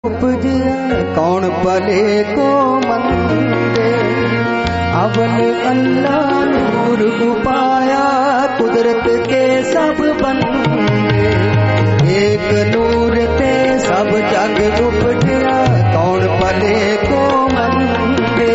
उपजिया कौन भले को मंदे। अवन अल्लाह नूर उपाया कुदरत के सब बंदे। एक नूर ते सब जग उपजिया कौन भले को मंदे।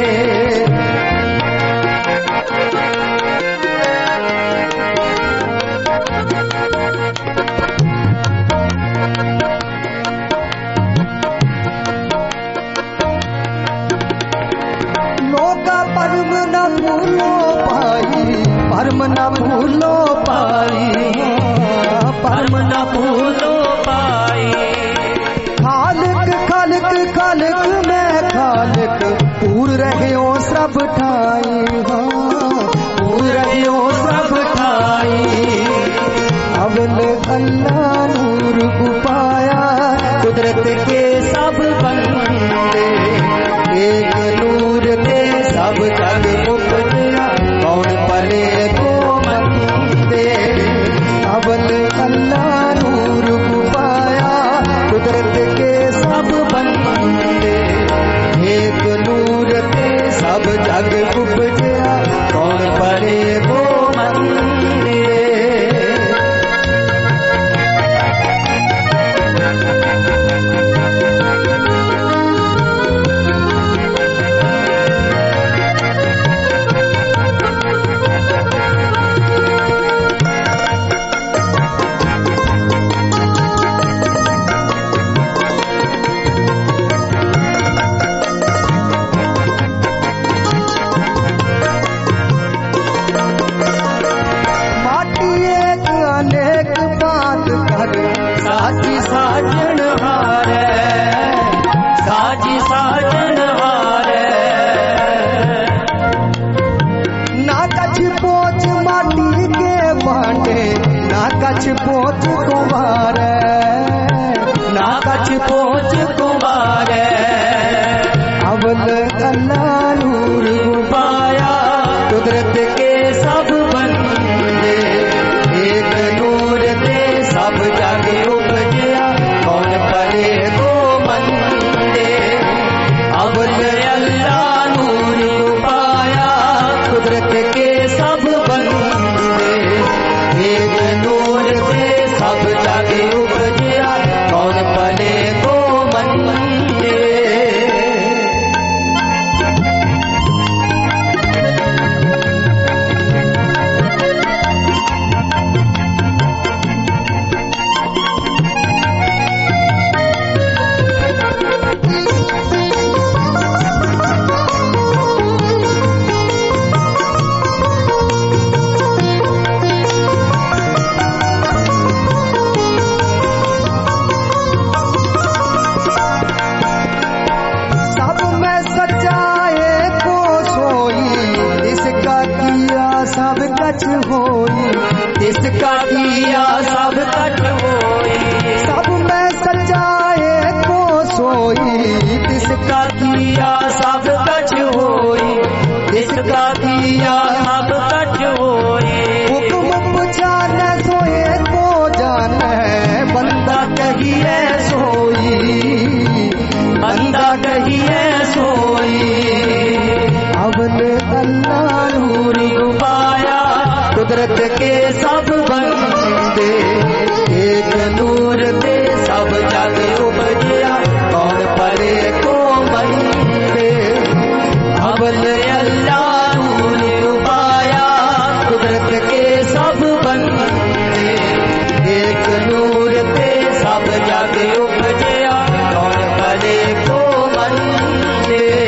परम न भूलो पाई, परम न भूलो पाई। खालिक खालिक खालिक में खालिक पूर रहे हो सब ठाई। पूर रहे हो सब ठाई। अवल अल्लाह नूर उपाया कुदरत के सब बंदे। एक नूर के सब जग उपजिया कौन भले को मंदे। अवल अल्लाह नूर उपाया कुदरत के सब बंदे। एक नूर के सब जग उपजिया कौन भले को मंदे। साजी साजन हारे, साजी साजन हारे। ना कछ पोच माटी के बांटे, ना कछ पोच कुमारे, ना कछ पोच कुमारे। अवल अल्लाह नूर उपाया कुदरत के सब बंदे। एक नूर दे सब जागे उपजिया कौन भले को मंदे। अवल अल्लाह नूर उपाया कुदरत के सब बंदे। एक नूर दे सब जागे उपजिया कौन भले को मंदे। सब कछ होई, इसका किया सब कछ होई। सब में सच्चाए को सोई, इसका किया सब कछ होई। इसका किया सब कछ होई। हुक्म पुछाने सोए को जाने, बंदा कहिए सोई, बंदा कहिए सोई। अवल अल्लाह नूर उपाया कुदरत के सब बंदे। एक नूर दे सब जग उपजिया कौन भले को मंदे। अवल अल्लाह नूर उपाया कुदरत के सब बंदे। एक नूर दे सब जग उपजिया कौन भले को मंदे।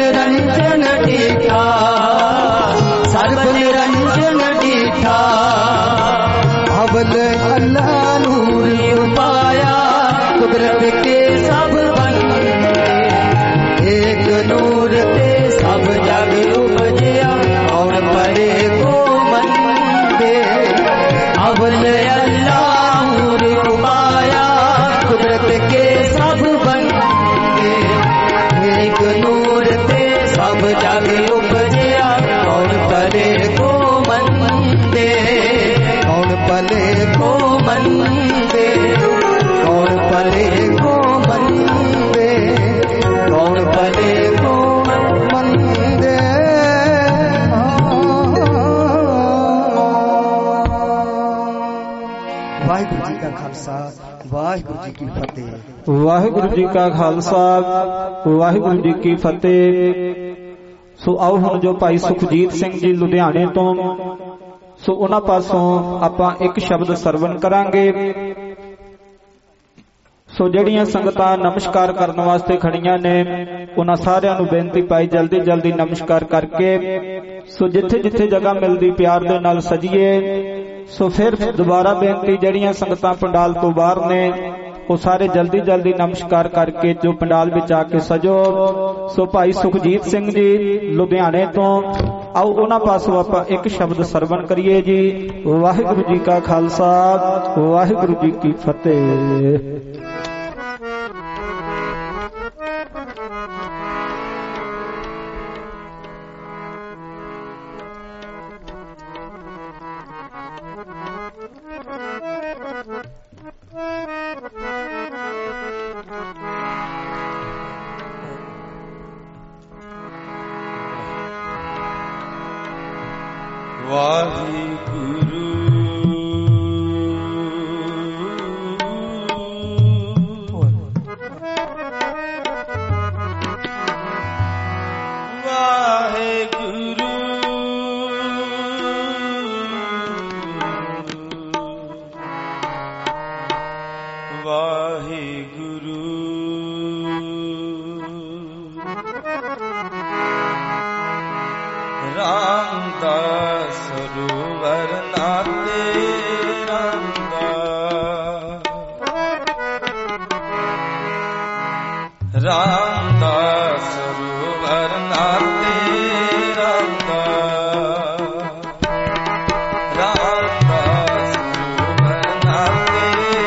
निरंजन डीठा, सर्व निरंजन डीठा। अवल अल्लाह नूर पाया, कुदरत के सब बंदे, एक नूर ते सब जग उपजया, और परे को मंदे। अवल अल्लाह नूर पाया, कुदरत के सब बंदे, एक नूर ते सब जग उपजया, और परे को मंदे, और पले को मंदे, और पले को मंदे, और पले को मंदे। वाहिगुरु जी का खालसा, वाहिगुरु जी की फतेह। वाहिगुरु जी का खालसा, वाहिगुरु जी की फतेह। सो आओ हुण जो भाई सुखजीत सिंह जी लुधियाने तो, सो उन्हां पासों आपां एक शब्द सरवण करांगे। सो जड़ियां संगतां नमस्कार करने वास्ते खड़ियां ने, उन्हां सारियां नूं बेनती पाई जल्दी जल्दी नमस्कार करके, सो जिथे जिथे जगह मिलदी प्यार दे नाल सजीए। सो फिर दोबारा बेनती, जड़ियां संगतां पंडाल तो बाहर ने, वो सारे जल्दी जल्दी नमस्कार करके जो पंडाल विच आके सजो। सो भाई सुखजीत सिंह जी लुधियाने तो, आओ उन्हां पासों आपां एक शब्द सरवण करिए जी। वाहिगुरु जी का खालसा, वाहिगुरु जी की फतेह। वाहिगुरु वाहिगुरु वाहिगुरु रामदास सरोवर नाते रामदास सरोवर नाते रामदास सरोवर नाते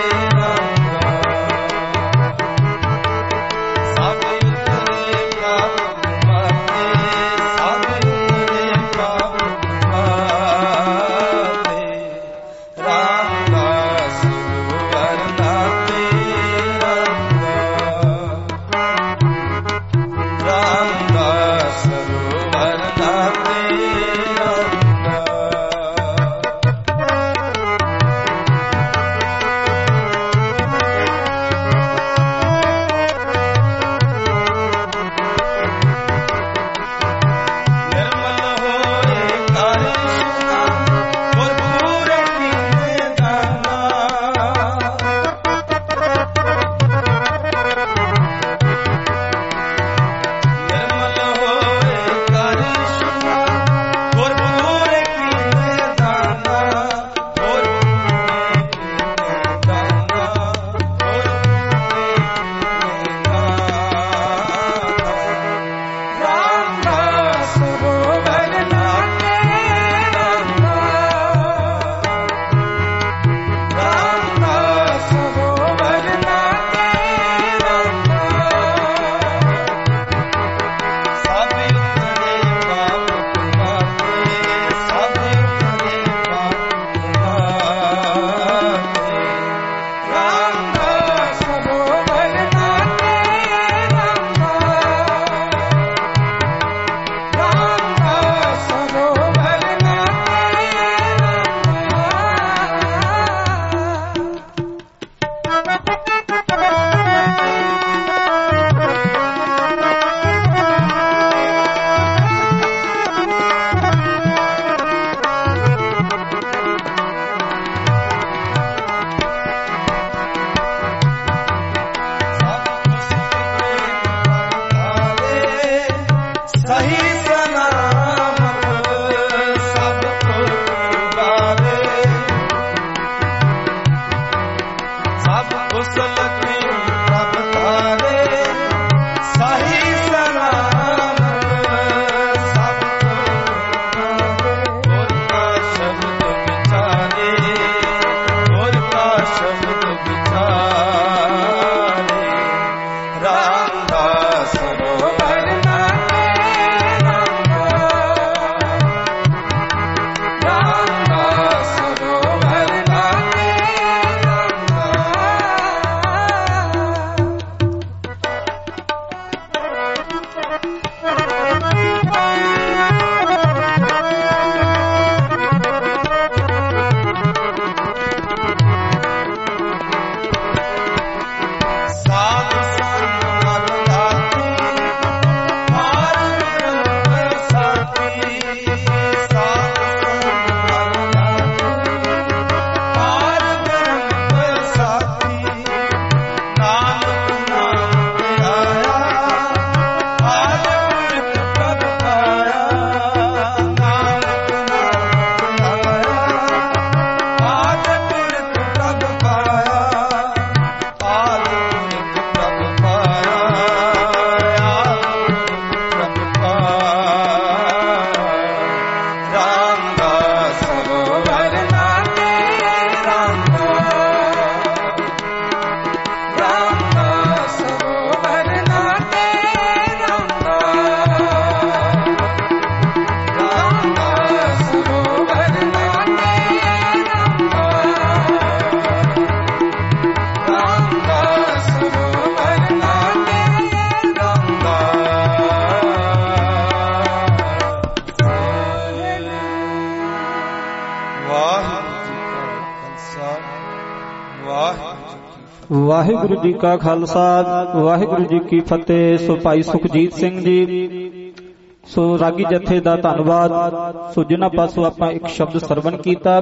सब उतरे प्रभु माते, सब उतरे प्रभु माते। रामदास सरोवर नाते सुलखी प्रभ तारे साही सलाम सब और का शब्द विचारे और का शब्द विचारे रामदास सरोवर ਵਾਹਿਗੁਰੂ ਜੀ ਕਾ ਖਾਲਸਾ ਵਾਹਿਗੁਰੂ ਜੀ ਕੀ ਫਤਿਹ। ਸੋ ਭਾਈ ਸੁਖਜੀਤ ਸਿੰਘ ਜੀ ਸੋ ਰਾਗੀ ਜਥੇ ਦਾ ਧੰਨਵਾਦ। ਸੋ ਜਿਨ੍ਹਾਂ ਪਾਸੋਂ ਆਪਾਂ ਇੱਕ ਸ਼ਬਦ ਸਰਵਣ ਕੀਤਾ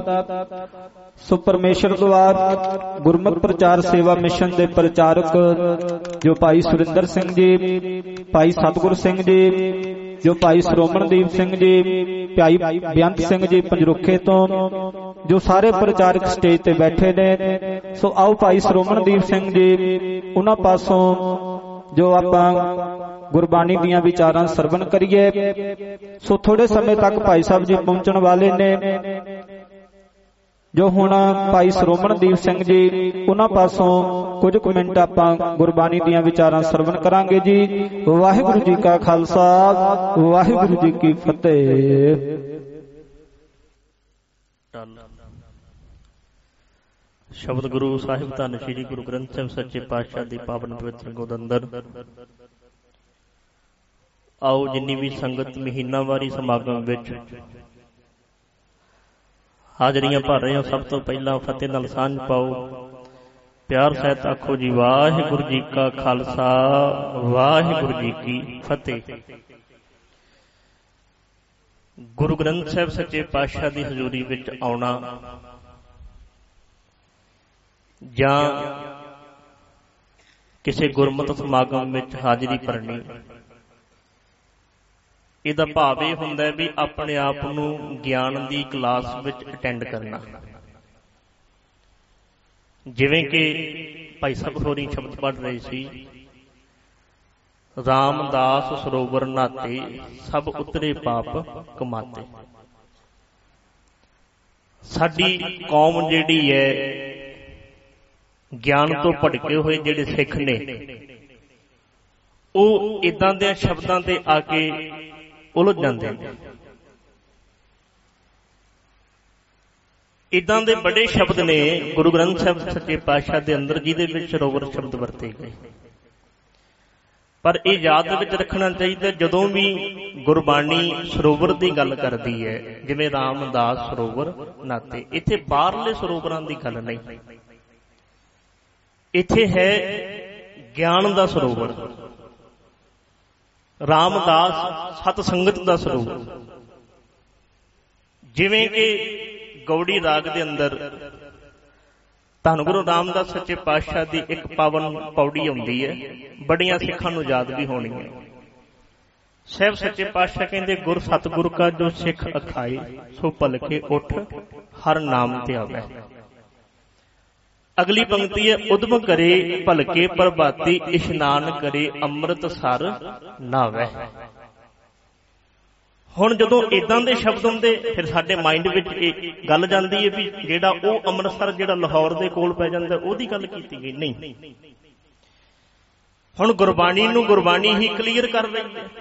ਸੋ ਪਰਮੇਸ਼ਰ ਦੁਆਰ ਗੁਰਮਤਿ ਪ੍ਰਚਾਰ ਸੇਵਾ ਮਿਸ਼ਨ ਦੇ ਪ੍ਰਚਾਰਕ ਜੋ ਭਾਈ ਸੁਰਿੰਦਰ ਸਿੰਘ ਜੀ, ਭਾਈ ਸਤਿਗੁਰ ਸਿੰਘ ਜੀ, ਜੋ ਭਾਈ ਸਰੋਮਣਦੀਪ ਸਿੰਘ ਜੀ, ਭਾਈ ਬੇਅੰਤ ਸਿੰਘ ਜੀ ਪੰਜਰੁਖੇ ਤੋਂ, ਜੋ ਸਾਰੇ ਪ੍ਰਚਾਰਕ ਸਟੇਜ ਤੇ ਬੈਠੇ ਨੇ। ਸੋ ਆਓ ਭਾਈ ਸਰੋਮਣਦੀਪ ਸਿੰਘ ਜੀ ਉਹਨਾਂ ਪਾਸੋਂ ਜੋ ਆਪਾਂ ਗੁਰਬਾਣੀ ਦੀਆਂ ਵਿਚਾਰਾਂ ਸਰਵਣ ਕਰੀਏ। ਸੋ ਥੋੜੇ ਸਮੇਂ ਤੱਕ ਭਾਈ ਸਾਹਿਬ ਜੀ ਪਹੁੰਚਣ ਵਾਲੇ ਨੇ। ਜੋ ਹੁਣ ਭਾਈ ਸਰੋਮਣਦੀਪ ਸਿੰਘ ਜੀ ਉਹਨਾਂ ਪਾਸੋਂ ਕੁਝ ਕੁ ਮਿੰਟ ਆਪਾਂ ਗੁਰਬਾਣੀ ਦੀਆਂ ਵਿਚਾਰਾਂ ਸਰਵਣ ਕਰਾਂਗੇ ਜੀ। ਵਾਹਿਗੁਰੂ ਜੀ ਕਾ ਖਾਲਸਾ ਵਾਹਿਗੁਰੂ ਜੀ ਕੀ ਫਤਿਹ। ਸ਼ਬਦ ਗੁਰੂ ਸਾਹਿਬ ਧੰਨ ਸ਼੍ਰੀ ਗੁਰੂ ਗ੍ਰੰਥ ਸਾਹਿਬ ਸੱਚੇ ਪਾਤਸ਼ਾਹ ਦੀ ਪਾਵਨ ਪਵਿੱਤਰ ਗੋਦ ਅੰਦਰ ਆਓ ਜਿੰਨੀ ਵੀ ਸੰਗਤ ਮਹੀਨਾਵਾਰੀ ਸਮਾਗਮ ਵਿੱਚ ਹਾਜ਼ਰੀਆਂ ਭਰ ਰਹੇ ਹੋ, ਸਭ ਤੋਂ ਪਹਿਲਾਂ ਫਤਿਹ ਨਾਲ ਸਾਂਝ ਪਾਓ। ਪਿਆਰ ਸਹਿਤ ਆਖੋ ਜੀ ਵਾਹਿਗੁਰੂ ਜੀ ਕਾ ਖਾਲਸਾ ਵਾਹਿਗੁਰੂ ਜੀ ਕੀ ਫਤਿਹ। ਗੁਰੂ ਗ੍ਰੰਥ ਸਾਹਿਬ ਸੱਚੇ ਪਾਤਸ਼ਾਹ ਦੀ ਹਜ਼ੂਰੀ ਵਿੱਚ ਆਉਣਾ ਜਾਂ ਕਿਸੇ ਗੁਰਮਤਿ ਸਮਾਗਮ ਵਿੱਚ ਹਾਜ਼ਰੀ ਭਰਨੀ, ਇਹਦਾ ਭਾਵ ਇਹ ਹੁੰਦਾ ਵੀ ਆਪਣੇ ਆਪ ਨੂੰ ਗਿਆਨ ਦੀ ਕਲਾਸ ਵਿੱਚ ਅਟੈਂਡ ਕਰਨਾ। ਜਿਵੇਂ ਕਿ ਭਾਈ ਸਾਹਿਬ ਹੋਰੀ ਸ਼ਬਦ ਪੜ੍ਹ ਰਹੇ ਸੀ, ਰਾਮਦਾਸ ਸਰੋਵਰ ਨਾਤੇ ਸਭ ਉਤਰੇ ਪਾਪ ਕਮਾਤੇ। ਸਾਡੀ ਕੌਮ ਜਿਹੜੀ ਹੈ ਗਿਆਨ ਤੋਂ ਭਟਕੇ ਹੋਏ ਜਿਹੜੇ ਸਿੱਖ ਨੇ ਉਹ ਇਦਾਂ ਦੇ ਸ਼ਬਦਾਂ ਤੇ ਆ ਕੇ ਉਲਝ ਜਾਂਦੇ ਨੇ। ਇਦਾਂ ਦੇ ਬੜੇ ਸ਼ਬਦ ਨੇ ਗੁਰੂ ਗ੍ਰੰਥ ਸਾਹਿਬ ਸੱਚੇ ਪਾਤਸ਼ਾਹ ਦੇ ਅੰਦਰ ਜਿਹਦੇ ਵਿੱਚ ਸਰੋਵਰ ਸ਼ਬਦ ਵਰਤੇ ਗਏ। ਪਰ ਇਹ ਯਾਦ ਵਿੱਚ ਰੱਖਣਾ ਚਾਹੀਦਾ ਜਦੋਂ ਵੀ ਗੁਰਬਾਣੀ ਸਰੋਵਰ ਦੀ ਗੱਲ ਕਰਦੀ ਹੈ, ਜਿਵੇਂ ਰਾਮਦਾਸ ਸਰੋਵਰ ਨਾਤੇ, ਇੱਥੇ ਬਾਹਰਲੇ ਸਰੋਵਰਾਂ ਦੀ ਗੱਲ ਨਹੀਂ, ਇੱਥੇ ਹੈ ਗਿਆਨ ਦਾ ਸਰੋਵਰ, ਰਾਮਦਾਸ ਸਤ ਸੰਗਤ ਦਾ ਸਰੋਵਰ। ਜਿਵੇਂ ਕਿ ਗੌੜੀ ਰਾਗ ਦੇ ਅੰਦਰ ਧੰਨ ਗੁਰੂ ਰਾਮਦਾਸ ਸੱਚੇ ਪਾਤਸ਼ਾਹ ਦੀ ਇੱਕ ਪਾਵਨ ਪੌੜੀ ਆਉਂਦੀ ਹੈ, ਬੜੀਆਂ ਸਿੱਖਾਂ ਨੂੰ ਯਾਦ ਵੀ ਹੋਣੀ ਹੈ। ਸਾਹਿਬ ਸੱਚੇ ਪਾਤਸ਼ਾਹ ਕਹਿੰਦੇ, ਗੁਰ ਸਤਿਗੁਰ ਕਾ ਜੋ ਸਿੱਖ ਅਖਾਏ ਸੋ ਭਲਕੇ ਉੱਠ ਹਰ ਨਾਮ ਤੇ ਆਵੇ। ਅਗਲੀ ਪੰਕਤੀ ਹੈ, ਉਦਮ ਕਰੇ ਭਲਕੇ ਪ੍ਰਭਾਤੀ, ਇਸ਼ਨਾਨ ਕਰੇ ਅੰਮ੍ਰਿਤ ਸਰ ਨਾਵੈ। ਹੁਣ ਜਦੋਂ ਇਦਾਂ ਦੇ ਸ਼ਬਦ ਹੁੰਦੇ ਫਿਰ ਸਾਡੇ ਮਾਈਂਡ ਵਿੱਚ ਇਹ ਗੱਲ ਜਾਂਦੀ ਹੈ ਵੀ ਜਿਹੜਾ ਉਹ ਅੰਮ੍ਰਿਤਸਰ ਜਿਹੜਾ ਲਾਹੌਰ ਦੇ ਕੋਲ ਪੈ ਜਾਂਦਾ ਉਹਦੀ ਗੱਲ ਕੀਤੀ ਗਈ। ਨਹੀਂ, ਹੁਣ ਗੁਰਬਾਣੀ ਨੂੰ ਗੁਰਬਾਣੀ ਹੀ ਕਲੀਅਰ ਕਰ ਰਹੀ ਹੈ।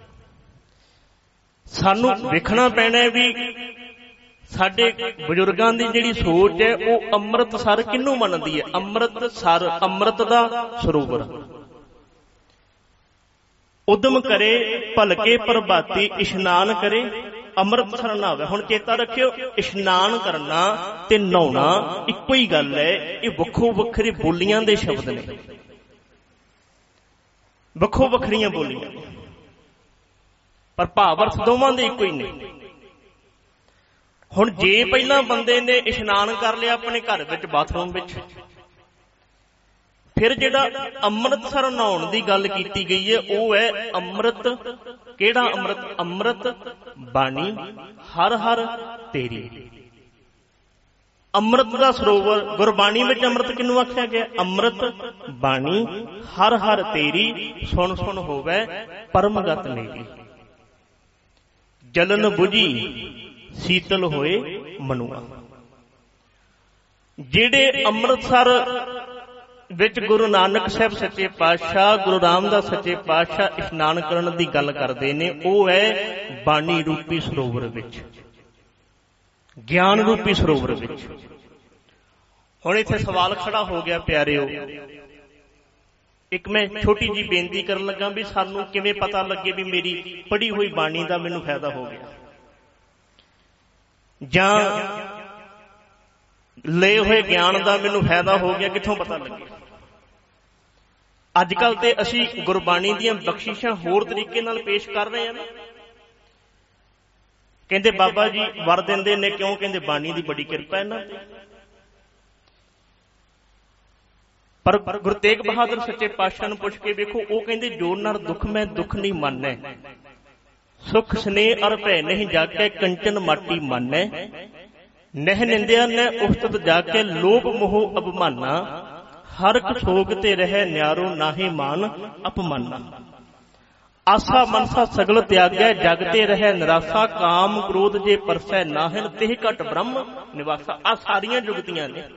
ਸਾਨੂੰ ਵੇਖਣਾ ਪੈਣਾ ਵੀ ਸਾਡੇ ਬਜ਼ੁਰਗਾਂ ਦੀ ਜਿਹੜੀ ਸੋਚ ਹੈ ਉਹ ਅੰਮ੍ਰਿਤਸਰ ਕਿਹਨੂੰ ਮੰਨਦੀ ਹੈ? ਅੰਮ੍ਰਿਤਸਰ, ਅੰਮ੍ਰਿਤ ਦਾ ਸਰੋਵਰ। ਉਦਮ ਕਰੇ ਭਲਕੇ ਪ੍ਰਭਾਤੀ, ਇਸ਼ਨਾਨ ਕਰੇ ਅੰਮ੍ਰਿਤਸਰ ਨਹਾਵੇ। ਹੁਣ ਚੇਤਾ ਰੱਖਿਓ, ਇਸ਼ਨਾਨ ਕਰਨਾ ਤੇ ਨਹਾਉਣਾ ਇੱਕੋ ਹੀ ਗੱਲ ਹੈ। ਇਹ ਵੱਖੋ ਵੱਖਰੇ ਬੋਲੀਆਂ ਦੇ ਸ਼ਬਦ ਨੇ, ਵੱਖੋ ਵੱਖਰੀਆਂ ਬੋਲੀਆਂ, ਪਰ ਭਾਵ ਅਰਥ ਦੋਵਾਂ ਦੇ ਇੱਕੋ ਹੀ ਨੇ। ਹੁਣ ਜੇ ਪਹਿਲਾਂ ਬੰਦੇ ਨੇ ਇਸ਼ਨਾਨ ਕਰ ਲਿਆ ਆਪਣੇ ਘਰ ਵਿੱਚ ਬਾਥਰੂਮ ਵਿੱਚ, ਫਿਰ ਜਿਹੜਾ ਅੰਮ੍ਰਿਤਸਰ ਨਹਾਉਣ ਦੀ ਗੱਲ ਕੀਤੀ ਗਈ ਹੈ ਉਹ ਹੈ ਅੰਮ੍ਰਿਤ। ਕਿਹੜਾ ਅੰਮ੍ਰਿਤ? ਅੰਮ੍ਰਿਤ ਬਾਣੀ ਹਰ ਹਰ ਤੇਰੀ। ਅੰਮ੍ਰਿਤ ਦਾ ਸਰੋਵਰ, ਗੁਰਬਾਣੀ ਵਿੱਚ ਅੰਮ੍ਰਿਤ ਕਿਹਨੂੰ ਆਖਿਆ ਗਿਆ? ਅੰਮ੍ਰਿਤ ਬਾਣੀ ਹਰ ਹਰ ਤੇਰੀ, ਸੁਣ ਸੁਣ ਹੋਵੇ ਪਰਮਗਤ ਮੇਰੀ। ਜਲਨ ਬੁਝੀ ਸੀਤਲ ਹੋਏ ਮਨੁਆ। ਜਿਹੜੇ ਅੰਮ੍ਰਿਤਸਰ ਵਿੱਚ ਗੁਰੂ ਨਾਨਕ ਸਾਹਿਬ ਸੱਚੇ ਪਾਤਸ਼ਾਹ, ਗੁਰੂ ਰਾਮਦਾਸ ਸੱਚੇ ਪਾਤਸ਼ਾਹ ਇਸ਼ਨਾਨ ਕਰਨ ਦੀ ਗੱਲ ਕਰਦੇ ਨੇ, ਉਹ ਹੈ ਬਾਣੀ ਰੂਪੀ ਸਰੋਵਰ ਵਿੱਚ, ਗਿਆਨ ਰੂਪੀ ਸਰੋਵਰ ਵਿੱਚ। ਹੁਣ ਇੱਥੇ ਸਵਾਲ ਖੜਾ ਹੋ ਗਿਆ ਪਿਆਰਿਓ, ਇੱਕ ਮੈਂ ਛੋਟੀ ਜੀ ਬੇਨਤੀ ਕਰਨ ਲੱਗਾ ਵੀ ਸਾਨੂੰ ਕਿਵੇਂ ਪਤਾ ਲੱਗੇ ਵੀ ਮੇਰੀ ਪੜ੍ਹੀ ਹੋਈ ਬਾਣੀ ਦਾ ਮੈਨੂੰ ਫਾਇਦਾ ਹੋ ਗਿਆ ਜਾਂ ਲਏ ਹੋਏ ਗਿਆਨ ਦਾ ਮੈਨੂੰ ਫਾਇਦਾ ਹੋ ਗਿਆ? ਕਿੱਥੋਂ ਪਤਾ ਲੱਗੇ? ਅੱਜ ਕੱਲ ਤੇ ਅਸੀਂ ਗੁਰਬਾਣੀ ਦੀਆਂ ਬਖਸ਼ਿਸ਼ਾਂ ਹੋਰ ਤਰੀਕੇ ਨਾਲ ਪੇਸ਼ ਕਰ ਰਹੇ ਹਾਂ ਨਾ। ਕਹਿੰਦੇ ਬਾਬਾ ਜੀ ਵਰ ਦਿੰਦੇ ਨੇ, ਕਿਉਂ? ਕਹਿੰਦੇ ਬਾਣੀ ਦੀ ਬੜੀ ਕਿਰਪਾ ਇਹਨਾਂ ਤੇ। ਪਰ ਗੁਰੂ ਤੇਗ ਬਹਾਦਰ ਸੱਚੇ ਪਾਤਸ਼ਾਹ ਨੂੰ ਪੁੱਛ ਕੇ ਵੇਖੋ, ਉਹ ਕਹਿੰਦੇ ਜੋ ਨਰ ਦੁੱਖ ਮੈਂ ਦੁੱਖ ਨਹੀਂ ਮੰਨੈ, ਸੁਖ ਸਨੇਹ ਅਰ ਭੈ ਨਹੀਂ ਜਾਗੈ, ਕੰਚਨ ਮਾਟੀ ਮੰਨੈ, ਨਹਿ ਨਿੰਦਿਆ ਨੈ ਉਸਤਤ ਜਾ ਕੇ, ਲੋਭ ਮੋਹ ਅਭਮਾਨਾ, ਹਰ ਇੱਕ ਸੋਗ ਤੇ ਰਹਿ ਨਿਆਰੋ, ਨਾਹੀ ਮਾਨ ਅਪਮਾਨਾ। ਆਸਾ ਮਨਸਾ ਸਗਲ ਤਿਆਗੈ, ਜਗ ਤੇ ਰਹਿ ਨਿਰਾਸਾ, ਕਾਮ ਕ੍ਰੋਧ ਜੇ ਪਰਸੈ ਨਾਹਿਨ, ਤਿਹ ਘਟ ਬ੍ਰਹਮ ਨਿਵਾਸਾ। ਆ ਸਾਰੀਆਂ ਜੁਗਤੀਆਂ ਨੇ,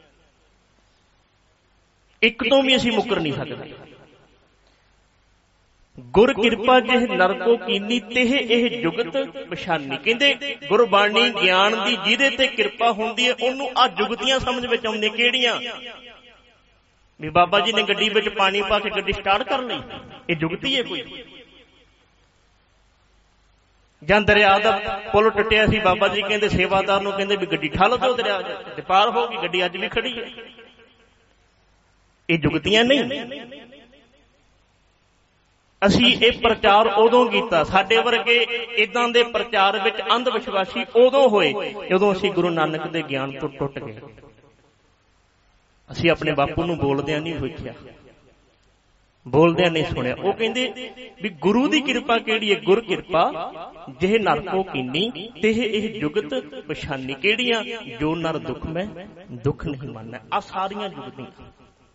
ਇੱਕ ਤੋਂ ਵੀ ਅਸੀਂ ਮੁੱਕਰ ਨਹੀਂ ਸਕਦੇ। ਗੁਰ ਕਿਰਪਾ ਜਿਹ ਨਰ ਕੋ ਕੀਨੀ, ਤਿਹ ਇਹ ਜੁਗਤ ਪਛਾਨੀ। ਕਹਿੰਦੇ ਗੁਰਬਾਣੀ ਗਿਆਨ ਦੀ ਜਿਹਦੇ ਤੇ ਕਿਰਪਾ ਹੁੰਦੀ ਹੈ ਉਹਨੂੰ ਆ ਜੁਗਤੀਆਂ ਸਮਝ ਵਿੱਚ ਆਉਂਦੀਆਂ। ਕਿਹੜੀਆਂ? ਵੀ ਬਾਬਾ ਜੀ ਨੇ ਗੱਡੀ ਵਿੱਚ ਪਾਣੀ ਪਾ ਕੇ ਗੱਡੀ ਸਟਾਰਟ ਕਰ ਲਈ, ਇਹ ਜੁਗਤੀ ਹੈ ਕੋਈ? ਜਾਂ ਦਰਿਆ ਦਾ ਪੁਲ ਟੁੱਟਿਆ ਸੀ, ਬਾਬਾ ਜੀ ਕਹਿੰਦੇ ਸੇਵਾਦਾਰ ਨੂੰ ਕਹਿੰਦੇ ਵੀ ਗੱਡੀ ਠੱਲ ਦਿਓ, ਦਰਿਆ ਤੇ ਪਾਰ ਹੋ ਗਈ, ਗੱਡੀ ਅੱਜ ਵੀ ਖੜੀ ਹੈ। ਇਹ ਜੁਗਤੀਆਂ ਨਹੀਂ। ਅਸੀਂ ਇਹ ਪ੍ਰਚਾਰ ਉਦੋਂ ਕੀਤਾ, ਸਾਡੇ ਵਰਗੇ ਇਦਾਂ ਦੇ ਪ੍ਰਚਾਰ ਵਿੱਚ ਅੰਧ ਵਿਸ਼ਵਾਸੀ ਉਦੋਂ ਹੋਏ ਜਦੋਂ ਅਸੀਂ ਗੁਰੂ ਨਾਨਕ ਦੇ ਗਿਆਨ ਤੋਂ ਟੁੱਟ ਗਏ। ਅਸੀਂ ਆਪਣੇ ਬਾਪੂ ਨੂੰ ਬੋਲਦਿਆਂ ਨਹੀਂ ਵੇਖਿਆ, ਬੋਲਦਿਆਂ ਨਹੀਂ ਸੁਣਿਆ। ਉਹ ਕਹਿੰਦੇ ਵੀ ਗੁਰੂ ਦੀ ਕਿਰਪਾ ਕਿਹੜੀ ਹੈ? ਗੁਰ ਕਿਰਪਾ ਜਿਹ ਨਰ ਕੋ ਕੀਨੀ, ਤਿਹ ਇਹ ਜੁਗਤ ਪਛਾਨੀ। ਕਿਹੜੀਆਂ? ਜੋ ਨਰ ਦੁੱਖ ਮੈਂ ਦੁੱਖ ਨਹੀਂ ਮੰਨੈ। ਆ ਸਾਰੀਆਂ ਜੁਗਤੀਆਂ।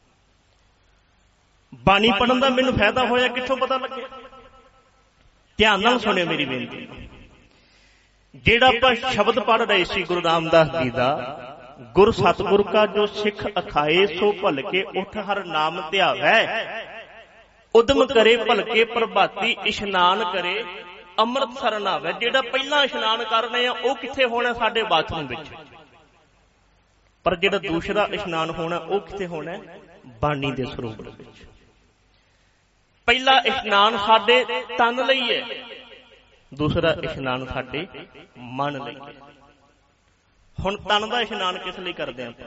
ਬਾਣੀ ਪੜਨ ਦਾ ਮੈਨੂੰ ਫਾਇਦਾ ਹੋਇਆ, ਕਿੱਥੋਂ ਪਤਾ ਲੱਗਿਆ? ਧਿਆਨ ਨਾਲ ਸੁਣਿਓ ਮੇਰੀ ਬੇਨਤੀ। ਜਿਹੜਾ ਆਪਾਂ ਸ਼ਬਦ ਪੜ੍ਹ ਰਹੇ ਸੀ ਗੁਰੂ ਰਾਮਦਾਸ ਜੀ ਦਾ, ਗੁਰ ਸਤਿਗੁਰ ਕਾ ਜੋ ਸਿੱਖ ਅਖਾਏ, ਸੋ ਭਲਕੇ ਉਠ ਹਰ ਨਾਮ ਧਿਆਵੈ, ਉਦਮ ਕਰੇ ਭਲਕੇ ਪ੍ਰਭਾਤੀ, ਇਸ਼ਨਾਨ ਕਰੇ ਅੰਮ੍ਰਿਤਸਰ ਨਹਾਵੈ। ਜਿਹੜਾ ਪਹਿਲਾਂ ਇਸ਼ਨਾਨ ਕਰਨੇ ਆ ਉਹ ਕਿੱਥੇ ਹੋਣਾ? ਸਾਡੇ ਬਾਥਰੂਮ ਵਿੱਚ। ਪਰ ਜਿਹੜਾ ਦੂਸਰਾ ਇਸ਼ਨਾਨ ਹੋਣਾ ਉਹ ਕਿੱਥੇ ਹੋਣਾ? ਬਾਣੀ ਦੇ ਸਰੋਵਰ ਵਿੱਚ। ਪਹਿਲਾ ਇਸ਼ਨਾਨ ਸਾਡੇ ਤਨ ਲਈ ਹੈ, ਦੂਸਰਾ ਇਸ਼ਨਾਨ ਸਾਡੇ ਮਨ ਲਈ ਹੈ। ਹੁਣ ਤਨ ਦਾ ਇਸ਼ਨਾਨ ਕਿਸ ਲਈ ਕਰਦੇ ਆਪਾਂ?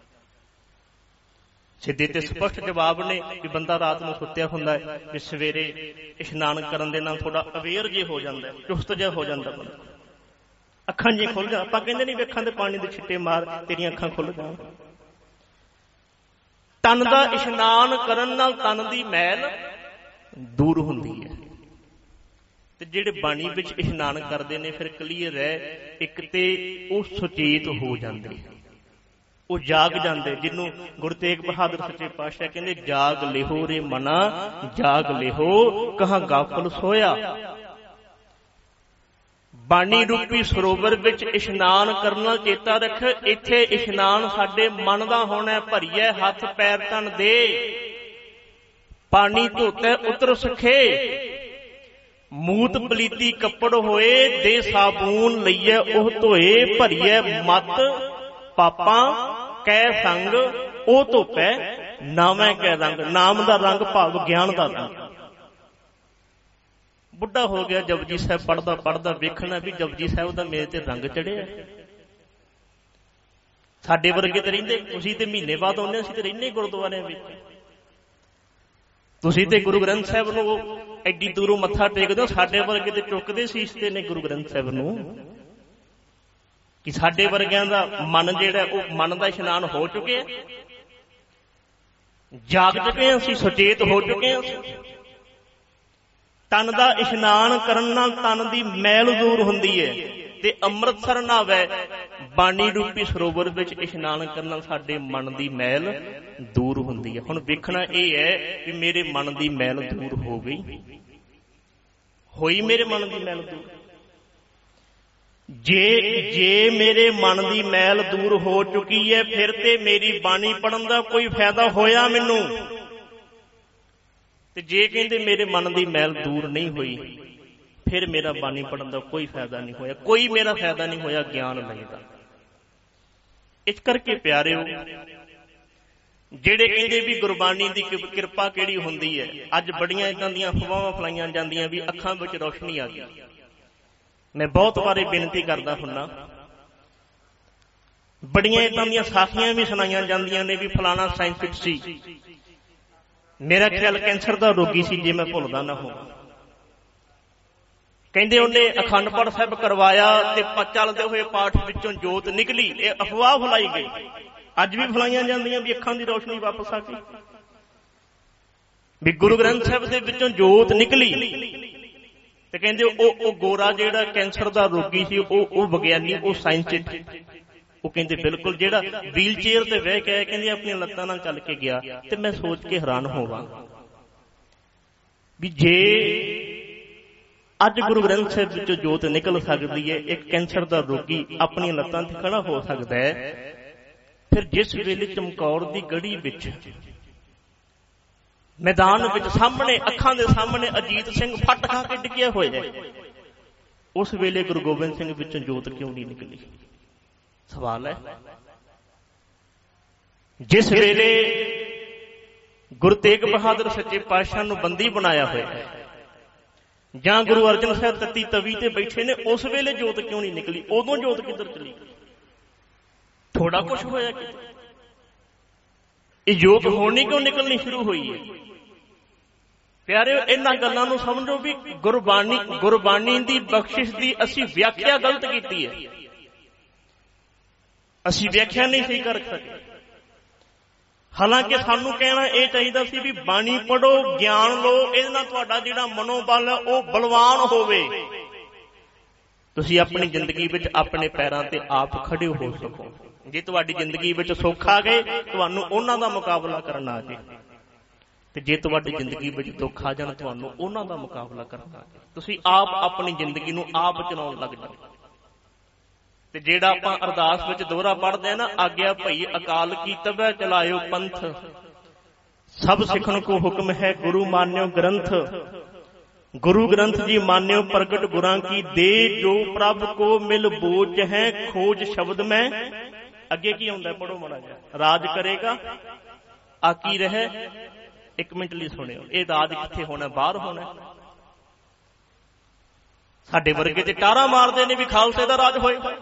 ਸਿੱਧੇ ਤੇ ਸਪਸ਼ਟ ਜਵਾਬ ਨੇ ਵੀ ਬੰਦਾ ਰਾਤ ਨੂੰ ਸੁੱਤਿਆ ਹੁੰਦਾ ਹੈ, ਵੀ ਸਵੇਰੇ ਇਸ਼ਨਾਨ ਕਰਨ ਦੇ ਨਾਲ ਥੋੜਾ ਅਵੇਅਰ ਜੇ ਹੋ ਜਾਂਦਾ, ਚੁਸਤ ਜਿਹਾ ਹੋ ਜਾਂਦਾ ਬੰਦਾ, ਅੱਖਾਂ ਜੀ ਖੁੱਲ ਜਾ। ਆਪਾਂ ਕਹਿੰਦੇ ਨਹੀਂ ਅੱਖਾਂ ਦੇ ਪਾਣੀ ਦੇ ਛਿੱਟੇ ਮਾਰ, ਤੇਰੀਆਂ ਅੱਖਾਂ ਖੁੱਲ ਜਾਣ। ਤਨ ਦਾ ਇਸ਼ਨਾਨ ਕਰਨ ਨਾਲ ਤਨ ਦੀ ਮੈਲ ਦੂਰ ਹੁੰਦੀ ਹੈ। ਤੇ ਜਿਹੜੇ ਬਾਣੀ ਵਿੱਚ ਇਸ਼ਨਾਨ ਕਰਦੇ ਨੇ ਫਿਰ ਕਲੀਅਰ ਹੈ, ਇੱਕ ਤੇ ਉਹ ਸੁਚੇਤ ਹੋ ਜਾਂਦੇ, ਉਹ ਜਾਗ ਜਾਂਦੇ, ਜਿਹਨੂੰ ਗੁਰੂ ਤੇਗ ਬਹਾਦਰ ਸੱਚੇ ਪਾਤਸ਼ਾਹ ਕਹਿੰਦੇ ਜਾਗ ਲਿਹੋ ਰੇ ਮਨਾ ਜਾਗ ਲਿਹੋ ਕਹਾਂ ਗਾਫਲ ਸੋਇਆ। ਬਾਣੀ ਰੂਪੀ ਸਰੋਵਰ ਵਿੱਚ ਇਸ਼ਨਾਨ ਕਰਨਾ ਚੇਤਾ ਰੱਖ, ਇੱਥੇ ਇਸ਼ਨਾਨ ਸਾਡੇ ਮਨ ਦਾ ਹੋਣਾ। ਭਰੀਏ ਹੱਥ ਪੈਰ ਤਨ ਦੇ, ਪਾਣੀ ਧੋਤੇ ਉਤਰ ਸਖੇ, ਮੂਤ ਪਲੀਤੀ ਕੱਪੜ ਹੋਏ, ਦੇ ਸਾਬੂਨ ਲਈਏ ਉਹ ਧੋਏ। ਭਰੀਏ ਮਤ ਪਾਪਾਂ ਕੈ ਸੰਗ, ਉਹ ਧੋਪੈ ਨਾਵੇਂ ਕੈ ਰੰਗ। ਨਾਮ ਦਾ ਰੰਗ ਭਾਵ ਗਿਆਨ ਦਾ ਰੰਗ। ਬੁੱਢਾ ਹੋ ਗਿਆ ਜਪਜੀ ਸਾਹਿਬ ਪੜ੍ਹਦਾ ਪੜ੍ਹਦਾ, ਵੇਖਣਾ ਵੀ ਜਪਜੀ ਸਾਹਿਬ ਦਾ ਮੇਰੇ ਤੇ ਰੰਗ ਚੜਿਆ। ਸਾਡੇ ਵਰਗੇ ਤੇ ਰਹਿੰਦੇ, ਤੁਸੀਂ ਤੇ ਮਹੀਨੇ ਬਾਅਦ ਆਉਂਦੇ, ਅਸੀਂ ਤੇ ਰਹਿੰਦੇ ਗੁਰਦੁਆਰਿਆਂ ਵਿੱਚ। ਤੁਸੀਂ ਤੇ ਗੁਰੂ ਗ੍ਰੰਥ ਸਾਹਿਬ ਨੂੰ ਐਡੀ ਦੂਰੋਂ ਮੱਥਾ ਟੇਕਦੇ ਹੋ, ਸਾਡੇ ਵਰਗੇ ਤੇ ਚੁੱਕਦੇ ਸੀਸ ਤੇ ਨੇ ਗੁਰੂ ਗ੍ਰੰਥ ਸਾਹਿਬ ਨੂੰ। ਕਿ ਸਾਡੇ ਵਰਗਿਆਂ ਦਾ ਮਨ ਜਿਹੜਾ ਉਹ ਮਨ ਦਾ ਇਸ਼ਨਾਨ ਹੋ ਚੁੱਕਿਆ, ਜਾਗ ਚੁੱਕੇ ਹਾਂ ਅਸੀਂ, ਸੁਚੇਤ ਹੋ ਚੁੱਕੇ ਹਾਂ ਅਸੀਂ। ਤਨ ਦਾ ਇਸ਼ਨਾਨ ਕਰਨ ਨਾਲ ਤਨ ਦੀ ਮੈਲ ਦੂਰ ਹੁੰਦੀ ਹੈ, ਤੇ ਅੰਮ੍ਰਿਤਸਰ ਨਹਾਵੇ ਬਾਣੀ ਰੂਪੀ ਸਰੋਵਰ ਵਿੱਚ ਇਸ਼ਨਾਨ ਕਰਨ ਨਾਲ ਸਾਡੇ ਮਨ ਦੀ ਮੈਲ ਦੂਰ ਹੁੰਦੀ ਹੈ। ਹੁਣ ਵੇਖਣਾ ਇਹ ਹੈ ਵੀ ਮੇਰੇ ਮਨ ਦੀ ਮੈਲ ਦੂਰ ਹੋ ਗਈ, ਹੋਈ ਮੇਰੇ ਮਨ ਦੀ ਮੈਲ ਦੂਰ। ਜੇ ਮੇਰੇ ਮਨ ਦੀ ਮੈਲ ਦੂਰ ਹੋ ਚੁੱਕੀ ਹੈ, ਫਿਰ ਤੇ ਮੇਰੀ ਬਾਣੀ ਪੜਨ ਦਾ ਕੋਈ ਫਾਇਦਾ ਹੋਇਆ ਮੈਨੂੰ। ਤੇ ਜੇ ਕਹਿੰਦੇ ਮੇਰੇ ਮਨ ਦੀ ਮੈਲ ਦੂਰ ਨਹੀਂ ਹੋਈ, ਫਿਰ ਮੇਰਾ ਬਾਣੀ ਪੜਨ ਦਾ ਕੋਈ ਫਾਇਦਾ ਨਹੀਂ ਹੋਇਆ, ਕੋਈ ਮੇਰਾ ਫਾਇਦਾ ਨਹੀਂ ਹੋਇਆ ਗਿਆਨ ਲੈਣ ਦਾ। ਇਸ ਕਰਕੇ ਪਿਆਰਿਓ, ਜਿਹੜੇ ਕਹਿੰਦੇ ਵੀ ਗੁਰਬਾਣੀ ਦੀ ਕਿਰਪਾ ਕਿਹੜੀ ਹੁੰਦੀ ਹੈ, ਅੱਜ ਬੜੀਆਂ ਇਦਾਂ ਦੀਆਂ ਅਫਵਾਹਾਂ ਫਲਾਈਆਂ ਜਾਂਦੀਆਂ ਵੀ ਅੱਖਾਂ ਵਿੱਚ ਰੌਸ਼ਨੀ ਆ ਗਈ। ਮੈਂ ਬਹੁਤ ਵਾਰੀ ਬੇਨਤੀ ਕਰਦਾ ਹੁੰਨਾ, ਬੜੀਆਂ ਇਦਾਂ ਦੀਆਂ ਸਾਖੀਆਂ ਵੀ ਸੁਣਾਈਆਂ ਜਾਂਦੀਆਂ ਨੇ ਵੀ ਫਲਾਣਾ ਸਾਇੰਟਿਸਟ ਸੀ, ਮੇਰਾ ਖਿਆਲ ਕੈਂਸਰ ਦਾ ਰੋਗੀ ਸੀ ਜੇ ਮੈਂ ਭੁੱਲਦਾ ਨਾ ਹੋਵਾਂ। ਕਹਿੰਦੇ ਉਹਨੇ ਅਖੰਡ ਪਾਠ ਸਾਹਿਬ ਕਰਵਾਇਆ ਤੇ ਚੱਲਦੇ ਹੋਏ ਪਾਠ ਵਿੱਚੋਂ ਜੋਤ ਨਿਕਲੀ। ਇਹ ਅਫਵਾਹ ਫੈਲਾਈ ਗਈ, ਅੱਜ ਵੀ ਫੈਲਾਈਆਂ ਜਾਂਦੀਆਂ ਵੀ ਅੱਖਾਂ ਦੀ ਰੋਸ਼ਨੀ ਵਾਪਸ ਆ ਗਈ, ਵੀ ਗੁਰੂ ਗ੍ਰੰਥ ਸਾਹਿਬ ਦੇ ਵਿੱਚੋਂ ਜੋਤ ਨਿਕਲੀ। ਤੇ ਕਹਿੰਦੇ ਉਹ ਗੋਰਾ ਜਿਹੜਾ ਕੈਂਸਰ ਦਾ ਰੋਗੀ ਸੀ, ਉਹ ਵਿਗਿਆਨੀ, ਉਹ ਸਾਇੰਟਿਸਟ, ਉਹ ਕਹਿੰਦੇ ਬਿਲਕੁਲ ਜਿਹੜਾ ਵੀਲ ਚੇਅਰ ਤੇ ਬਹਿ ਕੇ ਕਹਿੰਦੇ ਆਪਣੀਆਂ ਲੱਤਾਂ ਨਾਲ ਚੱਲ ਕੇ ਗਿਆ। ਤੇ ਮੈਂ ਸੋਚ ਕੇ ਹੈਰਾਨ ਹੋਵਾਂ ਵੀ ਜੇ ਅੱਜ ਗੁਰੂ ਗ੍ਰੰਥ ਸਾਹਿਬ ਵਿੱਚੋਂ ਜੋਤ ਨਿਕਲ ਸਕਦੀ ਹੈ, ਇੱਕ ਕੈਂਸਰ ਦਾ ਰੋਗੀ ਆਪਣੀਆਂ ਲੱਤਾਂ ਤੇ ਖੜਾ ਹੋ ਸਕਦਾ ਹੈ, ਫਿਰ ਜਿਸ ਵੇਲੇ ਚਮਕੌਰ ਦੀ ਗੜੀ ਵਿੱਚ ਮੈਦਾਨ ਵਿੱਚ ਸਾਹਮਣੇ ਅੱਖਾਂ ਦੇ ਸਾਹਮਣੇ ਅਜੀਤ ਸਿੰਘ ਫੱਟ ਖਾ ਕੇ ਡਿੱਗਿਆ ਹੋਇਆ, ਉਸ ਵੇਲੇ ਗੁਰੂ ਗੋਬਿੰਦ ਸਿੰਘ ਵਿੱਚੋਂ ਜੋਤ ਕਿਉਂ ਨਹੀਂ ਨਿਕਲੀ? ਸਵਾਲ ਹੈ। ਜਿਸ ਵੇਲੇ ਗੁਰੂ ਤੇਗ ਬਹਾਦਰ ਸੱਚੇ ਪਾਤਸ਼ਾਹ ਨੂੰ ਬੰਦੀ ਬਣਾਇਆ ਹੋਇਆ ਹੈ, ਜਾਂ ਗੁਰੂ ਅਰਜਨ ਸਾਹਿਬ ਤੱਤੀ ਤਵੀ ਤੇ ਬੈਠੇ ਨੇ, ਉਸ ਵੇਲੇ ਜੋਤ ਕਿਉਂ ਨਹੀਂ ਨਿਕਲੀ? ਉਦੋਂ ਜੋਤ ਕਿੱਧਰ ਚਲੀ ਗਈ? ਥੋੜਾ ਕੁਛ ਹੋਇਆ ਕਿ ਇਹ ਜੋਤ ਹੋਣੀ ਕਿਉਂ ਨਿਕਲਣੀ ਸ਼ੁਰੂ ਹੋਈ ਹੈ? ਪਿਆਰਿਓ, ਇਹਨਾਂ ਗੱਲਾਂ ਨੂੰ ਸਮਝੋ ਵੀ ਗੁਰਬਾਣੀ ਦੀ ਬਖਸ਼ਿਸ਼ ਦੀ ਅਸੀਂ ਵਿਆਖਿਆ ਗਲਤ ਕੀਤੀ ਹੈ। ਅਸੀਂ ਵਿਆਖਿਆ ਨਹੀਂ ਸਹੀ ਕਰ ਸਕੇ। ਹਾਲਾਂਕਿ ਸਾਨੂੰ ਕਹਿਣਾ ਇਹ ਚਾਹੀਦਾ ਸੀ ਵੀ ਬਾਣੀ ਪੜ੍ਹੋ, ਗਿਆਨ ਲਓ, ਇਹਦੇ ਨਾਲ ਤੁਹਾਡਾ ਜਿਹੜਾ ਮਨੋਬਲ ਹੈ ਉਹ ਬਲਵਾਨ ਹੋਵੇ, ਤੁਸੀਂ ਆਪਣੀ ਜ਼ਿੰਦਗੀ ਵਿੱਚ ਆਪਣੇ ਪੈਰਾਂ ਤੇ ਆਪ ਖੜੇ ਹੋ ਸਕੋ। ਜੇ ਤੁਹਾਡੀ ਜ਼ਿੰਦਗੀ ਵਿੱਚ ਸੁੱਖ ਆ ਗਏ, ਤੁਹਾਨੂੰ ਉਹਨਾਂ ਦਾ ਮੁਕਾਬਲਾ ਕਰਨਾ ਆ ਜੇ, ਤੇ ਜੇ ਤੁਹਾਡੀ ਜ਼ਿੰਦਗੀ ਵਿੱਚ ਦੁੱਖ ਆ ਜਾਣ, ਤੁਹਾਨੂੰ ਉਹਨਾਂ ਦਾ ਮੁਕਾਬਲਾ ਕਰਨਾ ਆ ਜੇ। ਤੁਸੀਂ ਆਪ ਆਪਣੀ ਜ਼ਿੰਦਗੀ ਨੂੰ ਆਪ ਚਲਾਉਣ ਲੱਗ ਜਾਓ। ਤੇ ਜਿਹੜਾ ਆਪਾਂ ਅਰਦਾਸ ਵਿੱਚ ਦੋਹਰਾ ਪੜ੍ਹਦੇ ਆ ਨਾ, ਆਗਿਆ ਭਈ ਅਕਾਲ ਕੀ ਤਬੈ ਚਲਾਇਓ ਪੰਥ, ਸਭ ਸਿੱਖਣ ਕੋ ਹੁਕਮ ਹੈ ਗੁਰੂ ਮਾਨਿਓ ਗ੍ਰੰਥ, ਗੁਰੂ ਗ੍ਰੰਥ ਜੀ ਮਾਨਿਓ ਪ੍ਰਗਟ ਗੁਰਾਂ ਕੀ ਦੇ, ਜੋ ਪ੍ਰਭ ਕੋ ਮਿਲ ਬੋਝ ਹੈ ਖੋਜ ਸ਼ਬਦ ਮੈਂ। ਅੱਗੇ ਕੀ ਹੁੰਦਾ ਪੜੋ ਮਾੜਾ ਜਿਹਾ। ਰਾਜ ਕਰੇਗਾ ਆਕੀ ਰਹੇ। ਇੱਕ ਮਿੰਟ ਲਈ ਸੁਣਿਓ, ਇਹ ਰਾਜ ਕਿੱਥੇ ਹੋਣਾ? ਬਾਹਰ ਹੋਣਾ। ਸਾਡੇ ਵਰਗੇ ਤੇ ਟਾਰਾਂ ਮਾਰਦੇ ਨੇ ਵੀ ਖਾਲਸੇ ਦਾ ਰਾਜ ਹੋਏਗਾ।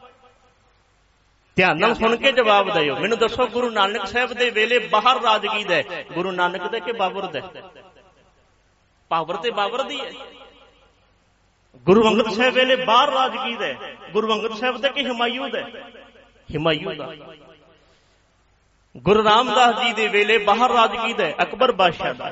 ਧਿਆਨ ਨਾਲ ਸੁਣ ਕੇ ਜਵਾਬ ਦਿਓ। ਮੈਨੂੰ ਦੱਸੋ, ਗੁਰੂ ਨਾਨਕ ਸਾਹਿਬ ਦੇ ਵੇਲੇ ਬਾਹਰ ਰਾਜ ਕਿਹਦਾ ਹੈ? ਗੁਰੂ ਨਾਨਕ ਦਾ ਕਿ ਬਾਬਰ ਦਾ? ਪਾਵਰ ਤੇ ਬਾਬਰ ਦੀ ਹੈ। ਗੁਰੂ ਅੰਗਦ ਸਾਹਿਬ ਵੇਲੇ ਬਾਹਰ ਰਾਜ ਕਿਹਦਾ ਹੈ? ਗੁਰੂ ਅੰਗਦ ਸਾਹਿਬ ਦਾ ਕਿ ਹਿਮਾਯੂ ਦਾ? ਹਿਮਾਯੂ ਦਾ। ਗੁਰੂ ਰਾਮਦਾਸ ਜੀ ਦੇ ਵੇਲੇ ਬਾਹਰ ਰਾਜ ਕਿਹਦਾ ਹੈ? ਅਕਬਰ ਬਾਦਸ਼ਾਹ ਦਾ।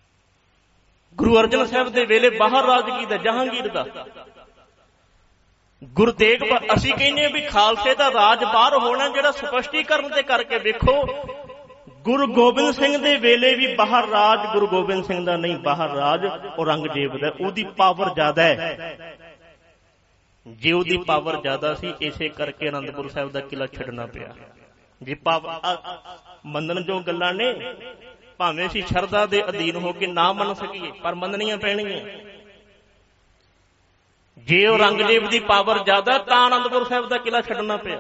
ਗੁਰੂ ਅਰਜਨ ਸਾਹਿਬ ਦੇ ਵੇਲੇ ਬਾਹਰ ਰਾਜ ਕਿਹਦਾ? ਜਹਾਂਗੀਰ ਦਾ। ਗੁਰੂ ਤੇਗ ਅਸੀਂ ਕਹਿੰਦੇ ਵੀ ਖਾਲਸੇ ਦਾ ਰਾਜ ਬਾਹਰ ਹੋਣਾ, ਜਿਹੜਾ ਸਪਸ਼ਟੀਕਰਨ ਤੇ ਕਰਕੇ ਵੇਖੋ ਗੁਰੂ ਗੋਬਿੰਦ ਸਿੰਘ ਦੇ ਵੇਲੇ ਵੀ ਬਾਹਰ ਰਾਜ ਗੁਰੂ ਗੋਬਿੰਦ ਸਿੰਘ ਦਾ ਨਹੀਂ, ਬਾਹਰ ਰਾਜ ਔਰੰਗਜ਼ੇਬ ਦਾ। ਉਹਦੀ ਪਾਵਰ ਜ਼ਿਆਦਾ ਹੈ। ਜੇ ਉਹਦੀ ਪਾਵਰ ਜ਼ਿਆਦਾ ਸੀ, ਇਸੇ ਕਰਕੇ ਅਨੰਦਪੁਰ ਸਾਹਿਬ ਦਾ ਕਿਲਾ ਛੱਡਣਾ ਪਿਆ। ਜੇ ਪਾਵਰ ਮੰਨਣ ਜੋ ਗੱਲਾਂ ਨੇ, ਭਾਵੇਂ ਅਸੀਂ ਸ਼ਰਧਾ ਦੇ ਅਧੀਨ ਹੋ ਕੇ ਨਾ ਮੰਨ ਸਕੀਏ, ਪਰ ਮੰਨਣੀਆਂ ਪੈਣਗੀਆਂ। ਜੇ ਔਰੰਗਜ਼ੇਬ ਦੀ ਪਾਵਰ ਜ਼ਿਆਦਾ ਤਾਂ ਅਨੰਦਪੁਰ ਸਾਹਿਬ ਦਾ ਕਿਲਾ ਛੱਡਣਾ ਪਿਆ,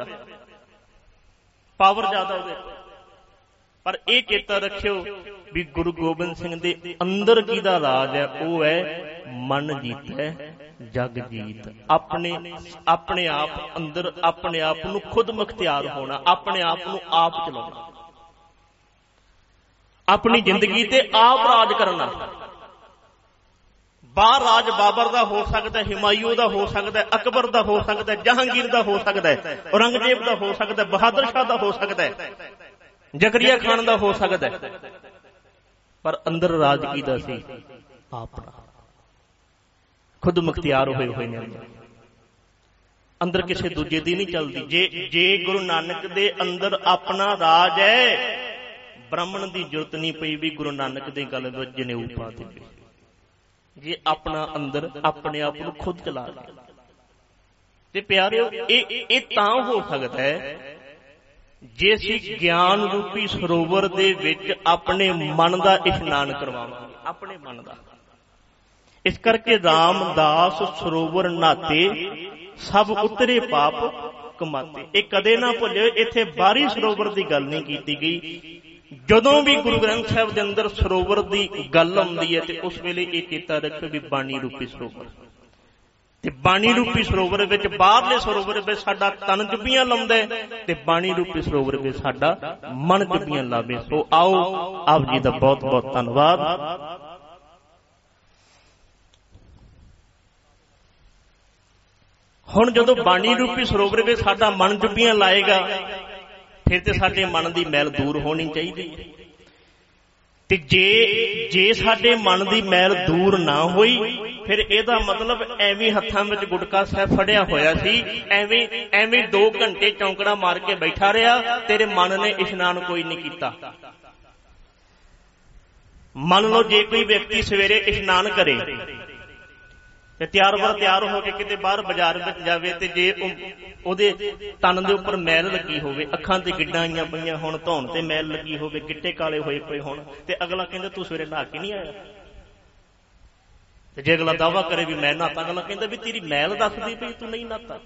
ਪਾਵਰ ਜ਼ਿਆਦਾ ਉਹਦੇ। ਪਰ ਇਹ ਚੇਤਾ ਰੱਖਿਓ ਵੀ ਗੁਰੂ ਗੋਬਿੰਦ ਸਿੰਘ ਦੇ ਅੰਦਰ ਕਿਹਦਾ ਰਾਜ ਹੈ? ਉਹ ਹੈ ਮਨ ਜੀਤੈ ਜਗ ਜੀਤ। ਆਪਣੇ ਆਪ ਅੰਦਰ ਆਪਣੇ ਆਪ ਨੂੰ ਖੁਦ ਮੁਖਤਿਆਰ ਹੋਣਾ, ਆਪਣੇ ਆਪ ਨੂੰ ਆਪ ਚਲਾਉਣਾ, ਆਪਣੀ ਜ਼ਿੰਦਗੀ ਤੇ ਆਪ ਰਾਜ ਕਰਨਾ। ਬਾਹਰ ਰਾਜ ਬਾਬਰ ਦਾ ਹੋ ਸਕਦਾ, ਹਿਮਾਯੂ ਦਾ ਹੋ ਸਕਦਾ, ਅਕਬਰ ਦਾ ਹੋ ਸਕਦਾ, ਜਹਾਂਗੀਰ ਦਾ ਹੋ ਸਕਦਾ, ਔਰੰਗਜ਼ੇਬ ਦਾ ਹੋ ਸਕਦਾ, ਬਹਾਦਰ ਸ਼ਾਹ ਦਾ ਹੋ ਸਕਦਾ, ਜ਼ਕਰੀਆ ਖਾਨ ਦਾ ਹੋ ਸਕਦਾ, ਪਰ ਅੰਦਰ ਰਾਜ ਕਿਹਦਾ ਸੀ? ਆਪਣਾ। ਖੁਦ ਮੁਖਤਿਆਰ ਹੋਏ ਹੋਏ ਨੇ ਅੰਦਰ, ਕਿਸੇ ਦੂਜੇ ਦੀ ਨਹੀਂ ਚੱਲਦੀ। ਜੇ ਗੁਰੂ ਨਾਨਕ ਦੇ ਅੰਦਰ ਆਪਣਾ ਰਾਜ ਹੈ, ਬ੍ਰਾਹਮਣ ਦੀ ਜ਼ਰੂਰਤ ਨਹੀਂ ਪਈ ਵੀ ਗੁਰੂ ਨਾਨਕ ਦੀ ਗੱਲ ਵਿੱਚ ਜਨੇਊ ਪਾ ਦੇਵੇ। ਜੇ ਆਪਣਾ ਅੰਦਰ ਆਪਣੇ ਆਪ ਨੂੰ ਖੁਦ ਚਲਾ ਲਿਆ ਤੇ ਪਿਆਰਿਓ, ਇਹ ਤਾਂ ਹੋ ਸਕਦਾ ਹੈ ਜੇ ਅਸੀਂ ਗਿਆਨ ਰੂਪੀ ਸਰੋਵਰ ਦੇ ਵਿੱਚ ਆਪਣੇ ਮਨ ਦਾ ਇਸ਼ਨਾਨ ਕਰਵਾਵਾਂਗੇ, ਆਪਣੇ ਮਨ ਦਾ। ਇਸ ਕਰਕੇ ਰਾਮਦਾਸ ਸਰੋਵਰ ਨਾਤੇ ਸਭ ਉਤਰੇ ਪਾਪ ਕਮਾਤੇ। ਇਹ ਕਦੇ ਨਾ ਭੁੱਲਿਓ, ਇੱਥੇ ਬਾਹਰੀ ਸਰੋਵਰ ਦੀ ਗੱਲ ਨਹੀਂ ਕੀਤੀ ਗਈ। ਜਦੋਂ ਵੀ ਗੁਰੂ ਗ੍ਰੰਥ ਸਾਹਿਬ ਦੇ ਅੰਦਰ ਸਰੋਵਰ ਦੀ ਗੱਲ ਆਉਂਦੀ ਹੈ ਤੇ ਉਸ ਵੇਲੇ ਇਹ ਚੇਤਾ ਰੱਖੋ ਵੀ ਬਾਣੀ ਰੂਪੀ ਸਰੋਵਰ। ਤੇ ਬਾਣੀ ਰੂਪੀ ਸਰੋਵਰ ਵਿੱਚ, ਬਾਹਰਲੇ ਸਰੋਵਰ ਵਿੱਚ ਸਾਡਾ ਤਨ ਜੁੱਬੀਆਂ ਲਾਉਂਦਾ ਤੇ ਬਾਣੀ ਰੂਪੀ ਸਰੋਵਰ ਵਿੱਚ ਸਾਡਾ ਮਨ ਜੁੱਬੀਆਂ ਲਾਵੇ। ਸੋ ਆਓ, ਆਪ ਜੀ ਦਾ ਬਹੁਤ ਬਹੁਤ ਧੰਨਵਾਦ। ਹੁਣ ਜਦੋਂ ਬਾਣੀ ਰੂਪੀ ਸਰੋਵਰ ਵਿੱਚ ਸਾਡਾ ਮਨ ਜੁੱਬੀਆਂ ਲਾਏਗਾ, ਫਿਰ ਤੇ ਸਾਡੇ ਮਨ ਦੀ ਮੈਲ ਦੂਰ ਹੋਣੀ ਚਾਹੀਦੀ ਹੈ। ਤੇ ਜੇ ਸਾਡੇ ਮਨ ਦੀ ਮੈਲ ਦੂਰ ਨਾ ਹੋਈ, ਫਿਰ ਇਹਦਾ ਮਤਲਬ ਐਵੇਂ ਹੱਥਾਂ ਵਿੱਚ ਗੁਟਕਾ ਸਾਹਿਬ ਫੜਿਆ ਹੋਇਆ ਸੀ, ਐਵੇਂ 2 ਘੰਟੇ ਚੌਂਕੜਾ ਮਾਰ ਕੇ ਬੈਠਾ ਰਿਹਾ, ਤੇਰੇ ਮਨ ਨੇ ਇਸ਼ਨਾਨ ਕੋਈ ਨਹੀਂ ਕੀਤਾ। ਮੰਨ ਲਓ ਜੇ ਕੋਈ ਵਿਅਕਤੀ ਸਵੇਰੇ ਇਸ਼ਨਾਨ ਕਰੇ ਤੇ ਤਿਆਰ ਹੋ ਕੇ ਕਿਤੇ ਬਾਹਰ ਬਾਜ਼ਾਰ ਵਿੱਚ ਜਾਵੇ, ਤੇ ਜੇ ਉਹਦੇ ਤਨ ਦੇ ਉੱਪਰ ਮੈਲ ਲੱਗੀ ਹੋਵੇ, ਅੱਖਾਂ ਤੇ ਗਿੱਡਾਂ ਆਈਆਂ ਪਈਆਂ ਹੋਣ, ਧੌਣ ਤੇ ਮੈਲ ਲੱਗੀ ਹੋਵੇ, ਗਿੱਟੇ ਕਾਲੇ ਹੋਏ ਪਏ ਹੋਣ, ਤੇ ਅਗਲਾ ਕਹਿੰਦਾ ਤੂੰ ਸਵੇਰੇ ਨਹਾ ਕੇ ਨਹੀਂ ਆਇਆ। ਤੇ ਜੇ ਅਗਲਾ ਦਾਅਵਾ ਕਰੇ ਵੀ ਮੈਂ ਨਹਾਤਾ, ਅਗਲਾ ਕਹਿੰਦਾ ਵੀ ਤੇਰੀ ਮੈਲ ਦੱਸਦੀ ਪਈ ਤੂੰ ਨਹੀਂ ਨਹਾਤਾ।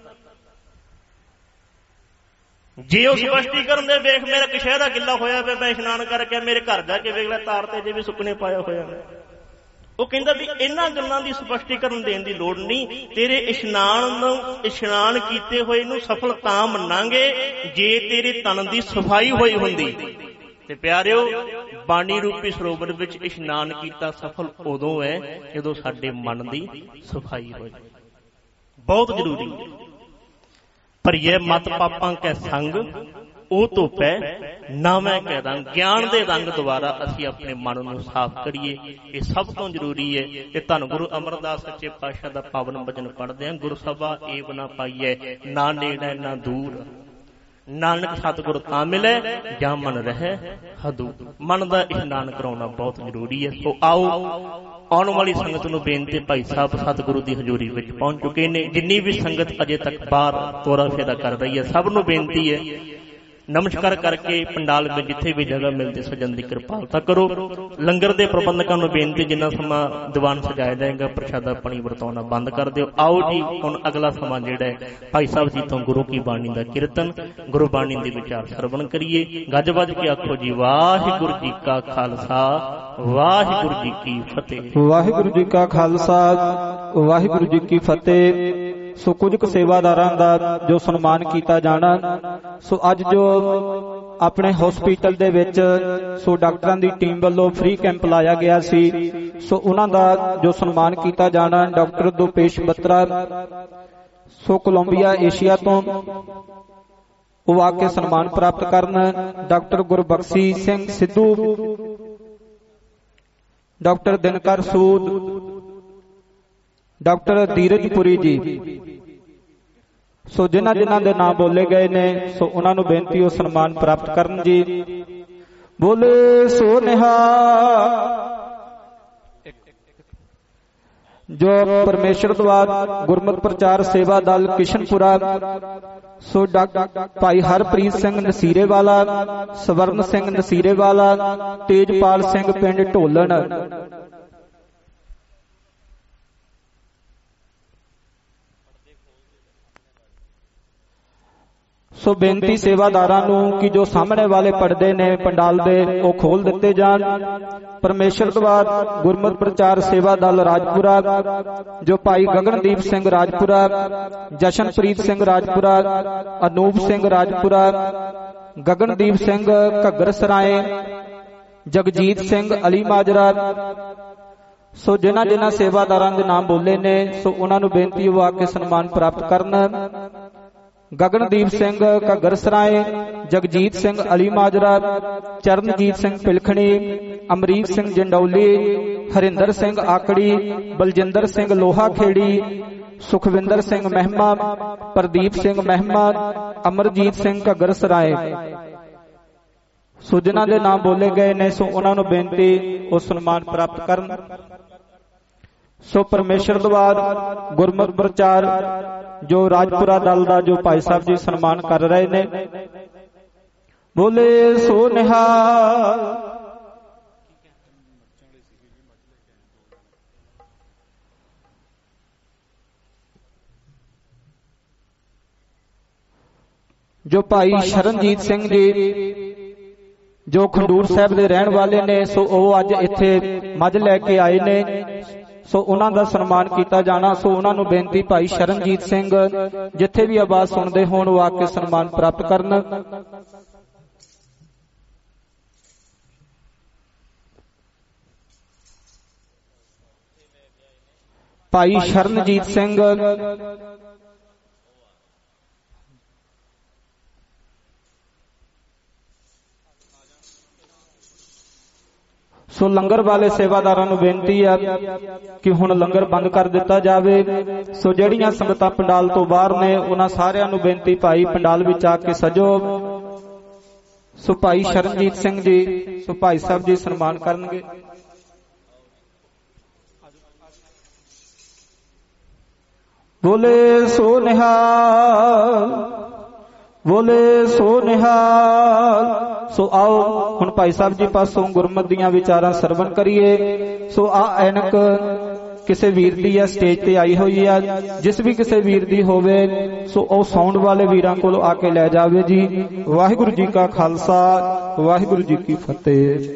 ਜੇ ਉਹ ਸਪਸ਼ਟੀਕਰਨ ਦੇ ਵੇਖ ਮੇਰਾ ਕਸ਼ਹਿਰਾ ਗਿੱਲਾ ਹੋਇਆ ਪਿਆ, ਮੈਂ ਇਸ਼ਨਾਨ ਕਰਕੇ ਮੇਰੇ ਘਰ ਜਾ ਕੇ ਵੇਖ ਲੈ ਤਾਰ ਤੇ ਜੇ ਵੀ ਸੁੱਕਣੇ ਪਾਇਆ ਹੋਇਆ। ਉਹ ਕਹਿੰਦਾ ਵੀ ਇਹਨਾਂ ਗੱਲਾਂ ਦੀ ਸਪਸ਼ਟੀਕਰਨ ਦੇਣ ਦੀ ਲੋੜ ਨਹੀਂ, ਤੇਰੇ ਇਸ਼ਨਾਨ ਕੀਤੇ ਹੋਏ ਨੂੰ ਸਫਲ ਤਾਂ ਮੰਨਾਂਗੇ ਜੇ ਤੇਰੇ ਤਨ ਦੀ ਸਫਾਈ ਹੋਈ ਹੁੰਦੀ। ਤੇ ਪਿਆਰਿਓ, ਬਾਣੀ ਰੂਪੀ ਸਰੋਵਰ ਵਿੱਚ ਇਸ਼ਨਾਨ ਕੀਤਾ ਸਫਲ ਉਦੋਂ ਹੈ ਜਦੋਂ ਸਾਡੇ ਮਨ ਦੀ ਸਫਾਈ ਹੋਏ। ਬਹੁਤ ਜ਼ਰੂਰੀ ਹੈ। ਭਰੀਏ ਮਤ ਪਾਪਾਂ ਕੈ ਸੰਗ, ਉਹ ਧੋਪੈ ਨਾਵੇਂ ਕੈ ਰੰਗ। ਗਿਆਨ ਦੇ ਰੰਗ ਦੁਆਰਾ ਅਸੀਂ ਆਪਣੇ ਮਨ ਨੂੰ ਸਾਫ਼ ਕਰੀਏ, ਇਹ ਸਭ ਤੋਂ ਜ਼ਰੂਰੀ ਹੈ। ਤੇ ਧੰਨ ਗੁਰੂ ਅਮਰਦਾਸ ਸੱਚੇ ਪਾਤਸ਼ਾਹ ਦਾ ਪਾਵਨ ਬਚਨ ਪੜ੍ਹਦੇ ਹਾਂ, ਗੁਰ ਸਭਾ ਏਵ ਨਾ ਪਾਈਐ, ਨਾ ਨੇੜੇ ਨਾ ਦੂਰ, ਨਾਨਕ ਸਤਿਗੁਰ ਤਾਂ ਮਿਲੇ ਜਾਂ ਮਨ ਰਹੇ ਹਦੂਰ। ਮਨ ਦਾ ਇਸ਼ਨਾਨ ਕਰਾਉਣਾ ਬਹੁਤ ਜ਼ਰੂਰੀ ਹੈ। ਸੋ ਆਓ, ਆਉਣ ਵਾਲੀ ਸੰਗਤ ਨੂੰ ਬੇਨਤੀ, ਭਾਈ ਸਾਹਿਬ ਸਤਿਗੁਰੂ ਦੀ ਹਜ਼ੂਰੀ ਵਿੱਚ ਪਹੁੰਚ ਚੁੱਕੇ ਨੇ। ਜਿੰਨੀ ਵੀ ਸੰਗਤ ਅਜੇ ਤੱਕ ਬਾਹਰ ਤੋਰਾ ਫੇਰਾ ਕਰ ਰਹੀ ਹੈ, ਸਭ ਨੂੰ ਬੇਨਤੀ ਹੈ ਨਮਸਕਾਰ ਕਰਕੇ ਪੰਡਾਲ ਵਿੱਚ ਜਿੱਥੇ ਵੀ ਜਗ੍ਹਾ ਮਿਲਦੀ ਸਜਣ ਦੀ ਕਿਰਪਾਲਤਾ ਕਰੋ। ਲੰਗਰ ਦੇ ਪ੍ਰਬੰਧਕਾਂ ਨੂੰ ਬੇਨਤੀ, ਜਿੰਨਾ ਸਮਾਂ ਦੀਵਾਨ ਸਜਾਇਆ ਜਾਏਗਾ ਪ੍ਰਸ਼ਾਦਾ ਪਾਣੀ ਵਰਤਾਉਣਾ ਬੰਦ ਕਰ ਦਿਓ। ਆਓ ਜੀ, ਹੁਣ ਅਗਲਾ ਸਮਾਂ ਜਿਹੜਾ ਹੈ ਭਾਈ ਸਾਹਿਬ ਜੀ ਤੋਂ ਗੁਰੂ ਕੀ ਬਾਣੀ ਦਾ ਕੀਰਤਨ, ਗੁਰੂ ਬਾਣੀ ਦੇ ਵਿਚਾਰ ਸਰਵਣ ਕਰੀਏ। ਗੱਜ ਵੱਜ ਕੇ ਆਖੋ ਜੀ ਵਾਹਿਗੁਰੂ ਜੀ ਕਾ ਖਾਲਸਾ, ਵਾਹਿਗੁਰੂ ਜੀ ਕੀ ਫਤਿਹ। ਵਾਹਿਗੁਰੂ ਜੀ ਕਾ ਖਾਲਸਾ, ਵਾਹਿਗੁਰੂ ਜੀ ਕੀ ਫਤਿਹ। ਸੋ ਕੁਝ ਕੁ ਸੇਵਾਦਾਰਾਂ ਦਾ ਜੋ ਸਨਮਾਨ ਕੀਤਾ ਜਾਣਾ, ਸੋ ਅੱਜ ਜੋ ਆਪਣੇ ਹਸਪੀਟਲ ਦੇ ਵਿੱਚ ਸੋ ਡਾਕਟਰਾਂ ਦੀ ਟੀਮ ਵੱਲੋਂ ਫ੍ਰੀ ਕੈਂਪ ਲਾਇਆ ਗਿਆ ਸੀ, ਸੋ ਉਹਨਾਂ ਦਾ ਜੋ ਸਨਮਾਨ ਕੀਤਾ ਜਾਣਾ, doctor Dupesh Batra so Columbia Asia ਤੋਂ ਉਹ ਆ ਕੇ ਸਨਮਾਨ ਪ੍ਰਾਪਤ ਕਰਨ। Doctor Gurbakhshi Singh Sidhu, doctor Dinkar Sood, doctor Dhirajpuri ji, so ਜਿਨ੍ਹਾਂ ਜਿਨ੍ਹਾਂ ਦੇ ਨਾਮ ਬੋਲੇ ਗਏ ਨੇ ਸੋ ਉਹਨਾਂ ਨੂੰ ਬੇਨਤੀ ਉਹ ਸਨਮਾਨ ਪ੍ਰਾਪਤ ਕਰਨ ਜੀ। ਬੋਲੇ ਸੋ ਨਿਹਾਲ। ਜੋ ਪਰਮੇਸ਼ਰ ਦੁਆਰਾ ਗੁਰਮਤਿ ਪ੍ਰਚਾਰ ਸੇਵਾ ਦਲ ਕਿਸ਼ਨਪੁਰਾ ਸੋ ਭਾਈ ਹਰਪ੍ਰੀਤ ਸਿੰਘ ਨਸੀਰੇ ਵਾਲਾ, ਸਵਰਨ ਸਿੰਘ ਨਸੀਰੇ ਵਾਲਾ, ਤੇਜਪਾਲ ਸਿੰਘ ਪਿੰਡ ਢੋਲਣ, ਸੋ ਬੇਨਤੀ ਸੇਵਾਦਾਰਾਂ ਨੂੰ ਕਿ ਜੋ ਸਾਹਮਣੇ ਵਾਲੇ ਪਰਦੇ ਨੇ ਪੰਡਾਲ ਦੇ ਉਹ ਖੋਲ ਦਿੱਤੇ ਜਾਣ। ਪਰਮੇਸ਼ਰ ਦੁਆਰਾ ਗੁਰਮਤਿ ਪ੍ਰਚਾਰ ਸੇਵਾ ਦਲ ਰਾਜਪੁਰਾ ਜੋ ਭਾਈ ਗਗਨਦੀਪ ਸਿੰਘ ਰਾਜਪੁਰਾ, ਜਸ਼ਨਪ੍ਰੀਤ ਸਿੰਘ ਰਾਜਪੁਰਾ, ਅਨੂਪ ਸਿੰਘ ਰਾਜਪੁਰਾ, ਗਗਨਦੀਪ ਸਿੰਘ ਘੱਗਰ ਸਰਾਏ, ਜਗਜੀਤ ਸਿੰਘ ਅਲੀ ਮਾਜਰਾ, ਸੋ ਜਿਨ੍ਹਾਂ ਜਿਨ੍ਹਾਂ ਸੇਵਾਦਾਰਾਂ ਦੇ ਨਾਮ ਬੋਲੇ ਨੇ ਸੋ ਉਹਨਾਂ ਨੂੰ ਬੇਨਤੀ ਉਹ ਆ ਕੇ ਸਨਮਾਨ ਪ੍ਰਾਪਤ ਕਰਨ। ਗਗਨਦੀਪ ਸਿੰਘ ਘੱਗਰ ਸਰਾਏ, ਜਗਜੀਤ ਸਿੰਘ ਅਲੀ ਮਾਜਰਾ, ਚਰਨਜੀਤ ਸਿੰਘ ਪਿਲਖਣੀ, ਅਮਰੀਕ ਸਿੰਘ ਜੰਡੌਲੀ, ਹਰਿੰਦਰ ਸਿੰਘ ਆਕੜੀ, ਬਲਜਿੰਦਰ ਸਿੰਘ ਲੋਹਾ ਖੇੜੀ, ਸੁਖਵਿੰਦਰ ਸਿੰਘ ਮਹਿਮਾ, ਪ੍ਰਦੀਪ ਸਿੰਘ ਮਹਿਮਾ, ਅਮਰਜੀਤ ਸਿੰਘ ਘੱਗਰ ਸਰਾਏ। ਸੋ ਜਿਨ੍ਹਾਂ ਦੇ ਨਾਮ ਬੋਲੇ ਗਏ ਨੇ ਸੋ ਉਹਨਾਂ ਨੂੰ ਬੇਨਤੀ ਉਹ ਸਨਮਾਨ ਪ੍ਰਾਪਤ ਕਰਨ। ਸੋ ਪਰਮੇਸ਼ਰ ਦੁਆਰਾ ਗੁਰਮਤਿ ਪ੍ਰਚਾਰ ਜੋ ਰਾਜਪੁਰਾ ਦਲ ਦਾ ਜੋ ਭਾਈ ਸਾਹਿਬ ਜੀ ਸਨਮਾਨ ਕਰ ਰਹੇ ਨੇ। ਬੋਲੇ ਸੋ ਨਿਹਾਲ। ਜੋ ਭਾਈ ਸ਼ਰਨਜੀਤ ਸਿੰਘ ਜੀ ਜੋ ਖੰਡੂਰ ਸਾਹਿਬ ਦੇ ਰਹਿਣ ਵਾਲੇ ਨੇ ਸੋ ਉਹ ਅੱਜ ਇੱਥੇ ਮੱਝ ਲੈ ਕੇ ਆਏ ਨੇ ਸੋ ਉਹਨਾਂ ਦਾ ਸਨਮਾਨ ਕੀਤਾ ਜਾਣਾ। ਸੋ ਉਹਨਾਂ ਨੂੰ ਬੇਨਤੀ ਭਾਈ ਸ਼ਰਨਜੀਤ ਸਿੰਘ ਜਿੱਥੇ ਵੀ ਆਵਾਜ਼ ਸੁਣਦੇ ਹੋਣ ਉਹ ਆ ਕੇ ਸਨਮਾਨ ਪ੍ਰਾਪਤ ਕਰਨ। ਭਾਈ ਸ਼ਰਨਜੀਤ ਸਿੰਘ ਸੋ ਲੰਗਰ ਵਾਲੇ ਸੇਵਾਦਾਰਾਂ ਨੂੰ ਬੇਨਤੀ ਆ ਕਿ ਹੁਣ ਲੰਗਰ ਬੰਦ ਕਰ ਦਿੱਤਾ ਜਾਵੇ। ਸੋ ਜਿਹੜੀਆਂ ਸੰਗਤਾਂ ਪੰਡਾਲ ਤੋਂ ਬਾਹਰ ਨੇ ਉਹਨਾਂ ਸਾਰਿਆਂ ਨੂੰ ਬੇਨਤੀ ਭਾਈ ਪੰਡਾਲ ਵਿੱਚ ਆ ਕੇ ਸਜੋ। ਸੋ ਭਾਈ ਸ਼ਰਨਜੀਤ ਸਿੰਘ ਜੀ ਸੋ ਭਾਈ ਸਾਹਿਬ ਜੀ ਸਨਮਾਨ ਕਰਨਗੇ। ਬੋਲੇ ਸੋ ਨਿਹਾਲ, ਬੋਲੇ ਸੋ ਨਿਹਾਲ। ਸੋ ਆਓ ਹੁਣ ਭਾਈ ਸਾਹਿਬ ਜੀ ਪਾਸੋਂ ਗੁਰਮਤਿ ਦੀਆਂ ਵਿਚਾਰਾਂ ਸਰਵਣ ਕਰੀਏ। ਸੋ ਆ ਐਨਕ ਕਿਸੇ ਵੀਰ ਦੀ ਆ ਸਟੇਜ ਤੇ ਆਈ ਹੋਈ ਆ, ਜਿਸ ਵੀ ਕਿਸੇ ਵੀਰ ਦੀ ਹੋਵੇ ਸੋ ਉਹ ਸਾਊਂਡ ਵਾਲੇ ਵੀਰਾਂ ਕੋਲ ਆ ਕੇ ਲੈ ਜਾਵੇ ਜੀ। ਵਾਹਿਗੁਰੂ ਜੀ ਕਾ ਖਾਲਸਾ, ਵਾਹਿਗੁਰੂ ਜੀ ਕੀ ਫਤਿਹ।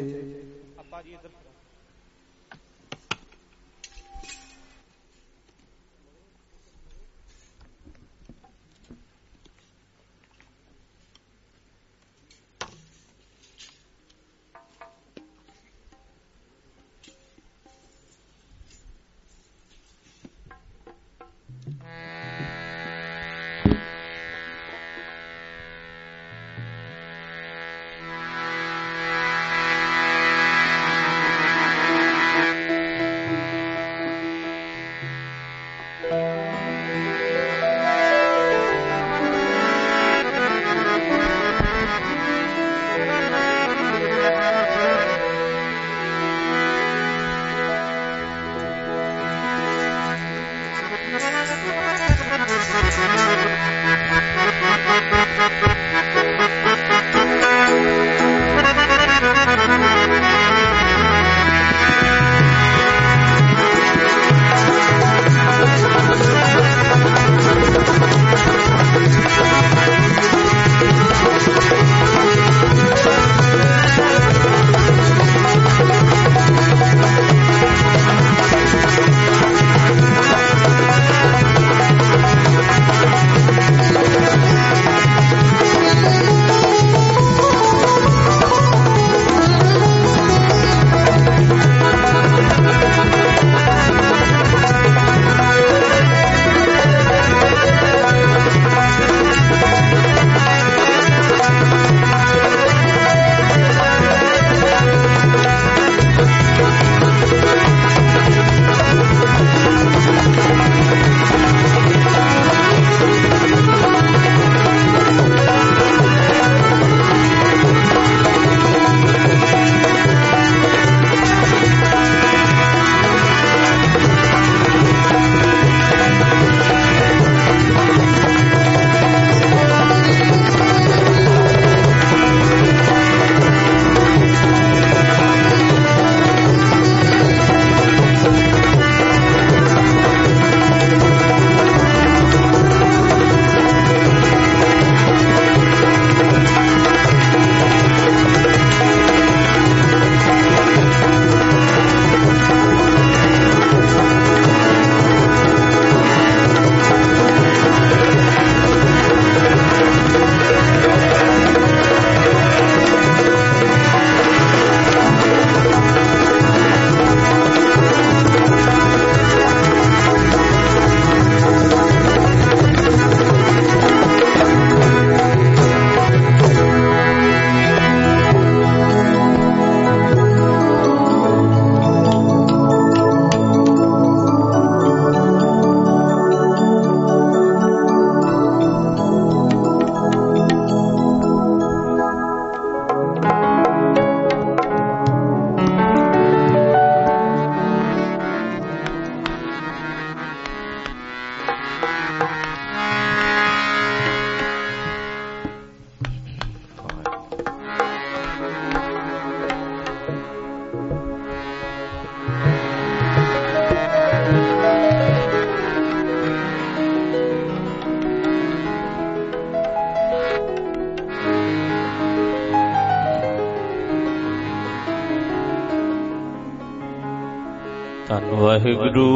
ਧੰਨ ਵਾਹਿਗੁਰੂ।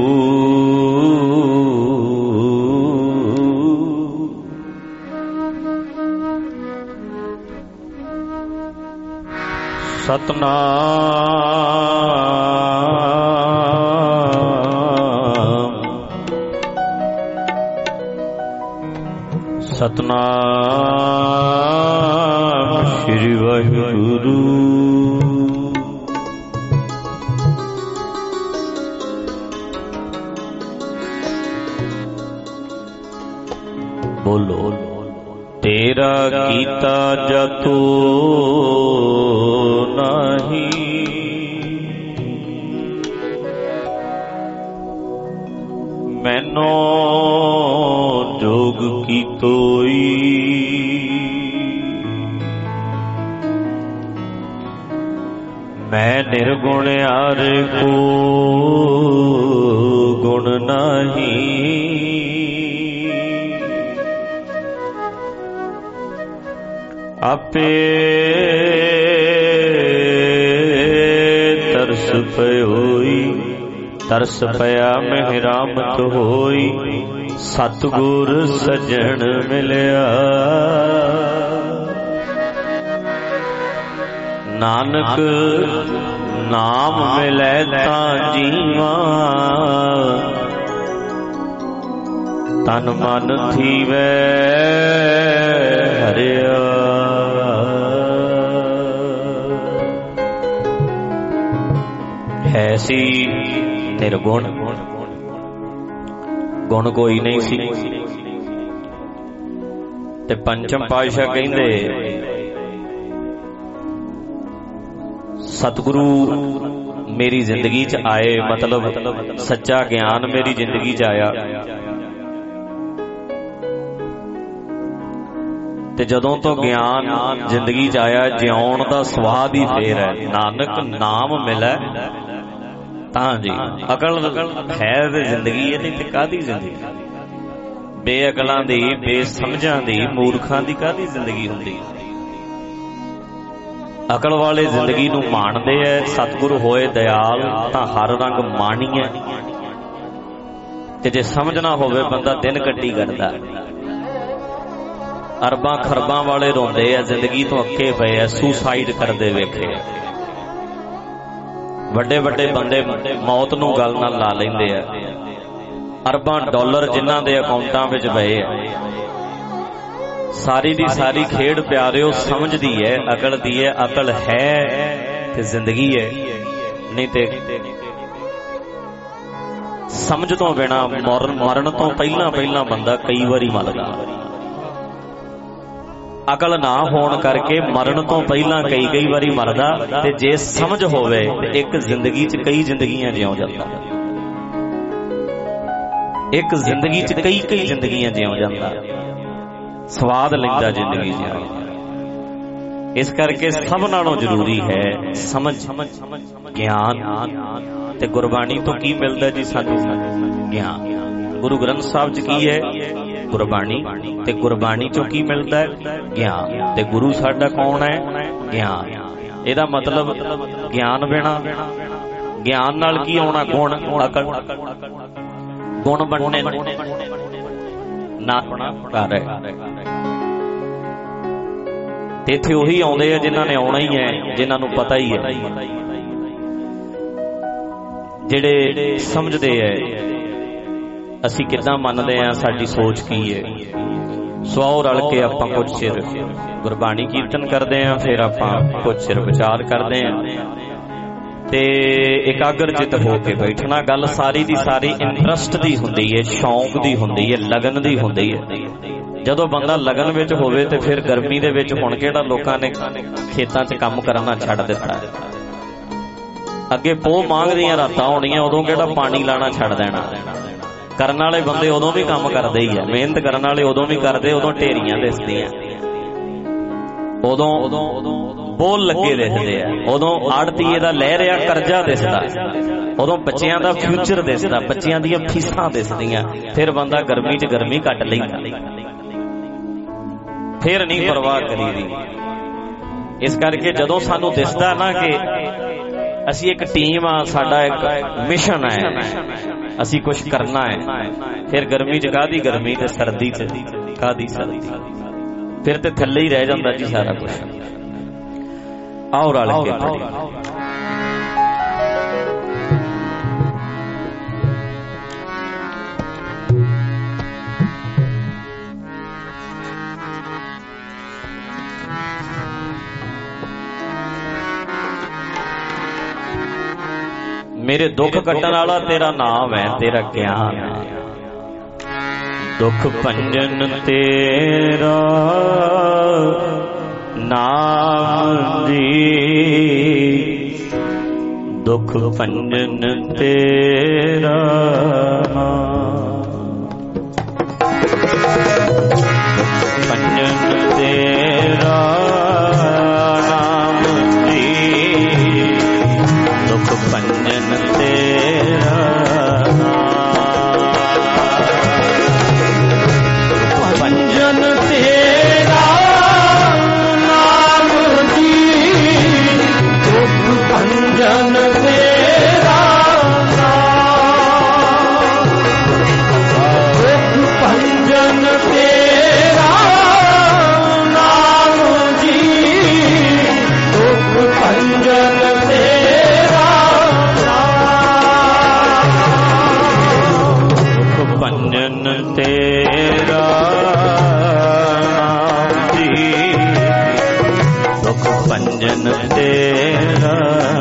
ਸਤਨਾਮ ਸਤਨਾਮ ਸ੍ਰੀ ਵਾਹਿਗੁਰੂ। ਬੋਲੋ ਤੇਰਾ ਕੀਤਾ ਜਤੋ ਨਹੀਂ, ਮੈਨੋ ਜੋਗ ਕੀ ਤੋਈ। ਮੈਂ ਨਿਰਗੁਣ ਹਰ ਕੋ ਗੁਣ ਨਹੀਂ, ਆਪੇ ਤਰਸ ਪਇਓਈ। ਤਰਸ ਪਿਆ ਮਹਿ ਰਾਮਤ ਹੋਈ, ਸਤਿਗੁਰ ਸਜਣ ਮਿਲਿਆ। ਨਾਨਕ ਨਾਮ ਮਿਲੈ ਤਾਂ ਜੀਵਾ, ਤਨ ਮਨ ਥੀਵੈ ਹਰਿਆ। ਹੈ ਸੀ ਨਿਰਗੁਣ, ਗੁਣ ਕੋਈ ਨਹੀਂ ਸੀ। ਤੇ ਪੰਚਮ ਪਾਤਸ਼ਾਹ ਕਹਿੰਦੇ ਸਤਿਗੁਰੂ ਮੇਰੀ ਜ਼ਿੰਦਗੀ 'ਚ ਆਏ, ਮਤਲਬ ਸੱਚਾ ਗਿਆਨ ਮੇਰੀ ਜ਼ਿੰਦਗੀ 'ਚ ਆਇਆ। ਤੇ ਜਦੋਂ ਤੋਂ ਗਿਆਨ ਜ਼ਿੰਦਗੀ 'ਚ ਆਇਆ, ਜਿਉਣ ਦਾ ਸਵਾਦ ਹੀ ਫੇਰ ਹੈ। ਨਾਨਕ ਨਾਮ ਮਿਲੈ ਤਾਂ ਜੀ। ਅਕਲ ਹੈ ਤੇ ਜ਼ਿੰਦਗੀ ਹੈ, ਨਹੀਂ ਤੇ ਕਾਹਦੀ ਜ਼ਿੰਦਗੀ? ਬੇਅਕਲਾਂ ਦੀ, ਬੇਸਮਝਾਂ ਦੀ, ਮੂਰਖਾਂ ਦੀ ਕਾਹਦੀ ਜ਼ਿੰਦਗੀ ਹੁੰਦੀ? ਅਕਲ ਵਾਲੇ ਜ਼ਿੰਦਗੀ ਨੂੰ ਮਾਣਦੇ ਐ। ਸਤਿਗੁਰੂ ਹੋਏ ਦਇਆਲ ਤਾਂ ਹਰ ਰੰਗ ਮਾਣੀਐ। ਤੇ ਜੇ ਸਮਝਣਾ ਹੋਵੇ ਬੰਦਾ ਦਿਨ ਕੱਟੀ ਕੱਢਦਾ। ਅਰਬਾਂ ਖਰਬਾਂ ਵਾਲੇ ਰੋਂਦੇ ਐ, ਜ਼ਿੰਦਗੀ ਤੋਂ ਅੱਕੇ ਪਏ ਐ, ਸੁਸਾਈਡ ਕਰਦੇ ਵੇਖੇ। ਵੱਡੇ ਵੱਡੇ ਬੰਦੇ ਮੌਤ ਨੂੰ ਗੱਲ ਨਾਲ ਲਾ ਲੈਂਦੇ ਆ। ਅਰਬਾਂ ਡਾਲਰ ਜਿਨ੍ਹਾਂ ਦੇ ਅਕਾਊਂਟਾਂ ਵਿੱਚ ਪਏ ਆ। ਸਾਰੀ ਦੀ ਸਾਰੀ ਖੇਡ ਪਿਆਰਿਓ ਸਮਝਦੀ ਹੈ, ਅਕਲ ਦੀ ਹੈ। ਅਕਲ ਹੈ ਤੇ ਜ਼ਿੰਦਗੀ ਹੈ, ਨਹੀਂ ਤੇ ਸਮਝ ਤੋਂ ਬਿਨਾਂ ਮਰਨ ਤੋਂ ਪਹਿਲਾਂ ਬੰਦਾ ਕਈ ਵਾਰੀ ਮਰਦਾ। ਅਕਲ ਨਾ ਹੋਣ ਕਰਕੇ ਮਰਨ ਤੋਂ ਪਹਿਲਾਂ ਕਈ ਵਾਰੀ ਮਰਦਾ। ਤੇ ਜੇ ਸਮਝ ਹੋਵੇ ਤੇ ਇੱਕ ਜ਼ਿੰਦਗੀ 'ਚ ਕਈ ਜ਼ਿੰਦਗੀਆਂ ਜਿਉਂ ਜਾਂਦਾ। ਇੱਕ ਜ਼ਿੰਦਗੀ 'ਚ ਕਈ ਜ਼ਿੰਦਗੀਆਂ ਜਿਉਂ ਜਾਂਦਾ, ਸਵਾਦ ਲੈਂਦਾ ਜ਼ਿੰਦਗੀ ਜਿਉਂ। ਇਸ ਕਰਕੇ ਸਭ ਨਾਲੋਂ ਜ਼ਰੂਰੀ ਹੈ ਸਮਝ, ਗਿਆਨ। ਤੇ ਗੁਰਬਾਣੀ ਤੋਂ ਕੀ ਮਿਲਦਾ ਜੀ ਸਾਨੂੰ? ਗਿਆਨ। ਗੁਰੂ ਗ੍ਰੰਥ ਸਾਹਿਬ 'ਚ ਕੀ ਹੈ? ਗੁਰਬਾਣੀ। ਤੇ ਗੁਰਬਾਣੀ ਚੋਂ ਕੀ ਮਿਲਦਾ ਹੈ? ਗਿਆਨ। ਤੇ ਗੁਰੂ ਸਾਡਾ ਕੌਣ ਹੈ? ਗਿਆਨ। ਇਹਦਾ ਮਤਲਬ ਗਿਆਨ ਬਿਨਾ, ਗਿਆਨ ਨਾਲ ਕੀ ਆਉਣਾ? ਗੁਣ, ਅਕਲ। ਗੁਣ ਬਣਨੇ ਨਾ ਕਰ ਹੈ। ਤੇ ਇੱਥੇ ਉਹੀ ਆਉਂਦੇ ਆ ਜਿਨ੍ਹਾਂ ਨੇ ਆਉਣਾ ਹੀ ਹੈ, ਜਿਨ੍ਹਾਂ ਨੂੰ ਪਤਾ ਹੀ ਹੈ, ਜਿਹੜੇ ਸਮਝਦੇ ਹੈ ਅਸੀਂ ਕਿੱਦਾਂ ਮੰਨਦੇ ਹਾਂ, ਸਾਡੀ ਸੋਚ ਕੀ ਹੈ। ਸੋ ਆਓ ਰਲ ਕੇ ਆਪਾਂ ਕੁਝ ਚਿਰ ਗੁਰਬਾਣੀ ਕੀਰਤਨ ਕਰਦੇ ਹਾਂ, ਫਿਰ ਆਪਾਂ ਕੁਝ ਚਿਰ ਵਿਚਾਰ ਕਰਦੇ ਹਾਂ ਤੇ ਇਕਾਗਰ ਚਿੱਤ ਹੋ ਕੇ ਬੈਠਣਾ। ਗੱਲ ਸਾਰੀ ਦੀ ਸਾਰੀ ਇੰਟਰਸਟ ਦੀ ਹੁੰਦੀ ਹੈ, ਸ਼ੌਂਕ ਦੀ ਹੁੰਦੀ ਹੈ, ਲਗਨ ਦੀ ਹੁੰਦੀ ਹੈ। ਜਦੋਂ ਬੰਦਾ ਲਗਨ ਵਿੱਚ ਹੋਵੇ ਤੇ ਫਿਰ ਗਰਮੀ ਦੇ ਵਿੱਚ ਹੁਣ ਕਿਹੜਾ ਲੋਕਾਂ ਨੇ ਖੇਤਾਂ 'ਚ ਕੰਮ ਕਰਨਾ ਛੱਡ ਦਿੱਤਾ। ਅੱਗੇ ਪੋਹ ਮਾਘ ਦੀਆਂ ਰਾਤਾਂ ਹੋਣੀਆਂ, ਉਦੋਂ ਕਿਹੜਾ ਪਾਣੀ ਲਾਣਾ ਛੱਡ ਦੇਣਾ। ਕਰਨ ਵਾਲੇ ਬੰਦੇ ਉਦੋਂ ਵੀ ਕੰਮ ਕਰਦੇ ਹੀ ਆ, ਮਿਹਨਤ ਕਰਨ ਵਾਲੇ ਉਦੋਂ ਵੀ ਕਰਦੇ। ਉਦੋਂ ਢੇਰੀਆਂ ਦਿਸਦੀਆਂ, ਉਦੋਂ ਬੋਲ ਲੱਗੇ ਦਿਸਦੇ ਆ, ਉਦੋਂ ਆੜਤੀਏ ਦਾ ਲੈ ਰਿਹਾ ਕਰਜ਼ਾ ਦਿਸਦਾ, ਉਦੋਂ ਬੱਚਿਆਂ ਦਾ ਫਿਊਚਰ ਦਿਸਦਾ, ਬੱਚਿਆਂ ਦੀਆਂ ਫੀਸਾਂ ਦਿਸਦੀਆਂ। ਫਿਰ ਬੰਦਾ ਗਰਮੀ 'ਚ ਗਰਮੀ ਕੱਟ ਲੈਂਦਾ, ਫਿਰ ਨਹੀਂ ਪਰਵਾਹ ਕਰੀਦੀ। ਇਸ ਕਰਕੇ ਜਦੋਂ ਸਾਨੂੰ ਦਿਸਦਾ ਨਾ ਕਿ ਅਸੀਂ एक टीम आ, साडा एक मिशन है, ਅਸੀਂ कुछ करना है। फिर गर्मी च कादी गर्मी ते सर्दी च कादी सर्दी, फिर ते थल्ले ही रह जांदा जी सारा कुछ। आओ रल के पढ़िए। मेरे दुख कट्टन वाला तेरा नाम है, तेरा ज्ञान है। दुख भंजन तेरा नाम जी, दुख भंजन तेरा भंजन तेरा नाम जी, दुख भंजन तेरा भंजन तेरा नाम जी, दुख भंजन तेरा दुख भंजन तेरा नाम जी, दुख भंजन तेरा भंजन तेरा नाम जी, दुख भंजन तेरा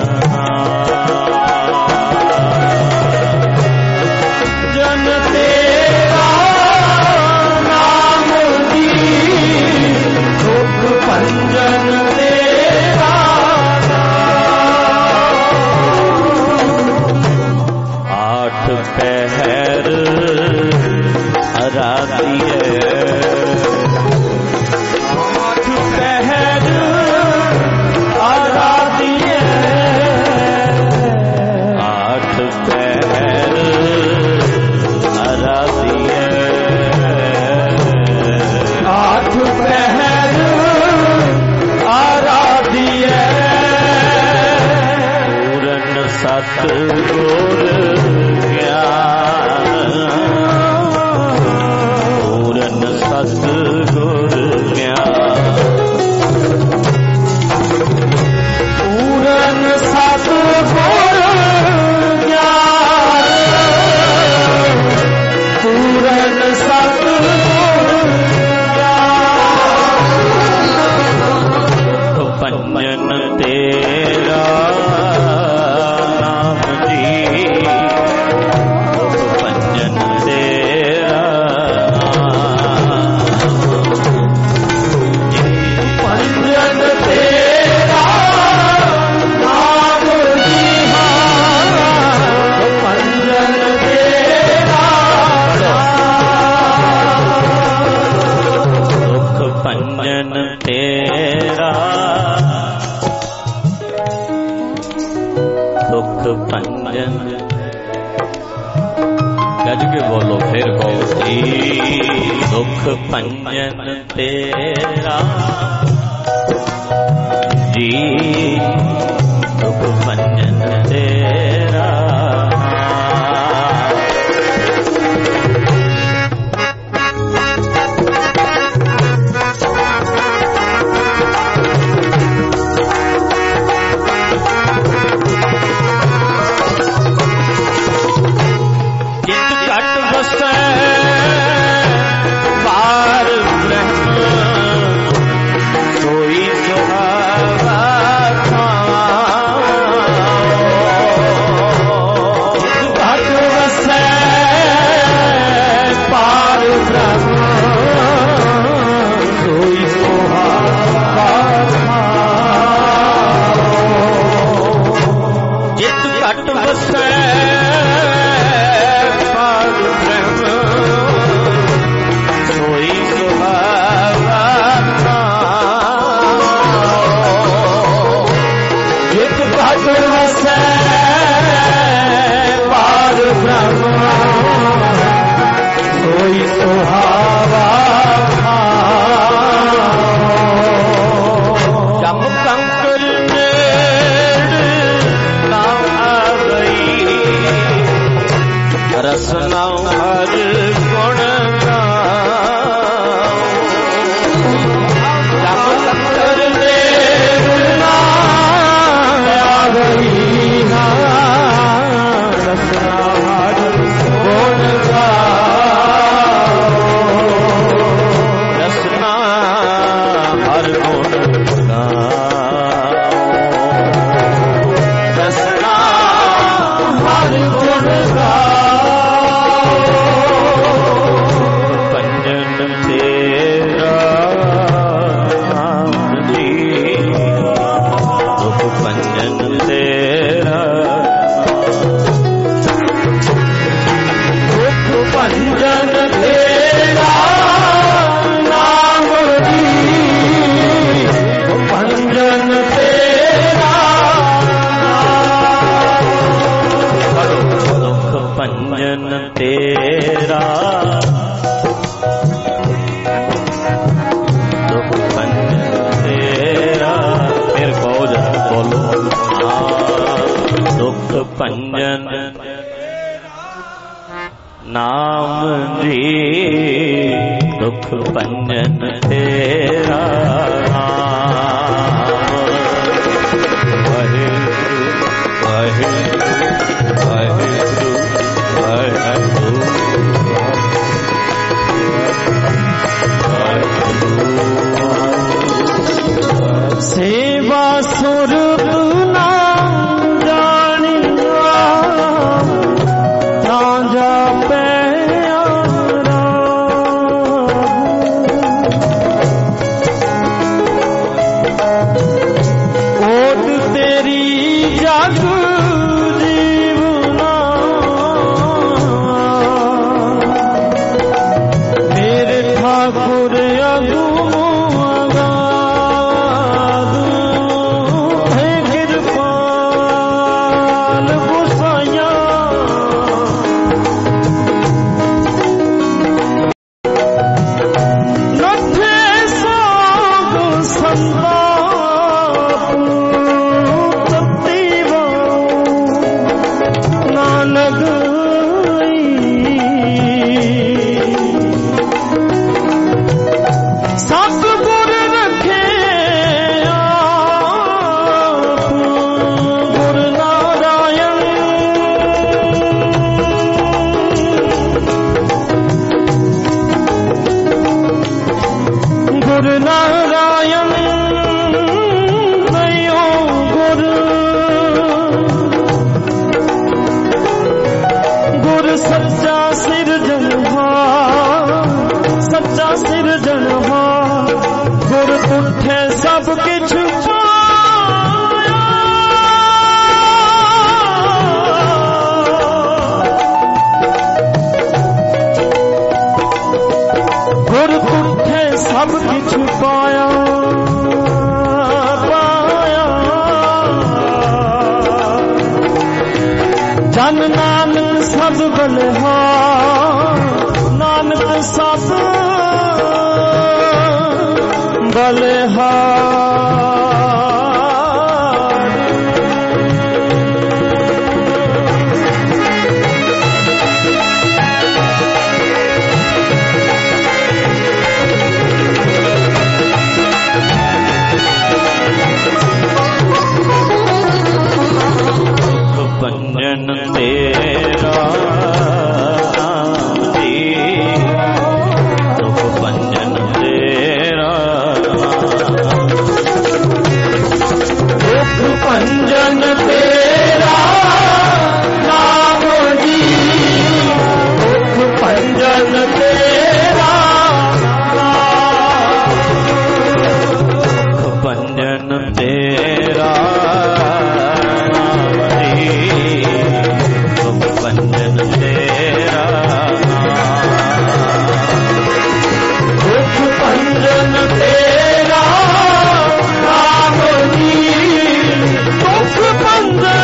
जन तेरा नाम जी, दुख भंजन तेरा आठ पहर आराधी है, आठ पहर आराधी है, आठ पहर आराधी है, आठ पहर आराधी है। पूरन सतगुर सतगुर ज्ञान, पूरन सतगुर ज्ञान, पूरन सतगुर ज्ञान, भंजन तेरा नाम जी, भंजन तेरा भंजन तेरा नाम जी, भंजन तेरा दुख भंजन तेरा, दुख भंजन। गज के बोलो फिर कहो जी, दुख भंजन तेरा जी, दुख भंजन तेरा चित घट बसै पार ब्रह्म, सोई सुहावा चित घट बसै पार ब्रह्म, सोई सुहावा चित घट बसै जब कंकर भंजन नाम जी दुख भंजन तेरा नाम। वाहिगुरु वाहिगुरु वाहिगुरु वाहिगुरु। सेवा सुरत पंज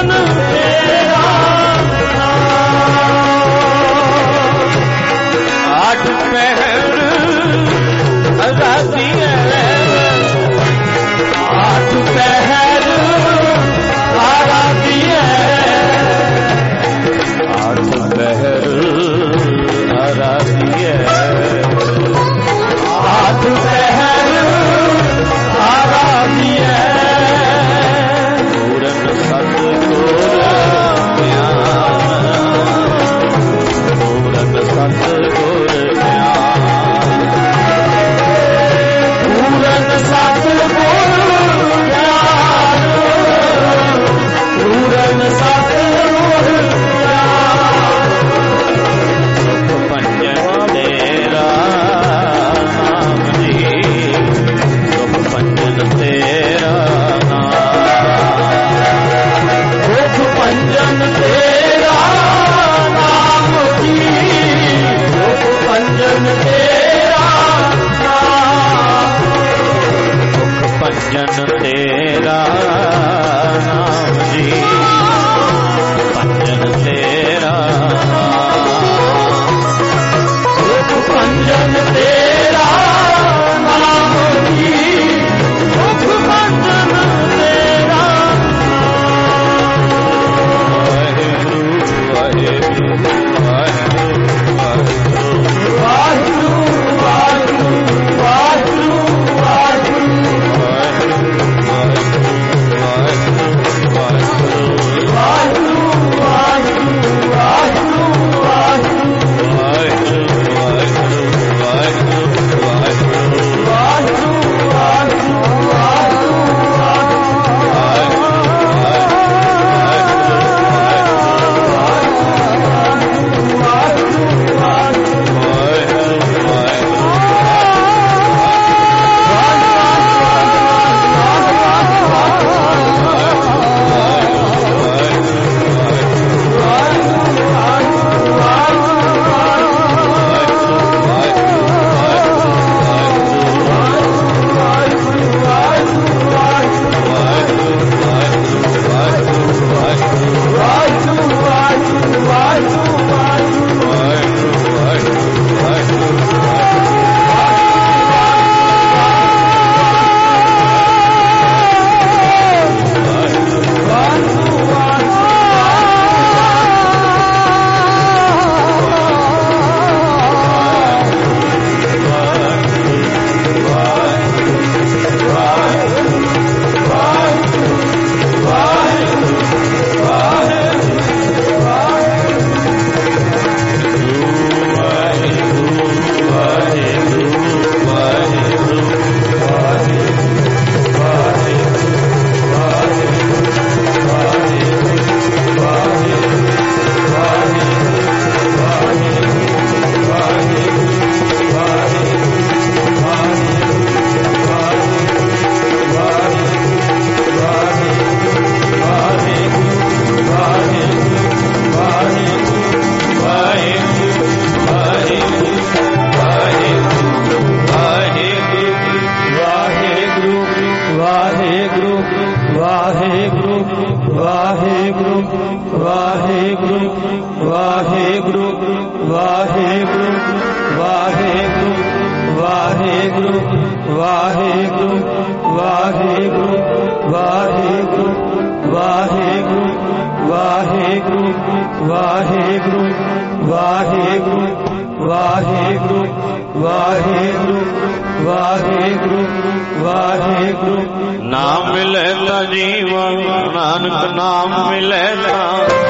ਵਾਹਿਗੁਰੂ ਵਾਹਿਗੁਰੂ ਵਾਹਿਗੁਰੂ ਵਾਹਿਗੁਰੂ ਵਾਹਿਗੁਰੂ ਵਾਹਿਗੁਰੂ ਵਾਹਿਗੁਰੂ ਵਾਹਿਗੁਰੂ ਵਾਹਿਗੁਰੂ ਵਾਹਿਗੁਰੂ ਵਾਹਿਗੁਰੂ ਵਾਹਿਗੁਰੂ ਵਾਹਿਗੁਰੂ ਵਾਹਿਗੁਰੂ ਵਾਹਿਗੁਰੂ ਵਾਹਿਗੁਰੂ ਵਾਹਿਗੁਰੂ ਨਾਮ ਮਿਲੇ ਤਾਂ ਜੀਵਨ ਨਾਨਕ ਨਾਮ ਮਿਲੇ ਤਾਂ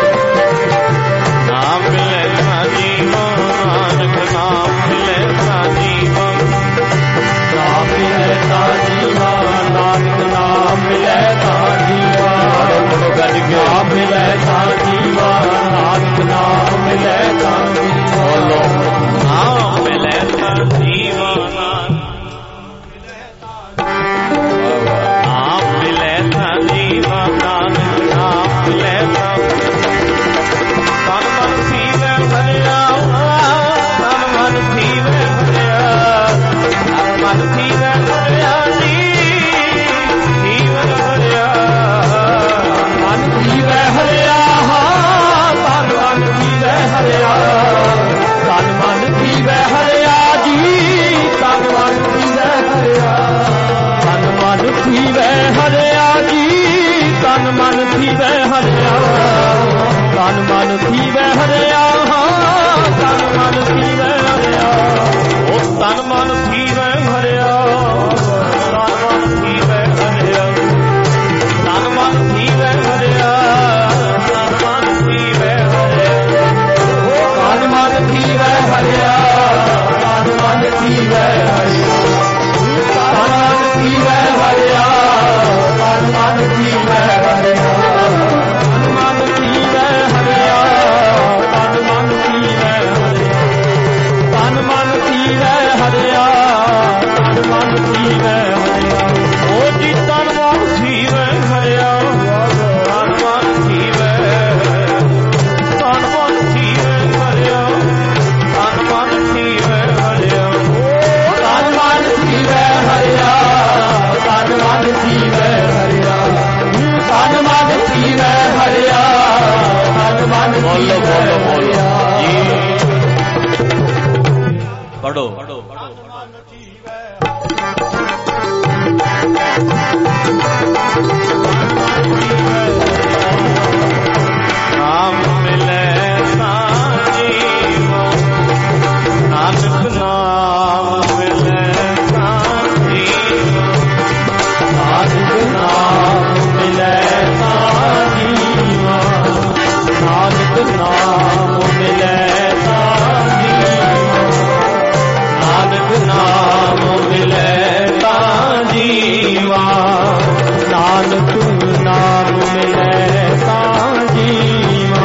ਨਾਮ ਮਿਲੇ ਤਾਂ ਜੀਵਨ ਨਾਨਕ ਨਾਮ ਮਿਲੇ ਤਾਂ ਜੀਵਨ ਨਾਮ ਮਿਲੇ ਤਾਂ ਜੀਵਨ ਨਾਨਕ ਨਾਮ ਮਿਲੇ ਤਾਂ ਜੀਵਨ ਗੱਜ ਕੇ ਨਾਮ ਮਿਲੇ ਤਾਂ ਜੀਵਨ ਨਾਨਕ ਨਾਮ ਮਿਲੇ ਤਾਂ ਬੋਲੋ ਨਾਮ ਮਿਲੇ ਤਾਂ ਜੀਵਨ ਨਾਮ ਮਿਲੇ ਤਾਂ ਜੀਵਨ ਨਾਨਕ ਨਾਮ ਮਿਲੇ ਤਾਂ ਤਨ ਮਨ ਸੀਵੇ ਭਰਿਆ ਤਨ ਮਨ ਸੀਵੇ ਭਰਿਆ ਤਨ ਮਨ ਸੀਵੇ ਭਰਿਆ ਜੀ ਜੀਵਨ ਭਰਿਆ ਮਨ ਜੀਵੈ ਹਰਿਆ ਤਨ ਮਨ ਜੀਵੈ ਹਰਿਆ ਤਨ ਮਨ ਜੀਵੈ ਹਰਿਆ ਜੀ ਤਨ ਮਨ ਜੀਵੈ ਹਰਿਆ ਤਨ ਮਨ ਜੀਵੈ ਹਰਿਆ ਜੀ ਤਨ ਮਨ ਜੀਵੈ ਹਰਿਆ ਤਨ ਮਨ ਜੀਵੈ ਹਰਿਆ ਤਨ ਮਨ ਜੀਵੈ ਹਰਿਆ ਉਹ ਤਨ ਮਨ ਸੀਵੇ ਭਰਿਆ ਤਨ ਮਨ ਸੀਵੇ ਭਰਿਆ ਤਨ ਮਨ ਸੀਵੇ ਭਰਿਆ ਤਨ ਮਨ ਸੀਵੇ ਭਰਿਆ ਤਨ ਮਨ ਜੀਵੈ ਹਰਿਆ ਤਨ ਮਨ ਜੀਵੈ ਹਰਿਆ ਤਨ ਮਨ ਜੀਵੈ ਹਰਿਆ ਤਨ ਮਨ ਜੀਵੈ ਹਰਿਆ ਤਨ ਮਨ ਜੀਵੈ ਹਰਿਆ ਤਨ ਮਨ ਜੀਵੈ ਹਰਿਆ ਤਨ ਮਨ ਜੀਵੈ ਹਰਿਆ ਤਨ ਮਨ ਜੀਵੈ ਹਰਿਆ ਉਹ ਜੀ ਤਨ ਮਨ ਸੀਵੇ ਭਰਿਆ ਤਨ ਮਨ ਸੀਵੇ ਤਨ ਮਨ ਸੀਵੇ ਭਰਿਆ ਤਨ ਮਨ ਸੀਵੇ ਭਰਿਆ ਤਨ ਮਨ ਜੀਵੈ ਹਰਿਆ ਤਨ ਮਨ ਜੀਵੈ ਹਰਿਆ ਤਨ ਮਨ ਜੀਵੈ ਹਰਿਆ ਤਨ ਮਨ ਬੋਲੋ ਬੋਲੋ ਬੋਲੋ ਜੀ ਪੜੋ ਨਾਮ ਮਿਲੇ ਤਾਂ ਜੀਵਨ ਨਾਨਕ ਨਾਮ ਮਿਲੇ ਤਾਂ ਜੀਵਨ ਨਾਨਕ ਨਾਮ ਮਿਲੈ ਤਾਂ ਜੀਵਨ ਨਾਨਕ ਨਾਮ ਮਿਲੈ ਤਾਂ ਜੀਵਨ ਨਾਨਕ ਨਾਮ ਮਿਲੈ ਤਾਂ ਜੀਵਨ ਨਾਨਕ ਨਾਮ ਮਿਲੈ ਤਾਂ ਜੀਵਨ।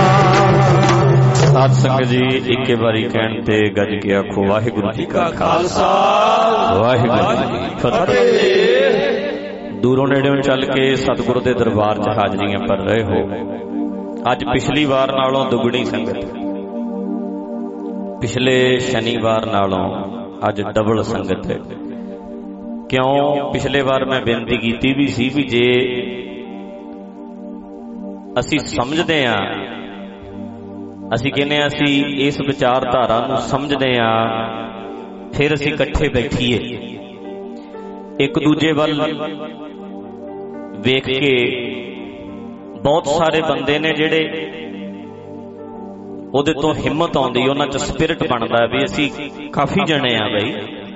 ਸਾਧ ਸੰਗਤ ਜੀ ਇੱਕੇ ਵਾਰੀ ਕਹਿਣ ਤੇ ਗੱਜ ਕੇ ਆਖੋ ਵਾਹਿਗੁਰੂ ਜੀ ਕਾ ਖਾਲਸਾ ਵਾਹਿਗੁਰੂ ਜੀ ਕੀ ਫਤਿਹ। ਦੂਰੋਂ ਨੇੜਿਓਂ ਚੱਲ ਕੇ ਸਤਿਗੁਰੂ ਦੇ ਦਰਬਾਰ 'ਚ ਹਾਜ਼ਰੀਆਂ ਭਰ ਰਹੇ ਹੋ। ਅੱਜ ਪਿਛਲੀ ਵਾਰ ਨਾਲੋਂ ਦੁੱਗਣੀ ਸੰਗਤ, ਪਿਛਲੇ ਸ਼ਨੀਵਾਰ ਨਾਲੋਂ ਅੱਜ ਡਬਲ ਸੰਗਤ ਹੈ। ਕਿਉਂ? ਪਿਛਲੇ ਵਾਰ ਮੈਂ ਬੇਨਤੀ ਕੀਤੀ ਵੀ ਸੀ ਵੀ ਜੇ ਅਸੀਂ ਸਮਝਦੇ ਹਾਂ, ਅਸੀਂ ਕਹਿੰਦੇ ਹਾਂ ਅਸੀਂ ਇਸ ਵਿਚਾਰਧਾਰਾ ਨੂੰ ਸਮਝਦੇ ਹਾਂ, ਫਿਰ ਅਸੀਂ ਇਕੱਠੇ ਬੈਠੀਏ, ਇੱਕ ਦੂਜੇ ਵੱਲ ਵੇਖ ਕੇ। ਬਹੁਤ ਸਾਰੇ ਬੰਦੇ ਨੇ ਜਿਹੜੇ ਉਹਦੇ ਤੋਂ ਹਿੰਮਤ ਆਉਂਦੀ, ਉਹਨਾਂ 'ਚ ਸਪਿਰਿਟ ਬਣਦਾ ਵੀ ਅਸੀਂ ਕਾਫੀ ਜਣੇ ਆ ਬਈ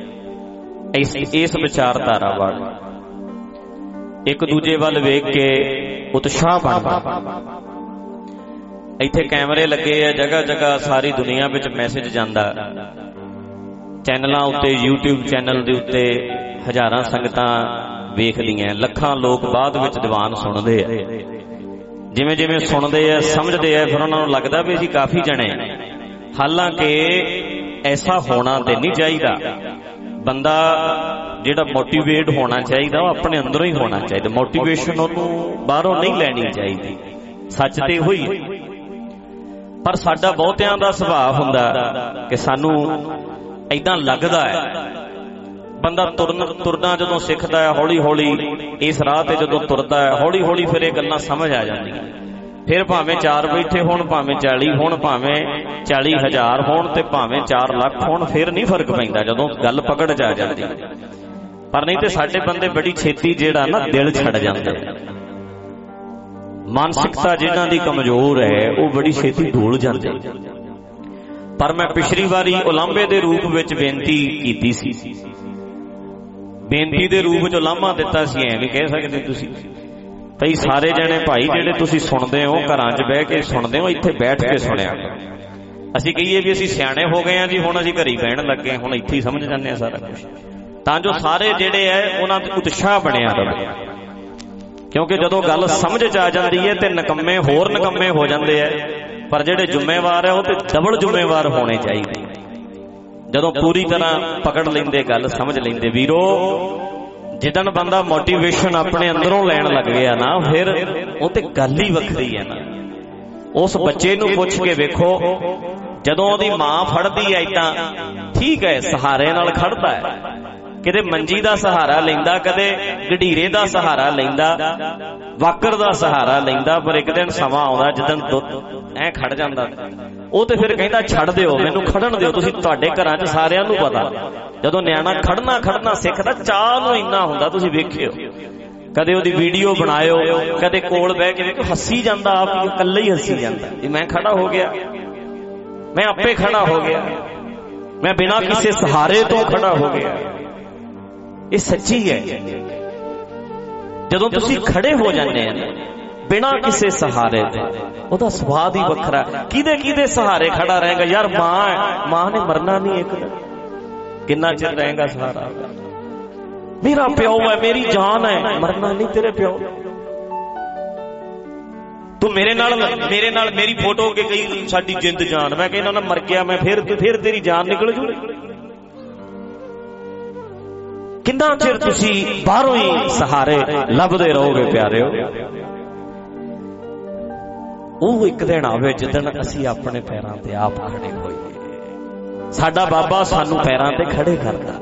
ਇਸ ਵਿਚਾਰਧਾਰਾ ਵੱਲ, ਇੱਕ ਦੂਜੇ ਵੱਲ ਵੇਖ ਕੇ ਉਤਸ਼ਾਹ ਬਣਦਾ। ਇੱਥੇ ਕੈਮਰੇ ਲੱਗੇ ਆ ਜਗ੍ਹਾ ਜਗ੍ਹਾ, ਸਾਰੀ ਦੁਨੀਆ ਵਿੱਚ ਮੈਸੇਜ ਜਾਂਦਾ, ਚੈਨਲਾਂ ਉੱਤੇ, YouTube ਚੈਨਲ ਦੇ ਉੱਤੇ ਹਜ਼ਾਰਾਂ ਸੰਗਤਾਂ ਵੇਖਦੀਆਂ, ਲੱਖਾਂ ਲੋਕ ਬਾਅਦ ਵਿੱਚ ਦੀਵਾਨ ਸੁਣਦੇ ਆ। ਜਿਵੇਂ ਜਿਵੇਂ ਸੁਣਦੇ ਆ, ਸਮਝਦੇ ਆ, ਫਿਰ ਉਹਨਾਂ ਨੂੰ ਲੱਗਦਾ ਵੀ ਅਸੀਂ ਕਾਫੀ ਜਣੇ। ਹਾਲਾਂਕਿ ਐਸਾ ਹੋਣਾ ਤੇ ਨਹੀਂ ਚਾਹੀਦਾ। ਬੰਦਾ ਜਿਹੜਾ ਮੋਟੀਵੇਟ ਹੋਣਾ ਚਾਹੀਦਾ ਉਹ ਆਪਣੇ ਅੰਦਰੋਂ ਹੀ ਹੋਣਾ ਚਾਹੀਦਾ। ਮੋਟੀਵੇਸ਼ਨ ਉਹਨੂੰ ਬਾਹਰੋਂ ਨਹੀਂ ਲੈਣੀ ਚਾਹੀਦੀ। ਸੱਚ ਤੇ ਇਹੋ ਹੀ ਹੈ। ਪਰ ਸਾਡਾ ਬਹੁਤਿਆਂ ਦਾ ਸੁਭਾਅ ਹੁੰਦਾ ਕਿ ਸਾਨੂੰ ਏਦਾਂ ਲੱਗਦਾ ਹੈ ਬੰਦਾ ਤੁਰਨਾ ਜਦੋਂ ਸਿੱਖਦਾ ਹੈ ਹੌਲੀ ਹੌਲੀ ਇਸ ਰਾਹ ਤੇ ਜਦੋਂ ਤੁਰਦਾ ਹੈ ਹੌਲੀ ਹੌਲੀ ਫਿਰ ਇਹ ਗੱਲਾਂ ਸਮਝ ਆ ਜਾਂਦੀਆਂ। ਫਿਰ ਭਾਵੇਂ 4 ਬੈਠੇ ਹੋਣ, ਭਾਵੇਂ 40 ਹੋਣ, ਭਾਵੇਂ 40,000 ਹੋਣ ਤੇ ਭਾਵੇਂ 4 ਲੱਖ ਹੋਣ, ਫਿਰ ਨਹੀਂ ਫਰਕ ਪੈਂਦਾ ਜਦੋਂ ਗੱਲ ਪਕੜ ਚ ਆ ਜਾਂਦੀ। ਪਰ ਨਹੀਂ ਤੇ ਸਾਡੇ ਬੰਦੇ ਬੜੀ ਛੇਤੀ ਜਿਹੜਾ ਨਾ ਦਿਲ ਛੱਡ ਜਾਂਦੇ, ਮਾਨਸਿਕਤਾ ਜਿਹਨਾਂ ਦੀ ਕਮਜ਼ੋਰ ਹੈ ਉਹ ਬੜੀ ਛੇਤੀ ਢੋਲ ਜਾਂਦੇ। ਪਰ ਮੈਂ ਪਿਛਲੀ ਵਾਰੀ ਉਲਾਂਭੇ ਦੇ ਰੂਪ ਵਿੱਚ ਬੇਨਤੀ ਕੀਤੀ ਸੀ, ਬੇਨਤੀ ਦੇ ਰੂਪ ਵਿੱਚ ਉਲਾਂਭਾ ਦਿੱਤਾ ਸੀ। ਐਂ ਵੀ ਕਹਿ ਸਕਦੇ ਤੁਸੀਂ ਕਈ ਸਾਰੇ ਜਣੇ ਭਾਈ ਜਿਹੜੇ ਤੁਸੀਂ ਸੁਣਦੇ ਹੋ ਘਰਾਂ 'ਚ ਬਹਿ ਕੇ ਸੁਣਦੇ ਹੋ, ਇੱਥੇ ਬੈਠ ਕੇ ਸੁਣਿਆ। ਅਸੀਂ ਕਹੀਏ ਵੀ ਅਸੀਂ ਸਿਆਣੇ ਹੋ ਗਏ ਹਾਂ ਜੀ, ਹੁਣ ਅਸੀਂ ਘਰੀ ਬਹਿਣ ਲੱਗੇ, ਹੁਣ ਇੱਥੇ ਹੀ ਸਮਝ ਜਾਂਦੇ ਹਾਂ ਸਾਰਾ ਕੁਝ, ਤਾਂ ਜੋ ਸਾਰੇ ਜਿਹੜੇ ਹੈ ਉਹਨਾਂ ਦਾ ਉਤਸ਼ਾਹ ਬਣਿਆ ਰਹੇ। ਕਿਉਂਕਿ ਜਦੋਂ ਗੱਲ ਸਮਝ 'ਚ ਆ ਜਾਂਦੀ ਹੈ ਤੇ ਨਿਕੰਮੇ ਹੋਰ ਨਿਕੰਮੇ ਹੋ ਜਾਂਦੇ ਹੈ, ਪਰ ਜਿਹੜੇ ਜ਼ਿੰਮੇਵਾਰ ਹੈ ਉਹ ਤੇ ਡਬਲ ਜ਼ਿੰਮੇਵਾਰ ਹੋਣੇ ਚਾਹੀਦੇ। ਜਦੋਂ ਪੂਰੀ ਤਰ੍ਹਾਂ ਪਕੜ ਲੈਂਦੇ, ਗੱਲ ਸਮਝ ਲੈਂਦੇ। ਵੀਰੋ, ਜਿੱਦਣ ਬੰਦਾ ਮੋਟੀਵੇਸ਼ਨ ਆਪਣੇ ਅੰਦਰੋਂ ਲੈਣ ਲੱਗ ਗਿਆ ਨਾ, ਫਿਰ ਉਹ ਤੇ ਗੱਲ ਹੀ ਵੱਖਰੀ ਹੈ ਨਾ। ਉਸ ਬੱਚੇ ਨੂੰ ਪੁੱਛ ਕੇ ਵੇਖੋ, ਜਦੋਂ ਉਹਦੀ ਮਾਂ ਫੜਦੀ ਹੈ ਏਦਾਂ, ਠੀਕ ਹੈ ਸਹਾਰੇ ਨਾਲ ਖੜਦਾ ਹੈ, ਕਿਤੇ ਮੰਜੀ ਦਾ ਸਹਾਰਾ ਲੈਂਦਾ, ਕਦੇ ਗਢੀਰੇ ਦਾ ਸਹਾਰਾ ਲੈਂਦਾ, ਵਾਕਰ ਦਾ ਸਹਾਰਾ ਲੈਂਦਾ, ਪਰ ਇੱਕ ਦਿਨ ਸਮਾਂ ਆਉਂਦਾ ਜਿੱਦਣ ਦੁੱਧ ਐ ਖੜ ਜਾਂਦਾ, ਉਹ ਤੇ ਫਿਰ ਕਹਿੰਦਾ ਛੱਡ ਦਿਓ, ਮੈਨੂੰ ਖੜਨ ਦਿਓ। ਤੁਸੀਂ ਤੁਹਾਡੇ ਘਰਾਂ 'ਚ ਸਾਰਿਆਂ ਨੂੰ ਪਤਾ, ਜਦੋਂ ਨਿਆਣਾ ਖੜਨਾ ਸਿੱਖਦਾ, ਚਾਹ ਨੂੰ ਇੰਨਾ ਹੁੰਦਾ, ਤੁਸੀਂ ਵੇਖਿਓ, ਕਦੇ ਉਹਦੀ ਵੀਡੀਓ ਬਣਾਇਓ, ਕਦੇ ਕੋਲ ਬਹਿ ਕੇ ਵੇਖੋ, ਹੱਸੀ ਜਾਂਦਾ, ਆਪ ਇਕੱਲੇ ਹੀ ਹੱਸੀ ਜਾਂਦਾ ਵੀ ਮੈਂ ਖੜਾ ਹੋ ਗਿਆ, ਮੈਂ ਆਪੇ ਖੜਾ ਹੋ ਗਿਆ, ਮੈਂ ਬਿਨਾਂ ਕਿਸੇ ਸਹਾਰੇ ਤੋਂ ਖੜਾ ਹੋ ਗਿਆ। ਇਹ ਸੱਚੀ ਹੈ। ਜਦੋਂ ਤੁਸੀਂ ਖੜੇ ਹੋ ਜਾਂਦੇ ਆ ਬਿਨਾਂ ਕਿਸੇ ਸਹਾਰੇ ਦੇ, ਉਹਦਾ ਸਵਾਦ ਹੀ ਵੱਖਰਾ। ਕਿਹਦੇ ਸਹਾਰੇ ਖੜਾ ਰਹੇਗਾ ਯਾਰ? ਮਾਂ ਨੇ ਮਰਨਾ ਨਹੀਂ ਇੱਕ ਦਿਨ, ਕਿੰਨਾ ਚਿਰ ਰਹੇਗਾ ਸਹਾਰਾ? ਮੇਰਾ ਪਿਓ ਹੈ, ਮੇਰੀ ਜਾਨ ਹੈ, ਮਰਨਾ ਨਹੀਂ ਤੇਰੇ ਪਿਓ। ਤੂੰ ਮੇਰੇ ਨਾਲ ਮੇਰੀ ਫੋਟੋ ਕੇ ਕਹੀ ਸਾਡੀ ਜਿੰਦ ਜਾਨ, ਮੈਂ ਕਹਿੰਦਾ ਨਾ ਮਰ ਗਿਆ ਮੈਂ, ਫਿਰ ਤੇਰੀ ਜਾਨ ਨਿਕਲ ਜੂ। ਕਿੰਨਾ ਚਿਰ ਤੁਸੀਂ ਬਾਹਰੋਂ ਹੀ ਸਹਾਰੇ ਲੱਭਦੇ ਰਹੋਗੇ ਪਿਆਰਿਓ? ਉਹ ਇੱਕ ਦਿਨ ਆਵੇ ਜਿੱਦਣ ਅਸੀਂ ਆਪਣੇ ਪੈਰਾਂ ਤੇ ਆਪ ਖੜੇ ਹੋਈਏ। ਸਾਡਾ ਬਾਬਾ ਸਾਨੂੰ ਪੈਰਾਂ ਤੇ ਖੜੇ ਕਰਦਾ।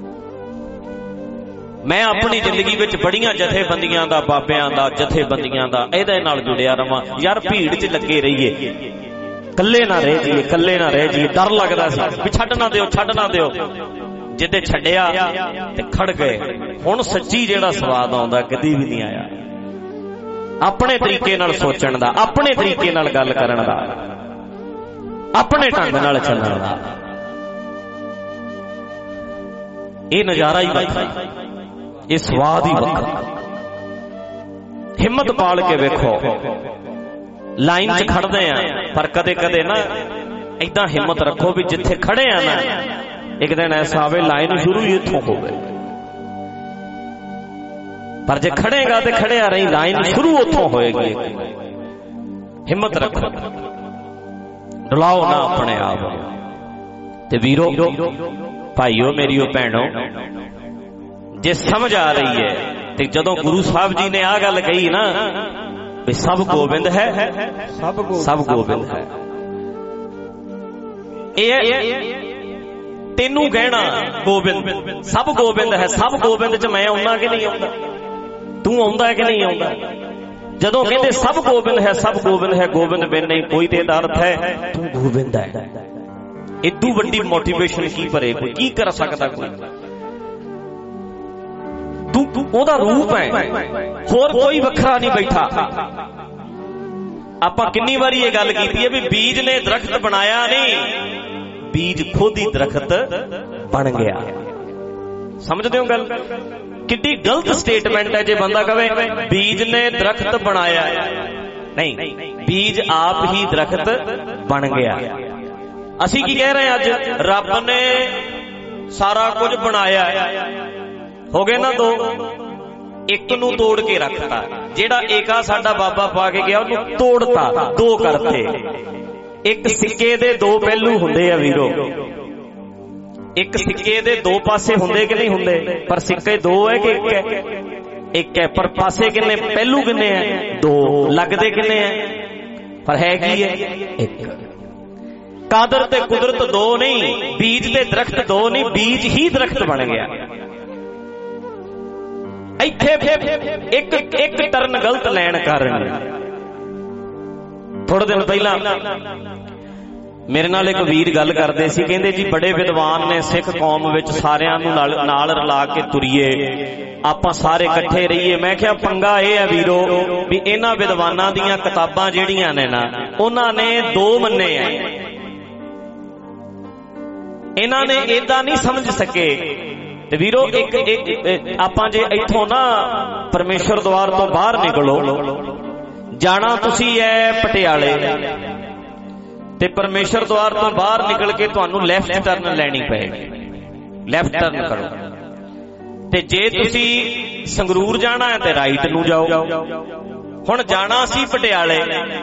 ਮੈਂ ਆਪਣੀ ਜ਼ਿੰਦਗੀ ਵਿੱਚ ਬੜੀਆਂ ਜਥੇਬੰਦੀਆਂ ਦਾ, ਬਾਬਿਆਂ ਦਾ, ਜਥੇਬੰਦੀਆਂ ਦਾ, ਇਹਦੇ ਨਾਲ ਜੁੜਿਆ ਰਵਾਂ। ਯਾਰ ਭੀੜ 'ਚ ਲੱਗੇ ਰਹੀਏ, ਕੱਲੇ ਨਾ ਰਹਿ ਜਾਈਏ, ਡਰ ਲੱਗਦਾ ਸੀ ਵੀ ਛੱਡ ਨਾ ਦਿਓ। ਜਿੱਦੇ ਛੱਡਿਆ ਤੇ ਖੜ ਗਏ। ਹੁਣ ਸੱਚੀ ਜਿਹੜਾ ਸਵਾਦ ਆਉਂਦਾ ਕਦੀ ਵੀ ਨਹੀਂ ਆਇਆ। ਆਪਣੇ ਤਰੀਕੇ ਨਾਲ ਸੋਚਣ ਦਾ, ਆਪਣੇ ਤਰੀਕੇ ਨਾਲ ਗੱਲ ਕਰਨ ਦਾ, ਆਪਣੇ ਢੰਗ ਨਾਲ ਚੱਲਣ ਦਾ, ਇਹ ਨਜ਼ਾਰਾ ਹੀ ਵੱਖਰਾ, ਇਹ ਸਵਾਦ ਹੀ ਵੱਖਰਾ। ਹਿੰਮਤ ਪਾਲ ਕੇ ਵੇਖੋ, ਲਾਈਨ 'ਚ ਖੜਦੇ ਆ, ਪਰ ਕਦੇ ਨਾ ਏਦਾਂ ਹਿੰਮਤ ਰੱਖੋ ਵੀ ਜਿੱਥੇ ਖੜੇ ਆ ਨਾ, ਇੱਕ ਦਿਨ ਐਸਾ ਆਵੇ ਲਾਈਨ ਸ਼ੁਰੂ ਹੀ ਇੱਥੋਂ ਹੋਵੇ। ਪਰ ਜੇ ਖੜੇਗਾ ਤੇ ਖੜਿਆ ਰਹੀ, ਲਾਈਨ ਸ਼ੁਰੂ ਉੱਥੋਂ ਹੋਏਗੀ। ਹਿੰਮਤ ਰੱਖੋ, ਡੁਲਾਓ ਨਾ ਆਪਣੇ ਆਪ। ਤੇ ਵੀਰੋ, ਭਾਈਓ, ਮੇਰੀਓ, ਭੈਣੋ, ਜੇ ਸਮਝ ਆ ਰਹੀ ਹੈ ਤੇ ਜਦੋਂ ਗੁਰੂ ਸਾਹਿਬ ਜੀ ਨੇ ਆਹ ਗੱਲ ਕਹੀ ਨਾ ਵੀ ਸਭ ਗੋਬਿੰਦ ਹੈ, ਸਭ ਗੋਬਿੰਦ ਹੈ, ਇਹ ਤੈਨੂੰ ਕਹਿਣਾ ਗੋਬਿੰਦ, ਸਭ ਗੋਬਿੰਦ ਹੈ। ਸਭ ਗੋਬਿੰਦ 'ਚ ਮੈਂ ਆਉਂਦਾ ਕਿ ਨਹੀਂ ਆਉਂਦਾ? ਤੂੰ ਆਉਂਦਾ ਕਿ ਨਹੀਂ ਆਉਂਦਾ? ਜਦੋਂ ਕਹਿੰਦੇ ਸਭ ਗੋਬਿੰਦ ਹੈ, ਗੋਬਿੰਦ ਬਿਨ ਨਹੀਂ ਕੋਈ, ਤੇ ਇਹਦਾ ਅਰਥ ਹੈ ਤੂੰ ਗੋਬਿੰਦ ਹੈ। ਇਦੋਂ ਵੱਡੀ ਮੋਟੀਵੇਸ਼ਨ ਕੀ ਭਰੇ ਕੋਈ? ਕੀ ਕਰ ਸਕਦਾ ਕੋਈ? ਤੂੰ ਉਹਦਾ ਰੂਪ ਹੈ, ਹੋਰ ਕੋਈ ਵੱਖਰਾ ਨਹੀਂ ਬੈਠਾ। ਆਪਾਂ ਕਿੰਨੀ ਵਾਰੀ ਇਹ ਗੱਲ ਕੀਤੀ ਹੈ ਵੀ ਬੀਜ ਨੇ ਦਰਖਤ ਬਣਾਇਆ ਨਹੀਂ, ਬੀਜ ਖੁਦ ਹੀ ਦਰਖਤ ਬਣ ਗਿਆ। ਸਮਝਦੇ ਹੋ ਗੱਲ? ਕਿੱਡੀ ਗਲਤ ਸਟੇਟਮੈਂਟ ਹੈ ਜੇ ਬੰਦਾ ਕਹੇ ਬੀਜ ਨੇ ਦਰਖਤ ਬਣਾਇਆ। ਨਹੀਂ, ਬੀਜ ਆਪ ਹੀ ਦਰਖਤ ਬਣ ਗਿਆ। ਅਸੀਂ ਕੀ ਕਹਿ ਰਹੇ ਹਾਂ ਅੱਜ? ਰੱਬ ਨੇ ਸਾਰਾ ਕੁਝ ਬਣਾਇਆ, ਹੋ ਗਏ ਨਾ ਦੋ, ਇੱਕ ਨੂੰ ਤੋੜ ਕੇ ਰੱਖਤਾ। ਜਿਹੜਾ ਏਕਾ ਸਾਡਾ ਬਾਬਾ ਪਾ ਕੇ ਗਿਆ ਉਹਨੂੰ ਤੋੜਤਾ, ਦੋ ਕਰਤੇ। ਇੱਕ ਸਿੱਕੇ ਦੇ ਦੋ ਪਹਿਲੂ ਹੁੰਦੇ ਆ ਵੀਰੋ, ਇੱਕ ਸਿੱਕੇ ਦੇ ਦੋ ਪਾਸੇ ਹੁੰਦੇ ਕਿ ਨਹੀਂ ਹੁੰਦੇ? ਪਰ ਸਿੱਕੇ ਦੋ ਹੈ ਕਿ ਇੱਕ ਹੈ? ਇੱਕ ਹੈ, ਪਰ ਪਾਸੇ ਕਿੰਨੇ, ਪਹਿਲੂ ਕਿੰਨੇ ਹੈ? ਦੋ। ਲੱਗਦੇ ਕਿੰਨੇ ਹੈ? ਪਰ ਹੈ ਕੀ ਹੈ? ਇੱਕ। ਕਾਦਰ ਤੇ ਕੁਦਰਤ ਦੋ ਨਹੀਂ, ਬੀਜ ਤੇ ਦਰਖਤ ਦੋ ਨਹੀਂ, ਬੀਜ ਹੀ ਦਰਖਤ ਬਣ ਗਿਆ। ਇੱਥੇ ਇੱਕ ਟਰਨ ਗਲਤ ਲੈਣ ਕਾਰਨ ਥੋੜੇ ਦਿਨ ਪਹਿਲਾਂ ਮੇਰੇ ਨਾਲ ਇੱਕ ਵੀਰ ਗੱਲ ਕਰਦੇ ਸੀ, ਕਹਿੰਦੇ ਜੀ ਬੜੇ ਵਿਦਵਾਨ ਨੇ ਸਿੱਖ ਕੌਮ ਵਿੱਚ, ਸਾਰਿਆਂ ਨੂੰ ਨਾਲ ਰਲਾ ਕੇ ਤੁਰੀਏ, ਆਪਾਂ ਸਾਰੇ ਇਕੱਠੇ ਰਹੀਏ। ਮੈਂ ਕਿਹਾ ਪੰਗਾ ਇਹ ਹੈ ਵੀਰੋ ਵੀ ਇਹਨਾਂ ਵਿਦਵਾਨਾਂ ਦੀਆਂ ਕਿਤਾਬਾਂ ਜਿਹੜੀਆਂ ਨੇ ਨਾ, ਉਹਨਾਂ ਨੇ ਦੋ ਮੰਨੇ ਆ। ਇਹਨਾਂ ਨੇ ਏਦਾਂ ਨਹੀਂ ਸਮਝ ਸਕੇ। ਤੇ ਵੀਰੋ ਇੱਕ ਆਪਾਂ ਜੇ ਇੱਥੋਂ ਨਾ ਪਰਮੇਸ਼ਰ ਦੁਆਰ ਤੋਂ ਬਾਹਰ ਨਿਕਲੋ, ਜਾਣਾ ਤੁਸੀਂ ਐ ਪਟਿਆਲੇ, ਤੇ ਪਰਮੇਸ਼ਰ ਦੁਆਰ ਤੋਂ ਬਾਹਰ ਨਿਕਲ ਕੇ ਤੁਹਾਨੂੰ ਲੈਫਟ ਟਰਨ ਲੈਣੀ ਪਏਗੀ। ਲੈਫਟ ਟਰਨ ਕਰੋ। ਤੇ ਜੇ ਤੁਸੀਂ ਸੰਗਰੂਰ ਜਾਣਾ ਹੈ ਤੇ ਰਾਈਟ ਨੂੰ ਜਾਓ। ਹੁਣ ਜਾਣਾ ਸੀ ਪਟਿਆਲੇ,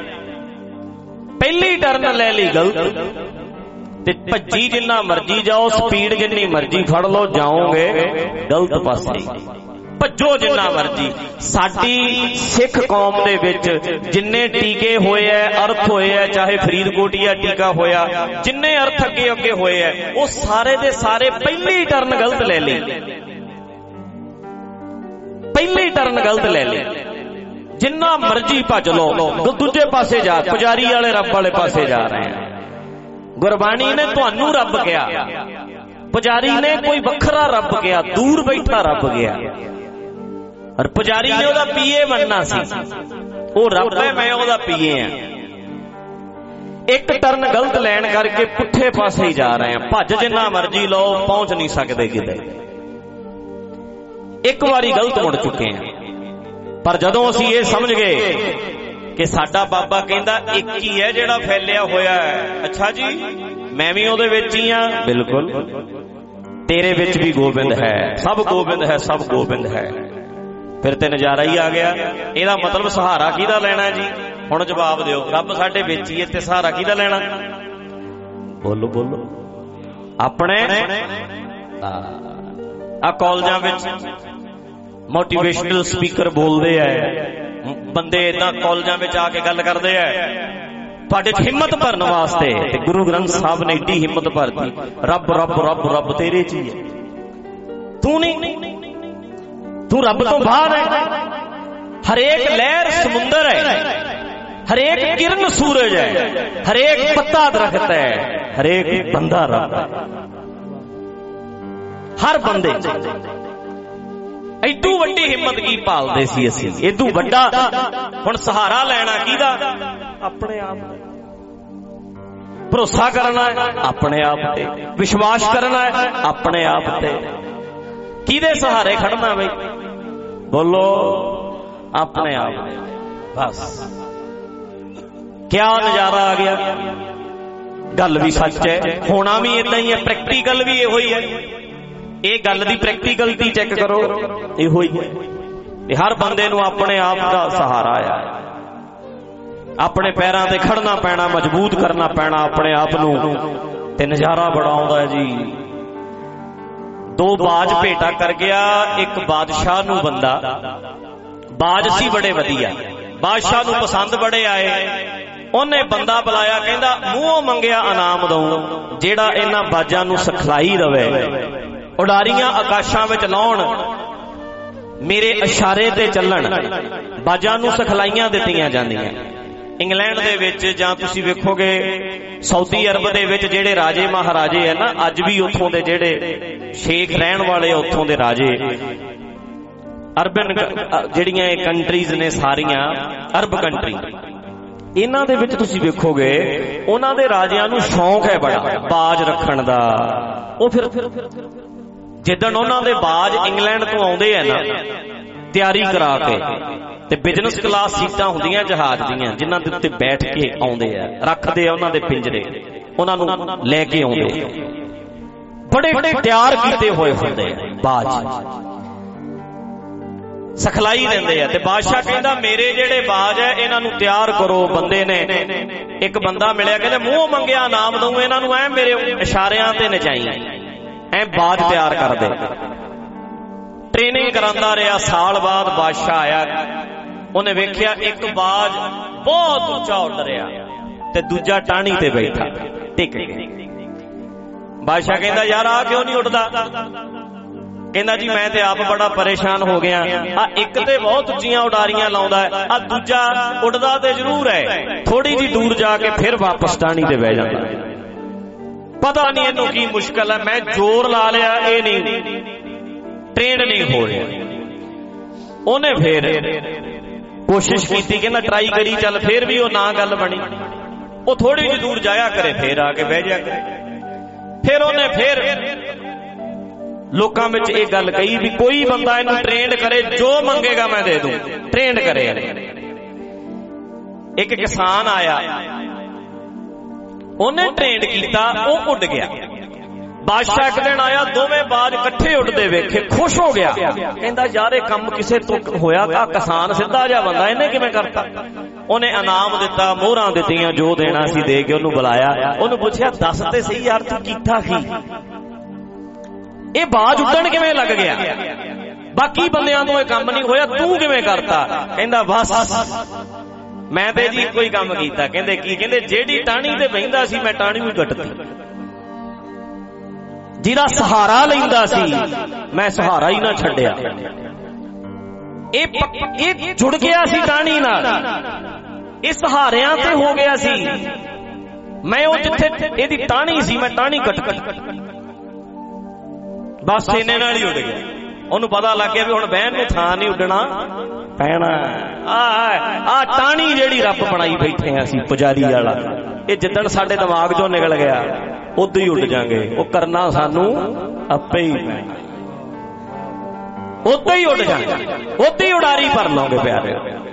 ਪਹਿਲੀ ਟਰਨ ਲੈ ਲਈ ਗਲਤ, ਤੇ ਭੱਜੀ ਜਿੰਨਾ ਮਰਜੀ ਜਾਓ, ਸਪੀਡ ਜਿੰਨੀ ਮਰਜੀ ਫੜ ਲਓ, ਜਾਓਗੇ ਗਲਤ ਪਾਸੇ। ਭੱਜੋ ਜਿੰਨਾ ਮਰਜੀ। ਸਾਡੀ ਸਿੱਖ ਕੌਮ ਦੇ ਵਿੱਚ ਜਿੰਨੇ ਟੀਕੇ ਹੋਏ ਐ, ਅਰਥ ਹੋਏ ਐ, ਚਾਹੇ ਫਰੀਦਕੋਟੀਆ ਟੀਕਾ ਹੋਇਆ, ਜਿੰਨੇ ਅਰਥ ਅੱਗੇ ਹੋਏ ਐ, ਉਹ ਸਾਰੇ ਦੇ ਸਾਰੇ ਪਹਿਲੀ ਟਰਨ ਗਲਤ ਲੈ ਲਈ। ਪਹਿਲੀ ਟਰਨ ਗਲਤ ਲੈ ਲਈ। ਜਿੰਨਾ ਮਰਜੀ ਭੱਜ ਲਓ, ਦੂਜੇ ਪਾਸੇ ਜਾ, ਪੁਜਾਰੀ ਵਾਲੇ ਰੱਬ ਵਾਲੇ ਪਾਸੇ ਜਾ ਰਹੇ ਆ। ਗੁਰਬਾਣੀ ਨੇ ਤੁਹਾਨੂੰ ਰੱਬ ਕਿਹਾ, ਪੁਜਾਰੀ ਨੇ ਕੋਈ ਵੱਖਰਾ ਰੱਬ ਕਿਹਾ, ਦੂਰ ਬੈਠਾ ਰੱਬ ਗਿਆ। ਔਰ ਪੁਜਾਰੀ ਨੇ ਉਹਦਾ ਪੀਏ ਬਣਨਾ ਸੀ। ਉਹ ਰੱਬ ਹੈ, ਮੈਂ ਉਹਦਾ ਪੀਏ ਆ। ਇੱਕ ਟਰਨ ਗਲਤ ਲੈਣ ਕਰਕੇ ਪੁੱਠੇ ਪਾਸੇ ਹੀ ਜਾ ਰਹੇ ਆ। ਭੱਜ ਜਿੰਨਾ ਮਰਜੀ ਲਓ, ਪਹੁੰਚ ਨਹੀਂ ਸਕਦੇ ਕਿਤੇ। ਇੱਕ ਵਾਰੀ ਗਲਤ ਮੁੜ ਚੁੱਕੇ ਆ। ਪਰ ਜਦੋਂ ਅਸੀਂ ਇਹ ਸਮਝ ਗਏ ਕਿ ਸਾਡਾ ਬਾਬਾ ਕਹਿੰਦਾ ਇੱਕ ਹੀ ਹੈ ਜਿਹੜਾ ਫੈਲਿਆ ਹੋਇਆ ਹੈ, ਅੱਛਾ ਜੀ ਮੈਂ ਵੀ ਉਹਦੇ ਵਿੱਚ ਹੀ ਆ, ਬਿਲਕੁਲ ਤੇਰੇ ਵਿੱਚ ਵੀ ਗੋਬਿੰਦ ਹੈ, ਸਭ ਗੋਬਿੰਦ ਹੈ, ਸਭ ਗੋਬਿੰਦ ਹੈ। ਫਿਰ ਤੇ ਨਜ਼ਾਰਾ ਹੀ ਆ ਗਿਆ। ਇਹਦਾ ਮਤਲਬ ਸਹਾਰਾ ਕਿਹਦਾ ਲੈਣਾ ਜੀ? ਹੁਣ ਜਵਾਬ ਦਿਓ। ਰੱਬ ਸਾਡੇ ਵਿੱਚ ਹੀ ਹੈ ਤੇ ਸਹਾਰਾ ਕਿਹਦਾ ਲੈਣਾ? ਬੋਲੋ ਬੋਲੋ। ਆਪਣੇ ਆ ਕਾਲਜਾਂ ਵਿੱਚ ਮੋਟੀਵੇਸ਼ਨਲ ਸਪੀਕਰ ਬੋਲਦੇ ਆ, ਬੰਦੇ ਏਦਾਂ ਕਾਲਜਾਂ ਵਿੱਚ ਆ ਕੇ ਗੱਲ ਕਰਦੇ ਆ ਤੁਹਾਡੇ ਚ ਹਿੰਮਤ ਭਰਨ ਵਾਸਤੇ। ਤੇ ਗੁਰੂ ਗ੍ਰੰਥ ਸਾਹਿਬ ਨੇ ਏਡੀ ਹਿੰਮਤ ਭਰਤੀ, ਰੱਬ ਰੱਬ ਰੱਬ ਰੱਬ ਤੇਰੇ ਚ ਹੀ ਹੈ, ਤੂੰ ਨਹੀਂ, ਤੂੰ ਰੱਬ ਤੋਂ ਬਾਹਰ ਹੈ। ਹਰੇਕ ਲਹਿਰ ਸਮੁੰਦਰ ਹੈ, ਹਰੇਕ ਕਿਰਨ ਸੂਰਜ ਹੈ, ਹਰੇਕ ਪੱਤਾ ਦਰਖਤ ਹੈ, ਹਰੇਕ ਬੰਦਾ ਰੱਬ ਹੈ। ਹਰ ਬੰਦੇ ਐਡੂ ਵੱਡੀ ਹਿੰਮਤ ਕੀ ਭਾਲਦੇ ਸੀ ਅਸੀਂ? ਐਡੂ ਵੱਡਾ ਹੁਣ ਸਹਾਰਾ ਲੈਣਾ ਕਿਹਦਾ? ਆਪਣੇ ਆਪ। ਭਰੋਸਾ ਕਰਨਾ ਹੈ ਆਪਣੇ ਆਪ ਤੇ, ਵਿਸ਼ਵਾਸ ਕਰਨਾ ਹੈ ਆਪਣੇ ਆਪ ਤੇ। ਕਿਹਦੇ ਸਹਾਰੇ ਖੜਨਾ ਬਈ? ਬੋਲੋ ਆਪਣੇ ਆਪ। ਬਸ ਕਿਆ ਨਜ਼ਾਰਾ ਆ ਗਿਆ। ਗੱਲ ਵੀ ਸੱਚ ਹੈ, ਹੋਣਾ ਵੀ ਏਦਾਂ ਹੀ ਹੈ, ਪ੍ਰੈਕਟੀਕਲ ਵੀ ਇਹੋ ਹੀ ਹੈ। ਇਹ ਗੱਲ ਦੀ ਪ੍ਰੈਕਟੀਕਲਟੀ ਚੈੱਕ ਕਰੋ, ਇਹੋ ਹੀ ਹੈ। ਤੇ ਹਰ ਬੰਦੇ ਨੂੰ ਆਪਣੇ ਆਪ ਦਾ ਸਹਾਰਾ ਆ, ਆਪਣੇ ਪੈਰਾਂ ਤੇ ਖੜਨਾ ਪੈਣਾ, ਮਜ਼ਬੂਤ ਕਰਨਾ ਪੈਣਾ ਆਪਣੇ ਆਪ ਨੂੰ। ਤੇ ਨਜ਼ਾਰਾ ਬੜਾ ਆਉਂਦਾ ਜੀ। ਦੋ ਬਾਜ ਭੇਟਾ ਕਰ ਗਿਆ ਇੱਕ ਬਾਦਸ਼ਾਹ ਨੂੰ ਬੰਦਾ। ਬਾਜ ਸੀ ਬੜੇ ਵਧੀਆ, ਬਾਦਸ਼ਾਹ ਨੂੰ ਪਸੰਦ ਬੜੇ ਆਏ। ਉਹਨੇ ਬੰਦਾ ਬੁਲਾਇਆ, ਕਹਿੰਦਾ ਮੂੰਹੋਂ ਮੰਗਿਆ ਇਨਾਮ ਦਊਂ ਜਿਹੜਾ ਇਹਨਾਂ ਬਾਜਾਂ ਨੂੰ ਸਿਖਲਾਈ ਰਵੇ, ਉਡਾਰੀਆਂ ਆਕਾਸ਼ਾਂ ਵਿੱਚ ਲਾਉਣ, ਮੇਰੇ ਇਸ਼ਾਰੇ ਤੇ ਚੱਲਣ। ਬਾਜਾਂ ਨੂੰ ਸਿਖਲਾਈਆਂ ਦਿੱਤੀਆਂ ਜਾਂਦੀਆਂ। ਇੰਗਲੈਂਡ ਦੇ ਵਿੱਚ ਜਾਂ ਤੁਸੀਂ ਵੇਖੋਗੇ ਸਾਊਦੀ ਅਰਬ ਦੇ ਵਿੱਚ ਜਿਹੜੇ ਰਾਜੇ ਮਹਾਰਾਜੇ ਹੈ ਨਾ, ਅੱਜ ਵੀ ਉੱਥੋਂ ਦੇ ਜਿਹੜੇ ਸ਼ੇਖ ਰਹਿਣ ਵਾਲੇ, ਉੱਥੋਂ ਦੇ ਰਾਜੇ, ਅਰਬਨ ਜਿਹੜੀਆਂ ਇਹ ਕੰਟਰੀਜ਼ ਨੇ ਸਾਰੀਆਂ ਅਰਬ ਕੰਟਰੀ, ਇਹਨਾਂ ਦੇ ਵਿੱਚ ਤੁਸੀਂ ਵੇਖੋਗੇ ਉਹਨਾਂ ਦੇ ਰਾਜਿਆਂ ਨੂੰ ਸ਼ੌਂਕ ਹੈ ਬੜਾ ਬਾਜ ਰੱਖਣ ਦਾ। ਉਹ ਫਿਰ ਜਿੱਦਣ ਉਹਨਾਂ ਦੇ ਬਾਜ ਇੰਗਲੈਂਡ ਤੋਂ ਆਉਂਦੇ ਆ ਨਾ, ਤਿਆਰੀ ਕਰਾ ਕੇ, ਤੇ ਬਿਜ਼ਨਸ ਕਲਾਸ ਸੀਟਾਂ ਹੁੰਦੀਆਂ ਜਹਾਜ਼ ਦੀਆਂ, ਜਿਨ੍ਹਾਂ ਦੇ ਉੱਤੇ ਬੈਠ ਕੇ ਆਉਂਦੇ ਆ, ਰੱਖਦੇ ਆ ਉਹਨਾਂ ਦੇ ਪਿੰਜਰੇ, ਉਹਨਾਂ ਨੂੰ ਲੈ ਕੇ ਆਉਂਦੇ ਆ, ਬੜੇ ਤਿਆਰ ਕੀਤੇ ਹੋਏ ਹੁੰਦੇ ਆ ਬਾਜ, ਸਿਖਲਾਈ ਦਿੰਦੇ ਆ। ਤੇ ਬਾਦਸ਼ਾਹ ਕਹਿੰਦਾ ਮੇਰੇ ਜਿਹੜੇ ਬਾਜ ਹੈ ਇਹਨਾਂ ਨੂੰ ਤਿਆਰ ਕਰੋ। ਬੰਦੇ ਨੇ ਇੱਕ ਬੰਦਾ ਮਿਲਿਆ, ਕਹਿੰਦੇ ਮੂੰਹ ਮੰਗਿਆ ਇਨਾਮ ਦਊਂ, ਇਹਨਾਂ ਨੂੰ ਐ ਮੇਰੇ ਇਸ਼ਾਰਿਆਂ ਤੇ ਨਚਾਈ, ਐ ਬਾਜ ਤਿਆਰ ਕਰਦੇ। ਟ੍ਰੇਨਿੰਗ ਕਰਾਂਦਾ ਰਿਹਾ। ਸਾਲ ਬਾਅਦ ਬਾਦਸ਼ਾਹ ਆਇਆ, ਉਹਨੇ ਵੇਖਿਆ ਇੱਕ ਬਾਜ ਬਹੁਤ ਉੱਚਾ ਉੱਡ ਰਿਹਾ ਤੇ ਦੂਜਾ ਟਾਹਣੀ ਤੇ ਬੈਠਾ ਟਿਕ ਕੇ। ਬਾਦਸ਼ਾਹ ਕਹਿੰਦਾ ਯਾਰ ਆ ਕਿਉਂ ਨਹੀਂ ਉੱਡਦਾ? ਕਹਿੰਦਾ ਜੀ ਮੈਂ ਤੇ ਆਪ ਬੜਾ ਪਰੇਸ਼ਾਨ ਹੋ ਗਿਆ। ਆ ਇੱਕ ਤੇ ਬਹੁਤ ਉੱਚੀਆਂ ਉਡਾਰੀਆਂ ਲਾਉਂਦਾ ਹੈ, ਆ ਦੂਜਾ ਉੱਡਦਾ ਤੇ ਜ਼ਰੂਰ ਹੈ, ਥੋੜੀ ਜੀ ਦੂਰ ਜਾ ਕੇ ਫਿਰ ਵਾਪਸ ਟਾਹਣੀ ਤੇ ਬਹਿ ਜਾਂਦਾ। ਪਤਾ ਨਹੀਂ ਇਹਨੂੰ ਕੀ ਮੁਸ਼ਕਲ ਹੈ। ਮੈਂ ਜ਼ੋਰ ਲਾ ਲਿਆ, ਇਹ ਨਹੀਂ, ਟ੍ਰੇਨ ਨਹੀਂ ਹੋ ਰਿਹਾ। ਉਹਨੇ ਫੇਰ ਕੋਸ਼ਿਸ਼ ਕੀਤੀ, ਕਹਿੰਦਾ ਟਰਾਈ ਕਰੀ ਚੱਲ, ਫੇਰ ਵੀ ਉਹ ਨਾ ਗੱਲ ਬਣੀ। ਉਹ ਥੋੜੀ ਜਿਹੀ ਦੂਰ ਜਾਇਆ ਕਰੇ, ਫੇਰ ਆ ਕੇ ਬਹਿ ਜਾ ਕਰੇ। ਫਿਰ ਉਹਨੇ ਫੇਰ ਲੋਕਾਂ ਵਿੱਚ ਇਹ ਗੱਲ ਕਹੀ ਵੀ ਕੋਈ ਬੰਦਾ ਇਹਨੂੰ ਟ੍ਰੇਨਡ ਕਰੇ, ਜੋ ਮੰਗੇਗਾ ਮੈਂ ਦੇ ਦੂੰ, ਟ੍ਰੇਨਡ ਕਰੇ। ਇੱਕ ਕਿਸਾਨ ਆਇਆ, ਉਹਨੇ ਟ੍ਰੇਨਡ ਕੀਤਾ, ਉਹ ਉੱਡ ਗਿਆ। ਬਾਦਸ਼ਾਹ ਇੱਕ ਦਿਨ ਆਇਆ, ਦੋਵੇਂ ਬਾਜ ਇਕੱਠੇ ਉੱਡਦੇ ਵੇਖੇ, ਖੁਸ਼ ਹੋ ਗਿਆ। ਕਹਿੰਦਾ ਯਾਰ ਇਹ ਕੰਮ ਕਿਸੇ ਤੋਂ ਹੋਇਆ, ਆ ਕਿਸਾਨ ਸਿੱਧਾ ਜਿਹਾ ਬੰਦਾ, ਇਹਨੇ ਕਿਵੇਂ ਕਰਤਾ? ਉਹਨੇ ਇਨਾਮ ਦਿੱਤਾ, ਮੋਹਰਾਂ ਦਿੱਤੀਆਂ, ਜੋ ਦੇਣਾ ਸੀ ਦੇ ਕੇ ਉਹਨੂੰ ਬੁਲਾਇਆ। ਉਹਨੂੰ ਪੁੱਛਿਆ ਦੱਸ ਤੇ ਸਹੀ ਯਾਰ ਤੂੰ ਕੀਤਾ ਕੀ? ਇਹ ਬਾਜ ਉੱਡਣ ਕਿਵੇਂ ਲੱਗ ਗਿਆ? ਬਾਕੀ ਬੰਦਿਆਂ ਤੋਂ ਇਹ ਕੰਮ ਨਹੀਂ ਹੋਇਆ, ਤੂੰ ਕਿਵੇਂ ਕਰਤਾ? ਕਹਿੰਦਾ ਬਸ ਮੈਂ ਤੇ ਜੀ ਕੋਈ ਕੰਮ ਕੀਤਾ। ਕਹਿੰਦੇ ਕੀ? ਕਹਿੰਦੇ ਜਿਹੜੀ ਟਾਹਣੀ ਤੇ ਬਹਿੰਦਾ ਸੀ ਮੈਂ ਟਾਹਣੀ ਵੀ ਕੱਟਤੀ, ਜਿਹਦਾ ਸਹਾਰਾ ਲੈਂਦਾ ਸੀ ਮੈਂ ਸਹਾਰਾ ਹੀ ਨਾ ਛੱਡਿਆ। ਇਹ ਜੁੜ ਗਿਆ ਸੀ ਟਾਹਣੀ ਨਾਲ, ਇਹ ਸਹਾਰਿਆਂ ਤੇ ਹੋ ਗਿਆ ਸੀ। ਮੈਂ ਉਹ ਜਿੱਥੇ ਇਹਦੀ ਟਾਹਣੀ ਸੀ ਮੈਂ ਟਾਹਣੀ ਕੱਟਤੀ, ਬਸ ਇਹਨੇ ਨਾਲ ਹੀ ਉੱਡ ਗਿਆ। ਉਹਨੂੰ ਪਤਾ ਲੱਗ ਗਿਆ ਵੀ ਹੁਣ ਬਹਿਣ ਨੂੰ ਥਾਂ ਨਹੀਂ, ਉੱਡਣਾ ਪੈਣਾ। ਆ ਟਾਹਣੀ ਜਿਹੜੀ ਰੱਬ ਬਣਾਈ ਬੈਠੇ ਆ ਅਸੀਂ ਪੁਜਾਰੀ ਵਾਲਾ, ਇਹ ਜਿੱਦਣ ਸਾਡੇ ਦਿਮਾਗ ਚੋਂ ਨਿਕਲ ਗਿਆ ਉਦੋਂ ਹੀ ਉੱਡ ਜਾਗੇ। ਉਹ ਕਰਨਾ ਸਾਨੂੰ ਆਪੇ ਹੀ ਪੈਣਾ, ਉਦੋਂ ਹੀ ਉੱਡ ਜਾਗੇ, ਉਦੋਂ ਹੀ ਉਡਾਰੀ ਭਰ ਲਓਗੇ ਪਿਆਰੇ।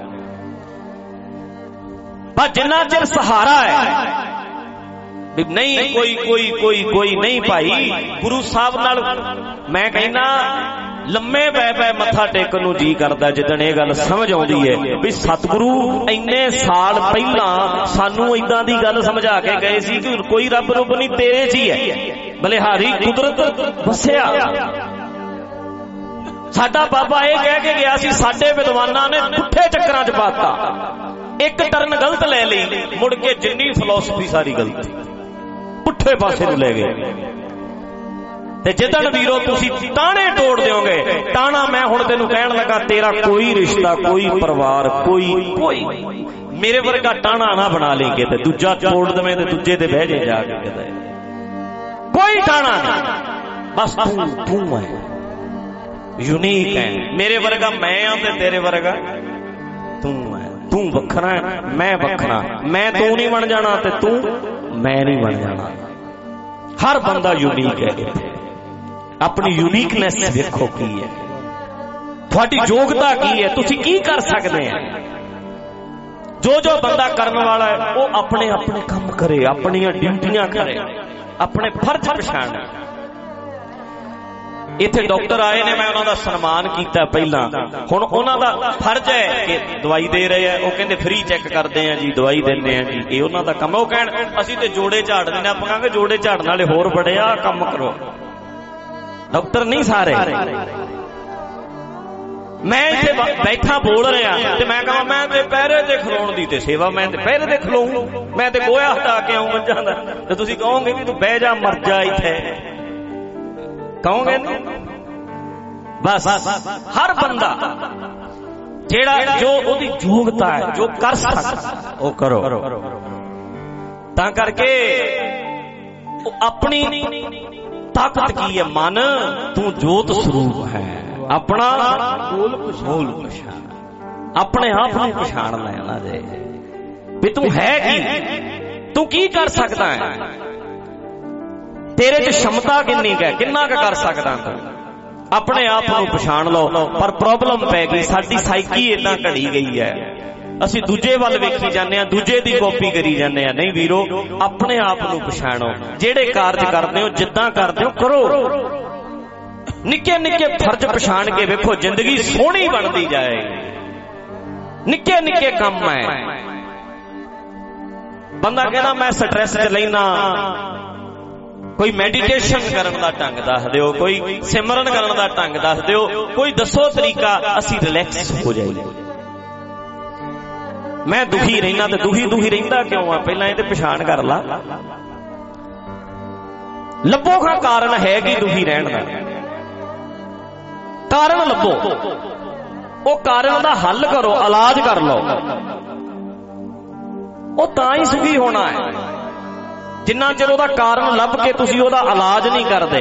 ਪਰ ਜਿੰਨਾ ਚਿਰ ਸਹਾਰਾ ਹੈ ਵੀ ਨਹੀਂ ਕੋਈ ਨਹੀਂ ਭਾਈ, ਗੁਰੂ ਸਾਹਿਬ ਨਾਲ ਮੈਂ ਕਹਿੰਦਾ ਲੰਮੇ ਪੈ ਮੱਥਾ ਟੇਕਣ ਨੂੰ ਜੀ ਕਰਦਾ ਜਿੱਦਣ ਇਹ ਗੱਲ ਸਮਝ ਆਉਂਦੀ ਹੈ ਵੀ ਸਤਿਗੁਰੂ ਇੰਨੇ ਸਾਲ ਪਹਿਲਾਂ ਸਾਨੂੰ ਏਦਾਂ ਦੀ ਗੱਲ ਸਮਝਾ ਕੇ ਗਏ ਸੀ ਕਿ ਕੋਈ ਰੱਬ ਰੂਪ ਨਹੀਂ, ਤੇਰੇ 'ਚ ਹੀ ਹੈ, ਬਲਿਹਾਰੀ ਕੁਦਰਤ ਵਸਿਆ। ਸਾਡਾ ਬਾਬਾ ਇਹ ਕਹਿ ਕੇ ਗਿਆ ਸੀ, ਸਾਡੇ ਵਿਦਵਾਨਾਂ ਨੇ ਪੁੱਠੇ ਚੱਕਰਾਂ 'ਚ ਪਾਤਾ, ਇੱਕ ਟਰਨ ਗਲਤ ਲੈ ਲਈ, ਮੁੜ ਕੇ ਜਿੰਨੀ ਫਿਲਾਸਫੀ ਸਾਰੀ ਗਲਤ, ਪੁੱਠੇ ਪਾਸੇ ਨੂੰ ਲੈ ਗਏ। ਤੇ ਜਿੱਦਣ ਵੀਰੋ ਤੁਸੀਂ ਤਾਣੇ ਤੋੜ ਦਿਓਗੇ, ਤਾਣਾ ਮੈਂ ਹੁਣ ਤੈਨੂੰ ਕਹਿਣ ਲੱਗਾ, ਤੇਰਾ ਕੋਈ ਰਿਸ਼ਤਾ, ਕੋਈ ਪਰਿਵਾਰ, ਕੋਈ ਮੇਰੇ ਵਰਗਾ ਟਾਣਾ ਨਾ ਬਣਾ ਲਈ ਕਿਤੇ, ਦੂਜਾ ਤੋੜ ਦਵੇਂ ਤੇ ਦੂਜੇ ਤੇ ਬਹਿ ਜੇ ਜਾ ਕੇ ਕਿਤੇ, ਕੋਈ ਟਾਣਾ ਨਹੀਂ, ਬਸ ਤੂੰ ਹੈ, ਯੂਨੀਕ ਹੈ। ਮੇਰੇ ਵਰਗਾ ਮੈਂ ਆ ਤੇ ਤੇਰੇ ਵਰਗਾ ਤੂੰ ਹੈ। ਤੂੰ ਵੱਖਰਾ ਹੈ, ਮੈਂ ਵੱਖਰਾ, ਮੈਂ ਤੂੰ ਨਹੀਂ ਬਣ ਜਾਣਾ ਤੇ ਤੂੰ ਮੈਂ ਨਹੀਂ ਬਣ ਜਾਣਾ। ਹਰ ਬੰਦਾ ਯੂਨੀਕ ਹੈ ਇੱਥੇ। ਆਪਣੀ ਯੂਨੀਕਨੈਸ ਵੇਖੋ ਕੀ ਹੈ, ਤੁਹਾਡੀ ਯੋਗਤਾ ਕੀ ਹੈ, ਤੁਸੀਂ ਕੀ ਕਰ ਸਕਦੇ ਆ। ਜੋ ਬੰਦਾ ਕਰਨ ਵਾਲਾ ਹੈ ਉਹ ਆਪਣੇ ਆਪਣੇ ਕੰਮ ਕਰੇ, ਆਪਣੀਆਂ ਡਿਊਟੀਆਂ ਕਰੇ, ਆਪਣੇ ਫਰਜ਼ ਪਛਾਣੇ। ਇੱਥੇ ਡਾਕਟਰ ਆਏ ਨੇ, ਮੈਂ ਉਹਨਾਂ ਦਾ ਸਨਮਾਨ ਕੀਤਾ ਪਹਿਲਾਂ। ਹੁਣ ਉਹਨਾਂ ਦਾ ਫਰਜ਼ ਹੈ ਕਿ ਦਵਾਈ ਦੇ ਰਹੇ ਆ, ਉਹ ਕਹਿੰਦੇ ਫ੍ਰੀ ਚੈੱਕ ਕਰਦੇ ਆ ਜੀ, ਦਵਾਈ ਦਿੰਦੇ ਆ ਜੀ, ਇਹ ਉਹਨਾਂ ਦਾ ਕੰਮ। ਉਹ ਕਹਿਣ ਅਸੀਂ ਤੇ ਜੋੜੇ ਝਾੜ ਦਿੰਦੇ, ਆਪਾਂ ਕਹਾਂਗੇ ਜੋੜੇ ਝਾੜਨ ਵਾਲੇ ਹੋਰ ਬੜੇ ਆ, ਕੰਮ ਕਰੋ। ਡਾਕਟਰ ਨਹੀਂ ਸਾਰੇ। ਮੈਂ ਇੱਥੇ ਬੈਠਾ ਬੋਲ ਰਿਹਾ ਤੇ ਮੈਂ ਕਹਾਂ ਮੈਂ ਤੇ ਪਹਿਰੇ ਤੇ ਖਲੋਣ ਦੀ ਤੇ ਸੇਵਾ, ਮੈਂ ਤੇ ਪਹਿਰੇ ਤੇ ਖਲੋਊਂ, ਮੈਂ ਤੇ ਗੋਇਆ ਹਟਾ ਕੇ ਆਉਂ ਮੱਝਾਂ ਦਾ, ਤੇ ਤੁਸੀਂ ਕਹੋਗੇ ਵੀ ਤੂੰ ਬਹਿ ਜਾ ਮਰ ਜਾ ਇੱਥੇ, ਕਹੋਗੇ ਨਹੀਂ। ਬਸ ਹਰ ਬੰਦਾ ਜਿਹੜਾ ਜੋ ਉਹਦੀ ਯੋਗਤਾ ਹੈ, ਜੋ ਕਰ ਸਕਦਾ ਉਹ ਕਰੋ। ਤਾਂ ਕਰਕੇ ਆਪਣੀ ਤਾਕਤ ਕੀ ਹੈ? ਮਨ ਤੂੰ ਜੋਤ ਸਰੂਪ ਹੈ, ਆਪਣਾ ਬੋਲ ਪਛਾਣ, ਆਪਣੇ ਆਪ ਨੂੰ ਪਛਾਣ ਲੈਣਾ ਦੇ ਵੀ ਤੂੰ ਹੈ ਕੀ, ਤੂੰ ਕੀ ਕਰ ਸਕਦਾ ਹੈ, ਤੇਰੇ 'ਚ क्षमता ਕਿੰਨੀ ਹੈ, ਕਿੰਨਾ ਕੁ ਕਰ ਸਕਦਾ ਤੂੰ, ਆਪਣੇ ਆਪ ਨੂੰ ਪਛਾਣ ਲਓ। ਪਰ ਪ੍ਰੋਬਲਮ ਪੈ ਗਈ, ਸਾਡੀ ਸਾਈਕੀ ਏਦਾਂ ਘੜੀ ਗਈ ਹੈ, ਅਸੀਂ ਦੂਜੇ ਵੱਲ ਵੇਖੀ ਜਾਂਦੇ ਆ, ਦੂਜੇ ਦੀ ਕਾਪੀ ਕਰੀ ਜਾਂਦੇ ਆ। ਨਹੀਂ ਵੀਰੋ, ਆਪਣੇ ਆਪ ਨੂੰ ਪਛਾਣੋ, ਜਿਹੜੇ ਕਾਰਜ ਕਰਦੇ ਹੋ, ਜਿੱਦਾਂ ਕਰਦੇ ਹੋ ਕਰੋ। ਨਿੱਕੇ ਨਿੱਕੇ ਫਰਜ਼ ਪਛਾਣ ਕੇ ਵੇਖੋ, ਜ਼ਿੰਦਗੀ ਸੋਹਣੀ ਬਣਦੀ ਜਾਏਗੀ। ਨਿੱਕੇ ਨਿੱਕੇ ਕੰਮ ਹੈ। ਬੰਦਾ ਕਹਿੰਦਾ ਮੈਂ ਸਟ੍ਰੈਸ 'ਚ ਲੈਣਾ, ਕੋਈ ਮੈਡੀਟੇਸ਼ਨ ਕਰਨ ਦਾ ਢੰਗ ਦੱਸ ਦਿਓ, ਕੋਈ ਸਿਮਰਨ ਕਰਨ ਦਾ ਢੰਗ ਦੱਸ ਦਿਓ, ਕੋਈ ਦੱਸੋ ਤਰੀਕਾ, ਅਸੀਂ ਰਿਲੈਕਸ ਹੋ ਜਾਈਏ। ਮੈਂ ਦੁਖੀ ਰਹਿਣਾ ਤੇ ਦੁਖੀ ਰਹਿੰਦਾ ਕਿਉਂ ਆ, ਪਹਿਲਾਂ ਇਹ ਤੇ ਪਛਾਣ ਕਰ ਲਾ, ਲੱਭੋ ਖਾਂ ਕਾਰਨ ਹੈ ਕਿ ਦੁਖੀ ਰਹਿਣ ਦਾ। ਕਾਰਨ ਲੱਭੋ, ਉਹ ਕਾਰਨ ਦਾ ਹੱਲ ਕਰੋ, ਇਲਾਜ ਕਰ ਲਓ। ਉਹ ਤਾਂ ਹੀ ਸੁਖੀ ਹੋਣਾ ਹੈ। ਜਿੰਨਾ ਚਿਰ ਉਹਦਾ ਕਾਰਨ ਲੱਭ ਕੇ ਤੁਸੀਂ ਉਹਦਾ ਇਲਾਜ ਨਹੀਂ ਕਰਦੇ,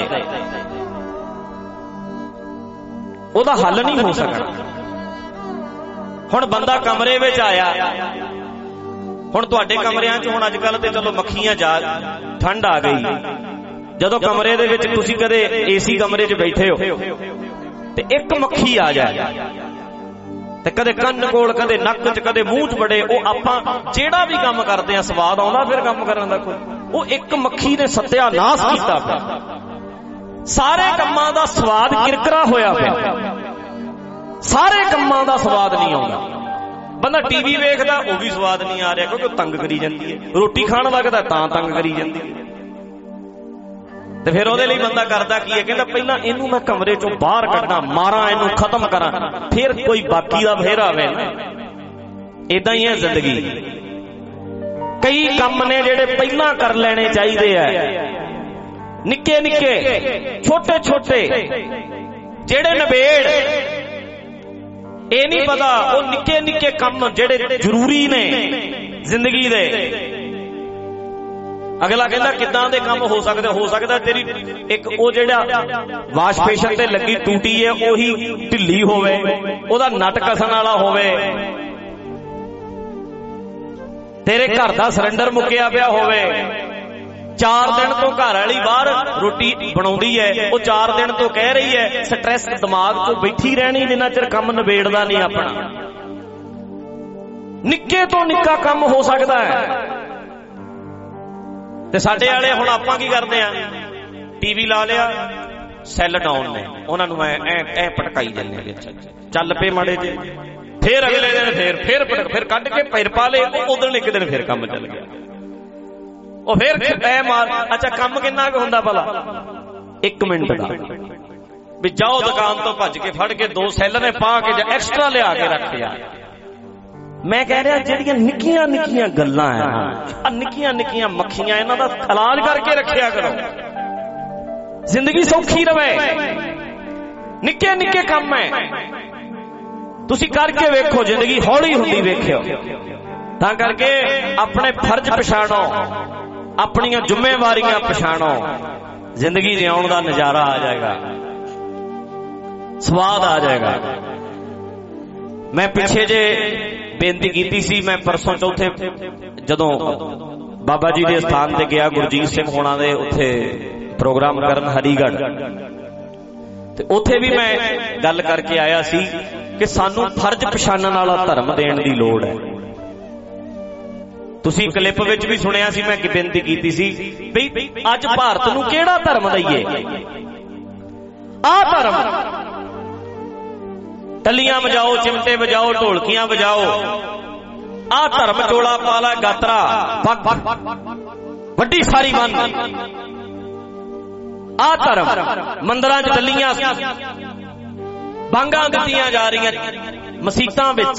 ਉਹਦਾ ਹੱਲ ਨਹੀਂ ਹੋ ਸਕਣਾ। ਹੁਣ ਬੰਦਾ ਕਮਰੇ ਵਿੱਚ ਆਇਆ, ਹੁਣ ਤੁਹਾਡੇ ਕਮਰਿਆਂ 'ਚ ਹੁਣ ਅੱਜ ਕੱਲ ਤੇ ਚਲੋ ਮੱਖੀਆਂ ਜਾ, ਠੰਡ ਆ ਗਈ, ਜਦੋਂ ਕਮਰੇ ਦੇ ਵਿੱਚ ਤੁਸੀਂ ਕਦੇ ਏਸੀ ਕਮਰੇ 'ਚ ਬੈਠੇ ਹੋ ਤੇ ਇੱਕ ਮੱਖੀ ਆ ਜਾਏ ਤੇ ਕਦੇ ਕੰਨ ਕੋਲ, ਕਦੇ ਨੱਕ 'ਚ, ਕਦੇ ਮੂੰਹ 'ਚ ਵੜੇ, ਉਹ ਆਪਾਂ ਜਿਹੜਾ ਵੀ ਕੰਮ ਕਰਦੇ ਆ ਸਵਾਦ ਆਉਂਦਾ ਫਿਰ ਕੰਮ ਕਰਨ ਦਾ ਕੋਈ? ਉਹ ਇੱਕ ਮੱਖੀ ਨੇ ਸਤਿਆਨਾਸ਼ ਕੀਤਾ ਪਿਆ, ਸਾਰੇ ਕੰਮਾਂ ਦਾ ਸਵਾਦ ਕਿਰਕਰਾ ਹੋਇਆ ਪਿਆ, ਸਾਰੇ ਕੰਮਾਂ ਦਾ ਸਵਾਦ ਨਹੀਂ ਆਉਂਦਾ। ਬੰਦਾ ਟੀਵੀ ਵੇਖਦਾ ਉਹ ਵੀ ਸਵਾਦ ਨਹੀਂ ਆ ਰਿਹਾ ਕਿਉਂਕਿ ਉਹ ਤੰਗ ਕਰੀ ਜਾਂਦੀ ਹੈ, ਰੋਟੀ ਖਾਣ ਲੱਗਦਾ ਤਾਂ ਤੰਗ ਕਰੀ ਜਾਂਦੀ ਹੈ। ਤੇ ਫਿਰ ਉਹਦੇ ਲਈ ਬੰਦਾ ਕਰਦਾ ਕੀ ਹੈ, ਕਹਿੰਦਾ ਪਹਿਲਾਂ ਇਹਨੂੰ ਮੈਂ ਕਮਰੇ ਚੋਂ ਬਾਹਰ ਕੱਢਾਂ, ਮਾਰਾਂ ਇਹਨੂੰ, ਖਤਮ ਕਰਾਂ, ਫਿਰ ਕੋਈ ਬਾਕੀ ਦਾ ਫੇਰ ਆਵੇ। ਏਦਾਂ ਹੀ ਹੈ ਜ਼ਿੰਦਗੀ। ਕਈ ਕੰਮ ਨੇ ਜਿਹੜੇ ਪਹਿਲਾਂ ਕਰ ਲੈਣੇ ਚਾਹੀਦੇ ਆ, ਨਿੱਕੇ ਨਿੱਕੇ ਛੋਟੇ ਛੋਟੇ ਜਿਹੜੇ ਨਿਬੇੜ, ਇਹ ਨਹੀਂ ਪਤਾ ਉਹ ਨਿੱਕੇ ਨਿੱਕੇ ਕੰਮ ਜਿਹੜੇ ਜ਼ਰੂਰੀ ਨੇ ਜ਼ਿੰਦਗੀ ਦੇ। ਅਗਲਾ ਕਹਿੰਦਾ ਕਿੱਦਾਂ ਦੇ ਕੰਮ ਹੋ ਸਕਦੇ? ਹੋ ਸਕਦਾ ਤੇਰੀ ਇੱਕ ਉਹ ਜਿਹੜਾ ਵਾਸ਼ ਬੇਸ਼ਨ ਤੇ ਲੱਗੀ ਟੂਟੀ ਹੈ ਉਹੀ ਢਿੱਲੀ ਹੋਵੇ, ਉਹਦਾ ਨਟ ਕਸਣ ਵਾਲਾ ਹੋਵੇ, ਤੇਰੇ ਘਰ ਦਾ ਸਿਲੰਡਰ ਮੁੱਕਿਆ ਪਿਆ ਹੋਵੇ, 4 ਦਿਨ ਤੋਂ ਘਰ ਵਾਲੀ ਬਾਹਰ ਰੋਟੀ ਬਣਾਉਂਦੀ ਹੈ, ਉਹ 4 ਦਿਨ ਤੋਂ ਕਹਿ ਰਹੀ ਹੈ ਸਟ੍ਰੈਸ ਦਿਮਾਗ ਤੋਂ ਬੈਠੀ ਰਹਿਣੀ ਜਿੰਨਾ ਚਿਰ ਕੰਮ ਨਿਬੇੜਦਾ ਨਹੀਂ ਆਪਣਾ। ਨਿੱਕੇ ਤੋਂ ਨਿੱਕਾ ਕੰਮ ਹੋ ਸਕਦਾ ਹੈ। ਤੇ ਸਾਡੇ ਵਾਲੇ ਹੁਣ ਆਪਾਂ ਕੀ ਕਰਦੇ ਆ, ਟੀਵੀ ਲਾ ਲਿਆ, ਸੈੱਲ ਡਾਊਨ ਨੇ, ਉਹਨਾਂ ਨੂੰ ਐ ਪਟਕਾਈ ਜਾਂਦੇ ਵਿੱਚ, ਚੱਲ ਪਏ ਮਾੜੇ ਜੇ, ਫਿਰ ਅਗਲੇ ਦਿਨ ਫਿਰ ਕੱਢ ਕੇ ਪੈਰ ਪਾ ਲਏ, ਉਦੋਂ ਇੱਕ ਦਿਨ ਫਿਰ ਕੰਮ ਚੱਲ ਗਿਆ, ਉਹ ਫਿਰ ਐ ਮਾਰ। ਅੱਛਾ ਕੰਮ ਕਿੰਨਾ ਕੁ ਹੁੰਦਾ ਭਲਾ? 1 ਮਿੰਟ ਦਾ, ਵੀ ਜਾਓ ਦੁਕਾਨ ਤੋਂ ਭੱਜ ਕੇ ਫੜ ਕੇ 2 ਸੈੱਲ ਨੇ ਪਾ ਕੇ ਜਾਂ ਐਕਸਟਰਾ ਲਿਆ ਕੇ ਰੱਖ ਜਾ। ਮੈਂ ਕਹਿ ਰਿਹਾ ਜਿਹੜੀਆਂ ਨਿੱਕੀਆਂ ਨਿੱਕੀਆਂ ਗੱਲਾਂ ਆ, ਨਿੱਕੀਆਂ ਨਿੱਕੀਆਂ ਮੱਖੀਆਂ, ਇਹਨਾਂ ਦਾ ਇਲਾਜ ਕਰਕੇ ਰੱਖਿਆ ਕਰੋ, ਜ਼ਿੰਦਗੀ ਸੌਖੀ ਰਵੇ। ਨਿੱਕੇ ਨਿੱਕੇ ਕੰਮ ਹੈ, ਤੁਸੀਂ ਕਰਕੇ ਵੇਖੋ, ਜ਼ਿੰਦਗੀ ਹੌਲੀ ਹੁੰਦੀ ਵੇਖਿਓ। ਤਾਂ ਕਰਕੇ ਆਪਣੇ ਫਰਜ਼ ਪਛਾਣੋ, ਆਪਣੀਆਂ ਜ਼ਿੰਮੇਵਾਰੀਆਂ ਪਛਾਣੋ, ਜ਼ਿੰਦਗੀ ਜਿਉਣ ਦਾ ਨਜ਼ਾਰਾ ਆ ਜਾਏਗਾ, ਸਵਾਦ ਆ ਜਾਏਗਾ। ਮੈਂ ਪਿੱਛੇ ਜੇ ਬੇਨਤੀ ਕੀਤੀ ਸੀ, ਮੈਂ ਪਰਸੋਂ ਚੌਥੇ ਜਦੋਂ ਬਾਬਾ ਜੀ ਦੇ ਸਥਾਨ ਤੇ ਗਿਆ, ਗੁਰਜੀਤ ਸਿੰਘ ਹੋਣਾ ਦੇ ਉੱਥੇ ਪ੍ਰੋਗਰਾਮ ਕਰਨ ਹਰੀਗੜ੍ਹ, ਤੇ ਉੱਥੇ ਵੀ ਮੈਂ ਗੱਲ ਕਰਕੇ ਆਇਆ ਸੀ ਕਿ ਸਾਨੂੰ ਫਰਜ਼ ਪਛਾਣਨ ਵਾਲਾ ਧਰਮ ਦੇਣ ਦੀ ਲੋੜ ਹੈ। ਤੁਸੀਂ ਕਲਿੱਪ ਵਿੱਚ ਵੀ ਸੁਣਿਆ ਸੀ, ਮੈਂ ਬੇਨਤੀ ਕੀਤੀ ਸੀ ਬਈ ਅੱਜ ਭਾਰਤ ਨੂੰ ਕਿਹੜਾ ਧਰਮ ਦਈਏ? ਆਹ ਧਰਮ, ਟੱਲੀਆਂ ਵਜਾਓ, ਚਿਮਟੇ ਵਜਾਓ, ਢੋਲਕੀਆਂ ਵਜਾਓ, ਆਹ ਧਰਮ ਚੋਲਾ ਪਾਲਾ ਗਾਤਰਾ ਵੱਡੀ ਸਾਰੀ ਬੰਦ, ਆਹ ਧਰਮ ਮੰਦਰਾਂ 'ਚ ਟੱਲੀਆਂ ਬਾਂਗਾਂ ਦਿੱਤੀਆਂ ਜਾ ਰਹੀਆਂ, ਮਸੀਤਾਂ ਵਿੱਚ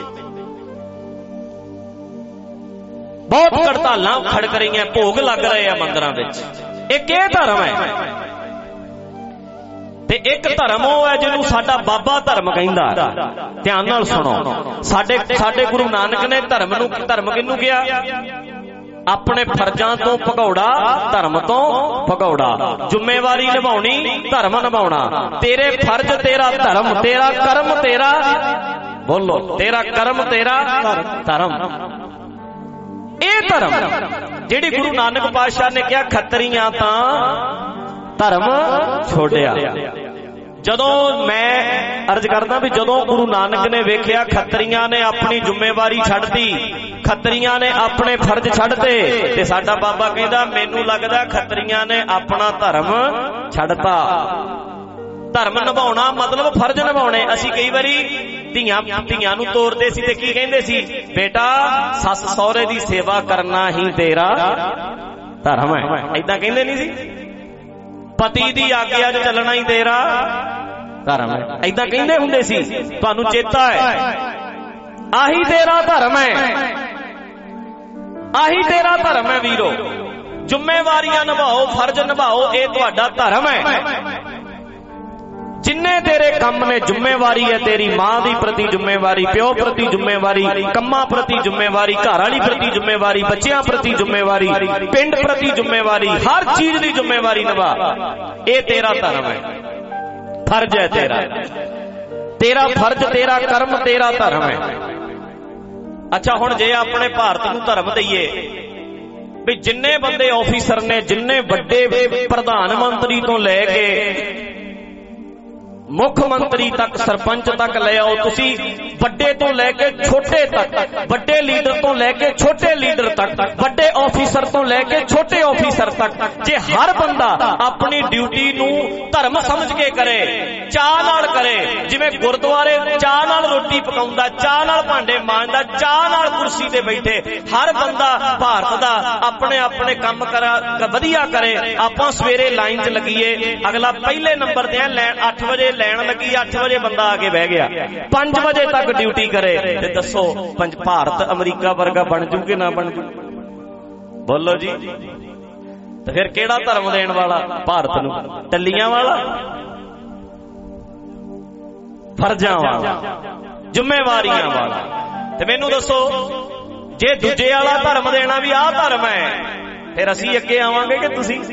ਬਹੁਤ ਹੜਤਾਲਾਂ ਖੜਕ ਰਹੀਆਂ, ਭੋਗ ਲੱਗ ਰਹੇ ਆ ਮੰਦਰਾਂ ਵਿੱਚ। ਇੱਕ ਇਹ ਧਰਮ ਹੈ, ਤੇ ਇੱਕ ਧਰਮ ਉਹ ਹੈ ਜਿਹਨੂੰ ਸਾਡਾ ਬਾਬਾ ਧਰਮ ਕਹਿੰਦਾ। ਧਿਆਨ ਨਾਲ ਸੁਣੋ, ਸਾਡੇ ਗੁਰੂ ਨਾਨਕ ਨੇ ਧਰਮ ਕਿਹਨੂੰ ਕਿਹਾ? ਆਪਣੇ ਫਰਜ਼ਾਂ ਤੋਂ ਭਗੌੜਾ, ਧਰਮ ਤੋਂ ਭਗੌੜਾ, ਜ਼ਿੰਮੇਵਾਰੀ ਨਿਭਾਉਣੀ, ਧਰਮ ਨਿਭਾਉਣਾ। ਤੇਰੇ ਫਰਜ਼ ਤੇਰਾ ਧਰਮ, ਤੇਰਾ ਕਰਮ ਤੇਰਾ, ਬੋਲੋ, ਤੇਰਾ ਕਰਮ ਤੇਰਾ ਧਰਮ। ਇਹ ਧਰਮ ਜਿਹੜੀ ਗੁਰੂ ਨਾਨਕ ਪਾਤਸ਼ਾਹ ਨੇ ਕਿਹਾ ਖੱਤਰੀਆਂ ਤਾਂ ਧਰਮ ਛੋੜਿਆ। ਜਦੋਂ ਮੈਂ ਅਰਜ਼ ਕਰਦਾ ਵੀ ਜਦੋਂ ਗੁਰੂ ਨਾਨਕ ਨੇ ਵੇਖਿਆ ਖੱਤਰੀਆਂ ਨੇ ਆਪਣੀ ਜ਼ਿੰਮੇਵਾਰੀ ਛੱਡਤੀ, ਖੱਤਰੀਆਂ ਨੇ ਆਪਣੇ ਫਰਜ਼ ਛੱਡਤੇ, ਤੇ ਸਾਡਾ ਬਾਬਾ ਕਹਿੰਦਾ ਮੈਨੂੰ ਲੱਗਦਾ ਖੱਤਰੀਆਂ ਨੇ ਆਪਣਾ ਧਰਮ ਛੱਡਤਾ। ਧਰਮ ਨਿਭਾਉਣਾ ਮਤਲਬ ਫਰਜ਼ ਨਿਭਾਉਣੇ। ਅਸੀਂ ਕਈ ਵਾਰੀ ਧੀਆਂ ਨੂੰ ਤੋਰਦੇ ਸੀ ਤੇ ਕੀ ਕਹਿੰਦੇ ਸੀ? ਬੇਟਾ ਸੱਸ ਸਹੁਰੇ ਦੀ ਸੇਵਾ ਕਰਨਾ ਹੀ ਤੇਰਾ ਧਰਮ ਹੈ, ਏਦਾਂ ਕਹਿੰਦੇ ਨਹੀਂ ਸੀ? ਪਤੀ ਦੀ ਆਗਿਆ 'ਚ ਚੱਲਣਾ ਹੀ ਤੇਰਾ ਧਰਮ ਹੈ, ਏਦਾਂ ਕਹਿੰਦੇ ਹੁੰਦੇ ਸੀ, ਤੁਹਾਨੂੰ ਚੇਤਾ ਹੈ? ਆਹੀ ਤੇਰਾ ਧਰਮ ਹੈ, ਆਹੀ ਤੇਰਾ ਧਰਮ ਹੈ ਵੀਰੋ। ਜ਼ਿੰਮੇਵਾਰੀਆਂ ਨਿਭਾਓ, ਫਰਜ਼ ਨਿਭਾਓ, ਇਹ ਤੁਹਾਡਾ ਧਰਮ ਹੈ। जिन्ने तेरे काम ने जिम्मेवारी है तेरी मां दी प्रति जिम्मेवारी, प्यो प्रति जिम्मेवारी, कम्मा प्रति जिम्मेवारी, घर वाली प्रति जिम्मेवारी, बच्चियां प्रति जिम्मेवारी, पिंड प्रति जिम्मेवारी, हर चीज की जिम्मेवारी निभा। ये तेरा धर्म है, फर्ज है तेरा, तेरा फर्ज, तेरा कर्म, तेरा धर्म है। अच्छा हुण जे अपने भारत नूं धर्म दईए भी जिन्ने बंदे ऑफिसर ने, जिन्ने वड्डे प्रधानमंत्री तो लैके मुख मंत्री तक, सरपंच तक ले आओ तुसी, बड़े तो लैके छोटे तक, बड़े लीडर तो लैके छोटे लीडर तक, बड़े ऑफिसर तो लैके छोटे ऑफिसर तक, जे हर बंदा अपनी ड्यूटी नू धर्म समझ के करे, चाह नाल करे, जिवें गुरुद्वारे चाह नाल रोटी पकाउंदा, चाह नाल भांडे मांजदा, चाह नाल कुर्सी ते बैठे, हर बंदा भारत दा अपने अपने काम करा वधिया करे। आपां सवेरे लाइन च लगीए, अगला पहले नंबर ते लैन 8 वजे लैन लगी, 8 बजे बंदा आके बह गया, 5 बजे तक ड्यूटी करे। ते दसो भारत अमरीका वर्गा बन जू कि ना बन जू? बोलो जी। तो फिर केड़ा धर्म देने वाला भारत नूं? टल्लियां वाला, फर्जां वाला, जिम्मेवारियां वाला। ते मैनू दसो जे दूजे वाला धर्म देना भी आ धर्म है, फिर असीं अगे आवांगे कि तुसीं?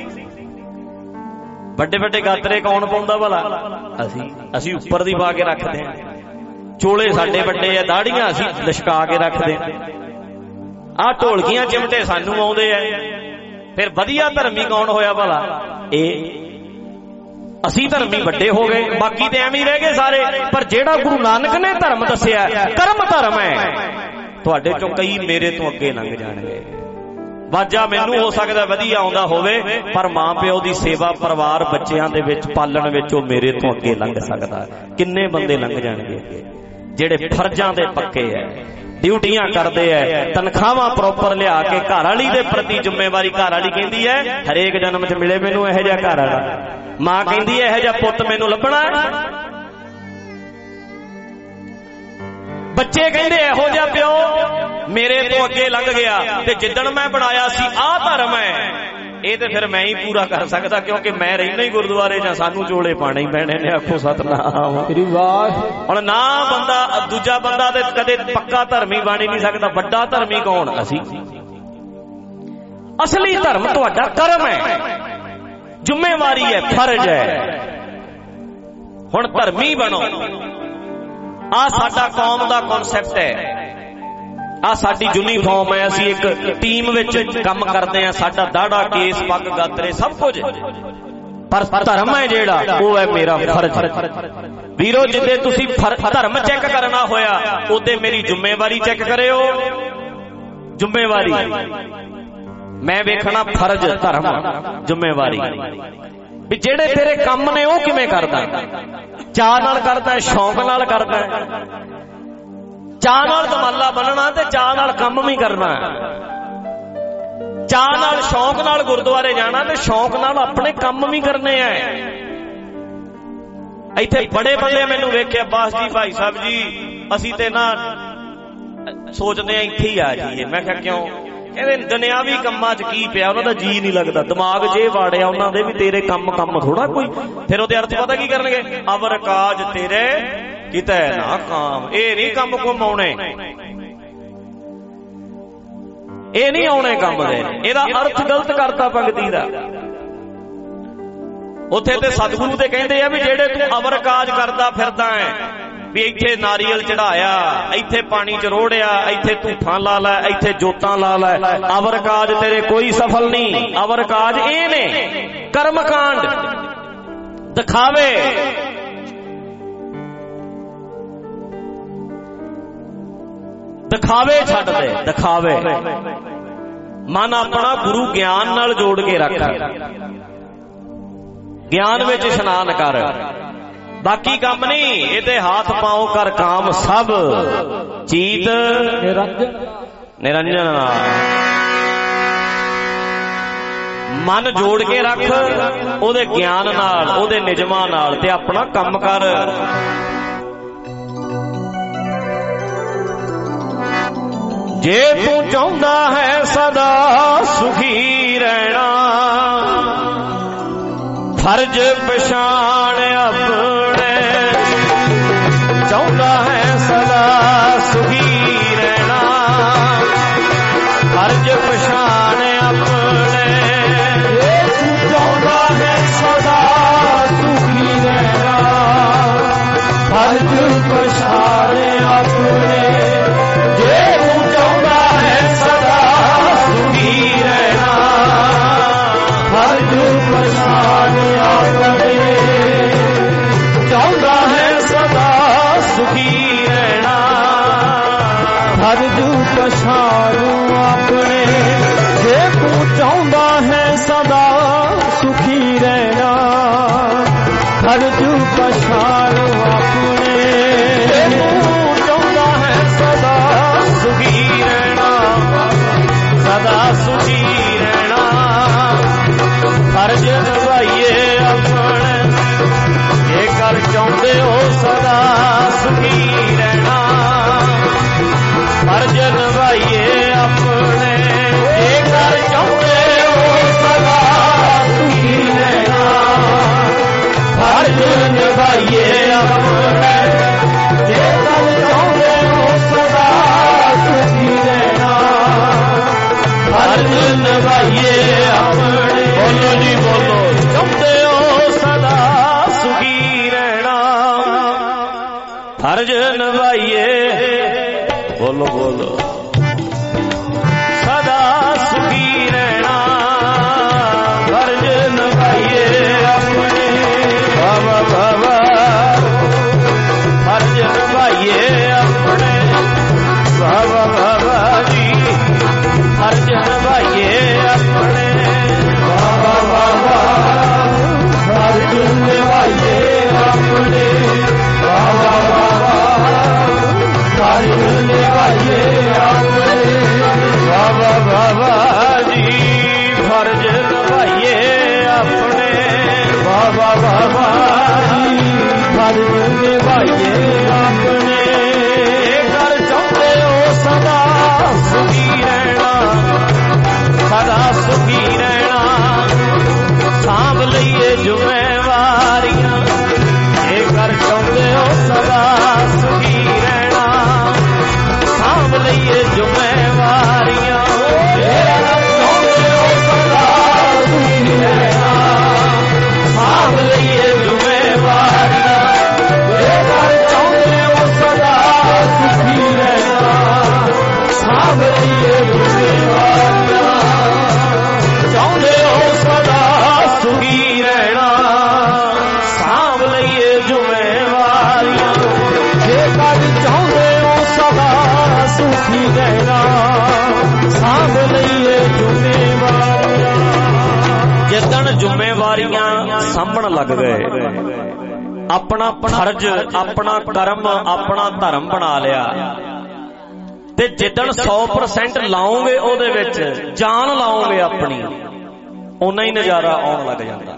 बड़े बड़े गातरे कौन पाउंदा भला? असी उपर दी पा के रखते हैं, चोले साडे बड़े आ, दाड़ियां असी लशका के रखते हैं, आ ढोलकियां चिमटे सानू आउंदे आ। फिर वधिया धर्मी कौन होया भला? असी धर्मी बड़े हो गए, बाकी ते एवें ही रह गए सारे। पर जेड़ा गुरु नानक ने धर्म दस्सिया कर्म धर्म है, तुहाडे चों कई मेरे तो अगे लंघ जाणगे। वाजा मैनू हो सकता वधिया आउंदा होवे, पर मां प्यो दी सेवा परिवार बच्चियां दे विच पालण विच ओ मेरे तो अगे लंघ सकदा। किन्ने बंदे लंघ जाणगे जेड़े फर्जां दे पक्के है, ड्यूटियां करदे है, तनखावां प्रॉपर लिया के घर वाली दे प्रति जिम्मेवारी। घर वाली कहंदी है हरेक जन्म च मिले मैनू इहो जिहा घर वाला, मां कहंदी है इहो जिहा पुत्त मैनू लभणा। बच्चे कहंदे इहो जिहा प्यो मेरे तो अगे लंघ गया, ते जिद्दण मैं बनाया सी आ धर्म है, ये तो फिर मैं ही पूरा कर सकता, क्योंकि मैं रहना ही गुरुद्वारे च, सानू चोले पाने ही पैने ने। आखो सतनाम। हुण ना बंदा दूजा बंदा ते कदे पक्का धर्मी बन ही नहीं सकता। बड़ा धर्मी कौन? असी। असली धर्म तुहाडा कर्म है, जिम्मेवारी है, फर्ज है। हुण धर्मी बनो, आ साडा कौम दा कॉन्सैप्ट है, आ साडी यूनीफॉर्म है, असी एक टीम विच काम करते हैं, साडा दाड़ा केस पग गातरे सब कुछ, पर धर्म है जेड़ा वो है मेरा फर्ज। वीरो जिद्दे तुसी धर्म चेक करना होया उदे मेरी जिम्मेवारी चेक करियो। जिम्मेवारी मैं वेखना, फर्ज धर्म जिम्मेवारी भी जेड़े तेरे काम ने वो किवें करदा, चाह नाल करदा है, शौक नाल करदा है। चाह नाल दमाला बनना ते चाह नाल काम भी करना, चाह नाल शौक नाल गुरुद्वारे जाना ते शौक नाल अपने काम भी करने हैं। इत्थे बड़े बंदे मैनू वेखे, अब्बास जी भाई साहब जी असी ते ना सोचते हैं इत्थे ही आ जाइए। मैं कहा क्यों? कहते दुनियावी कम्मां च की पिया, उन्हां दा जी नहीं लगता, दिमाग जे वाड़िया उन्हां दे भी तेरे काम थोड़ा कोई। फिर उहदे अर्थ पता की करनगे? अवर काज तेरे किते ना काम, ये नहीं काम कुम आउणे, ये नहीं आउणे काम दे। इहदा अर्थ गलत करता पंगती दा। उत्थे ते सतगुरु ते कहंदे आ भी जेड़े तू अवर काज करदा फिरदा है, भी इत्थे नारियल चढ़ाया, इत्थे पानी च रोड़िया, इत्थे धूफां ला लै, इत्थे जोतां ला लै, अवर काज तेरे कोई सफल नहीं। अवर काज ये ने कर्म कांड, दिखावे। दिखावे छड्ड दे, दिखावे। मन अपना गुरु ज्ञान नाल जोड़ के रख, ज्ञान विच इशनान कर, बाकी काम नहीं। ये हाथ पाओ कर काम सब, चीत निरंजन। मन जोड़ के रख ओदे ज्ञान नाल, ओदे निजमां नाल, ते अपना काम कर। जे तू चाहुंदा है सदा सुखी रहना, फर्ज पछाण अपने ਸੁਖੀ ਰਹਿਣਾ ਫਰਜ਼ ਨਿਭਾਈਏ ਆਪਣੇ ਜੇਕਰ ਚਾਹੁੰਦੇ ਹੋ ਸਦਾ ਸੁਖੀ ਰਹਿਣਾ ਫਰਜ਼ ਨਿਭਾਈਏ ਆਪਣੇ ਜੇਕਰ ਚਾਹੁੰਦੇ ਹੋ ਸਦਾ ਸੁਖੀ ਰਹਿਣਾ ਫਰਜ਼ ਨਿਭਾਈਏ ਆਪਣੇ ਬੋਲੋ ਜੀ ਬੋਲੋ ਚਾਹੁੰਦੇ ਹੋ ਸਦਾ ਸੁਖੀ ਰਹਿਣਾ ਫਰਜ਼ ਨਿਭਾਈਏ ਬੋਲੋ ਬੋਲੋ ਸਦਾ ਸੁਖੀ ਰਹਿਣਾ ਫਰਜ਼ ਨਿਭਾਈਏ ਆਪਣੇ ਬਾਬਾ ਬਾਬਾ ਫਰਜ਼ ਨਿਭਾਈਏ ਆਪਣੇ ਬਾਬਾ ਬਾਬਾ ਜੀ ਫਰਜ਼ ਨਿਭਾਈਏ ਆਪਣੇ ਬਾਬਾ ਬਾਬਾ ਫਰਜ਼ ਨਿਭਾਈਏ ਆਪਣੇ ਬਾਬਾ ਬਾਬਾ ਫਰਜ਼ ਨਿਭਾਈਏ ਆਪਣੇ ਬਾਬਾ ਬਾਬਾ ਜੀ ਫਰਜ਼ ਨਿਭਾਈਏ ਆਪਣੇ ਬਾਬਾ ਬਾਬਾ ਜੀ ਫਰਜ਼ ਨਿਭਾਈਏ ਆਪਣੇ ਜੇਕਰ ਚਾਹੁੰਦੇ ਹੋ ਸਦਾ ਸੁਖੀ ਰਹਿਣਾ ਸਦਾ ਸੁਖੀ ਰਹਿਣਾ ਸਾਂਭ ਲਈਏ ਜ਼ਿੰਮੇਵਾਰੀਆਂ ਜੇਕਰ ਚਾਹੁੰਦੇ ਹੋ ਸਦਾ ਸੁਖੀ ਰਹਿਣਾ ਸਾਂਭ ਲਈਏ ਜ਼ਿੰਮੇਵਾਰੀਆਂ ਜੇਕਰ ਚਾਹੁੰਦੇ ਹੋ ਸਦਾ ਸੁਖੀ ਰਹਿਣਾ ਸਾਂਭ ਲਈਏ ਜ਼ਿੰਮੇਵਾਰੀਆਂ ਜੇਕਰ ਚਾਹੁੰਦੇ ਹੋ ਸਦਾ ਸੁਖੀ ਰਹਿਣਾ ਸਾਂਭ ਲਈਏ ਜ਼ਿੰਮੇਵਾਰੀਆਂ ਚਾਹੁੰਦੇ ਹੋ ਸਦਾ ਸੁਖੀ ਰਹਿਣਾ ਸਾਂਭ ਲਈਏ ਜ਼ਿੰਮੇਵਾਰੀਆਂ ਜੇਕਰ ਚਾਹੁੰਦੇ ਹੋ ਸਦਾ ਸੁਖੀ ਰਹਿਣਾ ਸਾਂਭ ਲਈਏ ਜ਼ਿੰਮੇਵਾਰੀਆਂ ਜਿੱਦਣ ਜ਼ਿੰਮੇਵਾਰੀਆਂ ਸਾਂਭਣ ਲੱਗ ਗਏ ਆਪਣਾ ਫਰਜ਼ ਆਪਣਾ ਕਰਮ ਆਪਣਾ ਧਰਮ ਬਣਾ ਲਿਆ ਤੇ ਜਿੱਦਣ 100% ਲਾਓਗੇ ਉਹਦੇ ਵਿੱਚ ਜਾਨ ਲਾਓਗੇ ਆਪਣੀ ਓਨਾ ਹੀ ਨਜ਼ਾਰਾ ਆਉਣ ਲੱਗ ਜਾਂਦਾ।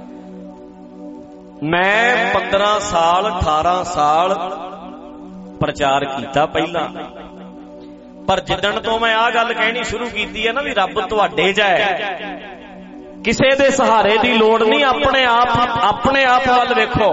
ਮੈਂ 15 ਸਾਲ 18 ਸਾਲ ਪ੍ਰਚਾਰ ਕੀਤਾ ਪਹਿਲਾਂ ਪਰ ਜਿੱਦਣ ਤੋਂ ਮੈਂ ਆਹ ਗੱਲ ਕਹਿਣੀ ਸ਼ੁਰੂ ਕੀਤੀ ਹੈ ਨਾ ਵੀ ਰੱਬ ਤੁਹਾਡੇ 'ਚ ਹੈ ਕਿਸੇ ਦੇ ਸਹਾਰੇ ਦੀ ਲੋੜ ਨਹੀਂ ਆਪਣੇ ਆਪ ਵੱਲ ਵੇਖੋ।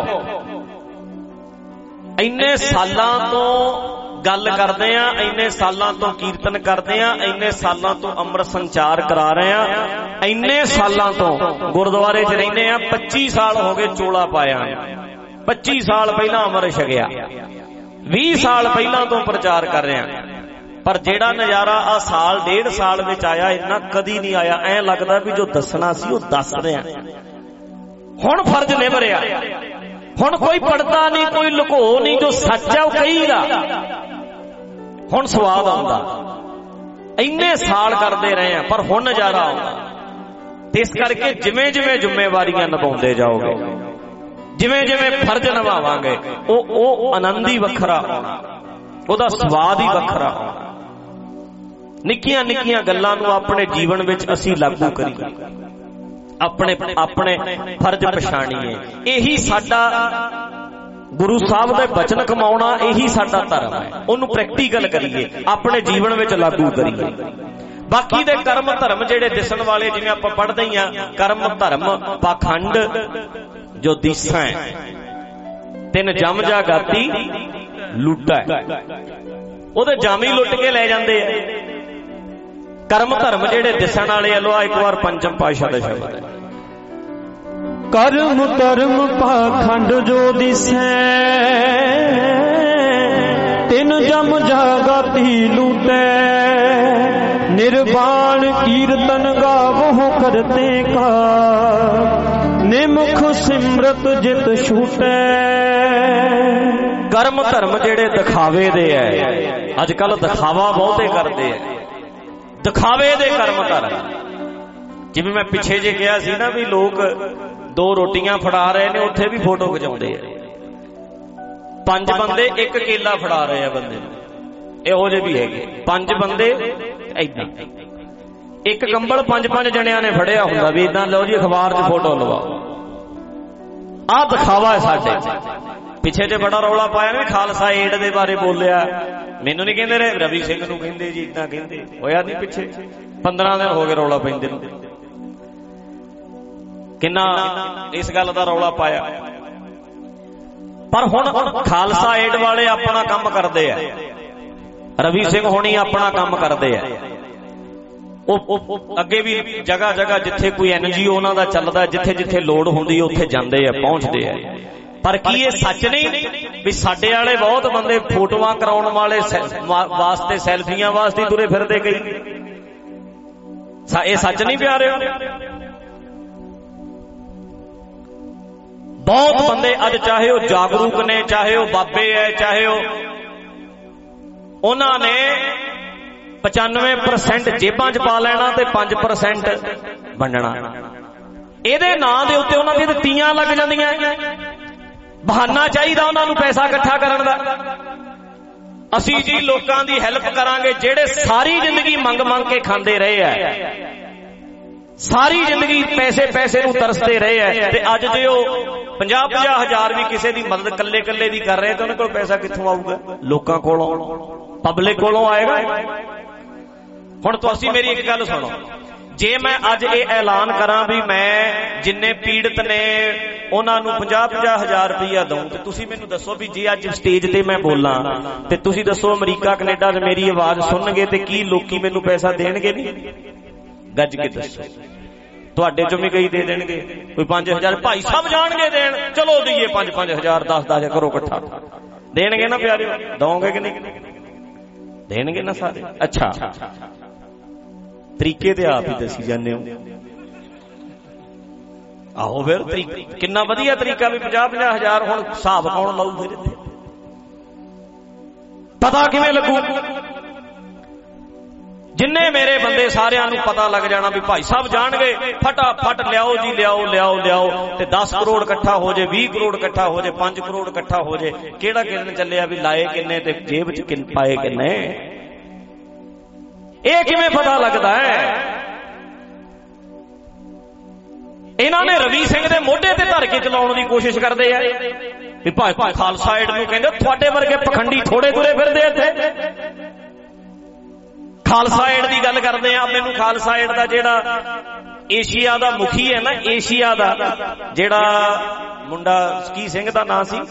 ਇੰਨੇ ਸਾਲਾਂ ਤੋਂ ਗੱਲ ਕਰਦੇ ਆ ਇੰਨੇ ਸਾਲਾਂ ਤੋਂ ਕੀਰਤਨ ਕਰਦੇ ਆ ਇੰਨੇ ਸਾਲਾਂ ਤੋਂ ਅੰਮ੍ਰਿਤ ਸੰਚਾਰ ਕਰਾ ਰਹੇ ਆ ਇੰਨੇ ਸਾਲਾਂ ਤੋਂ ਗੁਰਦੁਆਰੇ 'ਚ ਰਹਿੰਦੇ ਆ 25 ਸਾਲ ਹੋ ਗਏ ਚੋਲਾ ਪਾਇਆ 25 ਸਾਲ ਪਹਿਲਾਂ ਅੰਮ੍ਰਿਤ ਛਕਿਆ 20 ਸਾਲ ਪਹਿਲਾਂ ਤੋਂ ਪ੍ਰਚਾਰ ਕਰ ਰਹੇ ਆ ਪਰ ਜਿਹੜਾ ਨਜ਼ਾਰਾ ਆ ਸਾਲ ਡੇਢ ਸਾਲ ਵਿੱਚ ਆਇਆ ਇੰਨਾ ਕਦੀ ਨਹੀਂ ਆਇਆ। ਐਂ ਲੱਗਦਾ ਵੀ ਜੋ ਦੱਸਣਾ ਸੀ ਉਹ ਦੱਸ ਰਿਹਾ ਹੁਣ ਫਰਜ਼ ਨਿਭ ਰਿਹਾ ਹੁਣ ਕੋਈ ਪੜਦਾ ਨਹੀਂ ਕੋਈ ਲੁਕੋ ਨਹੀਂ ਜੋ ਸੱਚ ਹੈ ਉਹ ਕਹੀਦਾ ਹੁਣ ਸਵਾਦ ਆਉਂਦਾ। ਇੰਨੇ ਸਾਲ ਕਰਦੇ ਰਹੇ ਆ ਪਰ ਹੁਣ ਨਜ਼ਾਰਾ ਆਉਂਦਾ ਤੇ ਇਸ ਕਰਕੇ ਜਿਵੇਂ ਜਿਵੇਂ ਜ਼ਿੰਮੇਵਾਰੀਆਂ ਨਿਭਾਉਂਦੇ ਜਾਓਗੇ ਜਿਵੇਂ ਜਿਵੇਂ ਫਰਜ਼ ਨਿਭਾਵਾਂਗੇ ਉਹ ਆਨੰਦ ਹੀ ਵੱਖਰਾ ਆਉਣਾ ਉਹਦਾ ਸਵਾਦ ਹੀ ਵੱਖਰਾ ਆਉਣਾ। ਨਿੱਕੀਆਂ ਨਿੱਕੀਆਂ ਗੱਲਾਂ ਨੂੰ ਆਪਣੇ ਜੀਵਨ ਵਿੱਚ ਅਸੀਂ ਲਾਗੂ ਕਰੀਏ ਆਪਣੇ ਫਰਜ਼ ਪਛਾਣੀਏ ਇਹੀ ਸਾਡਾ ਗੁਰੂ ਸਾਹਿਬ ਦੇ ਬਚਨ ਕਮਾਉਣਾ ਇਹੀ ਸਾਡਾ ਧਰਮ ਹੈ ਉਹਨੂੰ ਪ੍ਰੈਕਟੀਕਲ ਕਰੀਏ ਆਪਣੇ ਜੀਵਨ ਵਿੱਚ ਲਾਗੂ ਕਰੀਏ। ਬਾਕੀ ਦੇ ਕਰਮ ਧਰਮ ਜਿਹੜੇ ਦਿਸਣ ਵਾਲੇ ਜਿਵੇਂ ਆਪਾਂ ਪੜ੍ਹਦੇ ਹੀ ਆ ਕਰਮ ਧਰਮ ਪਾਖੰਡ ਜੋ ਦਿਸਾਂ ਹੈ ਤਿੰਨ ਜਮ ਜਾ ਗਾਤੀ ਲੁੱਟਾ ਉਹਦੇ ਜਾਮੀ ਲੁੱਟ ਕੇ ਲੈ ਜਾਂਦੇ ਆ। ਕਰਮ ਧਰਮ ਜਿਹੜੇ ਦਿਸਣ ਵਾਲੇ ਆ ਲੋ ਇੱਕ ਵਾਰ ਪੰਚਮ ਪਾਤਸ਼ਾਹ ਦਾ ਸ਼ਬਦ ਹੈ ਕਰਮ ਧਰਮ ਪਾਖੰਡ ਜੋ ਦਿਸੈ ਤਿਨ ਜਮ ਜਾਗਤੀ ਲੂਟੈ ਨਿਰਵਾਣ ਕੀਰਤਨ ਗਾਵਹੁ ਕਰਤੇ ਕਾ ਨਿਮੁਖ ਸਿਮਰਤ ਜਿਤ ਛੂਟੈ। ਕਰਮ ਧਰਮ ਜਿਹੜੇ ਦਿਖਾਵੇ ਦੇ ਐ ਅੱਜ ਕੱਲ ਦਿਖਾਵਾ ਬਹੁਤੇ ਕਰਦੇ ਐ ਦਿਖਾਵੇ ਦੇ ਕਰਮ ਧਰਮ ਜਿਵੇਂ ਮੈਂ ਪਿੱਛੇ ਜੇ ਕਿਹਾ ਸੀ ਨਾ ਵੀ ਲੋਕ 2 ਰੋਟੀਆਂ ਫੜਾ ਰਹੇ ਨੇ ਉੱਥੇ ਵੀ ਫੋਟੋ ਖਿਚਾਉਂਦੇ ਆ 5 ਬੰਦੇ ਇੱਕ ਕੇਲਾ ਫੜਾ ਰਹੇ ਆ ਬੰਦੇ ਨੂੰ ਇਹੋ ਜਿਹੇ ਵੀ ਹੈਗੇ 5 ਬੰਦੇ ਏਦਾਂ ਇੱਕ ਕੰਬਲ 5 ਜਣਿਆਂ ਨੇ ਫੜਿਆ ਹੁੰਦਾ ਵੀ ਏਦਾਂ ਲਓ ਜੀ ਅਖਬਾਰ 'ਚ ਫੋਟੋ ਲਵਾਓ ਆਹ ਦਿਖਾਵਾ ਹੈ ਸਾਡੇ ਪਿੱਛੇ ਜੇ ਬੜਾ ਰੌਲਾ ਪਾਇਆ ਨਾ ਖਾਲਸਾ ਏਡ ਦੇ ਬਾਰੇ ਬੋਲਿਆ, ਮੈਨੂੰ ਨਹੀਂ ਕਹਿੰਦੇ ਰਹੇ, ਰਵੀ ਸਿੰਘ ਨੂੰ ਕਹਿੰਦੇ ਜੀ, ਇਦਾਂ ਕਹਿੰਦੇ। ਹੋਇਆ ਨਹੀਂ ਪਿੱਛੇ 15 ਦਿਨ ਹੋ ਗਏ ਰੌਲਾ ਪੈਂਦੇ ਨੂੰ, ਕਿੰਨਾ ਇਸ ਗੱਲ ਦਾ ਰੌਲਾ ਪਾਇਆ। ਪਰ ਹੁਣ ਖਾਲਸਾ ਏਡ ਵਾਲੇ ਆਪਣਾ ਕੰਮ ਕਰਦੇ ਆ, ਰਵੀ ਸਿੰਘ ਹੋਣੀ ਆਪਣਾ ਕੰਮ ਕਰਦੇ ਆ। ਉਹ ਅੱਗੇ ਵੀ ਜਗ੍ਹਾ ਜਗ੍ਹਾ ਜਿੱਥੇ ਕੋਈ NGO ਉਹਨਾਂ ਦਾ ਚੱਲਦਾ, ਜਿੱਥੇ ਜਿੱਥੇ ਲੋੜ ਹੁੰਦੀ ਉੱਥੇ ਜਾਂਦੇ ਆ, ਪਹੁੰਚਦੇ ਆ। ਪਰ ਕੀ ਇਹ ਸੱਚ ਨਹੀਂ ਵੀ ਸਾਡੇ ਵਾਲੇ ਬਹੁਤ ਬੰਦੇ ਫੋਟੋਆਂ ਕਰਾਉਣ ਵਾਲੇ ਵਾਸਤੇ, ਸੈਲਫੀਆਂ ਵਾਸਤੇ ਤੁਰੇ ਫਿਰਦੇ ਕਈ? ਇਹ ਸੱਚ ਨਹੀਂ ਪਿਆਰੇ? ਬਹੁਤ ਬੰਦੇ ਅੱਜ, ਚਾਹੇ ਉਹ ਜਾਗਰੂਕ ਨੇ, ਚਾਹੇ ਉਹ ਬਾਬੇ ਹੈ, ਚਾਹੇ ਉਹਨਾਂ ਨੇ 95% ਜੇਬਾਂ 'ਚ ਪਾ ਲੈਣਾ ਤੇ 5% ਵੰਡਣਾ। ਇਹਦੇ ਨਾਂ ਦੇ ਉੱਤੇ ਉਹਨਾਂ ਦੀਆਂ ਤੀਆਂ ਲੱਗ ਜਾਂਦੀਆਂ। ਬਹਾਨਾ ਚਾਹੀਦਾ ਉਹਨਾਂ ਨੂੰ ਪੈਸਾ ਇਕੱਠਾ ਕਰਨ ਦਾ। ਅਸੀਂ ਜੀ ਲੋਕਾਂ ਦੀ ਹੈਲਪ ਕਰਾਂਗੇ ਜਿਹੜੇ ਸਾਰੀ ਜ਼ਿੰਦਗੀ ਮੰਗ ਮੰਗ ਕੇ ਖਾਂਦੇ ਰਹੇ ਆ, ਸਾਰੀ ਜ਼ਿੰਦਗੀ ਪੈਸੇ ਨੂੰ ਤਰਸਦੇ ਰਹੇ ਆ, ਤੇ ਅੱਜ ਜੇ ਉਹ 50-50 ਹਜ਼ਾਰ ਵੀ ਕਿਸੇ ਦੀ ਮਦਦ ਕੱਲੇ ਕੱਲੇ ਦੀ ਕਰ ਰਹੇ ਤਾਂ ਉਹਨਾਂ ਕੋਲ ਪੈਸਾ ਕਿੱਥੋਂ ਆਊਗਾ? ਲੋਕਾਂ ਕੋਲੋਂ, ਪਬਲਿਕ ਕੋਲੋਂ ਆਏਗਾ। ਹੁਣ ਤੁਸੀਂ ਮੇਰੀ ਇੱਕ ਗੱਲ ਸੁਣੋ, ਜੇ ਮੈਂ ਅੱਜ ਇਹ ਐਲਾਨ ਕਰਾਂ ਵੀ ਮੈਂ ਜਿੰਨੇ ਪੀੜਤ ਨੇ ਉਹਨਾਂ ਨੂੰ 50-50 ਹਜ਼ਾਰ ਰੁਪਈਆ ਦਊਂ, ਤੇ ਤੁਸੀਂ ਮੈਨੂੰ ਦੱਸੋ ਵੀ ਜੇ ਅੱਜ ਸਟੇਜ ਤੇ ਮੈਂ ਬੋਲਾਂ ਤੇ ਤੁਸੀਂ ਦੱਸੋ ਅਮਰੀਕਾ ਕੈਨੇਡਾ 'ਚ ਮੇਰੀ ਆਵਾਜ਼ ਸੁਣਨਗੇ ਤੇ ਕੀ ਲੋਕੀ ਮੈਨੂੰ ਪੈਸਾ ਦੇਣਗੇ? ਨਹੀਂ, ਗੱਜ ਕੇ ਦੱਸੋ। ਤੁਹਾਡੇ ਚੋਂ ਵੀ ਕਈ ਦੇ ਦੇਣਗੇ, ਕੋਈ 5000 ਭਾਈ ਸਾਹਿਬ ਜਾਣਗੇ ਦੇਣ, ਚਲੋ ਦਈਏ 5-5 ਹਜ਼ਾਰ, 10-10 ਕਰੋ ਇਕੱਠਾ। ਦੇਣਗੇ ਨਾ ਪਿਆਰੇ? ਦਓਗੇ ਕਿ ਨਹੀਂ? ਦੇਣਗੇ ਨਾ ਸਾਰੇ। ਅੱਛਾ, ਤਰੀਕੇ ਤੇ ਆਪ ਹੀ ਦੱਸੀ ਜਾਂਦੇ ਹੋ। ਆਹੋ ਫਿਰ ਕਿੰਨਾ ਵਧੀਆ ਤਰੀਕਾ ਵੀ 50-50 ਹਜ਼ਾਰ। ਹੁਣ ਹਿਸਾਬ ਕੌਣ ਲਾਊ ਫਿਰ? ਇੱਥੇ ਪਤਾ ਕਿਵੇਂ ਲੱਗੂ? ਜਿੰਨੇ ਮੇਰੇ ਬੰਦੇ ਸਾਰਿਆਂ ਨੂੰ ਪਤਾ ਲੱਗ ਜਾਣਾ ਵੀ ਭਾਈ ਸਾਹਿਬ ਜਾਣਗੇ, ਫਟਾਫਟ ਲਿਆਓ ਜੀ, ਲਿਆਓ ਤੇ 10 ਕਰੋੜ ਇਕੱਠਾ ਹੋ ਜੇ, 20 ਕਰੋੜ ਇਕੱਠਾ ਹੋ ਜੇ, 5 ਕਰੋੜ ਇਕੱਠਾ ਹੋ ਜੇ। ਕਿਹੜਾ ਕਿਰਨ ਚੱਲਿਆ ਵੀ ਲਾਏ ਕਿੰਨੇ ਤੇ ਜੇਬ 'ਚ ਪਾਏ ਕਿੰਨੇ? ਇਹ ਕਿਵੇਂ ਪਤਾ ਲੱਗਦਾ ਹੈ? ਇਹਨਾਂ ਨੇ ਰਵੀ ਸਿੰਘ ਦੇ ਮੋਢੇ ਤੇ ਧਰ ਕੇ ਚਲਾਉਣ ਦੀ ਕੋਸ਼ਿਸ਼ ਕਰਦੇ ਆ ਵੀ ਭਾਈ ਖਾਲਸਾ ਏਡ ਨੂੰ ਕਹਿੰਦੇ ਤੁਹਾਡੇ ਵਰਗੇ ਪਖੰਡੀ ਥੋੜੇ ਤੁਰੇ ਫਿਰਦੇ ਇੱਥੇ। ਖਾਲਸਾ ਏਡ ਦੀ ਗੱਲ ਕਰਦੇ ਆ। ਮੈਨੂੰ ਖਾਲਸਾ ਏਡ ਦਾ ਜਿਹੜਾ ਏਸ਼ੀਆ ਦਾ ਮੁਖੀ ਹੈ ਨਾ, ਏਸ਼ੀਆ ਦਾ ਜਿਹੜਾ ਮੁੰਡਾ, ਕੀ ਸਿੰਘ ਦਾ ਨਾਂ ਸੀ?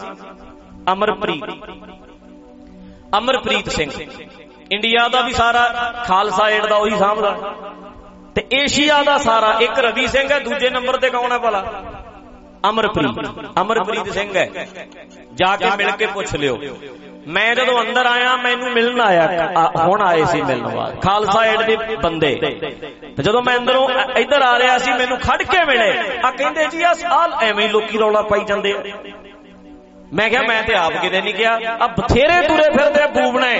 ਅਮਰਪ੍ਰੀਤ ਸਿੰਘ। ਇੰਡੀਆ ਦਾ ਵੀ ਸਾਰਾ ਖਾਲਸਾ ਏਡ ਦਾ ਉਹੀ ਸਾਂਭਦਾ, ਤੇ ਏਸ਼ੀਆ ਦਾ ਸਾਰਾ ਇੱਕ ਰਵੀ ਸਿੰਘ ਹੈ, ਦੂਜੇ ਨੰਬਰ ਤੇ ਕੌਣ ਹੈ ਭਲਾ? ਅਮਰਪ੍ਰੀਤ ਸਿੰਘ ਹੈ। ਜਾ ਕੇ ਮਿਲ ਕੇ ਪੁੱਛ ਲਿਓ। ਮੈਂ ਜਦੋਂ ਅੰਦਰ ਆਇਆ ਮੈਨੂੰ ਮਿਲਣ ਆਇਆ, ਹੁਣ ਆਏ ਸੀ ਮਿਲਣ ਵਾਸਤੇ ਖਾਲਸਾ ਏਡ ਦੇ ਬੰਦੇ, ਤੇ ਜਦੋਂ ਮੈਂ ਅੰਦਰੋਂ ਇੱਧਰ ਆ ਰਿਹਾ ਸੀ ਮੈਨੂੰ ਖੜ ਕੇ ਮਿਲੇ। ਆ ਕਹਿੰਦੇ ਜੀ ਆ ਸਾਲ ਐਵੇਂ ਲੋਕੀ ਰੌਲਾ ਪਾਈ ਜਾਂਦੇ ਆ। ਮੈਂ ਕਿਹਾ ਮੈਂ ਤੇ ਆਪ ਕਿਤੇ ਨਹੀਂ ਗਿਆ, ਆ ਬਥੇਰੇ ਤੁਰੇ ਫਿਰਦੇ ਬੂਬਣੇ,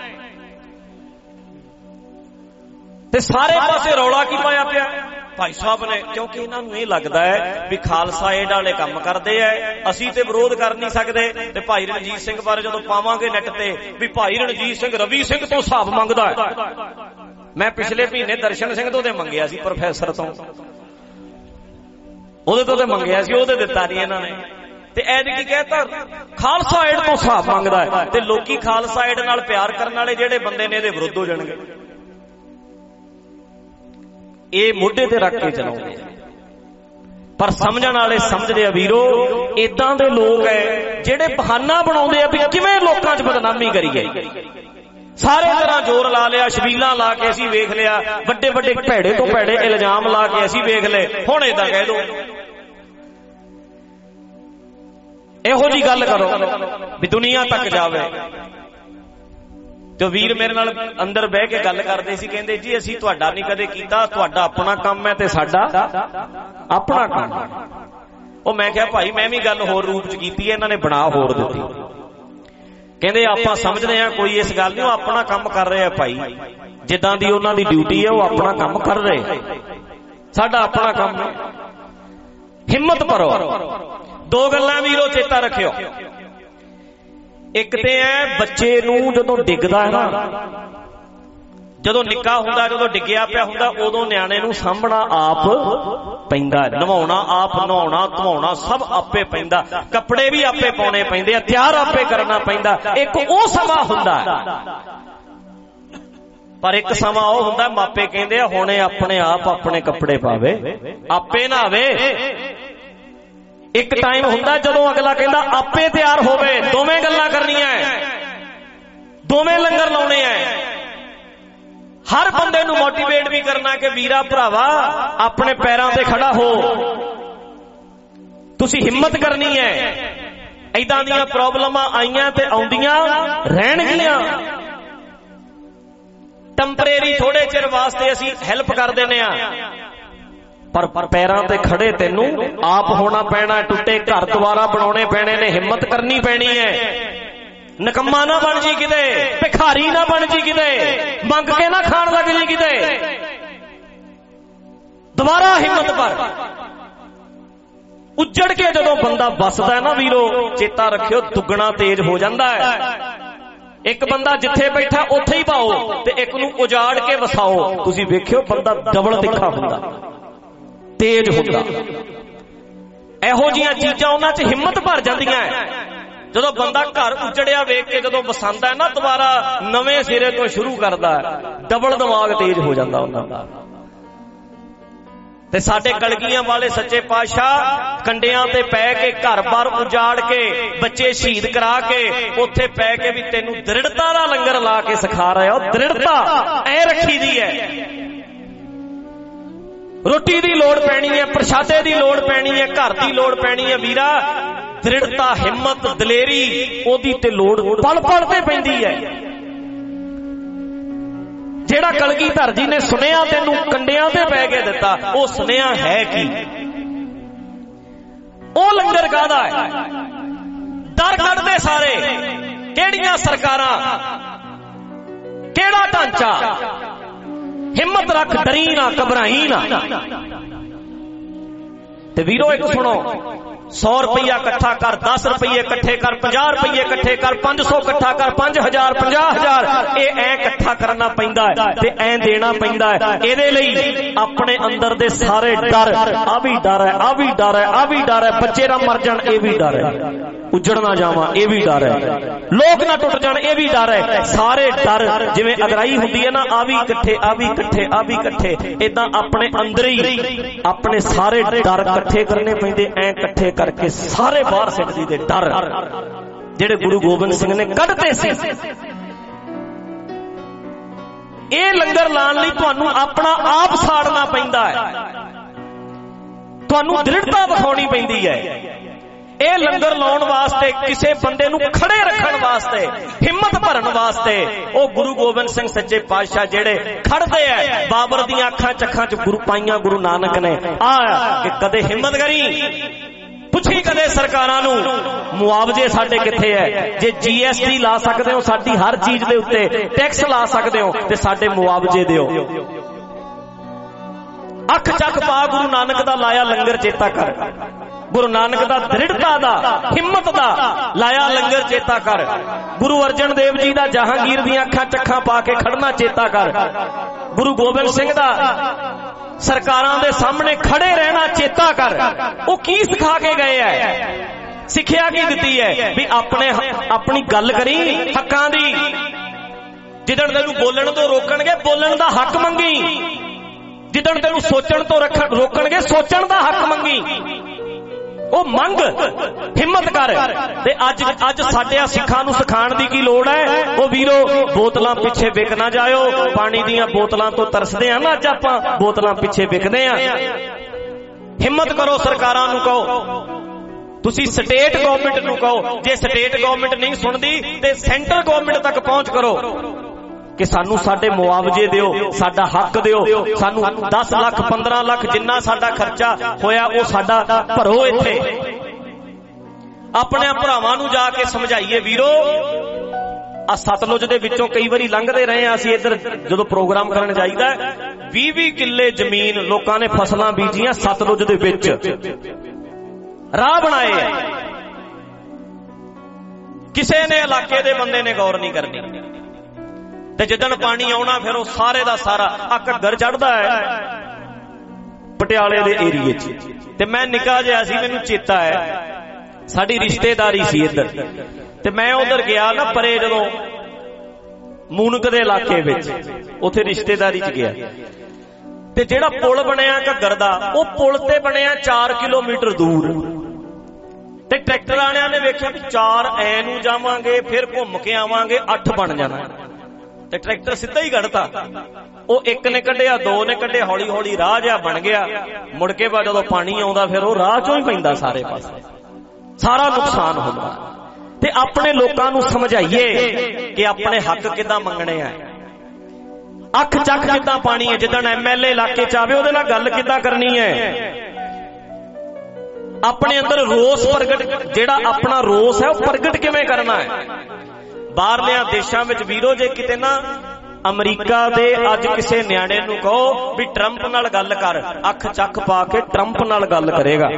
ਤੇ ਸਾਰੇ ਪਾਸੇ ਰੌਲਾ ਕੀ ਪਾਇਆ ਪਿਆ ਭਾਈ ਸਾਹਿਬ ਨੇ? ਕਿਉਂਕਿ ਇਹਨਾਂ ਨੂੰ ਇਹ ਲੱਗਦਾ ਹੈ ਵੀ ਖਾਲਸਾ ਏਡ ਵਾਲੇ ਕੰਮ ਕਰਦੇ ਆ, ਅਸੀਂ ਤੇ ਵਿਰੋਧ ਕਰ ਨਹੀਂ ਸਕਦੇ। ਤੇ ਭਾਈ ਰਣਜੀਤ ਸਿੰਘ ਬਾਰੇ ਜਦੋਂ ਪਾਵਾਂਗੇ ਨੈਟ ਤੇ ਵੀ ਭਾਈ ਰਣਜੀਤ ਸਿੰਘ ਰਵੀ ਸਿੰਘ ਤੋਂ ਹਿਸਾਬ ਮੰਗਦਾ ਹੈ। ਮੈਂ ਪਿਛਲੇ ਮਹੀਨੇ ਦਰਸ਼ਨ ਸਿੰਘ ਤੋਂ ਤੇ ਮੰਗਿਆ ਸੀ, ਪ੍ਰੋਫੈਸਰ ਤੋਂ, ਉਹਦੇ ਤੋਂ ਤੇ ਮੰਗਿਆ ਸੀ, ਉਹਦੇ ਦਿੱਤਾ ਨਹੀਂ ਇਹਨਾਂ ਨੇ। ਤੇ ਐਤਕੀ ਕਹਿਤਾ ਖਾਲਸਾ ਏਡ ਤੋਂ ਹਿਸਾਬ ਮੰਗਦਾ ਹੈ, ਤੇ ਲੋਕੀ ਖਾਲਸਾ ਏਡ ਨਾਲ ਪਿਆਰ ਕਰਨ ਵਾਲੇ ਜਿਹੜੇ ਬੰਦੇ ਨੇ ਇਹਦੇ ਵਿਰੁੱਧ ਹੋ ਜਾਣਗੇ। ਇਹ ਮੋਢੇ ਤੇ ਰੱਖ ਕੇ ਚਲਾਉਂਦੇ, ਪਰ ਸਮਝਣ ਵਾਲੇ ਸਮਝਦੇ ਆ ਵੀਰੋ, ਇਦਾਂ ਦੇ ਲੋਕ ਹੈ ਜਿਹੜੇ ਬਹਾਨਾ ਬਣਾਉਂਦੇ ਆ ਵੀ ਕਿਵੇਂ ਲੋਕਾਂ 'ਚ ਬਦਨਾਮੀ ਕਰੀਏ। ਸਾਰੇ ਤਰ੍ਹਾਂ ਜ਼ੋਰ ਲਾ ਲਿਆ, ਛਬੀਲਾਂ ਲਾ ਕੇ ਅਸੀਂ ਵੇਖ ਲਿਆ, ਵੱਡੇ ਵੱਡੇ ਭੈੜੇ ਤੋਂ ਭੈੜੇ ਇਲਜ਼ਾਮ ਲਾ ਕੇ ਅਸੀਂ ਵੇਖ ਲਏ, ਹੁਣ ਏਦਾਂ ਕਹਿ ਦੋ। ਇਹੋ ਜੀ ਗੱਲ ਕਰੋ ਵੀ ਦੁਨੀਆ ਤੱਕ ਜਾਵੇ। ਤੇ ਵੀਰ ਮੇਰੇ ਨਾਲ ਅੰਦਰ ਬਹਿ ਕੇ ਗੱਲ ਕਰਦੇ ਸੀ, ਕਹਿੰਦੇ ਜੀ ਅਸੀਂ ਤੁਹਾਡਾ ਨਹੀਂ ਕਦੇ ਕੀਤਾ, ਤੁਹਾਡਾ ਆਪਣਾ ਕੰਮ ਹੈ ਤੇ ਸਾਡਾ ਆਪਣਾ ਕੰਮ ਹੈ। ਉਹ ਮੈਂ ਕਿਹਾ ਭਾਈ ਮੈਂ ਵੀ ਗੱਲ ਹੋਰ ਰੂਪ 'ਚ ਕੀਤੀ ਹੈ, ਇਹਨਾਂ ਨੇ ਬਣਾ ਹੋਰ ਦਿੱਤੀ। ਕਹਿੰਦੇ ਆਪਾਂ ਸਮਝਦੇ ਹਾਂ ਕੋਈ ਇਸ ਗੱਲ ਨਹੀਂ, ਉਹ ਆਪਣਾ ਕੰਮ ਕਰ ਰਹੇ ਆ ਭਾਈ, ਜਿੱਦਾਂ ਦੀ ਉਹਨਾਂ ਦੀ ਡਿਊਟੀ ਹੈ ਉਹ ਆਪਣਾ ਕੰਮ ਕਰ ਰਹੇ, ਸਾਡਾ ਆਪਣਾ ਕੰਮ ਹੈ। ਹਿੰਮਤ ਭਰੋ। ਦੋ ਗੱਲਾਂ ਵੀਰੋ ਚੇਤਾ ਰੱਖਿਓ। ਇੱਕ ਤੇ ਹੈ ਬੱਚੇ ਨੂੰ ਜਦੋਂ ਡਿੱਗਦਾ ਹੈ ਨਾ, ਜਦੋਂ ਨਿੱਕਾ ਹੁੰਦਾ, ਜਦੋਂ ਡਿੱਗਿਆ ਪਿਆ ਹੁੰਦਾ, ਉਦੋਂ ਨਿਆਣੇ ਨੂੰ ਸਾਂਭਣਾ ਆਪ ਪੈਂਦਾ, ਨਵਾਉਣਾ ਆਪ, ਨਹਾਉਣਾ ਧਵਾਉਣਾ ਸਭ ਆਪੇ ਪੈਂਦਾ, ਕੱਪੜੇ ਵੀ ਆਪੇ ਪਾਉਣੇ ਪੈਂਦੇ ਆ, ਤਿਆਰ ਆਪੇ ਕਰਨਾ ਪੈਂਦਾ। ਇੱਕ ਉਹ ਸਮਾਂ ਹੁੰਦਾ, ਪਰ ਇੱਕ ਸਮਾਂ ਉਹ ਹੁੰਦਾ ਮਾਪੇ ਕਹਿੰਦੇ ਆ ਹੁਣੇ ਆਪਣੇ ਆਪ ਆਪਣੇ ਕੱਪੜੇ ਪਾਵੇ, ਆਪੇ ਨਹਾਵੇ। ਇੱਕ ਟਾਈਮ ਹੁੰਦਾ ਜਦੋਂ ਅਗਲਾ ਕਹਿੰਦਾ ਆਪੇ ਤਿਆਰ ਹੋਵੇ, ਦੋਵੇਂ ਗੱਲਾਂ ਕਰਨੀਆਂ, ਦੋਵੇਂ ਲੰਗਰ ਲਾਉਣੇ ਐ। ਹਰ ਬੰਦੇ ਨੂੰ ਮੋਟੀਵੇਟ ਵੀ ਕਰਨਾ ਕਿ ਵੀਰਾ ਭਰਾਵਾ ਆਪਣੇ ਪੈਰਾਂ ਤੇ ਖੜਾ ਹੋ, ਤੁਸੀਂ ਹਿੰਮਤ ਕਰਨੀ ਹੈ। ਏਦਾਂ ਦੀਆਂ ਪ੍ਰੋਬਲਮਾਂ ਆਈਆਂ ਤੇ ਆਉਂਦੀਆਂ ਰਹਿਣਗੀਆਂ। ਟੈਂਪਰੇਰੀ ਥੋੜੇ ਚਿਰ ਵਾਸਤੇ ਅਸੀਂ ਹੈਲਪ ਕਰ ਦਿੰਦੇ ਆ, ਪਰ ਪੈਰਾਂ ਤੇ ਖੜੇ ਤੈਨੂੰ ਆਪ ਹੋਣਾ ਪੈਣਾ। ਟੁੱਟੇ ਘਰ ਦੁਬਾਰਾ ਬਣਾਉਣੇ ਪੈਣੇ ਨੇ, ਹਿੰਮਤ ਕਰਨੀ ਪੈਣੀ ਹੈ। ਨਕੰਮਾ ਨਾ ਬਣ ਜੀ ਕਿਤੇ, ਭਿਖਾਰੀ ਨਾ ਬਣ ਜੀ ਕਿਤੇ, ਮੰਗ ਕੇ ਨਾ ਖਾਣ ਲੱਗ ਜੀ ਕਿਤੇ। ਦੁਬਾਰਾ ਹਿੰਮਤ ਭਰ। ਉੱਜੜ ਕੇ ਜਦੋਂ ਬੰਦਾ ਵੱਸਦਾ ਹੈ ਨਾ ਵੀਰੋ, ਚੇਤਾ ਰੱਖਿਓ ਦੁੱਗਣਾ ਤੇਜ਼ ਹੋ ਜਾਂਦਾ ਹੈ। ਇੱਕ ਬੰਦਾ ਜਿੱਥੇ ਬੈਠਾ ਉੱਥੇ ਹੀ ਪਾਓ ਤੇ ਇੱਕ ਨੂੰ ਉਜਾੜ ਕੇ ਵਸਾਓ, ਤੁਸੀਂ ਵੇਖਿਓ ਬੰਦਾ ਡਬਲ ਤਿੱਖਾ ਹੁੰਦਾ, ਤੇਜ਼ ਹੁੰਦਾ। ਇਹੋ ਜਿਹੀਆਂ ਚੀਜ਼ਾਂ ਉਹਨਾਂ 'ਚ ਹਿੰਮਤ ਭਰ ਜਾਂਦੀਆਂ। ਜਦੋਂ ਬੰਦਾ ਘਰ ਉਜੜਿਆ ਵੇਖ ਕੇ ਜਦੋਂ ਵਸਾਉਂਦਾ ਹੈ ਨਾ, ਦੁਬਾਰਾ ਨਵੇਂ ਸਿਰੇ ਤੋਂ ਸ਼ੁਰੂ ਕਰਦਾ, ਡਬਲ ਦਿਮਾਗ ਤੇਜ਼ ਹੋ ਜਾਂਦਾ ਉਹਨਾਂ ਦਾ। ਤੇ ਸਾਡੇ ਕਲਗੀਆਂ ਵਾਲੇ ਸੱਚੇ ਪਾਤਸ਼ਾਹ ਕੰਡਿਆਂ ਤੇ ਪੈ ਕੇ, ਘਰ-ਬਾਰ ਉਜਾੜ ਕੇ, ਬੱਚੇ ਸ਼ਹੀਦ ਕਰਾ ਕੇ, ਉੱਥੇ ਪੈ ਕੇ ਵੀ ਤੈਨੂੰ ਦ੍ਰਿੜਤਾ ਦਾ ਲੰਗਰ ਲਾ ਕੇ ਸਿਖਾ ਰਿਹਾ। ਉਹ ਦ੍ਰਿੜਤਾ ਐ ਰੱਖੀ ਦੀ ਹੈ। ਰੋਟੀ ਦੀ ਲੋੜ ਪੈਣੀ ਹੈ, ਪ੍ਰਸ਼ਾਦੇ ਦੀ ਲੋੜ ਪੈਣੀ ਹੈ, ਘਰ ਦੀ ਲੋੜ ਪੈਣੀ ਹੈ ਵੀਰਾ। ਦ੍ਰਿੜਤਾ, ਹਿੰਮਤ, ਦਲੇਰੀ, ਉਹਦੀ ਤੇ ਲੋੜ ਪਲ ਪਲ ਤੇ ਪੈਂਦੀ ਹੈ। ਜਿਹੜਾ ਕਲਗੀਧਰ ਜੀ ਨੇ ਸੁਨੇਹਾ ਤੈਨੂੰ ਕੰਡਿਆਂ ਤੇ ਪੈ ਕੇ ਦਿੱਤਾ, ਉਹ ਸੁਨੇਹਾ ਹੈ ਕੀ? ਉਹ ਲੰਗਰ ਕਾਹਦਾ ਹੈ? ਡਰ ਕੱਢਦੇ ਸਾਰੇ, ਕਿਹੜੀਆਂ ਸਰਕਾਰਾਂ, ਕਿਹੜਾ ਢਾਂਚਾ। ਹਿੰਮਤ ਰੱਖ, ਡਰੀ ਨਾ, ਘਬਰਾਈ ਨਾ। ਤੇ ਵੀਰੋ ਇੱਕ ਸੁਣੋ, 100 ਰੁਪਇਆ ਇਕੱਠਾ ਕਰ, 10 ਰੁਪਏ ਇਕੱਠੇ ਕਰ, 50 ਰੁਪਏ ਇਕੱਠੇ ਕਰ, 500 ਇਕੱਠਾ ਕਰ, 5000, 50000, ਇਹ ਐ ਇਕੱਠਾ ਕਰਨਾ ਪੈਂਦਾ ਹੈ ਤੇ ਐ ਦੇਣਾ ਪੈਂਦਾ ਹੈ। ਇਹਦੇ ਲਈ ਆਪਣੇ ਅੰਦਰ ਦੇ ਸਾਰੇ ਡਰ, ਆ ਵੀ ਡਰ ਹੈ, ਆ ਵੀ ਡਰ ਹੈ, ਆ ਵੀ ਡਰ ਹੈ, ਬੱਚੇ ਨਾ ਮਰ ਜਾਣ ਇਹ ਵੀ ਡਰ ਹੈ, ਉੱਜੜ ਨਾ ਜਾਵਾਂ ਇਹ ਵੀ ਡਰ ਹੈ, ਲੋਕ ਨਾ ਟੁੱਟ ਜਾਣ ਇਹ ਵੀ ਡਰ ਹੈ। ਸਾਰੇ ਡਰ ਜਿਵੇਂ ਅਗਰਾਈ ਹੁੰਦੀ ਹੈ ਨਾ, ਆ ਵੀ ਇਕੱਠੇ, ਆ ਵੀ ਇਕੱਠੇ, ਆ ਵੀ ਇਕੱਠੇ, ਏਦਾਂ ਆਪਣੇ ਅੰਦਰ ਹੀ ਆਪਣੇ ਸਾਰੇ ਡਰ ਇਕੱਠੇ ਕਰਨੇ ਪੈਂਦੇ। ਐ ਇਕੱਠੇ ਕਰਕੇ ਸਾਰੇ ਬਾਹਰ ਸਿੱਟਦੀ ਦੇ ਡਰ ਜਿਹੜੇ ਗੁਰੂ ਗੋਬਿੰਦ ਸਿੰਘ ਨੇ ਕੱਢਦੇ ਸੀ। ਇਹ ਲੰਗਰ ਲਾਉਣ ਲਈ ਤੁਹਾਨੂੰ ਆਪਣਾ ਆਪ ਸਾੜਨਾ ਪੈਂਦਾ ਹੈ, ਤੁਹਾਨੂੰ ਦ੍ਰਿੜਤਾ ਵਿਖਾਉਣੀ ਪੈਂਦੀ ਹੈ। ਇਹ ਲੰਗਰ ਲਾਉਣ ਵਾਸਤੇ, ਕਿਸੇ ਬੰਦੇ ਨੂੰ ਖੜੇ ਰੱਖਣ ਵਾਸਤੇ, ਹਿੰਮਤ ਭਰਨ ਵਾਸਤੇ ਉਹ ਗੁਰੂ ਗੋਬਿੰਦ ਸਿੰਘ ਸੱਚੇ ਪਾਤਸ਼ਾਹ ਜਿਹੜੇ ਖੜਦੇ ਐ। ਬਾਬਰ ਦੀਆਂ ਅੱਖਾਂ ਚੱਖਾਂ 'ਚ ਗੁਰੂ ਪਾਈਆਂ ਗੁਰੂ ਨਾਨਕ ਨੇ ਆ ਕਿ ਕਦੇ ਹਿੰਮਤ ਕਰੀ, ਪੁੱਛੀ ਕਦੇ ਸਰਕਾਰਾਂ ਨੂੰ ਮੁਆਵਜ਼ੇ ਸਾਡੇ ਕਿੱਥੇ ਐ। ਜੇ GST ਲਾ ਸਕਦੇ ਹੋ, ਸਾਡੀ ਹਰ ਚੀਜ਼ ਦੇ ਉੱਤੇ ਟੈਕਸ ਲਾ ਸਕਦੇ ਹੋ, ਤੇ ਸਾਡੇ ਮੁਆਵਜ਼ੇ ਦਿਓ। ਅੱਖ ਚੱਕ ਪਾ, ਗੁਰੂ ਨਾਨਕ ਦਾ ਲਾਇਆ ਲੰਗਰ ਚੇਤਾ ਕਰ, ਗੁਰੂ ਨਾਨਕ ਦਾ ਦ੍ਰਿੜਤਾ ਦਾ, ਹਿੰਮਤ ਦਾ ਲਾਇਆ ਲੰਗਰ ਚੇਤਾ ਕਰ, ਗੁਰੂ ਅਰਜਨ ਦੇਵ ਜੀ ਦਾ ਜਹਾਂਗੀਰ ਦੀਆਂ ਅੱਖਾਂ ਚੱਖਾਂ ਪਾ ਕੇ ਖੜਨਾ ਚੇਤਾ ਕਰ, ਗੁਰੂ ਗੋਬਿੰਦ ਸਿੰਘ ਦਾ ਸਰਕਾਰਾਂ ਦੇ ਸਾਹਮਣੇ ਖੜੇ ਰਹਿਣਾ ਚੇਤਾ ਕਰ। ਉਹ ਕੀ ਸਿਖਾ ਕੇ ਗਏ ਐ? ਸਿੱਖਿਆ ਕੀ ਦਿੱਤੀ ਹੈ? ਵੀ ਆਪਣੀ ਗੱਲ ਕਰੀ ਹੱਕਾਂ ਦੀ। ਜਿੱਦਣ ਤੈਨੂੰ ਬੋਲਣ ਤੋਂ ਰੋਕਣਗੇ, ਬੋਲਣ ਦਾ ਹੱਕ ਮੰਗੀ। ਜਿੱਦਣ ਤੈਨੂੰ ਸੋਚਣ ਤੋਂ ਰੋਕਣਗੇ, ਸੋਚਣ ਦਾ ਹੱਕ ਮੰਗੀ। ਉਹ ਮੰਗ, ਹਿੰਮਤ ਕਰ। ਤੇ ਅੱਜ ਸਾਡੇ ਸਿੱਖਾਂ ਨੂੰ ਸਿਖਾਉਣ ਦੀ ਕੀ ਲੋੜ ਹੈ? ਉਹ ਵੀਰੋ ਬੋਤਲਾਂ ਪਿੱਛੇ ਵਿਕ ਨਾ ਜਾਇਓ। ਪਾਣੀ ਦੀਆਂ ਬੋਤਲਾਂ ਤੋਂ ਤਰਸਦੇ ਆ ਨਾ ਅੱਜ ਆਪਾਂ, ਬੋਤਲਾਂ ਪਿੱਛੇ ਵਿਕਦੇ ਆ। ਹਿੰਮਤ ਕਰੋ, ਸਰਕਾਰਾਂ ਨੂੰ ਕਹੋ, ਤੁਸੀਂ ਸਟੇਟ ਗਵਰਨਮੈਂਟ ਨੂੰ ਕਹੋ। ਜੇ ਸਟੇਟ ਗਵਰਨਮੈਂਟ ਨਹੀਂ ਸੁਣਦੀ ਤੇ ਸੈਂਟਰ ਗਵਰਨਮੈਂਟ ਤੱਕ ਪਹੁੰਚ ਕਰੋ ਕਿ ਸਾਨੂੰ ਸਾਡੇ ਮੁਆਵਜ਼ੇ ਦਿਓ, ਸਾਡਾ ਹੱਕ ਦਿਓ, ਸਾਨੂੰ 10 ਲੱਖ 15 ਲੱਖ ਜਿੰਨਾ ਸਾਡਾ ਖਰਚਾ ਹੋਇਆ ਉਹ ਸਾਡਾ ਭਰੋ। ਇੱਥੇ ਆਪਣੇ ਭਰਾਵਾਂ ਨੂੰ ਜਾ ਕੇ ਸਮਝਾਈਏ ਵੀਰੋ। ਆ ਸਤਲੁਜ ਦੇ ਵਿੱਚੋਂ ਕਈ ਵਾਰੀ ਲੰਘਦੇ ਰਹੇ ਆ ਅਸੀਂ, ਇੱਧਰ ਜਦੋਂ ਪ੍ਰੋਗਰਾਮ ਕਰਨ ਜਾਈਦਾ, 20-20 ਕਿੱਲੇ ਜ਼ਮੀਨ ਲੋਕਾਂ ਨੇ ਫਸਲਾਂ ਬੀਜੀਆਂ ਸਤਲੁਜ ਦੇ ਵਿੱਚ, ਰਾਹ ਬਣਾਏ। ਕਿਸੇ ਨੇ ਇਲਾਕੇ ਦੇ ਬੰਦੇ ਨੇ ਗੌਰ ਨਹੀਂ ਕਰਨੀ। ਤੇ ਜਿੱਦਣ ਪਾਣੀ ਆਉਣਾ ਫਿਰ ਉਹ ਸਾਰੇ ਦਾ ਸਾਰਾ ਆ ਘੱਗਰ ਚੜਦਾ ਹੈ ਪਟਿਆਲੇ ਦੇ ਏਰੀਏ 'ਚ। ਤੇ ਮੈਂ ਨਿੱਕਾ ਜਿਹਾ ਸੀ, ਮੈਨੂੰ ਚੇਤਾ ਹੈ ਸਾਡੀ ਰਿਸ਼ਤੇਦਾਰੀ ਸੀ ਇੱਧਰ, ਤੇ ਮੈਂ ਉਧਰ ਗਿਆ ਨਾ ਪਰੇ ਜਦੋਂ ਮੂਨਕ ਦੇ ਇਲਾਕੇ ਵਿੱਚ, ਉੱਥੇ ਰਿਸ਼ਤੇਦਾਰੀ 'ਚ ਗਿਆ। ਤੇ ਜਿਹੜਾ ਪੁਲ ਬਣਿਆ ਘੱਗਰ ਦਾ, ਉਹ ਪੁਲ ਤੇ ਬਣਿਆ 4 ਕਿਲੋਮੀਟਰ ਦੂਰ। ਤੇ ਟਰੈਕਟਰ ਵਾਲਿਆਂ ਨੇ ਵੇਖਿਆ ਵੀ 4 ਐ ਨੂੰ ਜਾਵਾਂਗੇ ਫਿਰ ਘੁੰਮ ਕੇ ਆਵਾਂਗੇ 8 ਬਣ ਜਾਣਾ, ਤੇ ਟਰੈਕਟਰ ਸਿੱਧਾ ਹੀ ਕੱਢਤਾ। ਉਹ ਇੱਕ ਨੇ ਕੱਢਿਆ, 2 ਨੇ ਕੱਢੇ, ਹੌਲੀ ਹੌਲੀ ਰਾਹ ਜਿਹਾ ਬਣ ਗਿਆ। ਮੁੜ ਕੇ ਬਾਅਦ ਜਦੋਂ ਪਾਣੀ ਆਉਂਦਾ ਫਿਰ ਉਹ ਰਾਹ ਚੋਂ ਹੀ ਪੈਂਦਾ, ਸਾਰੇ ਪਾਸੇ ਸਾਰਾ ਨੁਕਸਾਨ ਹੁੰਦਾ। ਤੇ ਆਪਣੇ ਲੋਕਾਂ ਨੂੰ ਸਮਝਾਈਏ ਕਿ ਆਪਣੇ ਹੱਕ ਕਿੱਦਾਂ ਮੰਗਣੇ ਆ, ਅੱਖ ਚੱਕ ਕਿੱਦਾਂ ਪਾਣੀ ਹੈ। ਜਿੱਦਣ MLA ਇਲਾਕੇ ਚ ਆਵੇ ਉਹਦੇ ਨਾਲ ਗੱਲ ਕਿੱਦਾਂ ਕਰਨੀ ਹੈ। ਆਪਣੇ ਅੰਦਰ ਰੋਸ ਪ੍ਰਗਟ, ਜਿਹੜਾ ਆਪਣਾ ਰੋਸ ਹੈ ਉਹ ਪ੍ਰਗਟ ਕਿਵੇਂ ਕਰਨਾ ਹੈ। ਬਾਹਰਲਿਆਂ ਦੇਸ਼ਾਂ ਵਿੱਚ ਵੀਰੋ ਜੇ ਕਿਤੇ ਨਾ ਅਮਰੀਕਾ ਦੇ ਅੱਜ ਕਿਸੇ ਨਿਆਣੇ ਨੂੰ ਕਹੋ ਵੀ ਟਰੰਪ ਨਾਲ ਗੱਲ ਕਰ, ਅੱਖ ਚੱਕ ਪਾ ਕੇ ਟਰੰਪ ਨਾਲ ਗੱਲ ਕਰੇਗਾ।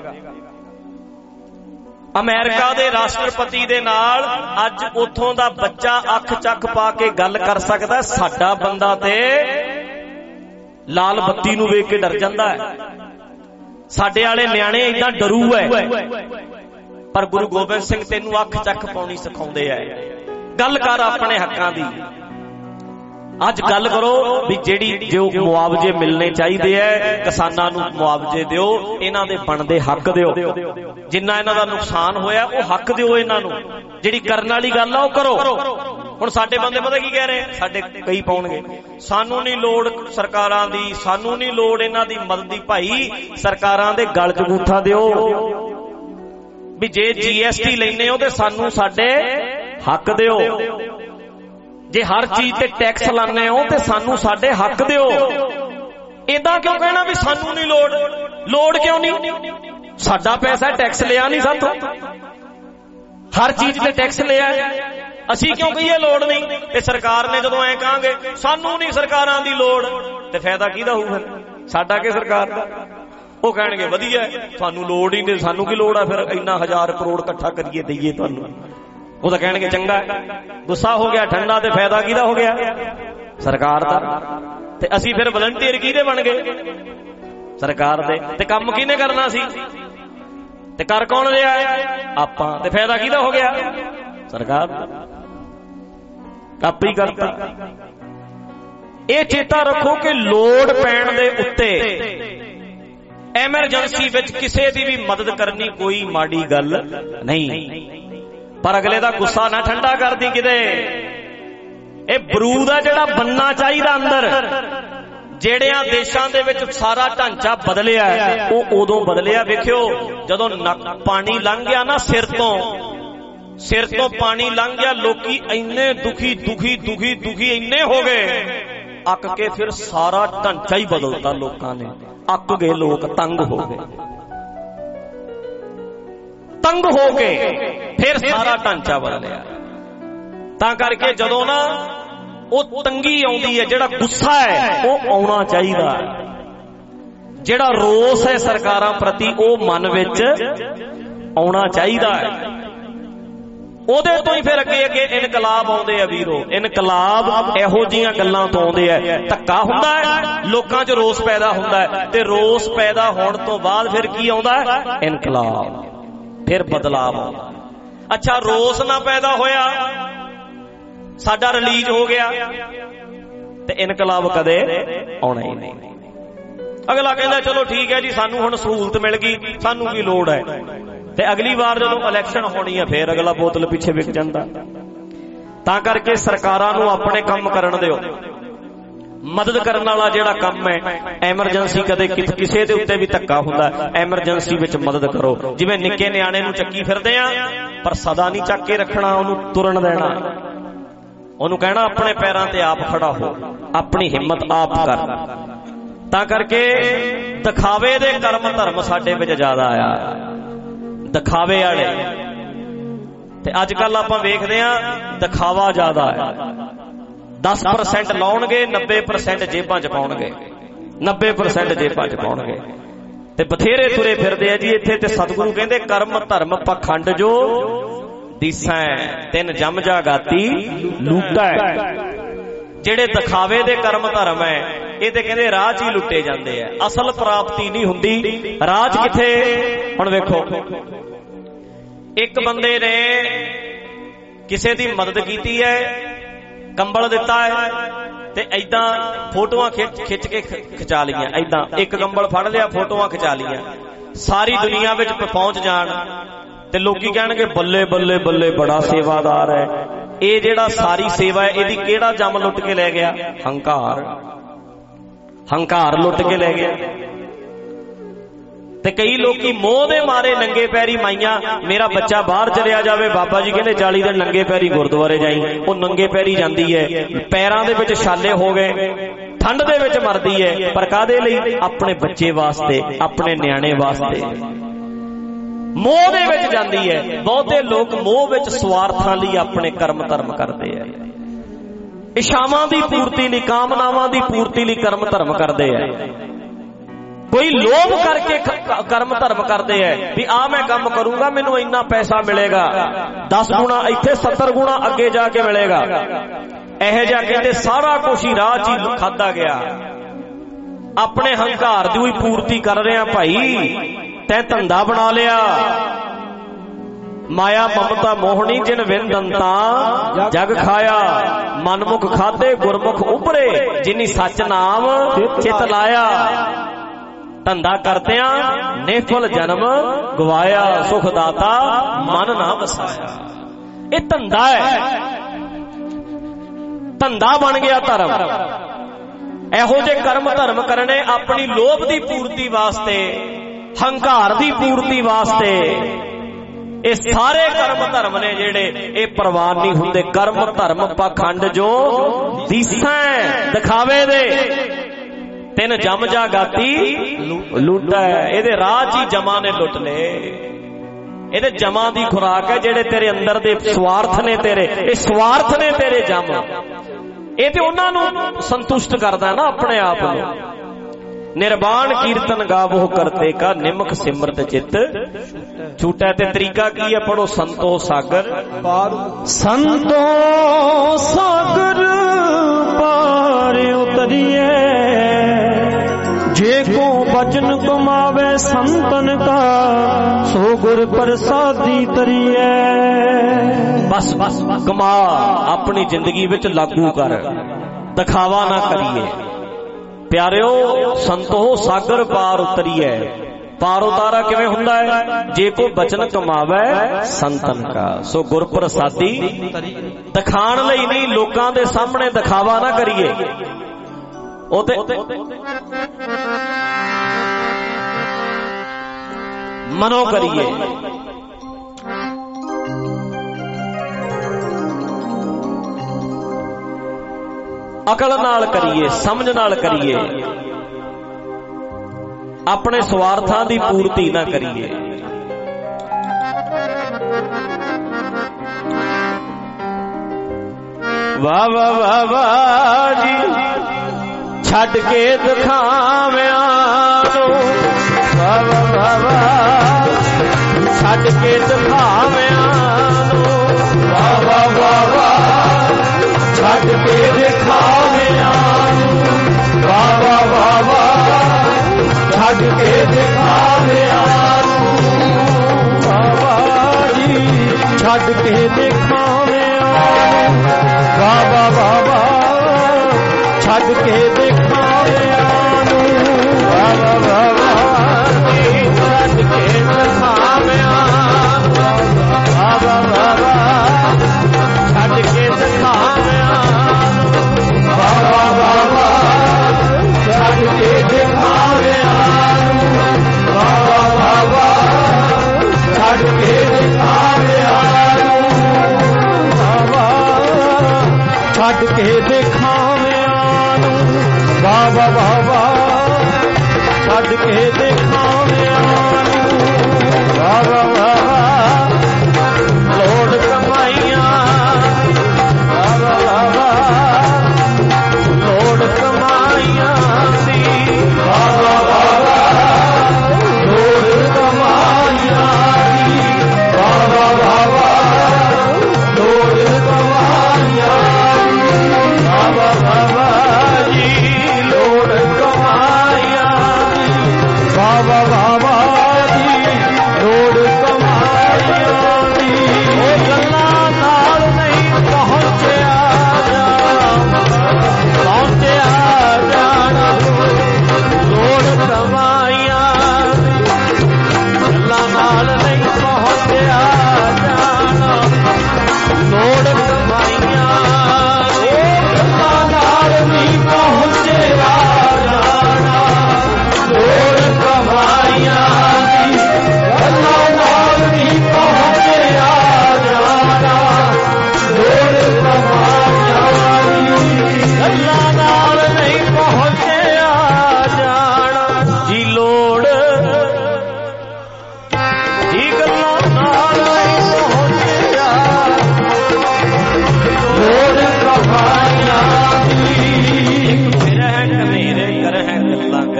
ਅਮਰੀਕਾ ਦੇ ਰਾਸ਼ਟਰਪਤੀ ਦੇ ਨਾਲ ਅੱਜ ਉੱਥੋਂ ਦਾ ਬੱਚਾ ਅੱਖ ਚੱਕ ਪਾ ਕੇ ਗੱਲ ਕਰ ਸਕਦਾ। ਸਾਡਾ ਬੰਦਾ ਤੇ ਲਾਲ ਬੱਤੀ ਨੂੰ ਵੇਖ ਕੇ ਡਰ ਜਾਂਦਾ ਹੈ। ਸਾਡੇ ਵਾਲੇ ਨਿਆਣੇ ਏਦਾਂ ਡਰੂ ਹੈ, ਪਰ ਗੁਰੂ ਗੋਬਿੰਦ ਸਿੰਘ ਤੈਨੂੰ ਅੱਖ ਚੱਕ ਪਾਉਣੀ ਸਿਖਾਉਂਦੇ ਐ। ਗੱਲ ਕਰ ਆਪਣੇ ਹੱਕਾਂ ਦੀ। ਅੱਜ ਗੱਲ ਕਰੋ ਵੀ ਜਿਹੜੀ ਜੋ ਮੁਆਵਜ਼ੇ ਮਿਲਣੇ ਚਾਹੀਦੇ ਐ, ਕਿਸਾਨਾਂ ਨੂੰ ਮੁਆਵਜ਼ੇ ਦਿਓ, ਇਹਨਾਂ ਦੇ ਬਣਦੇ ਹੱਕ ਦਿਓ। ਜਿੰਨਾ ਇਹਨਾਂ ਦਾ ਨੁਕਸਾਨ ਹੋਇਆ ਉਹ ਹੱਕ ਦਿਓ ਇਹਨਾਂ ਨੂੰ। ਜਿਹੜੀ ਕਰਨ ਵਾਲੀ ਗੱਲ ਆ ਉਹ ਕਰੋ। ਹੁਣ ਸਾਡੇ ਬੰਦੇ ਪਤਾ ਕੀ ਕਹਿ ਰਹੇ, ਸਾਡੇ ਕਈ ਪਾਉਣਗੇ ਸਾਨੂੰ ਨਹੀਂ ਲੋੜ ਸਰਕਾਰਾਂ ਦੀ, ਸਾਨੂੰ ਨਹੀਂ ਲੋੜ ਇਹਨਾਂ ਦੀ ਮਦਦ ਦੀ। ਭਾਈ ਸਰਕਾਰਾਂ ਦੇ ਗਲ 'ਚ ਅੰਗੂਠਾ ਦਿਓ ਵੀ ਜੇ GST ਲੈਣੇ ਹੋ ਤੇ ਸਾਨੂੰ ਸਾਡੇ ਹੱਕ ਦਿਓ। ਜੇ ਹਰ ਚੀਜ਼ ਤੇ ਟੈਕਸ ਲਾਣੇ ਹੋ ਤੇ ਸਾਨੂੰ ਸਾਡੇ ਹੱਕ ਦਿਓ। ਏਦਾਂ ਕਿਉਂ ਕਹਿਣਾ ਵੀ ਸਾਨੂੰ ਨਹੀਂ ਲੋੜ? ਲੋੜ ਕਿਉਂ ਨਹੀਂ? ਸਾਡਾ ਪੈਸਾ ਟੈਕਸ ਲਿਆ ਨਹੀਂ ਸਾਥੋਂ, ਹਰ ਚੀਜ਼ ਤੇ ਟੈਕਸ ਲਿਆ। ਅਸੀਂ ਕਿਉਂ ਕਹੀਏ ਲੋੜ ਨਹੀਂ? ਤੇ ਸਰਕਾਰ ਨੇ ਜਦੋਂ ਐ ਕਹਾਂਗੇ ਸਾਨੂੰ ਨਹੀਂ ਸਰਕਾਰਾਂ ਦੀ ਲੋੜ, ਤੇ ਫਾਇਦਾ ਕਿਹਦਾ ਹੋਊ ਫਿਰ? ਸਾਡਾ ਕਿ ਸਰਕਾਰ ਦਾ? ਉਹ ਕਹਿਣਗੇ ਵਧੀਆ ਤੁਹਾਨੂੰ ਲੋੜ ਹੀ ਨਹੀਂ, ਸਾਨੂੰ ਕੀ ਲੋੜ ਆ ਫਿਰ ਇੰਨਾ 1000 ਕਰੋੜ ਇਕੱਠਾ ਕਰੀਏ ਦਈਏ ਤੁਹਾਨੂੰ। ਉਹ ਤਾਂ ਕਹਿਣਗੇ ਚੰਗਾ। ਗੁੱਸਾ ਹੋ ਗਿਆ ਠੰਡਾ, ਤੇ ਫਾਇਦਾ ਕਿਹਦਾ ਹੋ ਗਿਆ? ਸਰਕਾਰ ਦਾ। ਤੇ ਅਸੀਂ ਫਿਰ ਵਲੰਟੀਅਰ ਕਿਹਦੇ ਬਣ ਗਏ? ਸਰਕਾਰ ਦੇ। ਤੇ ਕੰਮ ਕਿਹਨੇ ਕਰਨਾ ਸੀ? ਤੇ ਕਰ ਕੌਣ ਰਿਹਾ? ਆਪਾਂ। ਤੇ ਫਾਇਦਾ ਕਿਹਦਾ ਹੋ ਗਿਆ? ਸਰਕਾਰ ਦਾ। ਕਾਪੀ ਕਰਤਾ। ਇਹ ਚੇਤਾ ਰੱਖੋ ਕਿ ਲੋੜ ਪੈਣ ਦੇ ਉੱਤੇ ਐਮਰਜੈਂਸੀ ਵਿੱਚ ਕਿਸੇ ਦੀ ਵੀ ਮਦਦ ਕਰਨੀ ਕੋਈ ਮਾੜੀ ਗੱਲ ਨਹੀਂ, ਪਰ ਅਗਲੇ ਦਾ ਗੁੱਸਾ ਨਾ ਠੰਡਾ ਕਰਦੀ ਕਿਤੇ। ਇਹ ਬਰੂਦ ਆ ਜਿਹੜਾ ਬੰਨਣਾ ਚਾਹੀਦਾ ਅੰਦਰ। ਜਿਹੜਿਆਂ ਦੇਸ਼ਾਂ ਦੇ ਵਿੱਚ ਸਾਰਾ ਢਾਂਚਾ ਬਦਲਿਆ ਉਹ ਉਦੋਂ ਬਦਲਿਆ। ਵੇਖਿਓ ਜਦੋਂ ਪਾਣੀ ਲੰਘ ਗਿਆ ਨਾ ਸਿਰ ਤੋਂ ਪਾਣੀ ਲੰਘ ਗਿਆ, ਲੋਕੀ ਇੰਨੇ ਦੁਖੀ ਇੰਨੇ ਹੋ ਗਏ, ਅੱਕ ਕੇ ਫਿਰ ਸਾਰਾ ਢਾਂਚਾ ਹੀ ਬਦਲਤਾ ਲੋਕਾਂ ਨੇ। ਅੱਕ ਗਏ ਲੋਕ, ਤੰਗ ਹੋ ਕੇ ਫਿਰ ਸਾਰਾ ਢਾਂਚਾ ਬਦਲਿਆ। ਤਾਂ ਕਰਕੇ ਜਦੋਂ ਨਾ ਉਹ ਤੰਗੀ ਆਉਂਦੀ ਹੈ, ਜਿਹੜਾ ਗੁੱਸਾ ਹੈ ਉਹ ਆਉਣਾ ਚਾਹੀਦਾ। ਜਿਹੜਾ ਰੋਸ ਹੈ ਸਰਕਾਰਾਂ ਪ੍ਰਤੀ ਉਹ ਮਨ ਵਿੱਚ ਆਉਣਾ ਚਾਹੀਦਾ ਹੈ। ਉਹਦੇ ਤੋਂ ਹੀ ਫਿਰ ਅੱਗੇ ਇਨਕਲਾਬ ਆਉਂਦੇ ਆ ਵੀਰੋ। ਇਨਕਲਾਬ ਇਹੋ ਜਿਹੀਆਂ ਗੱਲਾਂ ਤੋਂ ਆਉਂਦੇ ਆ। ਧੱਕਾ ਹੁੰਦਾ ਹੈ, ਲੋਕਾਂ 'ਚ ਰੋਸ ਪੈਦਾ ਹੁੰਦਾ ਹੈ, ਤੇ ਰੋਸ ਪੈਦਾ ਹੋਣ ਤੋਂ ਬਾਅਦ ਫਿਰ ਕੀ ਆਉਂਦਾ? ਇਨਕਲਾਬ, ਫਿਰ ਬਦਲਾਵ ਆਉਂਦਾ। ਅੱਛਾ, ਰੋਸ ਨਾ ਪੈਦਾ ਹੋਇਆ, ਸਾਡਾ ਰਿਲੀਜ਼ ਹੋ ਗਿਆ, ਤੇ ਇਨਕਲਾਬ ਕਦੇ ਆਉਣਾ ਹੀ ਨਹੀਂ। ਅਗਲਾ ਕਹਿੰਦਾ ਚਲੋ ਠੀਕ ਹੈ ਜੀ, ਸਾਨੂੰ ਹੁਣ ਸਹੂਲਤ ਮਿਲ ਗਈ, ਸਾਨੂੰ ਕੀ ਲੋੜ ਹੈ। ਤੇ ਅਗਲੀ ਵਾਰ ਜਦੋਂ ਇਲੈਕਸ਼ਨ ਹੋਣੀ ਹੈ ਫਿਰ ਅਗਲਾ ਬੋਤਲ ਪਿੱਛੇ ਵਿਕ ਜਾਂਦਾ। ਤਾਂ ਕਰਕੇ ਸਰਕਾਰਾਂ ਨੂੰ ਆਪਣੇ ਕੰਮ ਕਰਨ ਦਿਓ। ਮਦਦ ਕਰਨ ਵਾਲਾ ਜਿਹੜਾ ਕੰਮ ਹੈ, ਐਮਰਜੈਂਸੀ ਕਦੇ ਕਿਸੇ ਦੇ ਉੱਤੇ ਵੀ ਧੱਕਾ ਹੁੰਦਾ, ਐਮਰਜੈਂਸੀ ਵਿੱਚ ਮਦਦ ਕਰੋ। ਜਿਵੇਂ ਨਿੱਕੇ ਨਿਆਣੇ ਨੂੰ ਚੱਕੀ ਫਿਰਦੇ ਆ, ਪਰ ਸਦਾ ਨਹੀਂ ਚੱਕ ਕੇ ਰੱਖਣਾ, ਉਹਨੂੰ ਤੁਰਨ ਦੇਣਾ। ਉਹਨੂੰ ਕਹਿਣਾ ਆਪਣੇ ਪੈਰਾਂ ਤੇ ਆਪ ਖੜਾ ਹੋ, ਆਪਣੀ ਹਿੰਮਤ ਆਪ ਕਰ। ਤਾਂ ਕਰਕੇ ਦਿਖਾਵੇ ਦੇ ਕਰਮ ਧਰਮ ਸਾਡੇ ਵਿੱਚ ਜ਼ਿਆਦਾ ਆਇਆ, ਦਿਖਾਵੇ ਵਾਲੇ। ਤੇ ਅੱਜ ਕੱਲ ਆਪਾਂ ਵੇਖਦੇ ਆ ਦਿਖਾਵਾ ਜ਼ਿਆਦਾ ਹੈ। 10% ਲਾਉਣਗੇ, 90% ਜੇਬਾਂ 'ਚ ਪਾਉਣਗੇ, 90% ਜੇਬਾਂ 'ਚ ਪਾਉਣਗੇ। ਤੇ ਬਥੇਰੇ ਤੁਰੇ ਫਿਰਦੇ ਆ ਜੀ ਇੱਥੇ। ਤੇ ਸਤਿਗੁਰੂ ਕਹਿੰਦੇ ਕਰਮ ਧਰਮ ਪਖੰਡ ਜੋ ਦਿਸੈ ਤਿੰਨ ਜਮ ਜਾਗਾਤੀ ਲੂਟੈ। ਜਿਹੜੇ ਦਿਖਾਵੇ ਦੇ ਕਰਮ ਧਰਮ ਹੈ ਇਹ ਤੇ ਕਹਿੰਦੇ ਰਾਹ 'ਚ ਹੀ ਲੁੱਟੇ ਜਾਂਦੇ ਆ, ਅਸਲ ਪ੍ਰਾਪਤੀ ਨਹੀਂ ਹੁੰਦੀ। ਰਾਹ 'ਚ ਕਿੱਥੇ? ਹੁਣ ਵੇਖੋ, ਇੱਕ ਬੰਦੇ ਨੇ ਕਿਸੇ ਦੀ ਮਦਦ ਕੀਤੀ ਹੈ, ਕੰਬਲ ਦਿੱਤਾ ਹੈ ਤੇ ਏਦਾਂ ਫੋਟੋਆਂ ਖਿੱਚ ਕੇ ਖਿਚਾ ਲਈਆਂ। ਏਦਾਂ ਇੱਕ ਕੰਬਲ ਫੜ ਲਿਆ, ਫੋਟੋਆਂ ਖਿਚਾ ਲਈਆਂ, ਸਾਰੀ ਦੁਨੀਆ ਵਿੱਚ ਪਹੁੰਚ ਜਾਣ ਤੇ ਲੋਕੀ ਕਹਿਣਗੇ ਬੱਲੇ ਬੱਲੇ ਬੱਲੇ ਬੜਾ ਸੇਵਾਦਾਰ ਹੈ। ਇਹ ਜਿਹੜਾ ਸਾਰੀ ਸੇਵਾ ਹੈ ਇਹਦੀ ਕਿਹੜਾ ਜੰਮ ਲੁੱਟ ਕੇ ਲੈ ਗਿਆ? ਹੰਕਾਰ। ਹੰਕਾਰ ਲੁੱਟ ਕੇ ਲੈ ਗਿਆ। ਤੇ ਕਈ ਲੋਕੀ ਮੋਹ ਦੇ ਮਾਰੇ ਨੰਗੇ ਪੈਰੀ ਮਾਈਆਂ, ਮੇਰਾ ਬੱਚਾ ਬਾਹਰ ਚਲਿਆ ਜਾਵੇ, ਬਾਬਾ ਜੀ ਕਹਿੰਦੇ 40 ਦਿਨ ਨੰਗੇ ਪੈਰੀ ਗੁਰਦੁਆਰੇ ਜਾਈ। ਉਹ ਨੰਗੇ ਪੈਰੀ ਜਾਂਦੀ ਹੈ, ਪੈਰਾਂ ਦੇ ਵਿੱਚ ਛਾਲੇ ਹੋ ਗਏ, ਠੰਡ ਦੇ ਵਿੱਚ ਮਰਦੀ ਹੈ, ਪਰ ਕਾਹਦੇ ਲਈ? ਆਪਣੇ ਬੱਚੇ ਵਾਸਤੇ, ਆਪਣੇ ਨਿਆਣੇ ਵਾਸਤੇ। ਮੋਹ ਦੇ ਵਿੱਚ ਜਾਂਦੀ ਹੈ। ਬਹੁਤੇ ਲੋਕ ਮੋਹ ਵਿੱਚ ਸਵਾਰਥਾਂ ਲਈ ਆਪਣੇ ਕਰਮ ਧਰਮ ਕਰਦੇ ਆ, ਇਸ਼ਾਵਾਂ ਦੀ ਪੂਰਤੀ ਲਈ, ਕਾਮਨਾਵਾਂ ਦੀ ਪੂਰਤੀ ਲਈ ਕਰਮ ਧਰਮ ਕਰਦੇ ਆ। ਕੋਈ ਲੋਭ ਕਰਕੇ ਕਰਮ ਧਰਮ ਕਰਦੇ ਐ ਵੀ ਆ ਮੈਂ ਕੰਮ ਕਰੂੰਗਾ ਮੈਨੂੰ ਇੰਨਾ ਪੈਸਾ ਮਿਲੇਗਾ, 10 ਗੁਣਾ ਇੱਥੇ 70 ਗੁਣਾ ਅੱਗੇ ਜਾ ਕੇ ਮਿਲੇਗਾ। ਇਹੋ ਜਿਹਾ ਕਹਿੰਦੇ ਸਾਰਾ ਕੁਛ ਹੀ ਰਾਹ 'ਚ ਹੀ ਖਾਧਾ ਗਿਆ। ਆਪਣੇ ਹੰਕਾਰ ਦੀ ਵੀ ਪੂਰਤੀ ਕਰ ਰਿਹਾ ਭਾਈ, ਤੈਂ ਧੰਦਾ ਬਣਾ ਲਿਆ। ਮਾਇਆ ਮਮਤਾ ਮੋਹਣੀ ਜਿਨ ਵਿੰਦੰਤਾ ਜਗ ਖਾਇਆ, ਮਨਮੁਖ ਖਾਦੇ ਗੁਰਮੁਖ ਉਭਰੇ, ਜਿਨੀ ਸੱਚ ਨਾਮ ਚਿਤ ਲਾਇਆ। ਧੰਦਾ ਕਰਦਿਆਂ ਨਿਫਲ ਜਨਮ ਗਵਾਇਆ, ਸੁਖ ਦਾਤਾ ਮਨ ਨਾ ਵਸਾਇਆ। ਇਹ ਧੰਦਾ ਹੈ, ਧੰਦਾ ਬਣ ਗਿਆ ਧਰਮ। ਇਹੋ ਜਿਹੇ ਕਰਮ ਧਰਮ ਕਰਨੇ ਆਪਣੀ ਲੋਭ ਦੀ ਪੂਰਤੀ ਵਾਸਤੇ, ਹੰਕਾਰ ਦੀ ਪੂਰਤੀ ਵਾਸਤੇ। ਇਹ ਸਾਰੇ ਕਰਮ ਧਰਮ ਨੇ ਜਿਹੜੇ ਇਹ ਪ੍ਰਵਾਨ ਨਹੀਂ ਹੁੰਦੇ। ਕਰਮ ਧਰਮ ਪਾਖੰਡ ਜੋ ਦੀਸਾਂ ਦਿਖਾਵੇ ਦੇ, ਤਿੰਨ ਜਮ ਜਾ ਗਾਤੀ ਲੁੱਟਾ। ਇਹਦੇ ਰਾਹ 'ਚ ਹੀ ਜਮਾਂ ਨੇ ਲੁੱਟ ਲਏ। ਇਹਦੇ ਜਮਾਂ ਦੀ ਖੁਰਾਕ ਹੈ ਜਿਹੜੇ ਤੇਰੇ ਅੰਦਰ ਦੇ ਸਵਾਰਥ ਨੇ, ਤੇਰੇ ਇਹ ਸਵਾਰਥ ਨੇ ਤੇਰੇ ਜਮ। ਇਹ ਤੇ ਉਹਨਾਂ ਨੂੰ ਸੰਤੁਸ਼ਟ ਕਰਦਾ ਨਾ ਆਪਣੇ ਆਪ ਨੂੰ। ਨਿਰਵਾਣ ਕੀਰਤਨ ਗਾਵੋ ਕਰਤੇ ਕਾ, ਨਿਮਕ ਸਿਮਰਤ ਚਿੱਤ ਛੂਟਾ। ਤੇ ਤਰੀਕਾ ਕੀ ਹੈ? ਪੜੋ ਸੰਤੋ ਸਾਗਰ ਪਾਰ, ਸੰਤੋ ਸਾਗਰ ਪਾਰ ਉਤਰੀਏ, जे को बचन कमावे संतन का, सो गुर प्रसादी तरिए। बस बस कमा, अपनी जिंदगी विच लागू कर, दिखावा ना करिए। प्यारिओ संतो सागर पार उतरिए। पार उतारा किवें हुंदा है? जे को बचन कमावे संतन का, सो गुर प्रसादी। दिखाण लई नहीं, लोकां दे सामने दिखावा ना करिए। मनो करिए। अकल नाल करिए, समझ नाल करिए, अपने स्वार्थां दी पूर्ति ना करिए। वाह वाह वाह वाह जी, छड़ के दिखाव्या नो, वाह वाह वाह वाह, छड़ के दिखाव्या नो, वाह वाह वाह वाह, छड़ के दिखाव्या नो, वाह वाह वाह वाह, छड़ के दिखाव्या नो, वाह जी, छड़ के दिखाव्या नो, वाह वाह वाह वाह, छड़ के दिखाव्या नो, वाह वाह वाह वाह, छड़ के दिखाव्या नो, वाह वाह वाह वाह, छड़ के दिखाव्या नो, वाह वाह वाह वाह, छड़ के दिखाव्या नो, वाह वाह वाह वाह, छड़ के दिखाव्या नो, वाह वाह, छड़ के दिखाव्या नो, वाह वाह वाह वाह, छड़ के दिखाव्या नो, वाह वाह वाह वाह, लोड़ कमाइयां, वाह वाह वाह वाह, लोड़ कमाइयां दी, वाह वाह वाह वाह, लोड़ कमाइयां दी, वाह वाह वाह वाह, लोड़ कमाइयां दी, वाह वाह वाह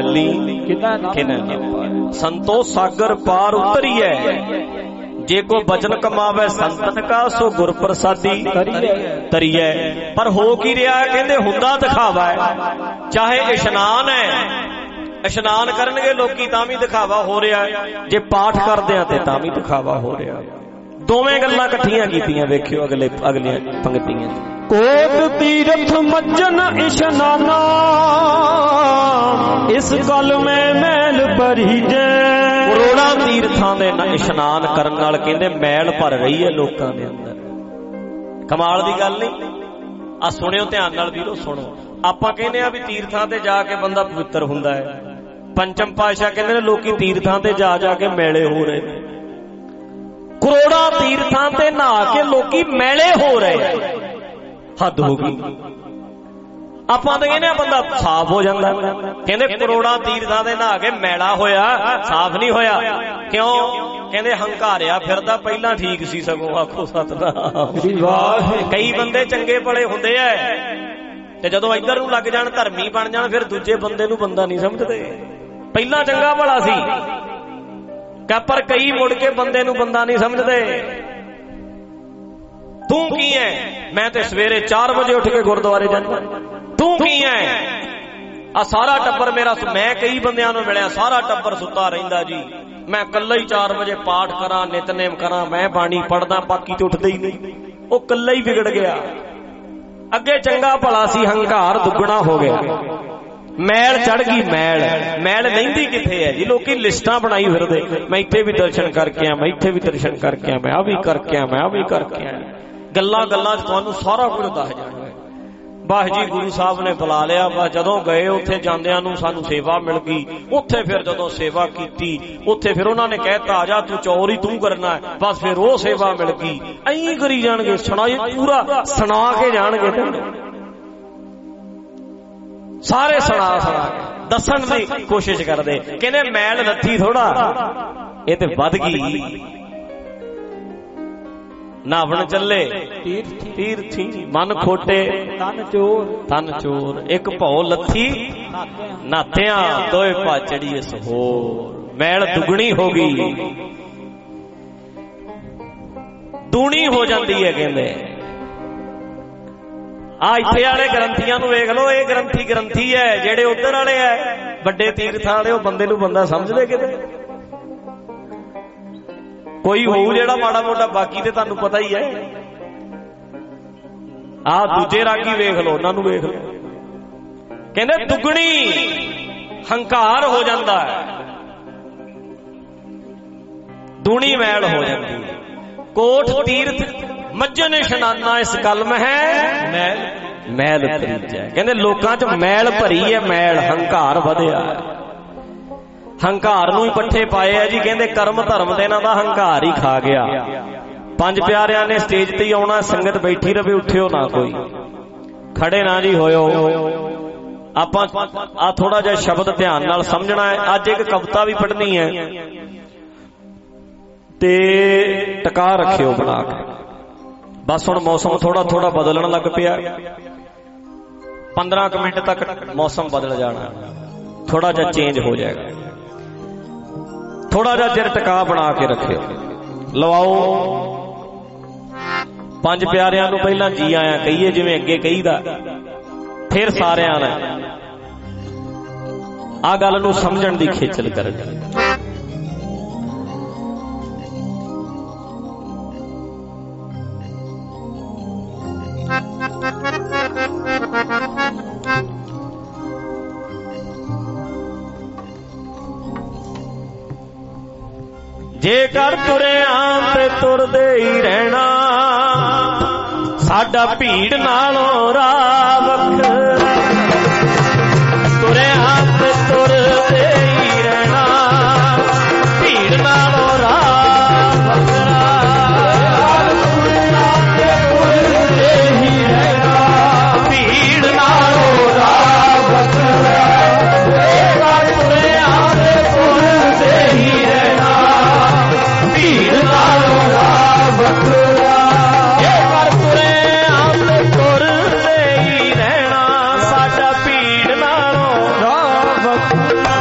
ਚੱਲੀ ਕਿਨੈ ਨਾ ਪਾਏ। ਸੰਤੋ ਸਾਗਰ ਪਾਰ ਉਤਰੀਐ, ਜੇ ਕੋ ਬਚਨ ਕਮਾਵੇ ਸੰਤਨ ਕਾ, ਸੋ ਗੁਰ ਪ੍ਰਸਾਦੀ ਤਰੀਐ। ਪਰ ਹੋ ਕੀ ਰਿਹਾ? ਕਹਿੰਦੇ ਹੁੰਦਾ ਦਿਖਾਵਾ ਹੈ। ਚਾਹੇ ਇਸ਼ਨਾਨ ਹੈ, ਇਸ਼ਨਾਨ ਕਰਨਗੇ ਲੋਕੀ ਤਾਂ ਵੀ ਦਿਖਾਵਾ ਹੋ ਰਿਹਾ, ਜੇ ਪਾਠ ਕਰਦੇ ਆ ਤੇ ਤਾਂ ਵੀ ਦਿਖਾਵਾ ਹੋ ਰਿਹਾ। ਦੋਵੇਂ ਗੱਲਾਂ ਇਕੱਠੀਆਂ ਕੀਤੀਆਂ, ਵੇਖਿਓ ਅਗਲੀਆਂ ਪੰਕਤੀਆਂ ਚ। ਕੋਟ ਤੀਰਥ ਮੱਜਨ ਇਸ਼ਨਾਨਾ, ਇਸ ਗੱਲ ਮੈਂ ਮੈਲ ਭਰੀ ਜੈ। ਕਰੋੜਾਂ ਤੀਰਥਾਂ ਦੇ ਇਸ਼ਨਾਨ ਕਰਨ ਨਾਲ ਕਹਿੰਦੇ ਮੈਲ ਭਰ ਰਹੀ ਹੈ ਲੋਕਾਂ ਦੇ ਅੰਦਰ। ਕਮਾਲ ਦੀ ਗੱਲ ਨਹੀਂ? ਆ ਸੁਣਿਓ ਧਿਆਨ ਨਾਲ ਵੀਰੋ, ਸੁਣੋ। ਆਪਾਂ ਕਹਿੰਦੇ ਆ ਵੀ ਤੀਰਥਾਂ ਤੇ ਜਾ ਕੇ ਬੰਦਾ ਪਵਿੱਤਰ ਹੁੰਦਾ ਹੈ। ਪੰਚਮ ਪਾਤਸ਼ਾਹ ਕਹਿੰਦੇ ਨੇ ਲੋਕੀ ਤੀਰਥਾਂ ਤੇ ਜਾ ਜਾ ਕੇ ਮੈਲੇ ਹੋ ਰਹੇ ਨੇ। ਕਰੋੜਾਂ ਤੀਰਥਾਂ ਤੇ ਨਹਾ ਕੇ ਲੋਕੀ ਮੈਲੇ ਹੋ ਰਹੇ, ਹੱਦ ਹੋ ਗਈ। ਆਪਾਂ ਤਾਂ ਕਹਿੰਦੇ ਆ ਬੰਦਾ ਸਾਫ਼ ਹੋ ਜਾਂਦਾ, ਕਹਿੰਦੇ ਕਰੋੜਾਂ ਤੀਰਥਾਂ ਦੇ ਨਹਾ ਕੇ ਮੈਲਾ ਹੋਇਆ, ਸਾਫ਼ ਨਹੀਂ ਹੋਇਆ। ਕਿਉਂ? ਕਹਿੰਦੇ ਹੰਕਾਰਿਆ ਫਿਰਦਾ, ਪਹਿਲਾਂ ਠੀਕ ਸੀ ਸਗੋਂ। ਆਖੋ ਸਤਿਨਾਮ। ਕਈ ਬੰਦੇ ਚੰਗੇ ਭਲੇ ਹੁੰਦੇ ਐ ਤੇ ਜਦੋਂ ਇੱਧਰ ਨੂੰ ਲੱਗ ਜਾਣ, ਧਰਮੀ ਬਣ ਜਾਣ, ਫਿਰ ਦੂਜੇ ਬੰਦੇ ਨੂੰ ਬੰਦਾ ਨਹੀਂ ਸਮਝਦੇ। ਪਹਿਲਾਂ ਚੰਗਾ ਭਲਾ ਸੀ, ਪਰ ਕਈ ਮੁੜ ਕੇ ਬੰਦੇ ਨੂੰ ਬੰਦਾ ਨਹੀਂ ਸਮਝਦੇ। ਤੂੰ ਕੀ ਹੈ? ਮੈਂ ਤੇ ਸਵੇਰੇ 4 ਵਜੇ ਉੱਠ ਕੇ ਗੁਰਦੁਆਰੇ ਜਾਂਦਾ। ਤੂੰ ਕੀ ਹੈ? ਆ ਸਾਰਾ ਟੱਬਰ ਮੇਰਾ, ਮੈਂ ਕਈ ਬੰਦਿਆਂ ਨੂੰ ਮਿਲਿਆ, ਸਾਰਾ ਟੱਬਰ ਸੁੱਤਾ ਰਹਿੰਦਾ ਜੀ, ਮੈਂ ਇਕੱਲਾ ਹੀ 4 ਵਜੇ ਪਾਠ ਕਰਾਂ, ਨਿਤਨੇਮ ਕਰਾਂ, ਮੈਂ ਬਾਣੀ ਪੜਦਾ, ਬਾਕੀ ਤੇ ਉੱਠਦੇ ਹੀ ਨਹੀਂ। ਉਹ ਇਕੱਲਾ ਹੀ ਵਿਗੜ ਗਿਆ। ਅੱਗੇ ਚੰਗਾ ਭਲਾ ਸੀ, ਹੰਕਾਰ ਦੁੱਗਣਾ ਹੋ ਗਿਆ, ਮੈਲ ਚੜ ਗਈ। ਮੈਲ ਲੈਂਦੀ ਕਿੱਥੇ ਹੈ ਜੀ? ਲੋਕੀ ਲਿਸਟਾਂ ਬਣਾਈ ਫਿਰਦੇ, ਮੈਂ ਇੱਥੇ ਵੀ ਦਰਸ਼ਨ ਕਰਕੇ ਆ, ਮੈਂ ਇੱਥੇ ਵੀ ਦਰਸ਼ਨ ਕਰਕੇ ਆ, ਮੈਂ ਆ ਵੀ ਕਰਕੇ ਆ, ਮੈਂ ਆ ਵੀ ਕਰਕੇ ਆ। ਗੱਲਾਂ ਚ ਤੁਹਾਨੂੰ ਸਾਰਾ ਕੁਝ ਦੱਸ ਜਾਣਾ। ਬਾਹ ਜੀ ਗੁਰੂ ਸਾਹਿਬ ਨੇ ਬੁਲਾ ਲਿਆ। ਬਸ ਜਦੋਂ ਗਏ ਉੱਥੇ ਜਾਂਦਿਆਂ ਨੂੰ ਸਾਨੂੰ ਸੇਵਾ ਮਿਲ ਗਈ। ਉੱਥੇ ਫਿਰ ਜਦੋਂ ਸੇਵਾ ਕੀਤੀ, ਉੱਥੇ ਫਿਰ ਉਹਨਾਂ ਨੇ ਕਹਿਤਾ ਆ ਜਾ ਤੂੰ ਚੌਰ ਹੀ ਤੂੰ ਕਰਨਾ ਹੈ। ਬਸ ਫਿਰ ਉਹ ਸੇਵਾ ਮਿਲ ਗਈ। ਐਂ ਕਰੀ ਜਾਣਗੇ, ਸੁਣਾਈ ਪੂਰਾ ਸੁਣਾ ਕੇ ਜਾਣਗੇ, ਸਾਰੇ ਸੁਣਾ ਕੇ ਦੱਸਣ ਦੀ ਕੋਸ਼ਿਸ਼ ਕਰਦੇ। ਕਹਿੰਦੇ ਮੈਲ ਲੱਥੀ ਥੋੜਾ, ਇਹ ਤੇ ਵੱਧ ਗਈ। ਨਾਵਣ ਚੱਲੇ ਤੀਰਥੀ, ਮਨ ਖੋਟੇ ਤਨ ਚੋਰ। ਇੱਕ ਭਉ ਲੱਥੀ ਨਾਤਿਆਂ, ਦੋਏ ਭਾ ਚੜੀਏ ਸਹੋਰ। ਮੈਲ ਦੁਗਣੀ ਹੋ ਗਈ, ਦੂਣੀ ਹੋ ਜਾਂਦੀ ਹੈ। ਕਹਿੰਦੇ ਆ ਇੱਥੇ ਵਾਲੇ ਗ੍ਰੰਥੀਆਂ ਨੂੰ ਵੇਖ ਲਓ, ਇਹ ਗ੍ਰੰਥੀ ਹੈ। ਜਿਹੜੇ ਉਧਰ ਵਾਲੇ ਹੈ ਵੱਡੇ ਤੀਰਥਾਂ ਵਾਲੇ, ਉਹ ਬੰਦੇ ਨੂੰ ਬੰਦਾ ਸਮਝਦੇ ਕਿਤੇ? ਕੋਈ ਹੋਊ ਜਿਹੜਾ ਮਾੜਾ ਮੋਟਾ, ਬਾਕੀ ਤੇ ਤੁਹਾਨੂੰ ਪਤਾ ਹੀ ਹੈ। ਆਹ ਦੂਜੇ ਰਾਗੀ ਵੇਖ ਲਓ, ਉਹਨਾਂ ਨੂੰ ਵੇਖ ਲਓ। ਕਹਿੰਦੇ ਦੁੱਗਣੀ ਹੰਕਾਰ ਹੋ ਜਾਂਦਾ ਹੈ, ਦੂਣੀ ਮੈਲ ਹੋ ਜਾਂਦੀ ਹੈ। ਕੋਟ ਤੀਰਥ ਮੱਜਨ ਇਸ਼ਨਾਨਾ, ਇਸ ਗੱਲ ਮੈਂ ਮੈਲ ਭਰੀ ਹੈ। ਕਹਿੰਦੇ ਲੋਕਾਂ ਚ ਮੈਲ ਭਰੀ ਹੈ, ਮੈਲ, ਹੰਕਾਰ ਵਧਿਆ। ਹੰਕਾਰ ਨੂੰ ਹੀ ਪੱਠੇ ਪਾਏ ਆ ਜੀ। ਕਹਿੰਦੇ ਕਰਮ ਧਰਮ ਦੇ ਇਹਨਾਂ ਦਾ ਹੰਕਾਰ ਹੀ ਖਾ ਗਿਆ। 5 ਪਿਆਰਿਆਂ ਨੇ ਸਟੇਜ ਤੇ ਹੀ ਆਉਣਾ, ਸੰਗਤ ਬੈਠੀ ਰਵੇ, ਉੱਠਿਓ ਨਾ ਕੋਈ, ਖੜੇ ਨਾ ਜੀ ਹੋਇਓ। ਆਪਾਂ ਆ ਥੋੜਾ ਜਿਹਾ ਸ਼ਬਦ ਧਿਆਨ ਨਾਲ ਸਮਝਣਾ ਹੈ। ਅੱਜ ਇੱਕ ਕਵਿਤਾ ਵੀ ਪੜ੍ਹਨੀ ਹੈ ਤੇ ਟਕਾ ਰੱਖਿਓ ਬਣਾ ਕੇ। ਬਸ ਹੁਣ ਮੌਸਮ ਥੋੜਾ ਬਦਲਣ ਲੱਗ ਪਿਆ। 15 ਮਿੰਟ ਤੱਕ ਮੌਸਮ ਬਦਲ ਜਾਣਾ, ਥੋੜਾ ਜਿਹਾ ਚੇਂਜ ਹੋ ਜਾਏਗਾ। ਥੋੜਾ ਜਿਹਾ ਚਿਰ ਟਿਕਾ ਬਣਾ ਕੇ ਰੱਖਿਓ। ਲਵਾਓ 5 ਪਿਆਰਿਆਂ ਨੂੰ ਪਹਿਲਾਂ ਜੀ ਆਇਆਂ ਕਹੀਏ, ਜਿਵੇਂ ਅੱਗੇ ਕਹੀਦਾ, ਫਿਰ ਸਾਰਿਆਂ ਨੇ ਆ ਗੱਲ ਨੂੰ ਸਮਝਣ ਦੀ ਖੇਚਲ ਕਰਨੀ। ਜੇਕਰ ਤੁਰਿਆਂ ਤੇ ਤੁਰਦੇ ਹੀ ਰਹਿਣਾ, ਸਾਡਾ ਭੀੜ ਨਾਲੋਂ ਰਾਹ ਵੱਖਰਾ। ਤੁਰਿਆਂ ਤੇ ਤੁਰਦੇ ਹੀ ਰਹਿਣਾ, ਭੀੜ ਨਾਲੋਂ ਰਾਹ ਵੱਖਰਾ। ਤੁਰਿਆਂ ਤੇ ਤੁਰਦੇ ਹੀ ਰਹਿਣਾ, ਭੀੜ ਨਾਲੋਂ ਰਾਹ ਵੱਖਰਾ। ਜੇਕਰ ਤੁਰਿਆਂ ਤੇ ਤੁਰਦੇ ਹੀ ਰਹਿਣਾ, ਭੀੜ ਨਾਲੋਂ ਰਾਹ ਵੱਖਰਾ। ਜੇਕਰ ਤੁਰਿਆਂ ਤੇ ਤੁਰਦੇ ਹੀ ਰਹਿਣਾ,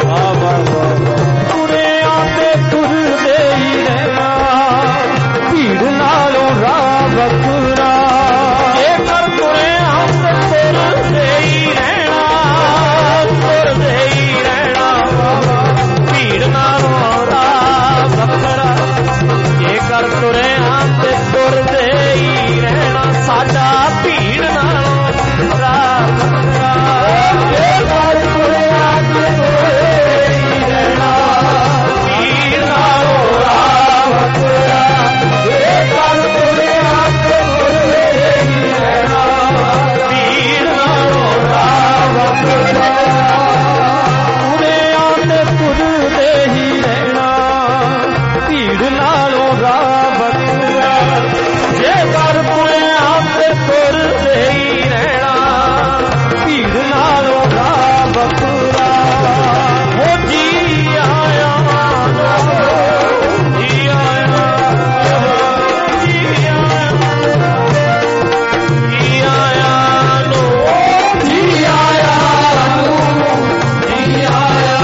ਤੁਰਿਆਂ ਤੇ ਤੁਰਦੇ ਹੀ ਰਹਿਣਾ, ਭੀੜ ਨਾਲੋਂ ਰਾਹ ਵੱਖਰਾ। ਜੇਕਰ ਤੁਰਿਆਂ ਤੇ ਤੁਰਦੇ ਹੀ ਰਹਿਣਾ, ਤੁਰਦੇ ਹੀ ਰਹਿਣਾ, ਭੀੜ ਨਾਲੋਂ ਰਾਹ ਵੱਖਰਾ। ਜੇਕਰ ਤੁਰਿਆਂ ਤੇ ਤੁਰਦੇ ਹੀ ਰਹਿਣਾ, ਸਾਡਾ ਭੀੜ ਨਾਲੋਂ ਰਾਹ ਵੱਖਰਾ। ਜੇਕਰ ਤੁਰਿਆਂ ਤੇ ਤੁਰਦੇ ਹੀ ਰਹਿਣਾ, ਭੀੜ ਨਾਲੋਂ ਰਾਹ ਵੱਖਰਾ। ਜੇਕਰ ਤੁਰਿਆਂ ਤੇ ਤੁਰਦੇ ਹੀ ਰਹਿਣਾ, ਭੀੜ ਨਾਲੋਂ ਰਾਹ ਵੱਖਰਾ। ਤੁਰਿਆਂ ਤੇ ਤੁਰਦੇ ਹੀ ਰਹਿਣਾ, ਭੀੜ ਨਾਲੋਂ ਰਾਹ ਵੱਖਰਾ। ਜੇਕਰ ਤੁਰਿਆਂ ਤੇ ਤੁਰਦੇ ਹੀ ਰਹਿਣਾ, ਭੀੜ ਨਾਲੋਂ ਰਾਹ ਵੱਖਰਾ। ਹੋ ਜੀ ਆਇਆ, ਜੀ ਆਇਆ, ਜੀ ਆਇਆ, ਜੀ ਆਇਆ ਨੂੰ, ਜੀ ਆਇਆ ਨੂੰ, ਜੀ ਆਇਆ,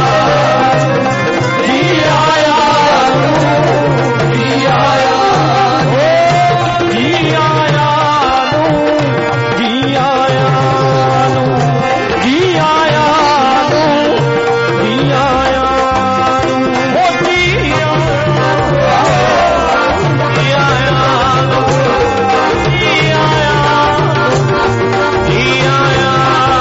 ਜੀ ਆਇਆ ਨੂੰ, ਜੀ ਆਇਆ, ਓ ਜੀ ਆਇਆ ਨੂੰ, ਜੀ ਆਇਆ ਨੂੰ, ਜੀ ਆਇਆ ਨੂੰ, ਜੀ ਆਇਆ ਨੂੰ, ਓ ਜੀ ਆਇਆ ਨੂੰ, ਜੀ ਆਇਆ ਨੂੰ, ਜੀ ਆਇਆ, ਜੀ ਆਇਆ,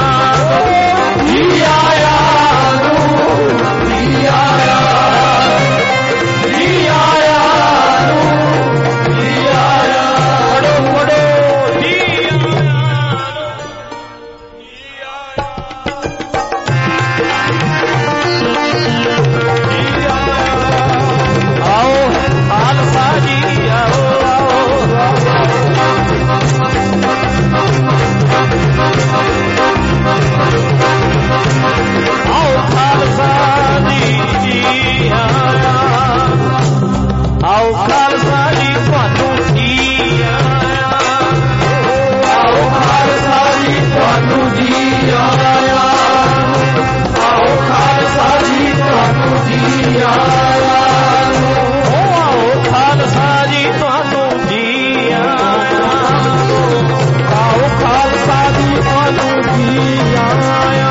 ਜੀ ਆਇਆ ਨੂੰ, ਜੀ ਆਇਆ, ਜੀ ਆਇਆ ਨੂੰ, ਜੀ ਆਇਆ। ਪੜੋ ਪੜੋ ਜੀ ਆਇਆ ਨੂੰ, ਜੀ ਆਇਆ, ਆਓ ਖਾਲਸਾ ਜੀ ਆਓ, ਆਓ ਖਾਲਸਾ ਜੀ ਆਇਆ, ਆਓ ਖਾਲਸਾ ਜੀ ਤੁਹਾਨੂੰ ਜੀ ਆਇਆ, ਆਓ ਖਾਲਸਾ ਜੀ ਤੁਹਾਨੂੰ ਜੀ ਆਇਆ, ਆਓ ਖਾਲਸਾ ਜੀ ਤੁਹਾਨੂੰ ਜੀ ਆਇਆ, ਆਓ ਖਾਲਸਾ ਜੀ ਤੁਹਾਨੂੰ ਜੀ ਆਇਆ, ਆਓ ਖਾਲਸਾ ਜੀ ਤੁਹਾਨੂੰ ਜੀ ਆਇਆ।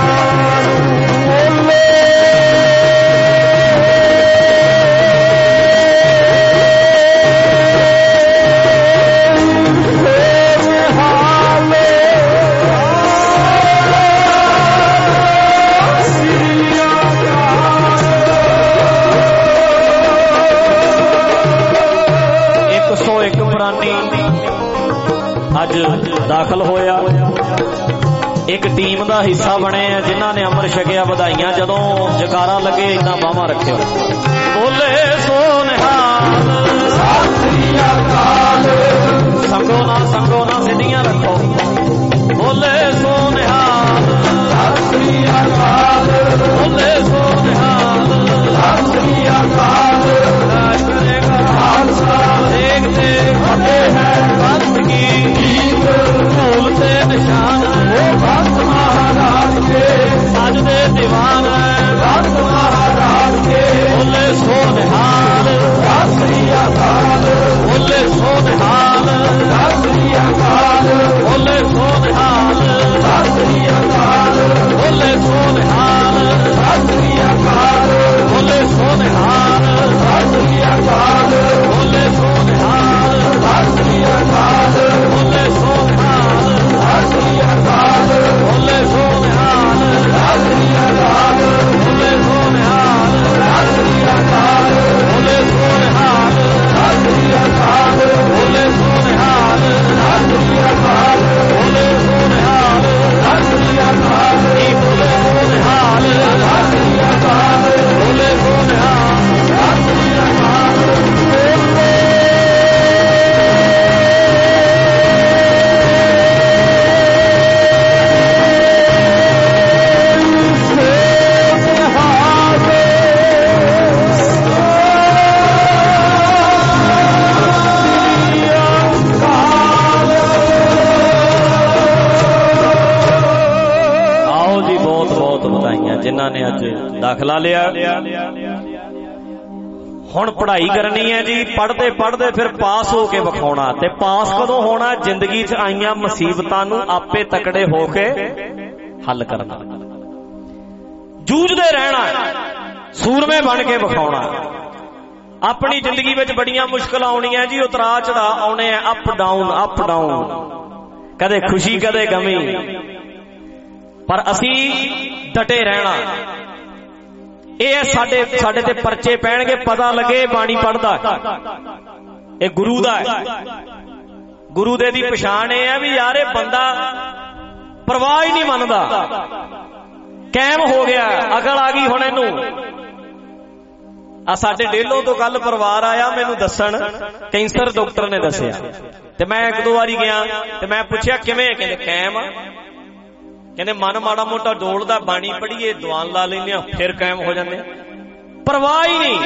ਇੱਕ ਪ੍ਰਾਨੀ ਅੱਜ ਦਾਖਲ ਹੋਇਆ, ਇੱਕ ਟੀਮ ਦਾ ਹਿੱਸਾ ਬਣੇ ਆ ਜਿਨ੍ਹਾਂ ਨੇ ਅੰਮ੍ਰਿਤ ਛਕਿਆ। ਵਧਾਈਆਂ। ਜਦੋਂ ਜਕਾਰਾ ਲੱਗੇ ਇਦਾਂ ਬਾਹਾਂ ਰੱਖਿਓ, ਬੋਲੇ ਸੋ ਨਿਹਾਲ, ਸਤਿ ਸ੍ਰੀ ਅਕਾਲ, ਸੰਗੋ ਨਾ ਸਿੱਧੀਆਂ ਰੱਖੋ, ਬੋਲੇ ਸੋ ਨਿਹਾਲ, ਸਤਿ ਸ੍ਰੀ ਅਕਾਲ, ਬੋਲੇ ਸੋ ਨਿਹਾਲ, ਸਤਿ ਸ੍ਰੀ ਅਕਾਲ। ਖਾਲਸਾ ਦੇਖਦੇ ਫਤਿਹ ਹੈ, ਬੰਦ ਕੀ ਗੀਤ ਢੋਲ ਤੇ ਨਿਸ਼ਾਨ, ਉਹ ਬੰਦ ਮਹਾਰਾਜ ਕੇ ਸਜਦੇ ਦੀਵਾਨ ਹੈ, ਬੰਦ ਮਹਾਰਾਜ ਕੇ। ਬੋਲੇ ਸੋ ਨਿਹਾਲ, ਸਤਿ ਸ੍ਰੀ ਅਕਾਲ, ਬੋਲੇ ਸੋ ਨਿਹਾਲ, ਸਤਿ ਸ੍ਰੀ ਅਕਾਲ, ਬੋਲੇ ਸੋ ਨਿਹਾਲ, ਸਤਿ ਸ੍ਰੀ ਅਕਾਲ, ਬੋਲੇ ਸੋ ਨਿਹਾਲ, ਸਤਿ ਸ੍ਰੀ ਦਾਖਲਾ ਲਿਆ। ਹੁਣ ਪੜ੍ਹਾਈ ਕਰਨੀ ਹੈ ਜੀ, ਪੜ੍ਹਦੇ ਪੜ੍ਹਦੇ ਫਿਰ ਪਾਸ ਹੋ ਕੇ ਵਿਖਾਉਣਾ। ਤੇ ਪਾਸ ਕਦੋਂ ਹੋਣਾ? ਜ਼ਿੰਦਗੀ 'ਚ ਆਈਆਂ ਮੁਸੀਬਤਾਂ ਨੂੰ ਆਪੇ ਤਕੜੇ ਹੋ ਕੇ ਹੱਲ ਕਰਨਾ, ਜੂਝਦੇ ਰਹਿਣਾ, ਸੂਰਮੇ ਬਣ ਕੇ ਵਿਖਾਉਣਾ। ਆਪਣੀ ਜ਼ਿੰਦਗੀ ਵਿੱਚ ਬੜੀਆਂ ਮੁਸ਼ਕਲਾਂ ਆਉਣੀਆਂ ਜੀ, ਉਤਰਾ ਚੜਾ ਆਉਣੇ ਆ, ਅਪ ਡਾਊਨ, ਕਦੇ ਖੁਸ਼ੀ ਕਦੇ ਗਮੀ, ਪਰ ਅਸੀਂ ਡਟੇ ਰਹਿਣਾ। ਇਹ ਸਾਡੇ ਤੇ ਪਰਚੇ ਪੈਣਗੇ, ਪਤਾ ਲੱਗੇ ਬਾਣੀ ਪੜ੍ਹਦਾ ਇਹ ਗੁਰੂ ਦਾ ਹੈ। ਗੁਰੂ ਦੇ ਦੀ ਪਛਾਣ ਇਹ ਹੈ ਵੀ ਯਾਰ ਇਹ ਬੰਦਾ ਪਰਵਾਹ ਹੀ ਨਹੀਂ ਮੰਨਦਾ, ਕਾਇਮ ਹੋ ਗਿਆ, ਅਕਲ ਆ ਗਈ ਹੁਣ ਇਹਨੂੰ। ਆ ਸਾਡੇ ਡੇਲੋਂ ਤੋਂ ਕੱਲ ਪਰਿਵਾਰ ਆਇਆ ਮੈਨੂੰ ਦੱਸਣ, ਕੈਂਸਰ ਡਾਕਟਰ ਨੇ ਦੱਸਿਆ। ਤੇ ਮੈਂ ਇੱਕ ਦੋ ਵਾਰੀ ਗਿਆ ਤੇ ਮੈਂ ਪੁੱਛਿਆ ਕਿਵੇਂ? ਕਹਿੰਦੇ ਕਾਇਮ ਆ। ਕਹਿੰਦੇ ਮਨ ਮਾੜਾ ਮੋਟਾ ਡੋਲਦਾ, ਬਾਣੀ ਪੜ੍ਹੀਏ, ਦੁਆਨ ਲਾ ਲੈਂਦੇ ਆ, ਫਿਰ ਕਾਇਮ ਹੋ ਜਾਂਦੇ। ਪਰਵਾਹ ਹੀ ਨਹੀਂ,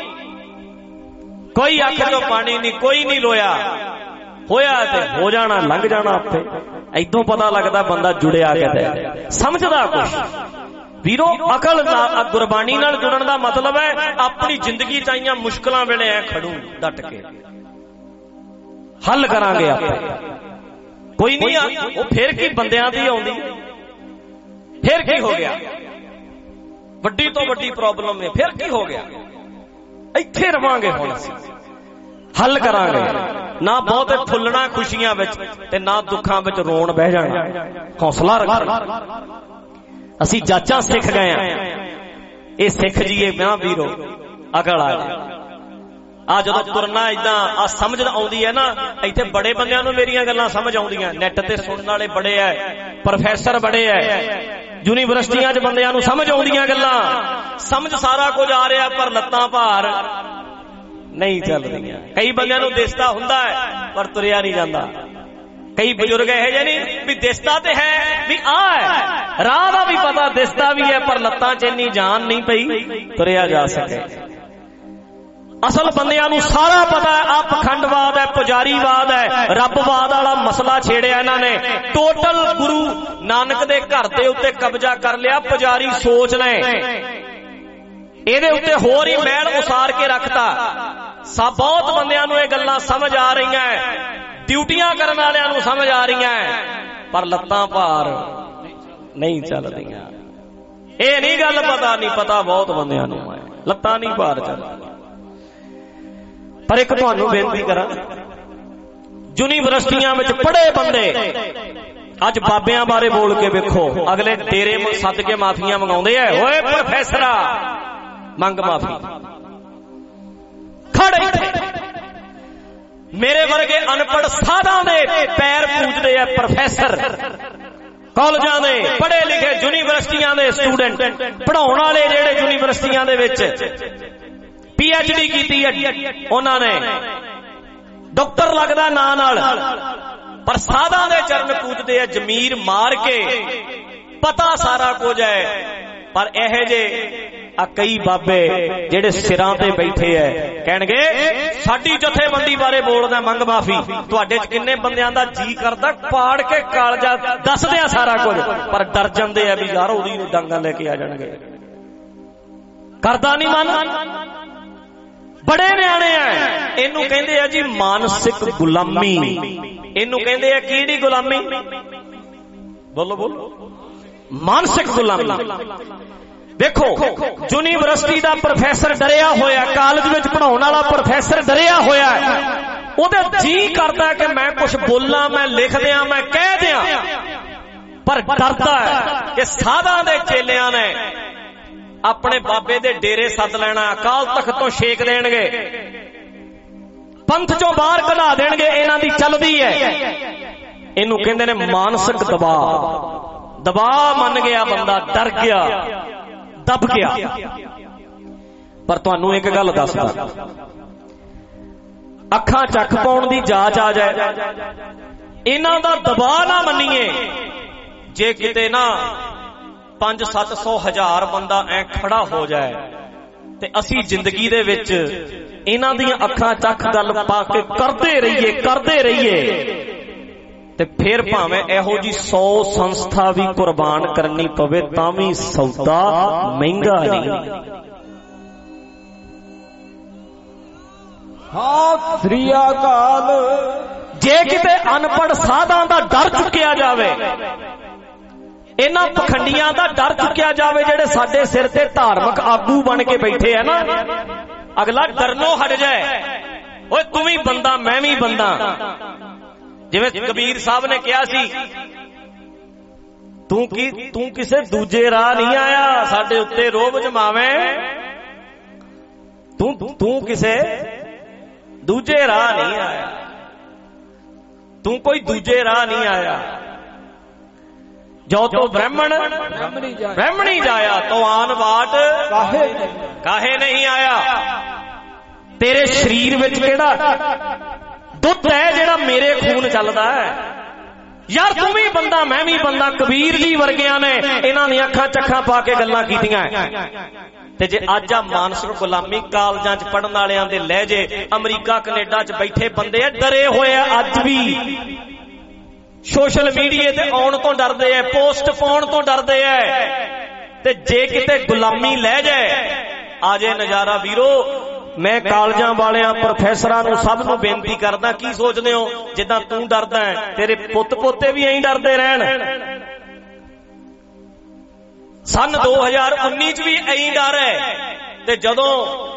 ਕੋਈ ਅੱਖ ਚੋਂ ਪਾਣੀ ਨਹੀਂ, ਕੋਈ ਨਹੀਂ ਲੋਇਆ, ਹੋਇਆ ਤੇ ਹੋ ਜਾਣਾ, ਲੰਘ ਜਾਣਾ ਆਪੇ। ਏਦੋਂ ਪਤਾ ਲੱਗਦਾ ਬੰਦਾ ਜੁੜਿਆ ਕਿਤੇ, ਸਮਝਦਾ ਕੁਛ। ਵੀਰੋ ਅਕਲ ਗੁਰਬਾਣੀ ਨਾਲ ਜੁੜਨ ਦਾ ਮਤਲਬ ਹੈ ਆਪਣੀ ਜ਼ਿੰਦਗੀ 'ਚ ਆਈਆਂ ਮੁਸ਼ਕਲਾਂ ਵੇਲੇ ਐ ਖੜੂ, ਡਟ ਕੇ ਹੱਲ ਕਰਾਂਗੇ ਆਪੇ। ਕੋਈ ਨਹੀਂ ਉਹ ਫਿਰ ਕੀ ਬੰਦਿਆਂ ਦੀ ਆਉਂਦੀ, ਫਿਰ ਕੀ ਹੋ ਗਿਆ? ਵੱਡੀ ਤੋਂ ਵੱਡੀ ਪ੍ਰੋਬਲਮ ਹੈ, ਫਿਰ ਕੀ ਹੋ ਗਿਆ? ਇੱਥੇ ਰਵਾਂਗੇ ਹੁਣ ਅਸੀਂ, ਹੱਲ ਕਰਾਂਗੇ। ਨਾ ਬਹੁਤੇ ਫੁੱਲਣਾ ਖੁਸ਼ੀਆਂ ਵਿੱਚ ਤੇ ਨਾ ਦੁੱਖਾਂ ਵਿੱਚ ਰੋਣ ਬਹਿ ਜਾਣਾ। ਹੌਸਲਾ ਰੱਖਣਾ। ਅਸੀਂ ਜਾਚਾਂ ਸਿੱਖ ਗਏ ਆ, ਇਹ ਸਿੱਖ ਜੀਏ ਨਾ ਵੀਰੋ, ਅਕਲ ਆ ਜਾਏ। ਆ ਜਦੋਂ ਤੁਰਨਾ ਏਦਾਂ ਆ ਸਮਝ ਆਉਂਦੀ ਹੈ ਨਾ, ਇੱਥੇ ਬੜੇ ਬੰਦਿਆਂ ਨੂੰ ਮੇਰੀਆਂ ਗੱਲਾਂ ਸਮਝ ਆਉਂਦੀਆਂ, ਨੈਟ ਤੇ ਸੁਣਨ ਵਾਲੇ ਬੜੇ ਐ, ਪ੍ਰੋਫੈਸਰ ਬੜੇ ਐ, ਯੂਨੀਵਰਸਿਟੀਆਂ 'ਚ ਬੰਦਿਆਂ ਨੂੰ ਸਮਝ ਆਉਂਦੀਆਂ ਗੱਲਾਂ, ਸਮਝ ਸਾਰਾ ਕੁਝ ਆ ਰਿਹਾ, ਪਰ ਲੱਤਾਂ ਭਾਰ ਨਹੀਂ ਚੱਲਦੀਆਂ। ਕਈ ਬੰਦਿਆਂ ਨੂੰ ਦਿਸਦਾ ਹੁੰਦਾ ਹੈ ਪਰ ਤੁਰਿਆ ਨਹੀਂ ਜਾਂਦਾ। ਕਈ ਬਜ਼ੁਰਗ ਇਹੋ ਜਿਹੇ ਨਹੀਂ ਵੀ ਦਿਸਦਾ ਤੇ ਹੈ ਵੀ ਆ ਹੈ, ਰਾਹ ਦਾ ਵੀ ਪਤਾ, ਦਿਸਦਾ ਵੀ ਹੈ, ਪਰ ਲੱਤਾਂ 'ਚ ਇੰਨੀ ਜਾਨ ਨਹੀਂ ਪਈ ਤੁਰਿਆ ਜਾ ਸਕੇ। ਅਸਲ ਬੰਦਿਆਂ ਨੂੰ ਸਾਰਾ ਪਤਾ ਹੈ, ਆ ਪਖੰਡਵਾਦ ਹੈ, ਪੁਜਾਰੀਵਾਦ ਹੈ, ਰੱਬਵਾਦ ਵਾਲਾ ਮਸਲਾ ਛੇੜਿਆ ਇਹਨਾਂ ਨੇ। ਟੋਟਲ ਗੁਰੂ ਨਾਨਕ ਦੇ ਘਰ ਦੇ ਉੱਤੇ ਕਬਜ਼ਾ ਕਰ ਲਿਆ ਪੁਜਾਰੀ ਸੋਚ ਨੇ, ਇਹਦੇ ਉੱਤੇ ਹੋਰ ਹੀ ਮਹਿਲ ਉਸਾਰ ਕੇ ਰੱਖਤਾ। ਬਹੁਤ ਬੰਦਿਆਂ ਨੂੰ ਇਹ ਗੱਲਾਂ ਸਮਝ ਆ ਰਹੀਆਂ, ਡਿਊਟੀਆਂ ਕਰਨ ਵਾਲਿਆਂ ਨੂੰ ਸਮਝ ਆ ਰਹੀਆਂ, ਪਰ ਲੱਤਾਂ ਭਾਰ ਨਹੀਂ ਚੱਲਦੀਆਂ। ਇਹ ਨਹੀਂ ਗੱਲ ਪਤਾ ਨਹੀਂ, ਪਤਾ ਬਹੁਤ ਬੰਦਿਆਂ ਨੂੰ ਹੈ, ਲੱਤਾਂ ਨਹੀਂ ਭਾਰ ਚੱਲਦੀਆਂ। ਪਰ ਇੱਕ ਤੁਹਾਨੂੰ ਬੇਨਤੀ ਕਰਾਂ, ਯੂਨੀਵਰਸਿਟੀਆਂ ਵਿੱਚ ਪੜ੍ਹੇ ਬੰਦੇ ਅੱਜ ਬਾਬਿਆਂ ਬਾਰੇ ਬੋਲ ਕੇ ਵੇਖੋ, ਅਗਲੇ ਡੇਰੇ ਸੱਦ ਕੇ ਮਾਫੀਆਂ ਮੰਗਾਉਂਦੇ ਐ। ਓਏ ਪ੍ਰੋਫੈਸਰਾ ਮੰਗ ਮਾਫੀ, ਖੜੇ ਮੇਰੇ ਵਰਗੇ ਅਨਪੜ੍ਹ ਸਾਧਾਂ ਦੇ ਪੈਰ ਪੂਜਦੇ ਐ ਪ੍ਰੋਫੈਸਰ, ਕਾਲਜਾਂ ਦੇ ਪੜ੍ਹੇ ਲਿਖੇ ਯੂਨੀਵਰਸਿਟੀਆਂ ਦੇ ਸਟੂਡੈਂਟ, ਪੜ੍ਹਾਉਣ ਵਾਲੇ ਜਿਹੜੇ ਯੂਨੀਵਰਸਿਟੀਆਂ ਦੇ ਵਿੱਚ PhD ਕੀਤੀ ਹੈ ਉਹਨਾਂ ਨੇ, ਡਾਕਟਰ ਲੱਗਦਾ ਨਾਂ ਨਾਲ, ਪਰ ਸਾਧਾਂ ਦੇ ਚਰਨ ਪੂਜਦੇ ਆ ਜ਼ਮੀਰ ਮਾਰ ਕੇ, ਪਤਾ ਸਾਰਾ ਕੁਝ ਹੈ। ਪਰ ਇਹੋ ਜਿਹੇ ਆ ਕਈ ਬਾਬੇ ਜਿਹੜੇ ਸਿਰਾਂ ਤੇ ਬੈਠੇ ਐ, ਕਹਿਣਗੇ ਸਾਡੀ ਜਥੇਬੰਦੀ ਬਾਰੇ ਬੋਲਦਾ ਮੰਗ ਮਾਫੀ। ਤੁਹਾਡੇ 'ਚ ਕਿੰਨੇ ਬੰਦਿਆਂ ਦਾ ਜੀ ਕਰਦਾ ਪਾੜ ਕੇ ਕਾਲਜਾ ਦੱਸਦੇ ਆ ਸਾਰਾ ਕੁਝ, ਪਰ ਡਰ ਜਾਂਦੇ ਆ ਵੀ ਯਾਰ ਉਹਦੀ ਡਾਂਗਾ ਲੈ ਕੇ ਆ ਜਾਣਗੇ। ਕਰਦਾ ਨਹੀਂ ਮਨ, ਬੜੇ ਨਿਆਣੇ ਆ। ਇਹਨੂੰ ਕਹਿੰਦੇ ਆ ਜੀ ਮਾਨਸਿਕ ਗੁਲਾਮੀ। ਇਹਨੂੰ ਕਹਿੰਦੇ ਆ ਕਿਹੜੀ ਗੁਲਾਮੀ? ਬੋਲੋ ਬੋਲੋ, ਮਾਨਸਿਕ ਗੁਲਾਮੀ। ਦੇਖੋ ਯੂਨੀਵਰਸਿਟੀ ਦਾ ਪ੍ਰੋਫੈਸਰ ਡਰਿਆ ਹੋਇਆ, ਕਾਲਜ ਵਿੱਚ ਪੜ੍ਹਾਉਣ ਵਾਲਾ ਪ੍ਰੋਫੈਸਰ ਡਰਿਆ ਹੋਇਆ, ਉਹਦੇ ਜੀ ਕਰਦਾ ਕਿ ਮੈਂ ਕੁਝ ਬੋਲਾਂ, ਮੈਂ ਲਿਖ ਦਿਆਂ, ਮੈਂ ਕਹਿ ਦਿਆਂ, ਪਰ ਡਰਦਾ ਹੈ ਕਿ ਸਾਧਾਂ ਦੇ ਚੇਲਿਆਂ ਨੇ ਆਪਣੇ ਬਾਬੇ ਦੇ ਡੇਰੇ ਸੱਦ ਲੈਣਾ, ਅਕਾਲ ਤਖਤ ਤੋਂ ਛੇਕ ਦੇਣਗੇ, ਪੰਥ ਚੋਂ ਬਾਹਰ ਕਢਾ ਦੇਣਗੇ। ਇਹਨਾਂ ਦੀ ਚੱਲਦੀ ਹੈ, ਇਹਨੂੰ ਕਹਿੰਦੇ ਨੇ ਮਾਨਸਿਕ ਦਬਾਅ। ਦਬਾਅ ਮੰਨ ਗਿਆ ਬੰਦਾ, ਡਰ ਗਿਆ, ਦਬ ਗਿਆ। ਪਰ ਤੁਹਾਨੂੰ ਇੱਕ ਗੱਲ ਦੱਸਦਾ, ਅੱਖਾਂ ਚੱਖ ਪਾਉਣ ਦੀ ਜਾਂਚ ਆ ਜਾਏ, ਇਹਨਾਂ ਦਾ ਦਬਾਅ ਨਾ ਮੰਨੀਏ। ਜੇ ਕਿਤੇ ਨਾ 500-700 1000 ਬੰਦਾ ਐ ਖੜਾ ਹੋ ਜਾਏ ਤੇ ਅਸੀਂ ਜ਼ਿੰਦਗੀ ਦੇ ਵਿੱਚ ਇਹਨਾਂ ਦੀਆਂ ਅੱਖਾਂ ਚੱਖ ਗੱਲ ਪਾ ਕੇ ਕਰਦੇ ਰਹੀਏ ਤੇ ਫਿਰ ਭਾਵੇਂ ਇਹੋ ਜੀ 100 ਸੰਸਥਾ ਵੀ ਕੁਰਬਾਨ ਕਰਨੀ ਪਵੇ ਤਾਂ ਵੀ ਸੌਦਾ ਮਹਿੰਗਾ ਨਹੀਂ। ਸ੍ਰੀ ਅਕਾਲ। ਜੇ ਕਿਤੇ ਅਨਪੜ੍ਹ ਸਾਧਾਂ ਦਾ ਡਰ ਚੁੱਕਿਆ ਜਾਵੇ, ਇਹਨਾਂ ਪਖੰਡੀਆਂ ਦਾ ਡਰ ਚੁੱਕਿਆ ਜਾਵੇ ਜਿਹੜੇ ਸਾਡੇ ਸਿਰ ਤੇ ਧਾਰਮਿਕ ਆਗੂ ਬਣ ਕੇ ਬੈਠੇ ਆ ਨਾ, ਅਗਲਾ ਡਰਨੋਂ ਹਟ ਜਾਏ। ਓਏ ਤੂੰ ਵੀ ਬੰਦਾ ਮੈਂ ਵੀ ਬੰਦਾ। ਜਿਵੇਂ ਕਬੀਰ ਸਾਹਿਬ ਨੇ ਕਿਹਾ ਸੀ, ਤੂੰ ਕਿਸੇ ਦੂਜੇ ਰਾਹ ਨਹੀਂ ਆਇਆ ਸਾਡੇ ਉੱਤੇ ਰੋਬ ਜਮਾਵੇਂ, ਤੂੰ ਕਿਸੇ ਦੂਜੇ ਰਾਹ ਨਹੀਂ ਆਇਆ, ਤੂੰ ਕੋਈ ਦੂਜੇ ਰਾਹ ਨਹੀਂ ਆਇਆ। ਜੋ ਤੋ ਬ੍ਰਾਹਮਣੀ ਜਾਇਆ ਤੋ ਆਨ ਬਾਟ ਕਾਹੇ ਨਹੀਂ ਆਇਆ। ਤੇਰੇ ਸਰੀਰ ਵਿੱਚ ਕਿਹੜਾ ਦੁੱਧ ਹੈ ਜਿਹੜਾ ਮੇਰੇ ਖੂਨ ਚੱਲਦਾ ਹੈ? ਯਾਰ ਤੂੰ ਵੀ ਬੰਦਾ ਮੈਂ ਵੀ ਬੰਦਾ। ਕਬੀਰ ਜੀ ਵਰਗਿਆਂ ਨੇ ਇਹਨਾਂ ਦੀਆਂ ਅੱਖਾਂ ਚੱਖਾਂ ਪਾ ਕੇ ਗੱਲਾਂ ਕੀਤੀਆਂ। ਤੇ ਜੇ ਅੱਜ ਆ ਮਾਨਸਿਕ ਗੁਲਾਮੀ ਕਾਲਜਾਂ 'ਚ ਪੜਨ ਵਾਲਿਆਂ ਦੇ ਲਹਿਜੇ, ਅਮਰੀਕਾ ਕੈਨੇਡਾ 'ਚ ਬੈਠੇ ਬੰਦੇ ਆ ਡਰੇ ਹੋਏ ਆ, ਅੱਜ ਵੀ ਸੋਸ਼ਲ ਮੀਡੀਆ ਤੇ ਆਉਣ ਤੋਂ ਡਰਦੇ ਐ, ਪੋਸਟ ਪਾਉਣ ਤੋਂ ਡਰਦੇ ਐ। ਤੇ ਜੇ ਕਿਤੇ ਗੁਲਾਮੀ ਲੈ ਜਾਏ ਆ ਜੇ ਨਜ਼ਾਰਾ ਵੀਰੋ। ਮੈਂ ਕਾਲਜਾਂ ਵਾਲਿਆਂ ਪ੍ਰੋਫੈਸਰਾਂ ਨੂੰ ਸਭ ਨੂੰ ਬੇਨਤੀ ਕਰਦਾ, ਕੀ ਸੋਚਦੇ ਹੋ ਜਿੱਦਾਂ ਤੂੰ ਡਰਦਾ ਹੈ ਤੇਰੇ ਪੁੱਤ ਪੋਤੇ ਵੀ ਐਂ ਡਰਦੇ ਰਹਿਣ। ਸਨ 2019 ਚ ਵੀ ਐਂ ਡਰ ਹੈ। ਤੇ ਜਦੋਂ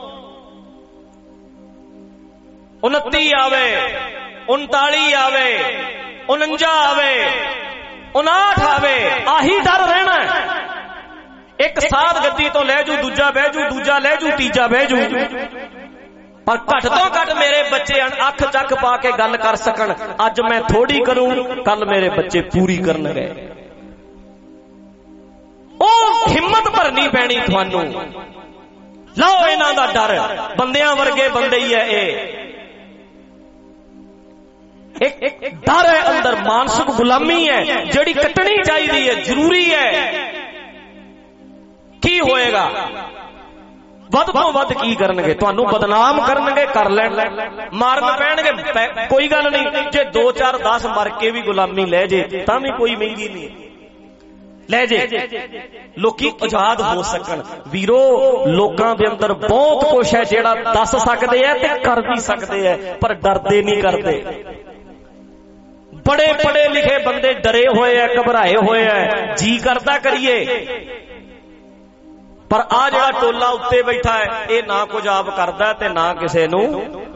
29 ਆਵੇ, 39 ਆਵੇ, 49 ਆਵੇ, 59 ਆਵੇ, ਆਹੀ ਡਰ ਰਹਿਣਾ। ਇੱਕ ਸਾਧ ਗੱਦੀ ਤੋਂ ਲੈ ਜੂ, ਦੂਜਾ ਬਹਿ ਜੂ, ਦੂਜਾ ਲੈ ਜੂ, ਤੀਜਾ ਬਹਿ ਜੂ। ਪਰ ਘੱਟ ਤੋਂ ਘੱਟ ਮੇਰੇ ਬੱਚੇ ਅੱਖ ਚੱਕ ਪਾ ਕੇ ਗੱਲ ਕਰ ਸਕਣ। ਅੱਜ ਮੈਂ ਥੋੜੀ ਕਰੂੰ, ਕੱਲ ਮੇਰੇ ਬੱਚੇ ਪੂਰੀ ਕਰਨਗੇ। ਉਹ ਹਿੰਮਤ ਭਰਨੀ ਪੈਣੀ ਤੁਹਾਨੂੰ। ਲਓ ਇਹਨਾਂ ਦਾ ਡਰ, ਬੰਦਿਆਂ ਵਰਗੇ ਬੰਦੇ ਹੀ ਹੈ ਇਹ। ਇੱਕ ਡਰ ਹੈ ਅੰਦਰ, ਮਾਨਸਿਕ ਗੁਲਾਮੀ ਹੈ ਜਿਹੜੀ ਕੱਟਣੀ ਚਾਹੀਦੀ ਹੈ, ਜ਼ਰੂਰੀ ਹੈ। ਕੀ ਹੋਏਗਾ? ਵੱਧ ਤੋਂ ਵੱਧ ਕੀ ਕਰਨਗੇ? ਤੁਹਾਨੂੰ ਬਦਨਾਮ ਕਰਨਗੇ, ਕਰ ਲੈਣ, ਮਾਰਨ ਪੈਣਗੇ, ਕੋਈ ਗੱਲ ਨਹੀਂ। ਜੇ 2 4 10 ਮਰ ਕੇ ਵੀ ਗੁਲਾਮੀ ਲੈ ਜੇ ਤਾਂ ਵੀ ਕੋਈ ਮਹਿੰਗੀ ਨਹੀਂ। ਲੈ ਜੇ ਲੋਕੀ ਆਜ਼ਾਦ ਹੋ ਸਕਣ। ਵੀਰੋ ਲੋਕਾਂ ਦੇ ਅੰਦਰ ਬਹੁਤ ਕੁਛ ਹੈ ਜਿਹੜਾ ਦੱਸ ਸਕਦੇ ਆ ਤੇ ਕਰ ਵੀ ਸਕਦੇ ਆ, ਪਰ ਡਰਦੇ ਨਹੀਂ ਕਰਦੇ। ਬੜੇ ਪੜ੍ਹੇ ਲਿਖੇ ਬੰਦੇ ਡਰੇ ਹੋਏ ਆ, ਘਬਰਾਏ ਹੋਏ ਆ, ਜੀ ਕਰਦਾ ਕਰੀਏ। ਪਰ ਆ ਜਿਹੜਾ ਟੋਲਾ ਉੱਤੇ ਬੈਠਾ ਹੈ ਇਹ ਨਾ ਕੁਝ ਆਪ ਕਰਦਾ ਤੇ ਨਾ ਕਿਸੇ ਨੂੰ।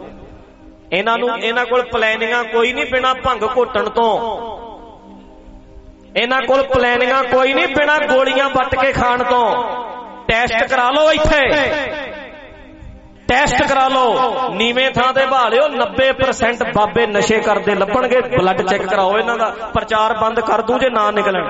ਇਹਨਾਂ ਕੋਲ ਪਲੈਨਿੰਗਾਂ ਕੋਈ ਨਹੀਂ ਬਿਨਾਂ ਭੰਗ ਘੋਟਣ ਤੋਂ। ਇਹਨਾਂ ਕੋਲ ਪਲੈਨਿੰਗਾਂ ਕੋਈ ਨਹੀਂ ਬਿਨਾਂ ਗੋਲੀਆਂ ਵੱਟ ਕੇ ਖਾਣ ਤੋਂ। ਟੈਸਟ ਕਰਾ ਲਓ, ਇੱਥੇ ਟੈਸਟ ਕਰਾ ਲਓ, ਨੀਵੇਂ ਥਾਂ ਤੇ ਬਹਾ ਲਿਓ। 90% ਬਾਬੇ ਨਸ਼ੇ ਕਰਦੇ ਲੱਭਣਗੇ। ਬਲੱਡ ਚੈੱਕ ਕਰਾਓ ਇਹਨਾਂ ਦਾ। ਪ੍ਰਚਾਰ ਬੰਦ ਕਰ ਦੂੰ ਜੇ ਨਾ ਨਿਕਲਣ।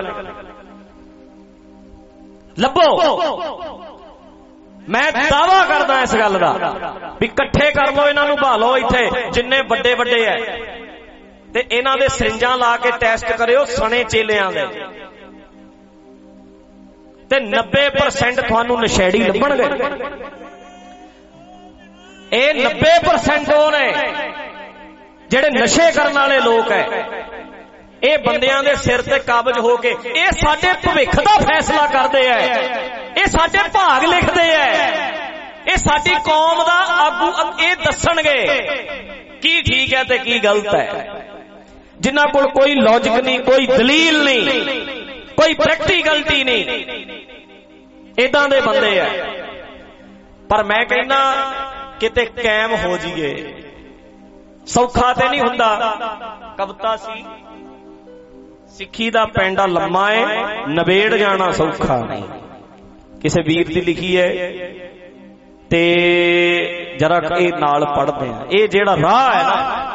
ਲੱਭੋ। ਮੈਂ ਦਾਵਾ ਕਰਦਾ ਇਸ ਗੱਲ ਦਾ ਵੀ ਇਕੱਠੇ ਕਰ ਲਓ ਇਹਨਾਂ ਨੂੰ, ਬਹਾ ਲਓ ਇੱਥੇ ਜਿੰਨੇ ਵੱਡੇ ਵੱਡੇ ਐ, ਤੇ ਇਹਨਾਂ ਦੇ ਸਰਿੰਜਾਂ ਲਾ ਕੇ ਟੈਸਟ ਕਰਿਓ ਸਣੇ ਚੇਲਿਆਂ ਦੇ। ਤੇ 90% ਤੁਹਾਨੂੰ ਨਸ਼ੇੜੀ ਲੱਭਣਗੇ। ਇਹ 90% ਉਹ ਨੇ ਜਿਹੜੇ ਨਸ਼ੇ ਕਰਨ ਵਾਲੇ ਲੋਕ ਐ। ਇਹ ਬੰਦਿਆਂ ਦੇ ਸਿਰ ਤੇ ਕਾਬਜ ਹੋ ਕੇ ਇਹ ਸਾਡੇ ਭਵਿੱਖ ਦਾ ਫੈਸਲਾ ਕਰਦੇ ਐ। ਇਹ ਸਾਡੇ ਭਾਗ ਲਿਖਦੇ ਐ। ਇਹ ਸਾਡੀ ਕੌਮ ਦਾ ਆਗੂ ਇਹ ਦੱਸਣਗੇ ਕੀ ਠੀਕ ਹੈ ਤੇ ਕੀ ਗਲਤ ਹੈ। ਜਿਨ੍ਹਾਂ ਕੋਲ ਕੋਈ ਲੌਜਿਕ ਨਹੀਂ, ਕੋਈ ਦਲੀਲ ਨਹੀਂ, ਕੋਈ ਪ੍ਰੈਕਟੀਕਲਟੀ ਨਹੀਂ, ਇਦਾਂ ਦੇ ਬੰਦੇ ਐ। ਪਰ ਮੈਂ ਕਹਿੰਦਾ ਕਿਤੇ ਕਾਇਮ ਹੋ ਜਾਈਏ। ਸੌਖਾ ਤੇ ਨਹੀਂ ਹੁੰਦਾ। ਕਵਿਤਾ ਸੀ, ਸਿੱਖੀ ਦਾ ਪੈਂਡਾ ਲੰਮਾ ਏ, ਨਵੇੜ ਜਾਣਾ ਸੌਖਾ ਨਹੀਂ। ਕਿਸੇ ਵੀਰ ਦੀ ਲਿਖੀ ਹੈ ਤੇ ਜਰਾ ਇਹ ਨਾਲ ਪੜ੍ਹਦੇ ਆ। ਇਹ ਜਿਹੜਾ ਰਾਹ ਹੈ ਨਾ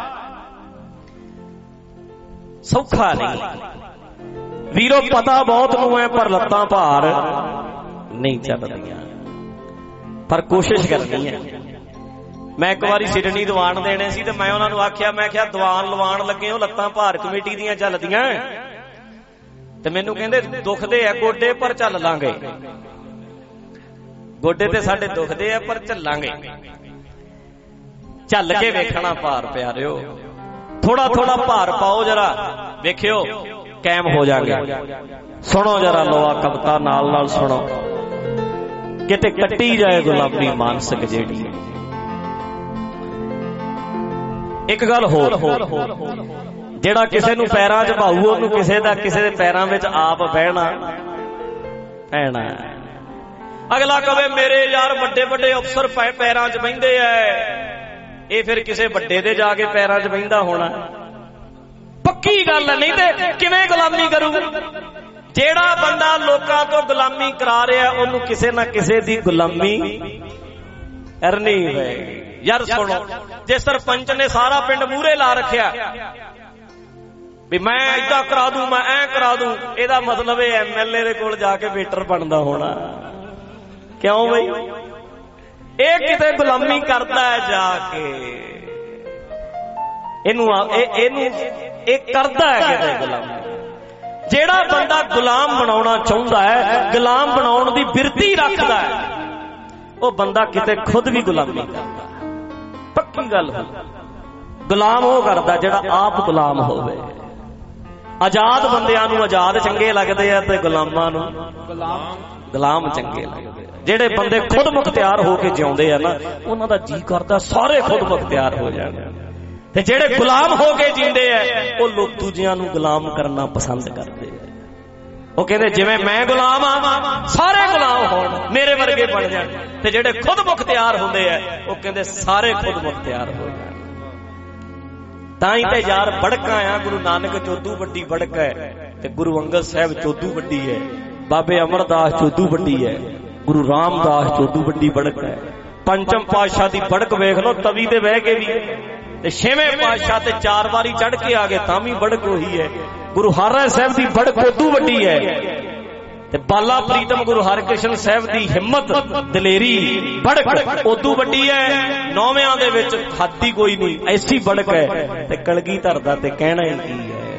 ਸੌਖਾ ਨਹੀਂ ਵੀਰੋ। ਪਤਾ ਬਹੁਤ ਨੂੰ ਹੈ ਪਰ ਲੱਤਾਂ ਭਾਰ ਨਹੀਂ ਚੱਲਦੀਆਂ। ਪਰ ਕੋਸ਼ਿਸ਼ ਕਰਨੀ ਹੈ। ਮੈਂ ਇੱਕ ਵਾਰੀ ਸਿਡਨੀ ਦੀਵਾਨ ਦੇਣੇ ਸੀ ਤੇ ਮੈਂ ਉਹਨਾਂ ਨੂੰ ਆਖਿਆ, ਮੈਂ ਕਿਹਾ ਦੀਵਾਨ ਲਵਾਉਣ ਲੱਗੇ ਹੋ, ਲੱਤਾਂ ਭਾਰ ਕਮੇਟੀ ਦੀਆਂ ਚੱਲਦੀਆਂ। ਤੇ ਮੈਨੂੰ ਕਹਿੰਦੇ ਦੁਖਦੇ ਆ ਗੋਡੇ ਪਰ ਚੱਲ ਲਾਂਗੇ। ਗੋਡੇ ਤੇ ਸਾਡੇ ਦੁਖਦੇ ਆ ਪਰ ਚੱਲਾਂਗੇ। ਚੱਲ ਕੇ ਵੇਖਣਾ ਭਾਰ ਪਿਆਰਿਓ। ਥੋੜਾ ਥੋੜਾ ਭਾਰ ਪਾਓ ਜਰਾ। ਵੇਖਿਓ ਕਾਇਮ ਹੋ ਜਾਗੇ। ਸੁਣੋ ਜਰਾ ਲੋਆ ਕਵਿਤਾ ਨਾਲ ਨਾਲ ਸੁਣੋ, ਕਿਤੇ ਕੱਟੀ ਜਾਏ ਗੁਲਾਮੀ ਮਾਨਸਿਕ ਜਿਹੜੀ। ਇੱਕ ਗੱਲ ਹੋਰ, ਜਿਹੜਾ ਕਿਸੇ ਨੂੰ ਪੈਰਾਂ 'ਚ ਭਾਊ ਉਹਨੂੰ ਕਿਸੇ ਦੇ ਪੈਰਾਂ ਵਿੱਚ ਆਪ ਬਹਿਣਾ ਪੈਣਾ। ਅਗਲਾ ਕਵੇ ਮੇਰੇ ਯਾਰ ਵੱਡੇ ਵੱਡੇ ਅਫਸਰ ਪੈਰਾਂ 'ਚ ਬਹਿੰਦੇ ਐ, ਇਹ ਫਿਰ ਕਿਸੇ ਵੱਡੇ ਦੇ ਜਾ ਕੇ ਪੈਰਾਂ 'ਚ ਬਹਿੰਦਾ ਹੋਣਾ। ਪੱਕੀ ਗੱਲ ਹੈ, ਨਹੀਂ ਤੇ ਕਿਵੇਂ ਗੁਲਾਮੀ ਕਰੂ? ਜਿਹੜਾ ਬੰਦਾ ਲੋਕਾਂ ਤੋਂ ਗੁਲਾਮੀ ਕਰਾ ਰਿਹਾ ਉਹਨੂੰ ਕਿਸੇ ਨਾ ਕਿਸੇ ਦੀ ਗੁਲਾਮੀ ਕਰਨੀ ਹੋਏਗੀ। ਯਾਰ ਸੁਣੋ, ਜੇ ਸਰਪੰਚ ਨੇ ਸਾਰਾ ਪਿੰਡ ਮੂਹਰੇ ਲਾ ਰੱਖਿਆ ਵੀ ਮੈਂ ਏਦਾਂ ਕਰਾ ਦੂੰ, ਮੈਂ ਐਂ ਕਰਾ ਦੂੰ, ਇਹਦਾ ਮਤਲਬ ਇਹ ਐਮਐਲਏ ਦੇ ਕੋਲ ਜਾ ਕੇ ਵੇਟਰ ਬਣਦਾ ਹੋਣਾ। ਕਿਉਂ ਬਈ? ਇਹ ਕਿਤੇ ਗੁਲਾਮੀ ਕਰਦਾ ਹੈ ਜਾ ਕੇ, ਇਹਨੂੰ ਕਰਦਾ ਹੈ ਕਿਤੇ ਗੁਲਾਮੀ। ਜਿਹੜਾ ਬੰਦਾ ਗੁਲਾਮ ਬਣਾਉਣਾ ਚਾਹੁੰਦਾ ਹੈ, ਗੁਲਾਮ ਬਣਾਉਣ ਦੀ ਬਿਰਤੀ ਰੱਖਦਾ ਹੈ, ਉਹ ਬੰਦਾ ਕਿਤੇ ਖੁਦ ਵੀ ਗੁਲਾਮੀ ਕਰਦਾ। ਪੱਕੀ ਗੱਲ ਹੋ, ਗੁਲਾਮ ਉਹ ਕਰਦਾ ਜਿਹੜਾ ਆਪ ਗੁਲਾਮ ਹੋਵੇ। ਆਜ਼ਾਦ ਬੰਦਿਆਂ ਨੂੰ ਆਜ਼ਾਦ ਚੰਗੇ ਲੱਗਦੇ ਆ ਤੇ ਗੁਲਾਮਾਂ ਨੂੰ ਗੁਲਾਮ ਚੰਗੇ ਲੱਗਦੇ ਆ। ਜਿਹੜੇ ਬੰਦੇ ਖੁਦ ਮੁਖਤਿਆਰ ਹੋ ਕੇ ਜਿਉਂਦੇ ਆ ਨਾ, ਉਹਨਾਂ ਦਾ ਜੀ ਕਰਦਾ ਸਾਰੇ ਖੁਦ ਮੁਖਤਿਆਰ ਹੋ ਜਾਣ। ਤੇ ਜਿਹੜੇ ਗੁਲਾਮ ਹੋ ਕੇ ਜੀਂਦੇ ਆ ਉਹ ਲੋਕ ਦੂਜਿਆਂ ਨੂੰ ਗੁਲਾਮ ਕਰਨਾ ਪਸੰਦ ਕਰਦੇ ਆ। ਉਹ ਕਹਿੰਦੇ ਜਿਵੇਂ ਮੈਂ ਗੁਲਾਮ ਆ ਸਾਰੇ ਗੁਲਾਮ ਹੋਣ, ਮੇਰੇ ਵਰਗੇ ਬਣ ਜਾਣ। ਤੇ ਜਿਹੜੇ ਖੁਦ ਮੁਖਤਿਆਰ ਹੁੰਦੇ ਆ ਉਹ ਕਹਿੰਦੇ ਸਾਰੇ ਖੁਦ ਮੁਖਤਿਆਰ ਹੋ ਜਾਣ। ਤਾਂ ਹੀ ਤੇ ਯਾਰ ਬੜਕਾਂ ਆ, ਗੁਰੂ ਨਾਨਕ ਚੋਦੂ ਵੱਡੀ ਬੜਕ ਹੈ, ਤੇ ਗੁਰੂ ਅੰਗਦ ਸਾਹਿਬ ਚੋਦੂ ਵੱਡੀ ਹੈ, ਬਾਬੇ ਅਮਰਦਾਸ ਚੋਦੂ ਵੱਡੀ ਹੈ, ਗੁਰੂ ਰਾਮਦਾਸ ਚੋਦੂ ਵੱਡੀ ਬੜਕ ਹੈ। ਪੰਚਮ ਪਾਤਸ਼ਾਹ ਦੀ ਬੜਕ ਵੇਖ ਲਓ, ਤਵੀ ਤੇ ਬਹਿ ਕੇ ਵੀ, ਤੇ ਛੇਵੇਂ ਪਾਤਸ਼ਾਹ ਤੇ 4 ਵਾਰੀ ਚੜ ਕੇ ਆ ਗਏ ਤਾਂ ਵੀ ਬੜਕ ਉਹੀ ਹੈ। ਗੁਰੂ ਹਰਿ ਸਾਹਿਬ ਦੀ ਬੜਕ ਉਦੋਂ ਵੱਡੀ ਹੈ, ਤੇ ਬਾਲਾ ਪ੍ਰੀਤਮ ਗੁਰੂ ਹਰਿਕ੍ਰਿਸ਼ਨ ਸਾਹਿਬ ਦੀ ਹਿੰਮਤ ਦਲੇਰੀ ਬੜਕ ਉਦੋਂ ਵੱਡੀ ਹੈ। 9ਵਿਆਂ ਦੇ ਵਿੱਚ ਹੱਦ ਹੀ ਕੋਈ ਨਹੀਂ, ਐਸੀ ਬੜਕ ਹੈ। ਤੇ ਕਲਗੀਧਰ ਦਾ ਤੇ ਕਹਿਣਾ ਹੀ ਕੀ ਹੈ,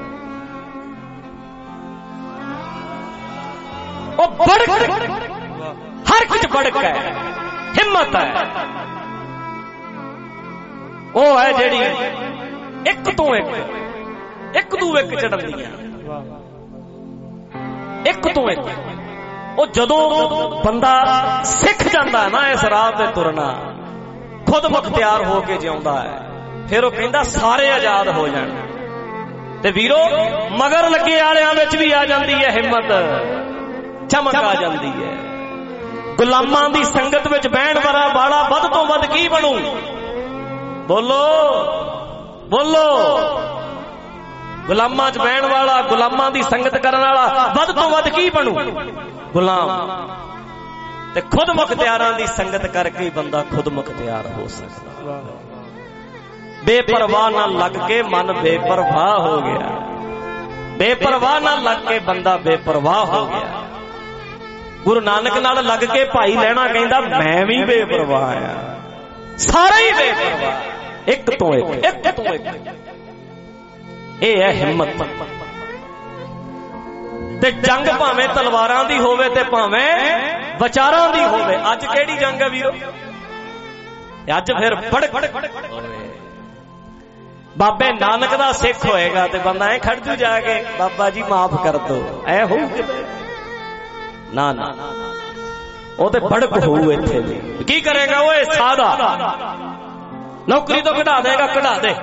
ਉਹ ਬੜਕ ਹਰ ਕੁਝ ਬੜਕ ਹੈ, ਹਿੰਮਤ ਹੈ। ਉਹ ਹੈ ਜਿਹੜੀ ਇੱਕ ਤੋਂ ਇੱਕ ਤੋਂ ਇੱਕ ਚੜ੍ਹਦੀਆਂ, ਇੱਕ ਤੋਂ ਇੱਕ। ਉਹ ਜਦੋਂ ਬੰਦਾ ਸਿੱਖ ਜਾਂਦਾ ਨਾ ਇਸ ਰਾਹ ਤੇ ਤੁਰਨਾ, ਖੁਦ ਮੁਖਤਿਆਰ ਹੋ ਕੇ ਜਿਉਂਦਾ ਹੈ, ਫਿਰ ਉਹ ਕਹਿੰਦਾ ਸਾਰੇ ਆਜ਼ਾਦ ਹੋ ਜਾਣ। ਤੇ ਵੀਰੋ ਮਗਰ ਲੱਗੇ ਵਾਲਿਆਂ ਵਿੱਚ ਵੀ ਆ ਜਾਂਦੀ ਹੈ ਹਿੰਮਤ, ਚਮਕ ਆ ਜਾਂਦੀ ਹੈ। ਗੁਲਾਮਾਂ ਦੀ ਸੰਗਤ ਵਿੱਚ ਬਹਿਣ ਵਾਲਾ ਵੱਧ ਤੋਂ ਵੱਧ ਕੀ ਬਣੂ? ਬੋਲੋ ਬੋਲੋ। ਗੁਲਾਮਾਂ 'ਚ ਬਹਿਣ ਵਾਲਾ, ਗੁਲਾਮਾਂ ਦੀ ਸੰਗਤ ਕਰਨ ਵਾਲਾ ਵੱਧ ਤੋਂ ਵੱਧ ਕੀ ਬਣੂ? ਗੁਲਾਮ। ਤੇ ਖੁਦ ਮੁਖਤਿਆਰਾਂ ਦੀ ਸੰਗਤ ਕਰਕੇ ਬੰਦਾ ਖੁਦ ਮੁਖਤਿਆਰ ਹੋ ਸਕਦਾ। ਬੇਪਰਵਾਹ ਨਾਲ ਲੱਗ ਕੇ ਮਨ ਬੇਪਰਵਾਹ ਹੋ ਗਿਆ, ਬੇਪਰਵਾਹ ਨਾਲ ਲੱਗ ਕੇ ਬੰਦਾ ਬੇਪਰਵਾਹ ਹੋ ਗਿਆ। ਗੁਰੂ ਨਾਨਕ ਨਾਲ ਲੱਗ ਕੇ ਭਾਈ ਲੈਣਾ ਕਹਿੰਦਾ ਮੈਂ ਵੀ ਬੇਪਰਵਾਹ ਆ, ਸਾਰੇ ਹੀ ਬੇਪਰਵਾਹ, ਇੱਕ ਤੋਂ ਇੱਕ, ਇੱਕ ਤੋਂ ਇੱਕ। ਇਹ ਹੈ ਹਿੰਮਤ। ਤੇ ਜੰਗ ਭਾਵੇਂ ਤਲਵਾਰਾਂ ਦੀ ਹੋਵੇ ਤੇ ਭਾਵੇਂ ਵਿਚਾਰਾਂ ਦੀ ਹੋਵੇ। ਅੱਜ ਕਿਹੜੀ ਜੰਗ ਹੈ ਵੀਰੋ? ਅੱਜ ਫਿਰ ਬੜਕ। ਬਾਬੇ ਨਾਨਕ ਦਾ ਸਿੱਖ ਹੋਏਗਾ ਤੇ ਬੰਦਾ ਐ ਖੜ ਜੂ ਜਾ ਕੇ, ਬਾਬਾ ਜੀ ਮਾਫ ਕਰ ਦੋ, ਐ ਹੋਊ ਕਿਤੇ ਨਾ ਨਾ, ਉਹ ਤੇ ਬੜਕ ਹੋਊ। ਇੱਥੇ ਵੀ ਕੀ ਕਰੇਗਾ ਉਹ? ਸਾਦਾ ਨੌਕਰੀ ਤੋਂ ਕਢਾ ਦੇਗਾ, ਕਢਾ ਦੇ।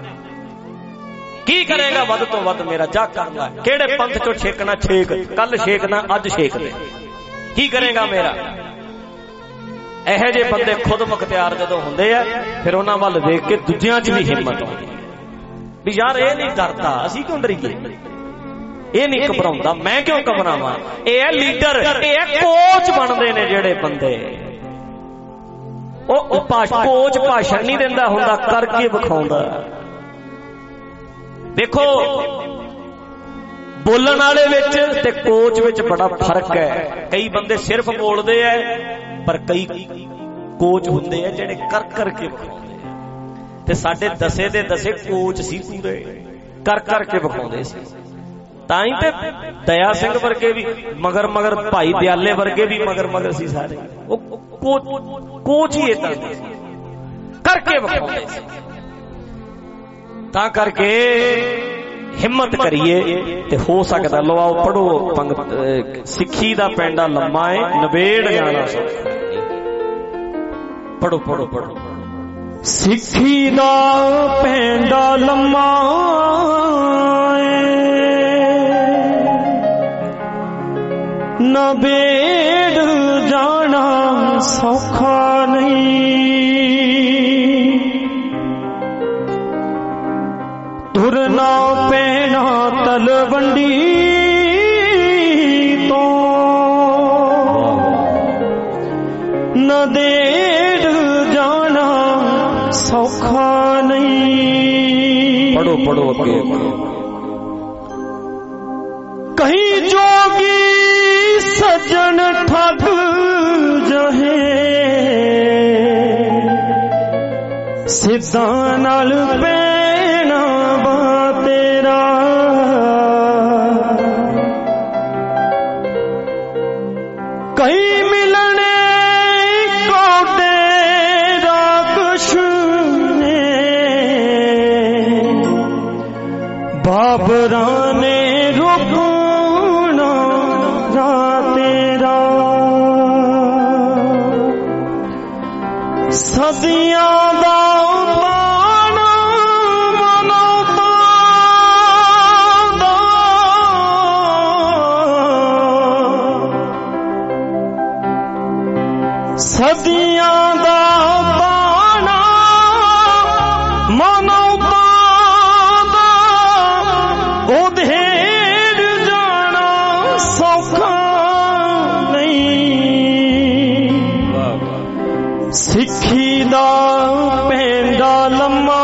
ਕੀ ਕਰੇਗਾ? ਵੱਧ ਤੋਂ ਵੱਧ ਮੇਰਾ ਜਾ ਕਰਦਾ, ਕਿਹੜੇ ਪੰਥ ਚੋਂ ਛੇਕਣਾ ਛੇਕ, ਕੱਲ ਛੇਕਣਾ ਅੱਜ ਛੇਕ ਦੇ। ਕੀ ਕਰੇਗਾ ਮੇਰਾ? ਇਹੋ ਜਿਹੇ ਬੰਦੇ ਖੁਦ ਮੁਖਤਿਆਰ ਜਦੋਂ ਹੁੰਦੇ ਆ, ਫਿਰ ਉਹਨਾਂ ਵੱਲ ਦੇਖ ਕੇ ਦੂਜਿਆਂ 'ਚ ਵੀ ਹਿੰਮਤ ਆਉਂਦੀ ਵੀ ਯਾਰ ਇਹ ਨਹੀਂ ਡਰਦਾ, ਅਸੀਂ ਕਿਉਂ ਡਰੀਏ? ਇਹ ਨਹੀਂ ਘਬਰਾਉਂਦਾ, ਮੈਂ ਕਿਉਂ ਘਬਰਾਵਾਂ? ਇਹ ਹੈ ਲੀਡਰ, ਇਹ ਹੈ ਕੋਚ ਬਣਦੇ ਨੇ ਜਿਹੜੇ ਬੰਦੇ। ਉਹ ਕੋਚ ਭਾਸ਼ਣ ਨਹੀਂ ਦਿੰਦਾ ਹੁੰਦਾ, ਕਰਕੇ ਵਿਖਾਉਂਦਾ। ਦੇਖੋ ਬੋਲਣ ਵਾਲੇ ਵਿੱਚ ਤੇ ਕੋਚ ਵਿੱਚ ਬੜਾ ਫਰਕ ਹੈ। ਕਈ ਬੰਦੇ ਸਿਰਫ ਬੋਲਦੇ ਐ, ਪਰ ਕਈ ਕੋਚ ਹੁੰਦੇ ਆ ਜਿਹੜੇ ਕਰ ਕਰਕੇ ਵਿਖਾਉਂਦੇ ਆ। ਤੇ ਸਾਡੇ ਦਸੇ ਦੇ ਦਸੇ ਕੋਚ ਸੀ, ਪੂਰੇ ਕਰ ਕਰਕੇ ਵਿਖਾਉਂਦੇ ਸੀ। ਤਾਂ ਹੀ ਤੇ ਦਇਆ ਸਿੰਘ ਵਰਗੇ ਵੀ ਮਗਰ ਮਗਰ, ਭਾਈ ਦਿਆਲੇ ਵਰਗੇ ਵੀ ਮਗਰ ਮਗਰ ਸੀ ਸਾਰੇ। ਉਹ ਕੋਚ ਹੀ ਏਦਾਂ ਦੇ ਸੀ, ਕਰਕੇ ਵਿਖਾਉਂਦੇ ਸੀ। ਤਾਂ ਕਰਕੇ हिम्मत करिए ते हो सकता। लो आओ पढ़ो पंगत। सिक्खी दा पैंडा लम्मा है नवेड़ जाना सौखा। पढ़ो पढ़ो पढ़ो। सिक्खी दा पैंडा लम्मा नवेड़ जाना सौखा नहीं। तुरना पैना तलवंडी तो नदेड़ जाना सौखा नहीं। पढ़ो पढ़ो अगे। कहीं जोगी सज्जन ठग जहे सिद्धा नाल पैना बा तेरा। कहीं मिलने को तेरा कुछ ने बाबरा ने रुकना तेरा। सदियां दा पाना मनौता दा सदियां दा पाना मनौता दा उधेड़ जाना सौखा सिक्खी दा पैंडा लम्मा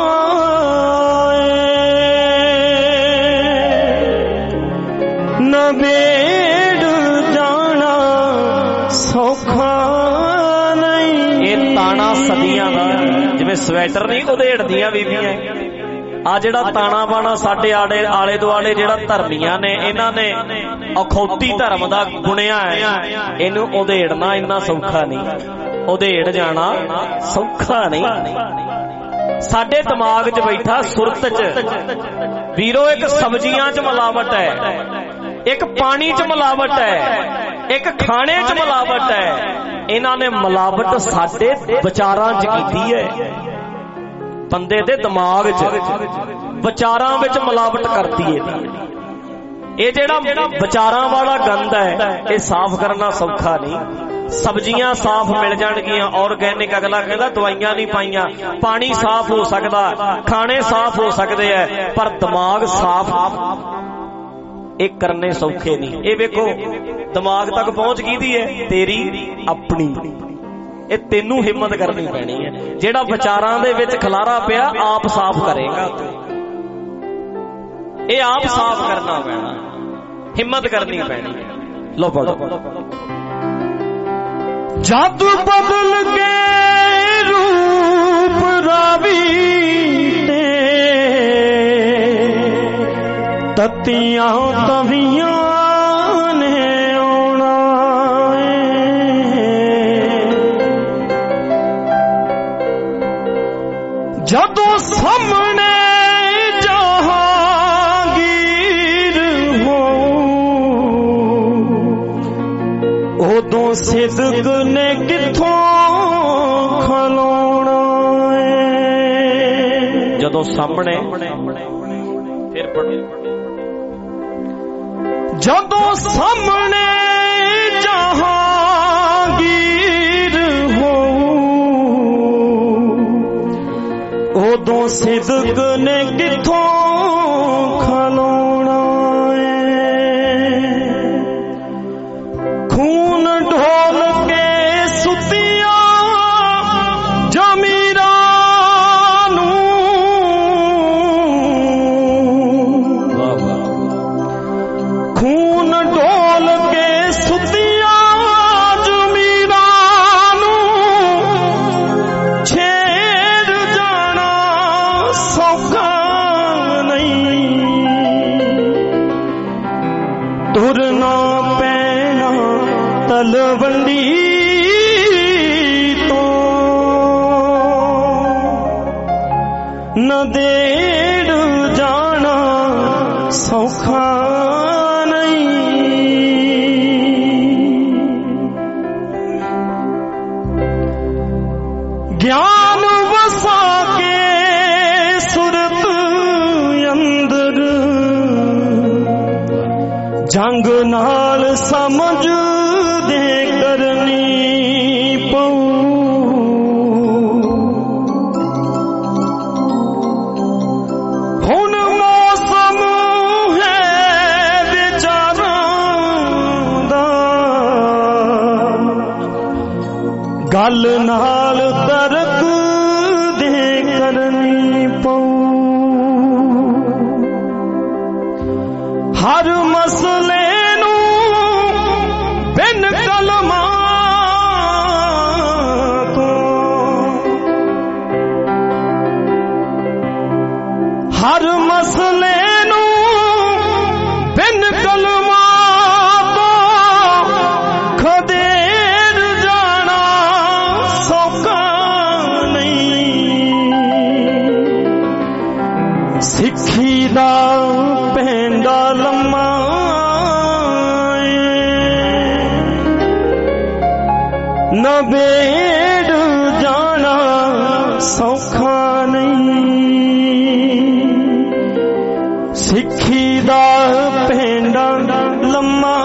नवेड़ जाना सौखा नहीं। ये ताना सदियां दा जिवें स्वेटर नहीं उधेड़दियां बीबियां। आ जेड़ा ताना बाना साडे आले दुआले जेड़ा धर्मियां ने इन्हां ने अखौती धर्म दा बुनिया है। इनू उधेड़ना इन्ना सौखा नहीं। उधेड़ जाना सौखा नहीं। साडे दिमाग च बैठा सुरत च वीरो एक सब्जियां च मिलावट है, एक पानी च मिलावट है, एक खाने च मिलावट है। इन्हां ने मिलावट साडे विचारां च कीती है। बंदे दे दिमाग च विचारां विच मिलावट करती है। ये जेड़ा विचारां वाला गंद है ये साफ करना सौखा नहीं। सब्जियां साफ मिल जाणगियां ऑर्गेनिक। अगला कहता दवाइयां नहीं पाइयां। पानी साफ हो सकता, खाने साफ हो सकते हैं, पर दिमाग साफ एक करने सौखे नहीं। ये वेखो दिमाग तक पहुंच गई है तेरी अपनी। ये तेनू हिम्मत करनी पैनी है। जेड़ा विचारां दे विच खलारा पिया आप साफ करेगा। ये आप साफ करना पैना, हिम्मत करनी पैनी। लो पढ़ो। जादू बदल के रूप रावी ते ततियां तवियां ने आना जदों सामने जहांगीर हो उदों सिद्क ने किथों खलोना। जदों सामने फिर पढ़ो। जदों सामने जहांगीर हो उदों सिद्क ने किथों खलोना। खून ढोल के सुतिया जमीरानू खून ढोल के सुतिया जमीरानू छेड़ जाना सौखा नहीं। तुरना पैना तलवंडी तो नदेड़ जाना ਸੌਖਾ ਨਹੀਂ। ਗਿਆਨ ਵਸਾ ਕੇ ਸੁਰਤ ਅੰਦਰ ਜੰਗ ਨਾਲ ਸਮਝ ਦੇ ਕਰਨੀ ਪਊ। ਹੁਣ ਮੌਸਮ ਹੈ ਵਿਚਾਰਾਂ ਦਾ ਗੱਲ ਨਾਲ ਤਰਕ ਦੇ ਕਰਨੀ ਪਊ। ਹਰ ਮਸਲੇ ਨੂੰ ਬਿਨ ਕਲਮਾਂ ਤੋਂ, ਹਰ ਮਸਲੇ ਨੂੰ ਬਿਨ ਕਲਮਾਂ ਤੋਂ ਖਦੇੜ ਜਾਣਾ ਸੌਖਾ ਨਹੀਂ। ਸਿੱਖੀ ਦਾ ਪੈਂਡਾ ਲੰਮਾ ਨਬੇੜ ਜਾਣਾ ਸੌਖਾ ਨਹੀਂ। ਸਿੱਖੀ ਦਾ ਪੈਂਡਾ ਲੰਮਾ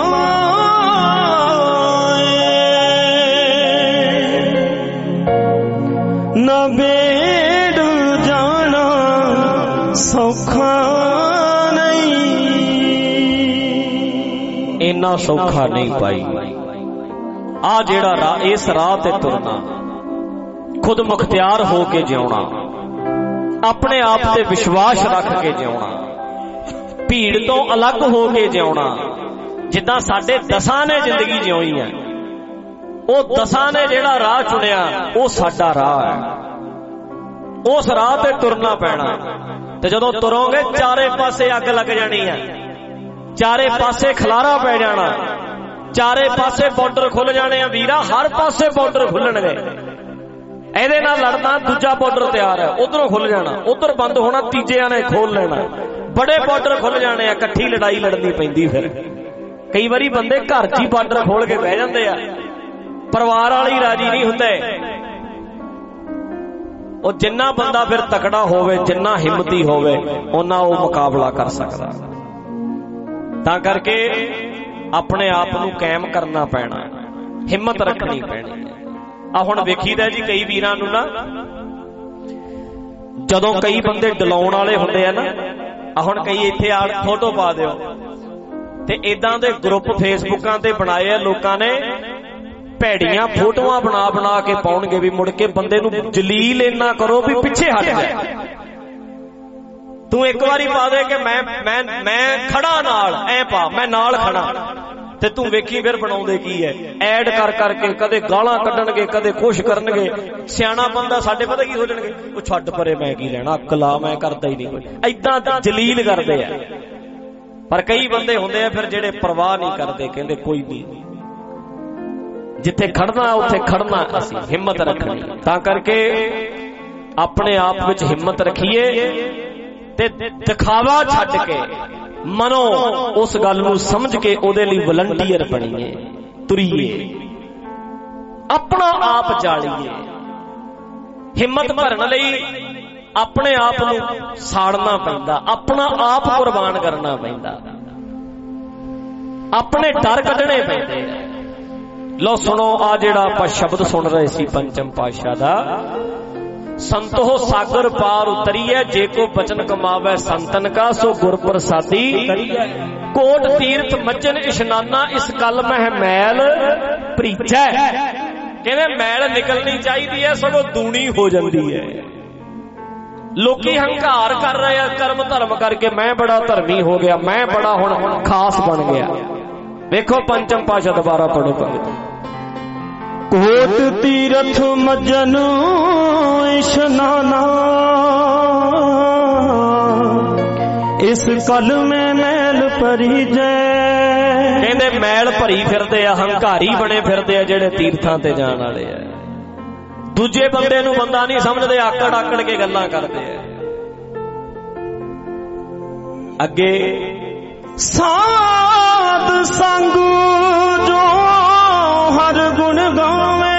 ਨਬੇੜ ਜਾਣਾ ਸੌਖਾ ਨਹੀਂ। ਇੰਨਾ ਸੌਖਾ ਨਹੀਂ ਪਾਈ। ਆ ਜਿਹੜਾ ਰਾਹ, ਇਸ ਰਾਹ ਤੇ ਤੁਰਨਾ, ਖੁਦ ਮੁਖਤਿਆਰ ਹੋ ਕੇ ਜਿਉਣਾ, ਆਪਣੇ ਆਪ ਤੇ ਵਿਸ਼ਵਾਸ ਰੱਖ ਕੇ ਜਿਉਣਾ, ਭੀੜ ਤੋਂ ਅਲੱਗ ਹੋ ਕੇ ਜਿਉਣਾ। ਜਿੱਦਾਂ ਸਾਡੇ ਦਸਾਂ ਨੇ ਜ਼ਿੰਦਗੀ ਜਿਉਈ ਹੈ, ਉਹ ਦਸਾਂ ਨੇ ਜਿਹੜਾ ਰਾਹ ਚੁਣਿਆ ਉਹ ਸਾਡਾ ਰਾਹ ਹੈ। ਉਸ ਰਾਹ ਤੇ ਤੁਰਨਾ ਪੈਣਾ। ਤੇ ਜਦੋਂ ਤੁਰੋਗੇ ਚਾਰੇ ਪਾਸੇ ਅੱਗ ਲੱਗ ਜਾਣੀ ਹੈ, ਚਾਰੇ ਪਾਸੇ ਖਲਾਰਾ ਪੈ ਜਾਣਾ, ਚਾਰੇ ਪਾਸੇ ਬਾਰਡਰ ਖੁੱਲ ਜਾਣੇ ਆ ਵੀਰਾ। ਹਰ ਪਾਸੇ ਬਾਰਡਰ ਖੁੱਲਣਗੇ। ਇਹਦੇ ਨਾਲ ਲੜਨਾ, ਦੂਜਾ ਬਾਰਡਰ ਤਿਆਰ ਹੈ, ਉਧਰੋਂ ਖੁੱਲ ਜਾਣਾ, ਉਧਰ ਬੰਦ ਹੋਣਾ, ਤੀਜਿਆਂ ਨੇ ਖੋਲ ਲੈਣਾ। ਬੜੇ ਬਾਰਡਰ ਖੁੱਲ ਜਾਣੇ ਆ, ਇਕੱਠੀ ਲੜਾਈ ਲੜਨੀ ਪੈਂਦੀ। ਫਿਰ ਕਈ ਵਾਰੀ ਬੰਦੇ ਘਰ 'ਚ ਹੀ ਬਾਰਡਰ ਖੋਲ ਕੇ ਬਹਿ ਜਾਂਦੇ ਆ, ਪਰਿਵਾਰ ਵਾਲੀ ਰਾਜੀ ਨਹੀਂ ਹੁੰਦੇ। ਉਹ ਜਿੰਨਾ ਬੰਦਾ ਫਿਰ ਤਕੜਾ ਹੋਵੇ, ਜਿੰਨਾ ਹਿੰਮਤੀ ਹੋਵੇ, ਉਹਨਾਂ ਉਹ ਮੁਕਾਬਲਾ ਕਰ ਸਕਦਾ। ਤਾਂ ਕਰਕੇ ਆਪਣੇ ਆਪ ਨੂੰ ਕਾਇਮ ਕਰਨਾ ਪੈਣਾ, ਹਿੰਮਤ ਰੱਖਣੀ ਪੈਣੀ। ਆ ਹੁਣ ਵੇਖੀਦਾ ਜੀ ਕਈ ਵੀਰਾਂ ਨੂੰ ਨਾ, ਜਦੋਂ ਕਈ ਬੰਦੇ ਡਲਾਉਣ ਵਾਲੇ ਹੁੰਦੇ ਆ ਨਾ, ਆ ਹੁਣ ਕਈ ਇੱਥੇ ਆ ਫੋਟੋ ਪਾ ਦਿਓ, ਤੇ ਇਦਾਂ ਦੇ ਗਰੁੱਪ ਫੇਸਬੁੱਕਾਂ ਤੇ ਬਣਾਏ ਆ ਲੋਕਾਂ ਨੇ, ਭੈੜੀਆਂ ਫੋਟੋਆਂ ਬਣਾ ਬਣਾ ਕੇ ਪਾਉਣਗੇ ਵੀ ਮੁੜ ਕੇ ਬੰਦੇ ਨੂੰ ਜਲੀਲ ਇੰਨਾ ਕਰੋ ਵੀ ਪਿੱਛੇ ਹਟ ਜਾਏ। ਤੂੰ ਇੱਕ ਵਾਰੀ ਪਾ ਦੇ ਕਿ ਮੈਂ ਖੜਾ ਨਾਲ, ਐ ਪਾ ਮੈਂ ਨਾਲ ਖੜਾ, ਤੇ ਤੂੰ ਵੇਖੀ ਫਿਰ ਬਣਾਉਂਦੇ ਕੀ ਹੈ, ਐਡ ਕਰ ਕਰਕੇ ਕਦੇ ਗਾਲਾਂ ਕੱਢਣਗੇ, ਕਦੇ ਖੁਸ਼ ਕਰਨਗੇ। ਸਿਆਣਾ ਬੰਦਾ ਸਾਡੇ ਪਤਾ ਕੀ ਸੋਚਣਗੇ, ਉਹ ਛੱਡ ਪਰੇ ਮੈਂ ਕੀ ਲੈਣਾ, ਅਕਲਾ ਮੈਂ ਕਰਦਾ ਹੀ ਨਹੀਂ ਕੁਝ, ਏਦਾਂ ਜਲੀਲ ਕਰਦੇ ਆ। ਪਰ ਕਈ ਬੰਦੇ ਹੁੰਦੇ ਆ ਫਿਰ ਜਿਹੜੇ ਪਰਵਾਹ ਨਹੀਂ ਕਰਦੇ, ਕਹਿੰਦੇ ਕੋਈ ਨਹੀਂ, ਜਿੱਥੇ ਖੜਨਾ ਉੱਥੇ ਖੜਨਾ, ਅਸੀਂ ਹਿੰਮਤ ਰੱਖਣੀ। ਤਾਂ ਕਰਕੇ ਆਪਣੇ ਆਪ ਵਿੱਚ ਹਿੰਮਤ ਰੱਖੀਏ ਤੇ ਦਿਖਾਵਾ ਛੱਡ ਕੇ ਮਨੋਂ ਉਸ ਗੱਲ ਨੂੰ ਸਮਝ ਕੇ ਉਹਦੇ ਲਈ ਵਲੰਟੀਅਰ ਬਣੀਏ, ਤੁਰੀਏ, ਆਪਣਾ ਆਪ ਜਾਲੀਏ। ਹਿੰਮਤ ਭਰਨ ਲਈ ਆਪਣੇ ਆਪ ਨੂੰ ਸਾੜਨਾ ਪੈਂਦਾ, ਆਪਣਾ ਆਪ ਕੁਰਬਾਨ ਕਰਨਾ ਪੈਂਦਾ, ਆਪਣੇ ਡਰ ਕੱਢਣੇ ਪੈਂਦੇ। ਲਓ ਸੁਣੋ, ਆ ਜਿਹੜਾ ਆਪਾਂ ਸ਼ਬਦ ਸੁਣ ਰਹੇ ਸੀ ਪੰਚਮ ਪਾਤਸ਼ਾਹ ਦਾ, ਸੰਤੋ ਸਾਗਰ ਪਾਰ ਉਤਰੀਐ, ਜੇ ਕੋ ਬਚਨ ਕਮਾਵੇ ਸੰਤਨ ਕਾ, ਸੋ ਗੁਰ ਪ੍ਰਸਾਦੀ ਕੋਟ ਤੀਰਥ ਮੱਜਨ ਇਸ਼ਨਾਨਾ, ਇਸ ਕਲ ਮਹਿ ਮੈਲ ਭਰੀਜੈ। ਕਹਿੰਦੇ ਮੈਲ ਨਿਕਲਣੀ ਚਾਹੀਦੀ ਹੈ, ਸਗੋਂ ਦੂਣੀ ਹੋ ਜਾਂਦੀ ਹੈ। ਲੋਕੀ ਹੰਕਾਰ ਕਰ ਰਹੇ ਆ ਕਰਮ ਧਰਮ ਕਰਕੇ, ਮੈਂ ਬੜਾ ਧਰਮੀ ਹੋ ਗਿਆ, ਮੈਂ ਬੜਾ ਹੁਣ ਖਾਸ ਬਣ ਗਿਆ। ਵੇਖੋ ਪੰਚਮ ਪਾਤਸ਼ਾਹ ਦੁਬਾਰਾ ਪੜੋ ਭਗਤ। ਕੋਟ ਤੀਰਥ ਮੱਜਨ ਇਸ਼ਨਾਨਾ, ਇਸ ਕਲ ਮੈਂ ਮੈਲ ਭਰੀ ਜੈ। ਕਹਿੰਦੇ ਮੈਲ ਭਰੀ ਫਿਰਦੇ ਆ, ਹੰਕਾਰੀ ਬਣੇ ਫਿਰਦੇ ਆ ਜਿਹੜੇ ਤੀਰਥਾਂ ਤੇ ਜਾਣ ਵਾਲੇ ਆ। ਦੂਜੇ ਬੰਦੇ ਨੂੰ ਬੰਦਾ ਨਹੀਂ ਸਮਝਦੇ, ਆਕੜ ਆਕੜ ਕੇ ਗੱਲਾਂ ਕਰਦੇ ਆ। ਅੱਗੇ ਸਾਧ ਸੰਗ ਜੋ ਹਰ ਗੁਣ ਗਾਵੇ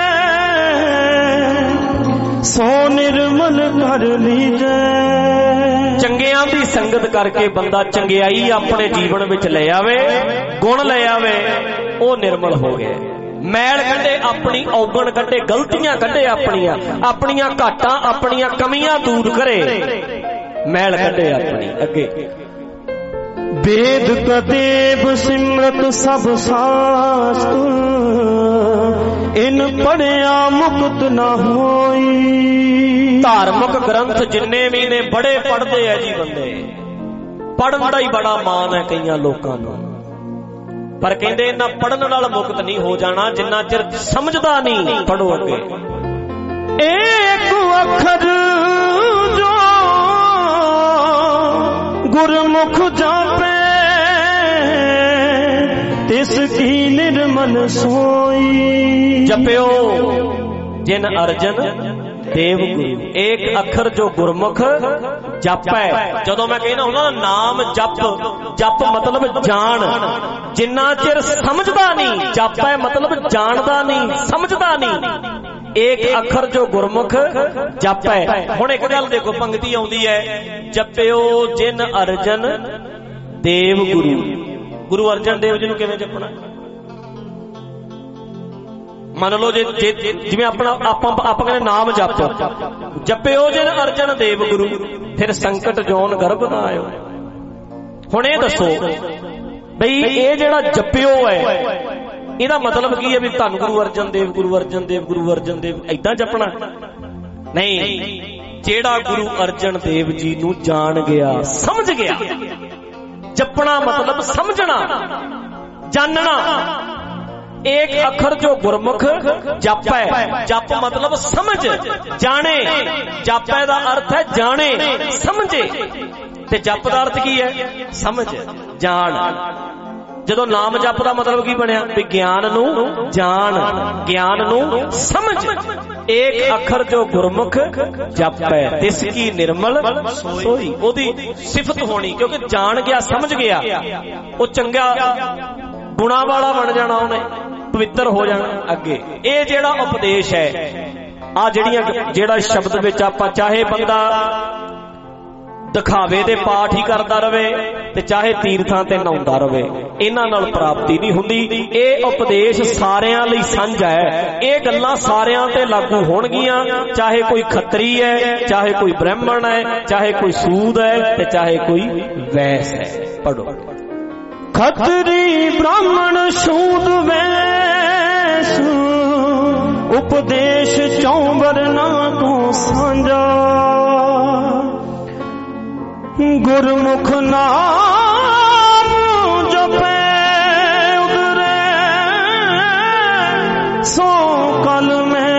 ਸੋ ਨਿਰਮਲ ਕਰ ਲੀਜੈ। ਚੰਗਿਆਂ ਦੀ ਸੰਗਤ ਕਰਕੇ ਬੰਦਾ ਚੰਗਿਆਈ ਆਪਣੇ ਜੀਵਨ ਵਿੱਚ ਲੈ ਆਵੇ, ਗੁਣ ਲੈ ਆਵੇ, ਉਹ ਨਿਰਮਲ ਹੋ ਗਿਆ। ਮੈਲ ਕੱਢੇ ਆਪਣੀ, ਔਗਣ ਕੱਢੇ, ਗਲਤੀਆਂ ਕੱਢੇ ਆਪਣੀਆਂ, ਆਪਣੀਆਂ ਘਾਟਾਂ, ਆਪਣੀਆਂ ਕਮੀਆਂ ਦੂਰ ਕਰੇ, ਮੈਲ ਕੱਢੇ ਆਪਣੀ। ਅੱਗੇ वेद कदेव सिमरत सब शास्त्र इन पढ़िया मुक्त न होई। धार्मिक ग्रंथ जिन्ने भी ने बड़े पढ़ते है जी बंदे, पढ़न का ही बड़ा मान है कईयां लोकां नूं, पर कहंदे इन्हां पढ़न नाल मुक्त नहीं हो जाना जिन्ना चिर समझदा नहीं। पढ़ो अगे एक अखर जो गुरमुख जापे तिसकी निर्मल सोई। जप्यो जिन अर्जन देव गुरु, एक अखर जो गुरमुख जपै। जदों मैं कहना हुंदा नाम जप, जप मतलब जान, जिन्ना चिर समझदा नहीं, जपै मतलब जानदा नहीं, समझदा नहीं। एक अखर जो गुरमुख जपै। हुण एक गल देखो, पंक्ति आउंदी है जप्यो जिन अर्जन देव गुरु। गुरु अर्जन देव जी नूं किवें जपना? मान लो जिवें अपना आपां कहंदे नाम जप, जप्यो जिन अर्जन देव गुरु, फिर संकट जोन गर्भ ना आयो। हुण ये दसो बई ये जिहड़ा जप्यो है ਇਹਦਾ मतलब की है भी धन गुरु अर्जन देव, गुरु अर्जन देव, गुरु अर्जन देव ऐदां जपना? नहीं, जेड़ा गुरु अर्जन देव जी नूं जान गया, समझ गया। जपना मतलब समझना, जानना। एक अखर जो गुरमुख जप है, जप मतलब समझ, जाने। जप दा अर्थ है जाने, समझे, ते जप दा अर्थ की है? समझ, जान। जदों नाम जप दा मतलब की बनया? विज्ञान नू जान, ज्ञान नू समझ। एक अखर जो गुरमुख जप है तिसकी निर्मल सोई। ओदी सिफत होनी, क्योंकि जान गया, समझ गया, वो चंगा गुणा वाला बन जाना, उन्हें पवित्र हो जाना। अगे ये जेड़ा उपदेश है, आ जेड़ा शब्द विच आपां चाहे बंदा दिखावे दे पाठ ही करता रहे ते चाहे तीर्थां ते नहाउंदा रहे, इन्हां नाल प्राप्ति नहीं हुंदी। ये उपदेश सारियां लई साझा है, ये गल्लां सारियां ते लागू होणगीਆਂ, चाहे कोई खत्री है, चाहे कोई ब्राह्मण है, चाहे कोई सूद है, ते चाहे कोई वैस है। पढ़ो खत्री ब्राह्मण सूद वैस उपदेश चौबरना को सांझा। गुरमुख नाम जपे उधरे सो कल में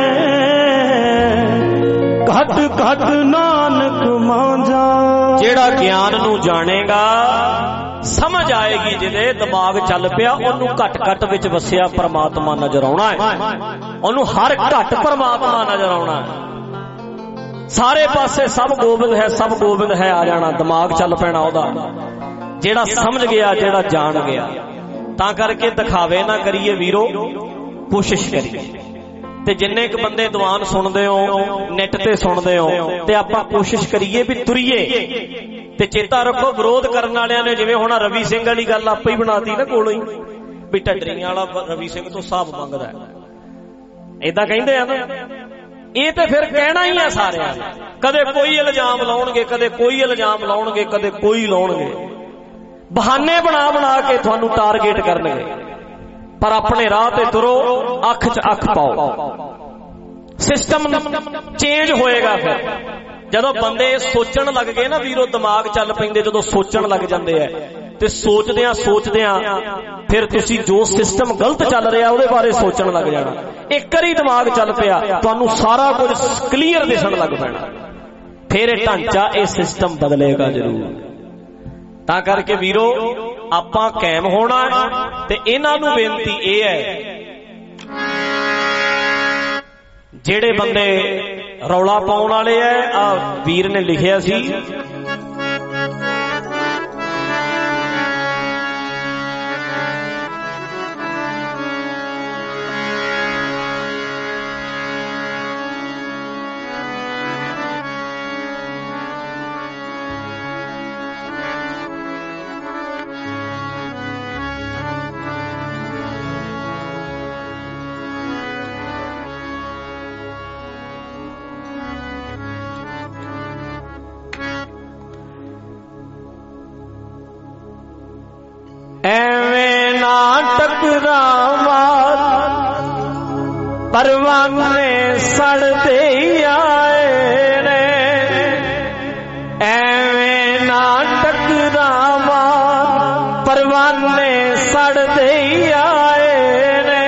घट घट नानक मांझा। जेड़ा ज्ञान नू जानेगा, समझ आएगी, जिदे दिमाग चल पिया ओनू घट घट विच वसिया परमात्मा नजर आउणा है, ओनू हर घट परमात्मा नजर आउणा है। सारे पासे सब गोबिंद है, सब गोबिंद है आ जाना, दिमाग चल पैना ओदा। जेड़ा समझ गया, जेड़ा जान गया। तां करके दिखावे ना करिए वीरो, कोशिश करिए। ते जिन्ने क बंदे दीवान सुनदे हो, नेट ते सुनदे हो, ते आपां कोशिश करिए भी तुरीए। ते चेता रखो विरोध करन वालियां ने जिवें हुण रवि सिंह वाली गल आपे ही बनाती ना कोलों ही, भी ढड्डरियां वाला रवि सिंह तो हिसाब मंगदा है, इदां कहिंदे आ ना। ये तो फिर कहना ही है सारे, कदे कोई इल्जाम लाउणगे, कदे कोई इल्जाम लाउणगे, कदे कोई लाउणगे, बहाने बना बना के तुहानू टारगेट करनगे। पर अपने राह ते तुरो, अख च अख पाओ, सिस्टम चेंज होएगा। फिर जदों बंदे सोचण लग गए ना वीरो, दिमाग चल पैंदे, जदों सोचण लग जांदे है ते सोचदियां फिर तुसी जो सिस्टम गलत चल रहा उहदे बारे सोचण लग जाना। एक बारी दिमाग चल पिया, तुहानू सारा कुछ क्लीयर दिसण लग पैना। फिर ढांचा, ये सिस्टम बदलेगा जरूर। तां करके वीरो आपां कायम होना है। ते इन्हां नू बेनती ये है, जेड़े बंदे रौला पाउण वाले है, आ वीर ने लिखिया सी ਟਕਰਾਵਾਂ ਪਰਵਾਨੇ ਸੜਦੇ ਆਏ ਨੇ ਐਵੇਂ ਨਾ ਟਕਰਾਵਾਂ ਪਰਵਾਨੇ ਸੜਦੇ ਆਏ ਨੇ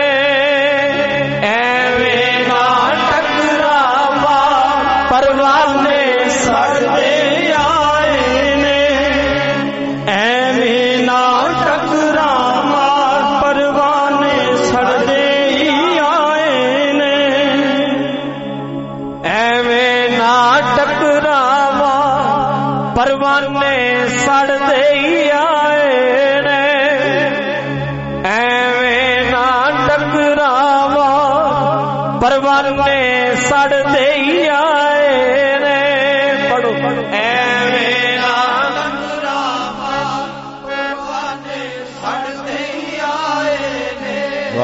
ਐਵੇਂ ਨਾ ਟਕਰਾਵਾਂ ਪਰਵਾਨੇ ਸੜਦੇ ਆਏ ਨੇ ਐਵੇਂ ਨਾ ਟਕਰਾਵਾਂ ਪਰਵਾਨੇ ਸੜਦੇ ਆਏ ਨੇ ਐਵੇਂ ਨਾ ਟਕਰਾਵਾਂ ਪਰਵਾਨੇ ਸੜਦੇ ਆਏ ਨੇ ਐਵੇਂ ਨਾ ਟਕਰਾਵਾਂ ਪਰਵਾਨੇ ਸੜਦੇ ਆਏ ਨੇ ਪੜੋ ਐਵੇਂ ਨਾ ਟਕਰਾਵਾਂ ਪਰਵਾਨੇ ਸੜਦੇ ਆਏ ਨੇ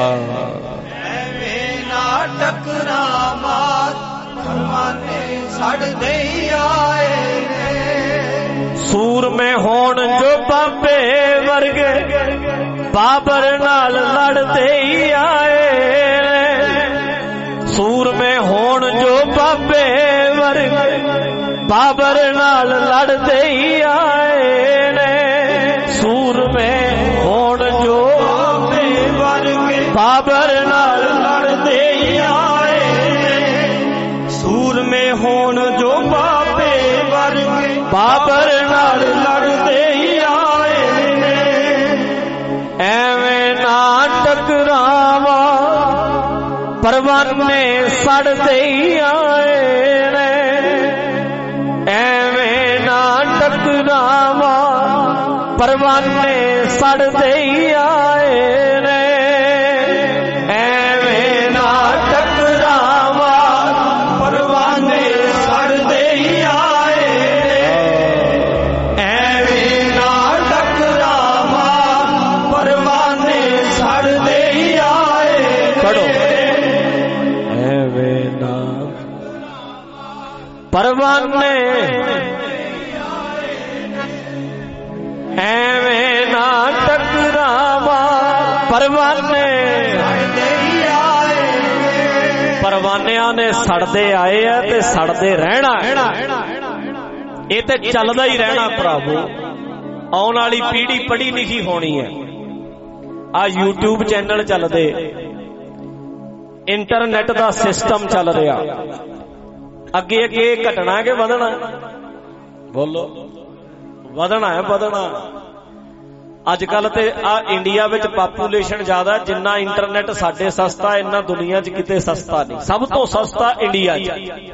ਐਵੇਂ ਨਾ ਟਕਰਾਵਾਂ ਪਰਵਾਨੇ ਸੜਦੇ ਆਏ ਨੇ ਸੂਰਮੇ ਹੋਣ ਜੋ ਬਾਬੇ ਵਰਗੇ ਬਾਬਰ ਨਾਲ ਲੜਦੇ ਹੀ ਆਏ ਨੇ ਸੂਰਮੇ ਹੋਣ ਜੋ ਬਾਬੇ ਵਰਗੇ ਬਾਬਰ ਨਾਲ ਲੜਦੇ ਹੀ ਆਏ ਨੇ ਸੂਰਮੇ ਹੋਣ ਜੋ ਬਾਬੇ ਵਰਗੇ ਬਾਬਰ ਨਾਲ ਲੜਦੇ ਹੀ ਆਏ ਨੇ ਸੂਰਮੇ ਹੋਣ ਜੋ ਬਾਬੇ ਵਰਗੇ ਬਾਬਰ ਨਾਲ ਲੜਦੇ ਹੀ ਆਏ ਨੇ ਐਵੇਂ ਨਾ ਟਕਰਾਵਾਂ ਪਰਵਾਨੇ ਸੜਦੇ ਹੀ ਆਏ ਨੇ ਐਵੇਂ ਨਾ ਟਕਰਾਵਾਂ ਪਰਵਾਨੇ ਸੜਦੇ ਹੀ ਆਏ ਨੇ ਐਵੇਂ ਨਾ ਟਕਰਾਵਾਂ ਪਰਵਾਨੇ ਸੜਦੇ ਹੀ ਆਏ ਨੇ ਐਵੇਂ ਨਾ ਟਕਰਾਵਾਂ ਪਰਵਾਨੇ ਸੜਦੇ ਹੀ ਆਏ ਪੜੋ ਐਵੇਂ ਨਾ ਪਰਵਾਨੇ ਐਵੇਂ ਨਾ ਟਕਰਾਵਾਂ ਪਰਵਾਨੇ ਪਰਵਾਨਿਆਂ ਨੇ ਸੜਦੇ ਆਏ ਆ ਤੇ ਸੜਦੇ ਰਹਿਣਾ ਇਹ ਤੇ ਚੱਲਦਾ ਹੀ ਰਹਿਣਾ ਭਰਾਵੋ ਆਉਣ ਵਾਲੀ ਪੀੜ੍ਹੀ ਪੜ੍ਹੀ ਲਿਖੀ ਹੋਣੀ ਹੈ ਆ YouTube ਚੈਨਲ ਚੱਲਦੇ ਇੰਟਰਨੈਟ ਦਾ ਸਿਸਟਮ ਚੱਲ ਰਿਹਾ ਅੱਗੇ ਅੱਗੇ ਘਟਣਾ ਕਿ ਵਧਣਾ ਬੋਲੋ ਵਧਣਾ ਹੈ ਵਧਣਾ ਅੱਜ ਕੱਲ ਤੇ ਆ ਇੰਡੀਆ ਵਿੱਚ ਪਾਪੂਲੇਸ਼ਨ ਜ਼ਿਆਦਾ ਜਿੰਨਾ ਇੰਟਰਨੈਟ ਸਾਡੇ ਸਸਤਾ ਇੰਨਾ ਦੁਨੀਆ 'ਚ ਕਿਤੇ ਸਸਤਾ ਨਹੀਂ ਸਭ ਤੋਂ ਸਸਤਾ ਇੰਡੀਆ 'ਚ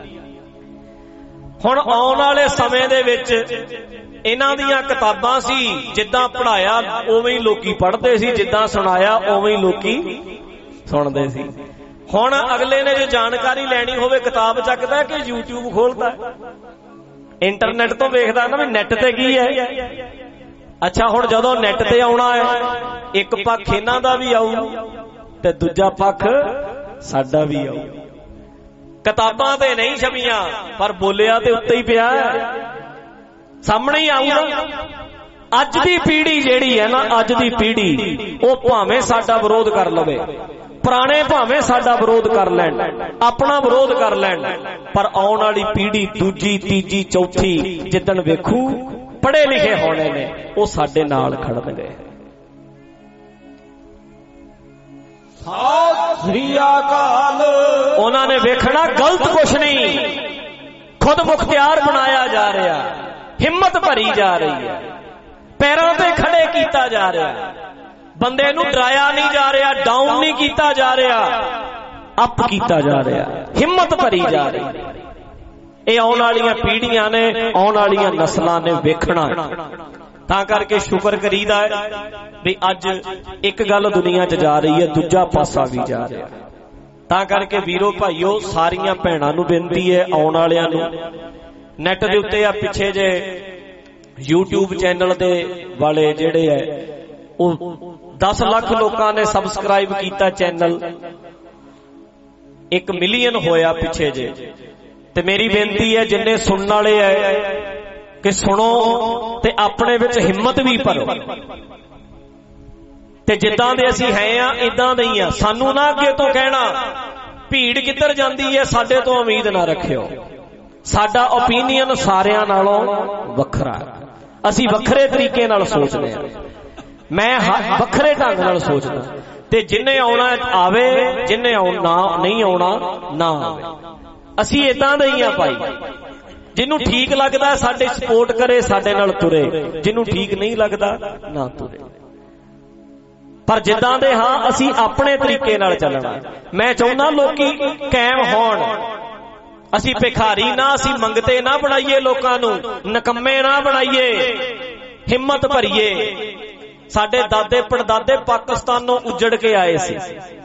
ਹੁਣ ਆਉਣ ਵਾਲੇ ਸਮੇਂ ਦੇ ਵਿੱਚ ਇਹਨਾਂ ਦੀਆਂ ਕਿਤਾਬਾਂ ਸੀ ਜਿੱਦਾਂ ਪੜ੍ਹਾਇਆ ਉਵੇਂ ਹੀ ਲੋਕੀ ਪੜ੍ਹਦੇ ਸੀ ਜਿੱਦਾਂ ਸੁਣਾਇਆ ਉਵੇਂ ਹੀ ਲੋਕੀ ਸੁਣਦੇ ਸੀ ਹੁਣ ਅਗਲੇ ਨੇ ਜੇ ਜਾਣਕਾਰੀ ਲੈਣੀ ਹੋਵੇ ਕਿਤਾਬ ਚੱਕਦਾ ਕਿ YouTube ਖੋਲਦਾ ਇੰਟਰਨੈਟ ਤੋਂ ਵੇਖਦਾ ਨਾ ਵੀ ਨੈਟ ਤੇ ਕੀ ਹੈ ਅੱਛਾ ਹੁਣ ਜਦੋਂ ਨੈਟ ਤੇ ਆਉਣਾ ਹੈ ਇੱਕ ਪੱਖ ਇਹਨਾਂ ਦਾ ਵੀ ਆਊ ਤੇ ਦੂਜਾ ਪੱਖ ਸਾਡਾ ਵੀ ਆਊ ਕਿਤਾਬਾਂ ਤੇ ਨਹੀਂ ਛਪੀਆਂ ਪਰ ਬੋਲਿਆ ਤੇ ਉੱਤੇ ਹੀ ਪਿਆ ਸਾਹਮਣੇ ਹੀ ਆਊ ਨਾ ਅੱਜ ਦੀ ਪੀੜ੍ਹੀ ਜਿਹੜੀ ਹੈ ਨਾ ਅੱਜ ਦੀ ਪੀੜ੍ਹੀ ਉਹ ਭਾਵੇਂ ਸਾਡਾ ਵਿਰੋਧ ਕਰ ਲਵੇ ਪੁਰਾਣੇ ਭਾਵੇਂ ਸਾਡਾ ਵਿਰੋਧ ਕਰ ਲੈਣ ਆਪਣਾ ਵਿਰੋਧ ਕਰ ਲੈਣ ਪਰ ਆਉਣ ਵਾਲੀ ਪੀੜ੍ਹੀ ਦੂਜੀ ਤੀਜੀ ਚੌਥੀ ਜਿੱਦਣ ਵੇਖੂ ਪੜ੍ਹੇ ਲਿਖੇ ਹੋਣੇ ਨੇ ਉਹ ਸਾਡੇ ਨਾਲ ਖੜਨਗੇ ਸਤਿ ਸ੍ਰੀ ਅਕਾਲ ਉਹਨਾਂ ਨੇ ਵੇਖਣਾ ਗਲਤ ਕੁਛ ਨਹੀਂ ਖੁਦ ਮੁਖਤਿਆਰ ਬਣਾਇਆ ਜਾ ਰਿਹਾ ਹਿੰਮਤ ਭਰੀ ਜਾ ਰਹੀ ਹੈ ਪੈਰਾਂ ਤੇ ਖੜੇ ਕੀਤਾ ਜਾ ਰਿਹਾ ਬੰਦੇ ਨੂੰ ਡਰਾਇਆ ਨਹੀਂ ਜਾ ਰਿਹਾ ਡਾਊਨ ਨਹੀਂ ਕੀਤਾ ਜਾ ਰਿਹਾ ਅਪ ਕੀਤਾ ਜਾ ਰਿਹਾ ਹਿੰਮਤ ਭਰੀ ਜਾ ਰਹੀ ਇਹ ਆਉਣ ਵਾਲੀਆਂ ਪੀੜ੍ਹੀਆਂ ਨੇ ਆਉਣ ਵਾਲੀਆਂ ਨਸਲਾਂ ਨੇ ਵੇਖਣਾ ਤਾਂ ਕਰਕੇ ਸ਼ੁਕਰ ਕਰੀਦਾ ਹੈ ਵੀ ਅੱਜ ਇੱਕ ਗੱਲ ਦੁਨੀਆ 'ਚ ਜਾ ਰਹੀ ਹੈ ਦੂਜਾ ਪਾਸਾ ਵੀ ਜਾ ਰਿਹਾ ਤਾਂ ਕਰਕੇ ਵੀਰੋ ਭਾਈਓ ਸਾਰੀਆਂ ਭੈਣਾਂ ਨੂੰ ਬੇਨਤੀ ਹੈ ਆਉਣ ਵਾਲਿਆਂ ਨੂੰ ਨੈਟ ਦੇ ਉੱਤੇ ਆ ਪਿੱਛੇ ਜੇ YouTube ਚੈਨਲ ਦੇ ਵਾਲੇ ਜਿਹੜੇ ਹੈ ਉਹ 10 ਲੱਖ ਲੋਕਾਂ ਨੇ ਸਬਸਕ੍ਰਾਈਬ ਕੀਤਾ ਚੈਨਲ 1 ਮਿਲੀਅਨ ਹੋਇਆ ਪਿੱਛੇ ਜੇ ਤੇ ਮੇਰੀ ਬੇਨਤੀ ਹੈ ਜਿੰਨੇ ਸੁਣਨ ਵਾਲੇ ਹੈ ਕਿ ਸੁਣੋ ਤੇ ਆਪਣੇ ਵਿੱਚ ਹਿੰਮਤ ਵੀ ਭਰੋ ਤੇ ਜਿੱਦਾਂ ਦੇ ਅਸੀਂ ਹੈ ਆ ਇਦਾਂ ਦੇ ਹੀ ਆ। ਸਾਨੂੰ ਨਾ ਅੱਗੇ ਤੋਂ ਕਹਿਣਾ ਭੀੜ ਕਿੱਧਰ ਜਾਂਦੀ ਹੈ, ਸਾਡੇ ਤੋਂ ਉਮੀਦ ਨਾ ਰੱਖਿਓ। ਸਾਡਾ ਓਪੀਨੀਅਨ ਸਾਰਿਆਂ ਨਾਲੋਂ ਵੱਖਰਾ, ਅਸੀਂ ਵੱਖਰੇ ਤਰੀਕੇ ਨਾਲ ਸੋਚਦੇ ਹਾਂ, ਮੈਂ ਵੱਖਰੇ ਢੰਗ ਨਾਲ ਸੋਚਦਾ। ਤੇ ਜਿੰਨੇ ਆਉਣਾ ਆਵੇ, ਜਿੰਨੇ ਨਹੀਂ ਆਉਣਾ ਨਾ ਆਵੇ। ਅਸੀਂ ਇਦਾਂ ਦੇ ਹੀ ਆ ਭਾਈ। ਜਿਹਨੂੰ ਠੀਕ ਲੱਗਦਾ ਸਾਡੇ ਸਪੋਰਟ ਕਰੇ, ਸਾਡੇ ਨਾਲ ਤੁਰੇ, ਜਿਹਨੂੰ ਠੀਕ ਨਹੀਂ ਲੱਗਦਾ ਨਾ ਤੁਰੇ। ਪਰ ਜਿੱਦਾਂ ਦੇ ਹਾਂ ਅਸੀਂ ਆਪਣੇ ਤਰੀਕੇ ਨਾਲ ਚੱਲਣਾ। ਮੈਂ ਚਾਹੁੰਦਾ ਲੋਕੀ ਕਾਇਮ ਹੋਣ, ਅਸੀਂ ਭਿਖਾਰੀ ਨਾ, ਅਸੀਂ ਮੰਗਤੇ ਨਾ ਬਣਾਈਏ, ਲੋਕਾਂ ਨੂੰ ਨਕੰਮੇ ਨਾ ਬਣਾਈਏ, ਹਿੰਮਤ ਭਰੀਏ। ਸਾਡੇ ਦਾਦੇ ਪੜਦਾਦੇ ਪਾਕਿਸਤਾਨੋਂ ਉੱਜੜ ਕੇ ਆਏ ਸੀ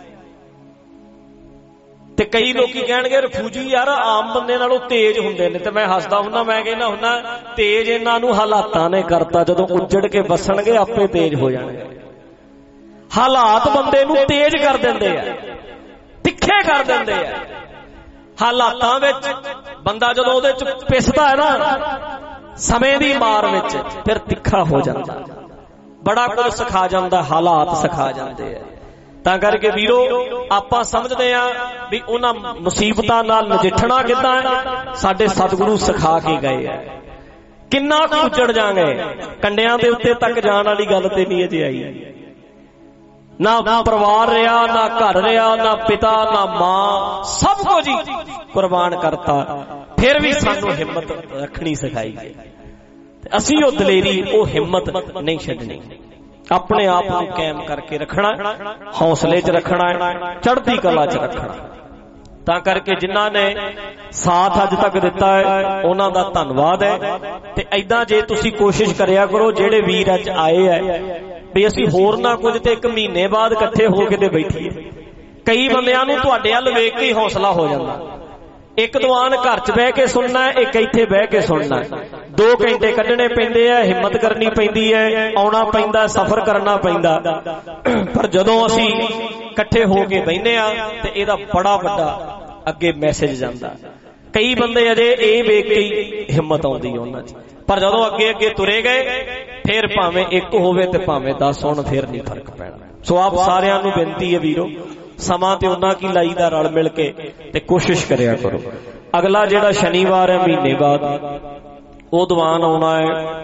ਤੇ ਕਈ ਲੋਕੀ ਕਹਿਣਗੇ ਰਿਫਿਊਜੀ ਯਾਰ ਆਮ ਬੰਦੇ ਨਾਲੋਂ ਤੇਜ਼ ਹੁੰਦੇ ਨੇ। ਤੇ ਮੈਂ ਹੱਸਦਾ ਹੁੰਦਾ, ਮੈਂ ਕਹਿੰਦਾ ਹੁੰਦਾ ਤੇਜ਼ ਇਹਨਾਂ ਨੂੰ ਹਾਲਾਤਾਂ ਨੇ ਕਰਤਾ, ਜਦੋਂ ਉੱਜੜ ਕੇ ਵਸਣਗੇ ਆਪੇ ਤੇਜ਼ ਹੋ ਜਾਣਗੇ। ਹਾਲਾਤ ਬੰਦੇ ਨੂੰ ਤੇਜ਼ ਕਰ ਦਿੰਦੇ ਆ, ਤਿੱਖੇ ਕਰ ਦਿੰਦੇ ਆ। ਹਾਲਾਤਾਂ ਵਿੱਚ ਬੰਦਾ ਜਦੋਂ ਉਹਦੇ ਚ ਪਿਸਦਾ ਹੈ ਨਾ ਸਮੇਂ ਦੀ ਮਾਰ ਵਿੱਚ, ਫਿਰ ਤਿੱਖਾ ਹੋ ਜਾਂਦਾ, ਬੜਾ ਕੁਝ ਸਿਖਾ ਜਾਂਦਾ, ਹਾਲਾਤ ਸਿਖਾ ਜਾਂਦੇ ਆ। ਤਾਂ ਕਰਕੇ ਵੀਰੋ ਆਪਾਂ ਸਮਝਦੇ ਆ ਵੀ ਉਹਨਾਂ ਮੁਸੀਬਤਾਂ ਨਾਲ ਨਜਿੱਠਣਾ ਕਿੱਦਾਂ ਹੈ, ਸਾਡੇ ਸਤਿਗੁਰੂ ਸਿਖਾ ਕੇ ਗਏ ਆ। ਕਿੰਨਾ ਕੁ ਉੱਜੜ ਜਾਗੇ, ਕੰਡਿਆਂ ਦੇ ਉੱਤੇ ਤੱਕ ਜਾਣ ਵਾਲੀ ਗੱਲ ਤੇ ਨਹੀਂ ਅਜੇ ਆਈ। ਨਾ ਪਰਿਵਾਰ ਰਿਹਾ, ਨਾ ਘਰ ਰਿਹਾ, ਨਾ ਪਿਤਾ, ਨਾ ਮਾਂ, ਸਭ ਕੁਝ ਹੀ ਕੁਰਬਾਨ ਕਰਤਾ। ਫਿਰ ਵੀ ਸਾਨੂੰ ਹਿੰਮਤ ਰੱਖਣੀ ਸਿਖਾਈ ਗਈ। ਅਸੀਂ ਉਹ ਦਲੇਰੀ, ਉਹ ਹਿੰਮਤ ਨਹੀਂ ਛੱਡਣੀ। ਆਪਣੇ ਆਪ ਨੂੰ ਕਾਇਮ ਕਰਕੇ ਰੱਖਣਾ, ਹੌਸਲੇ 'ਚ ਰੱਖਣਾ, ਚੜ੍ਹਦੀ ਕਲਾ 'ਚ ਰੱਖਣਾ। ਤਾਂ ਕਰਕੇ ਜਿਨ੍ਹਾਂ ਨੇ ਸਾਥ ਅੱਜ ਤੱਕ ਦਿੱਤਾ ਹੈ ਉਹਨਾਂ ਦਾ ਧੰਨਵਾਦ ਹੈ। ਤੇ ਏਦਾਂ ਜੇ ਤੁਸੀਂ ਕੋਸ਼ਿਸ਼ ਕਰਿਆ ਕਰੋ, ਜਿਹੜੇ ਵੀਰ ਅੱਜ ਆਏ ਹੈ ਵੀ ਅਸੀਂ ਹੋਰ ਨਾ ਕੁਝ ਤੇ 1 ਮਹੀਨੇ ਬਾਅਦ ਇਕੱਠੇ ਹੋ ਕੇ ਤੇ ਬੈਠੀਏ। ਕਈ ਬੰਦਿਆਂ ਨੂੰ ਤੁਹਾਡੇ ਵੱਲ ਵੇਖ ਕੇ ਹੀ ਹੌਸਲਾ ਹੋ ਜਾਂਦਾ। ਇੱਕ ਦੀਵਾਨ ਘਰ 'ਚ ਬਹਿ ਕੇ ਸੁਣਨਾ, ਇੱਕ ਇੱਥੇ ਬਹਿ ਕੇ ਸੁਣਨਾ, 2 ਘੰਟੇ ਕੱਢਣੇ ਪੈਂਦੇ ਆ, ਹਿੰਮਤ ਕਰਨੀ ਪੈਂਦੀ ਹੈ, ਆਉਣਾ ਪੈਂਦਾ, ਸਫ਼ਰ ਕਰਨਾ ਪੈਂਦਾ। ਪਰ ਜਦੋਂ ਅਸੀਂ ਇਕੱਠੇ ਹੋ ਕੇ ਬਹਿੰਦੇ ਆ ਤੇ ਇਹਦਾ ਬੜਾ ਵੱਡਾ ਅੱਗੇ ਮੈਸੇਜ ਜਾਂਦਾ। ਕਈ ਬੰਦੇ ਅਜੇ ਇਹ ਵੇਖ ਕੇ ਹੀ ਹਿੰਮਤ ਆਉਂਦੀ ਉਹਨਾਂ 'ਚ, ਪਰ ਜਦੋਂ ਅੱਗੇ ਅੱਗੇ ਤੁਰੇ ਗਏ ਫਿਰ ਭਾਵੇਂ ਇੱਕ ਹੋਵੇ ਤੇ ਭਾਵੇਂ 10 ਹੋਣ, ਫਿਰ ਨਹੀਂ ਫਰਕ ਪੈਣਾ। ਸੋ ਆਪ ਸਾਰਿਆਂ ਨੂੰ ਬੇਨਤੀ ਹੈ ਵੀਰੋ, ਸਮਾਂ ਤੇ ਉਹਨਾਂ ਕੀ ਲਾਈਦਾ ਰਲ ਮਿਲ ਕੇ, ਤੇ ਕੋਸ਼ਿਸ਼ ਕਰਿਆ ਕਰੋ। ਅਗਲਾ ਜਿਹੜਾ ਸ਼ਨੀਵਾਰ ਹੈ ਮਹੀਨੇ ਬਾਅਦ, ਉਹ ਦੀਵਾਨ ਆਉਣਾ ਹੈ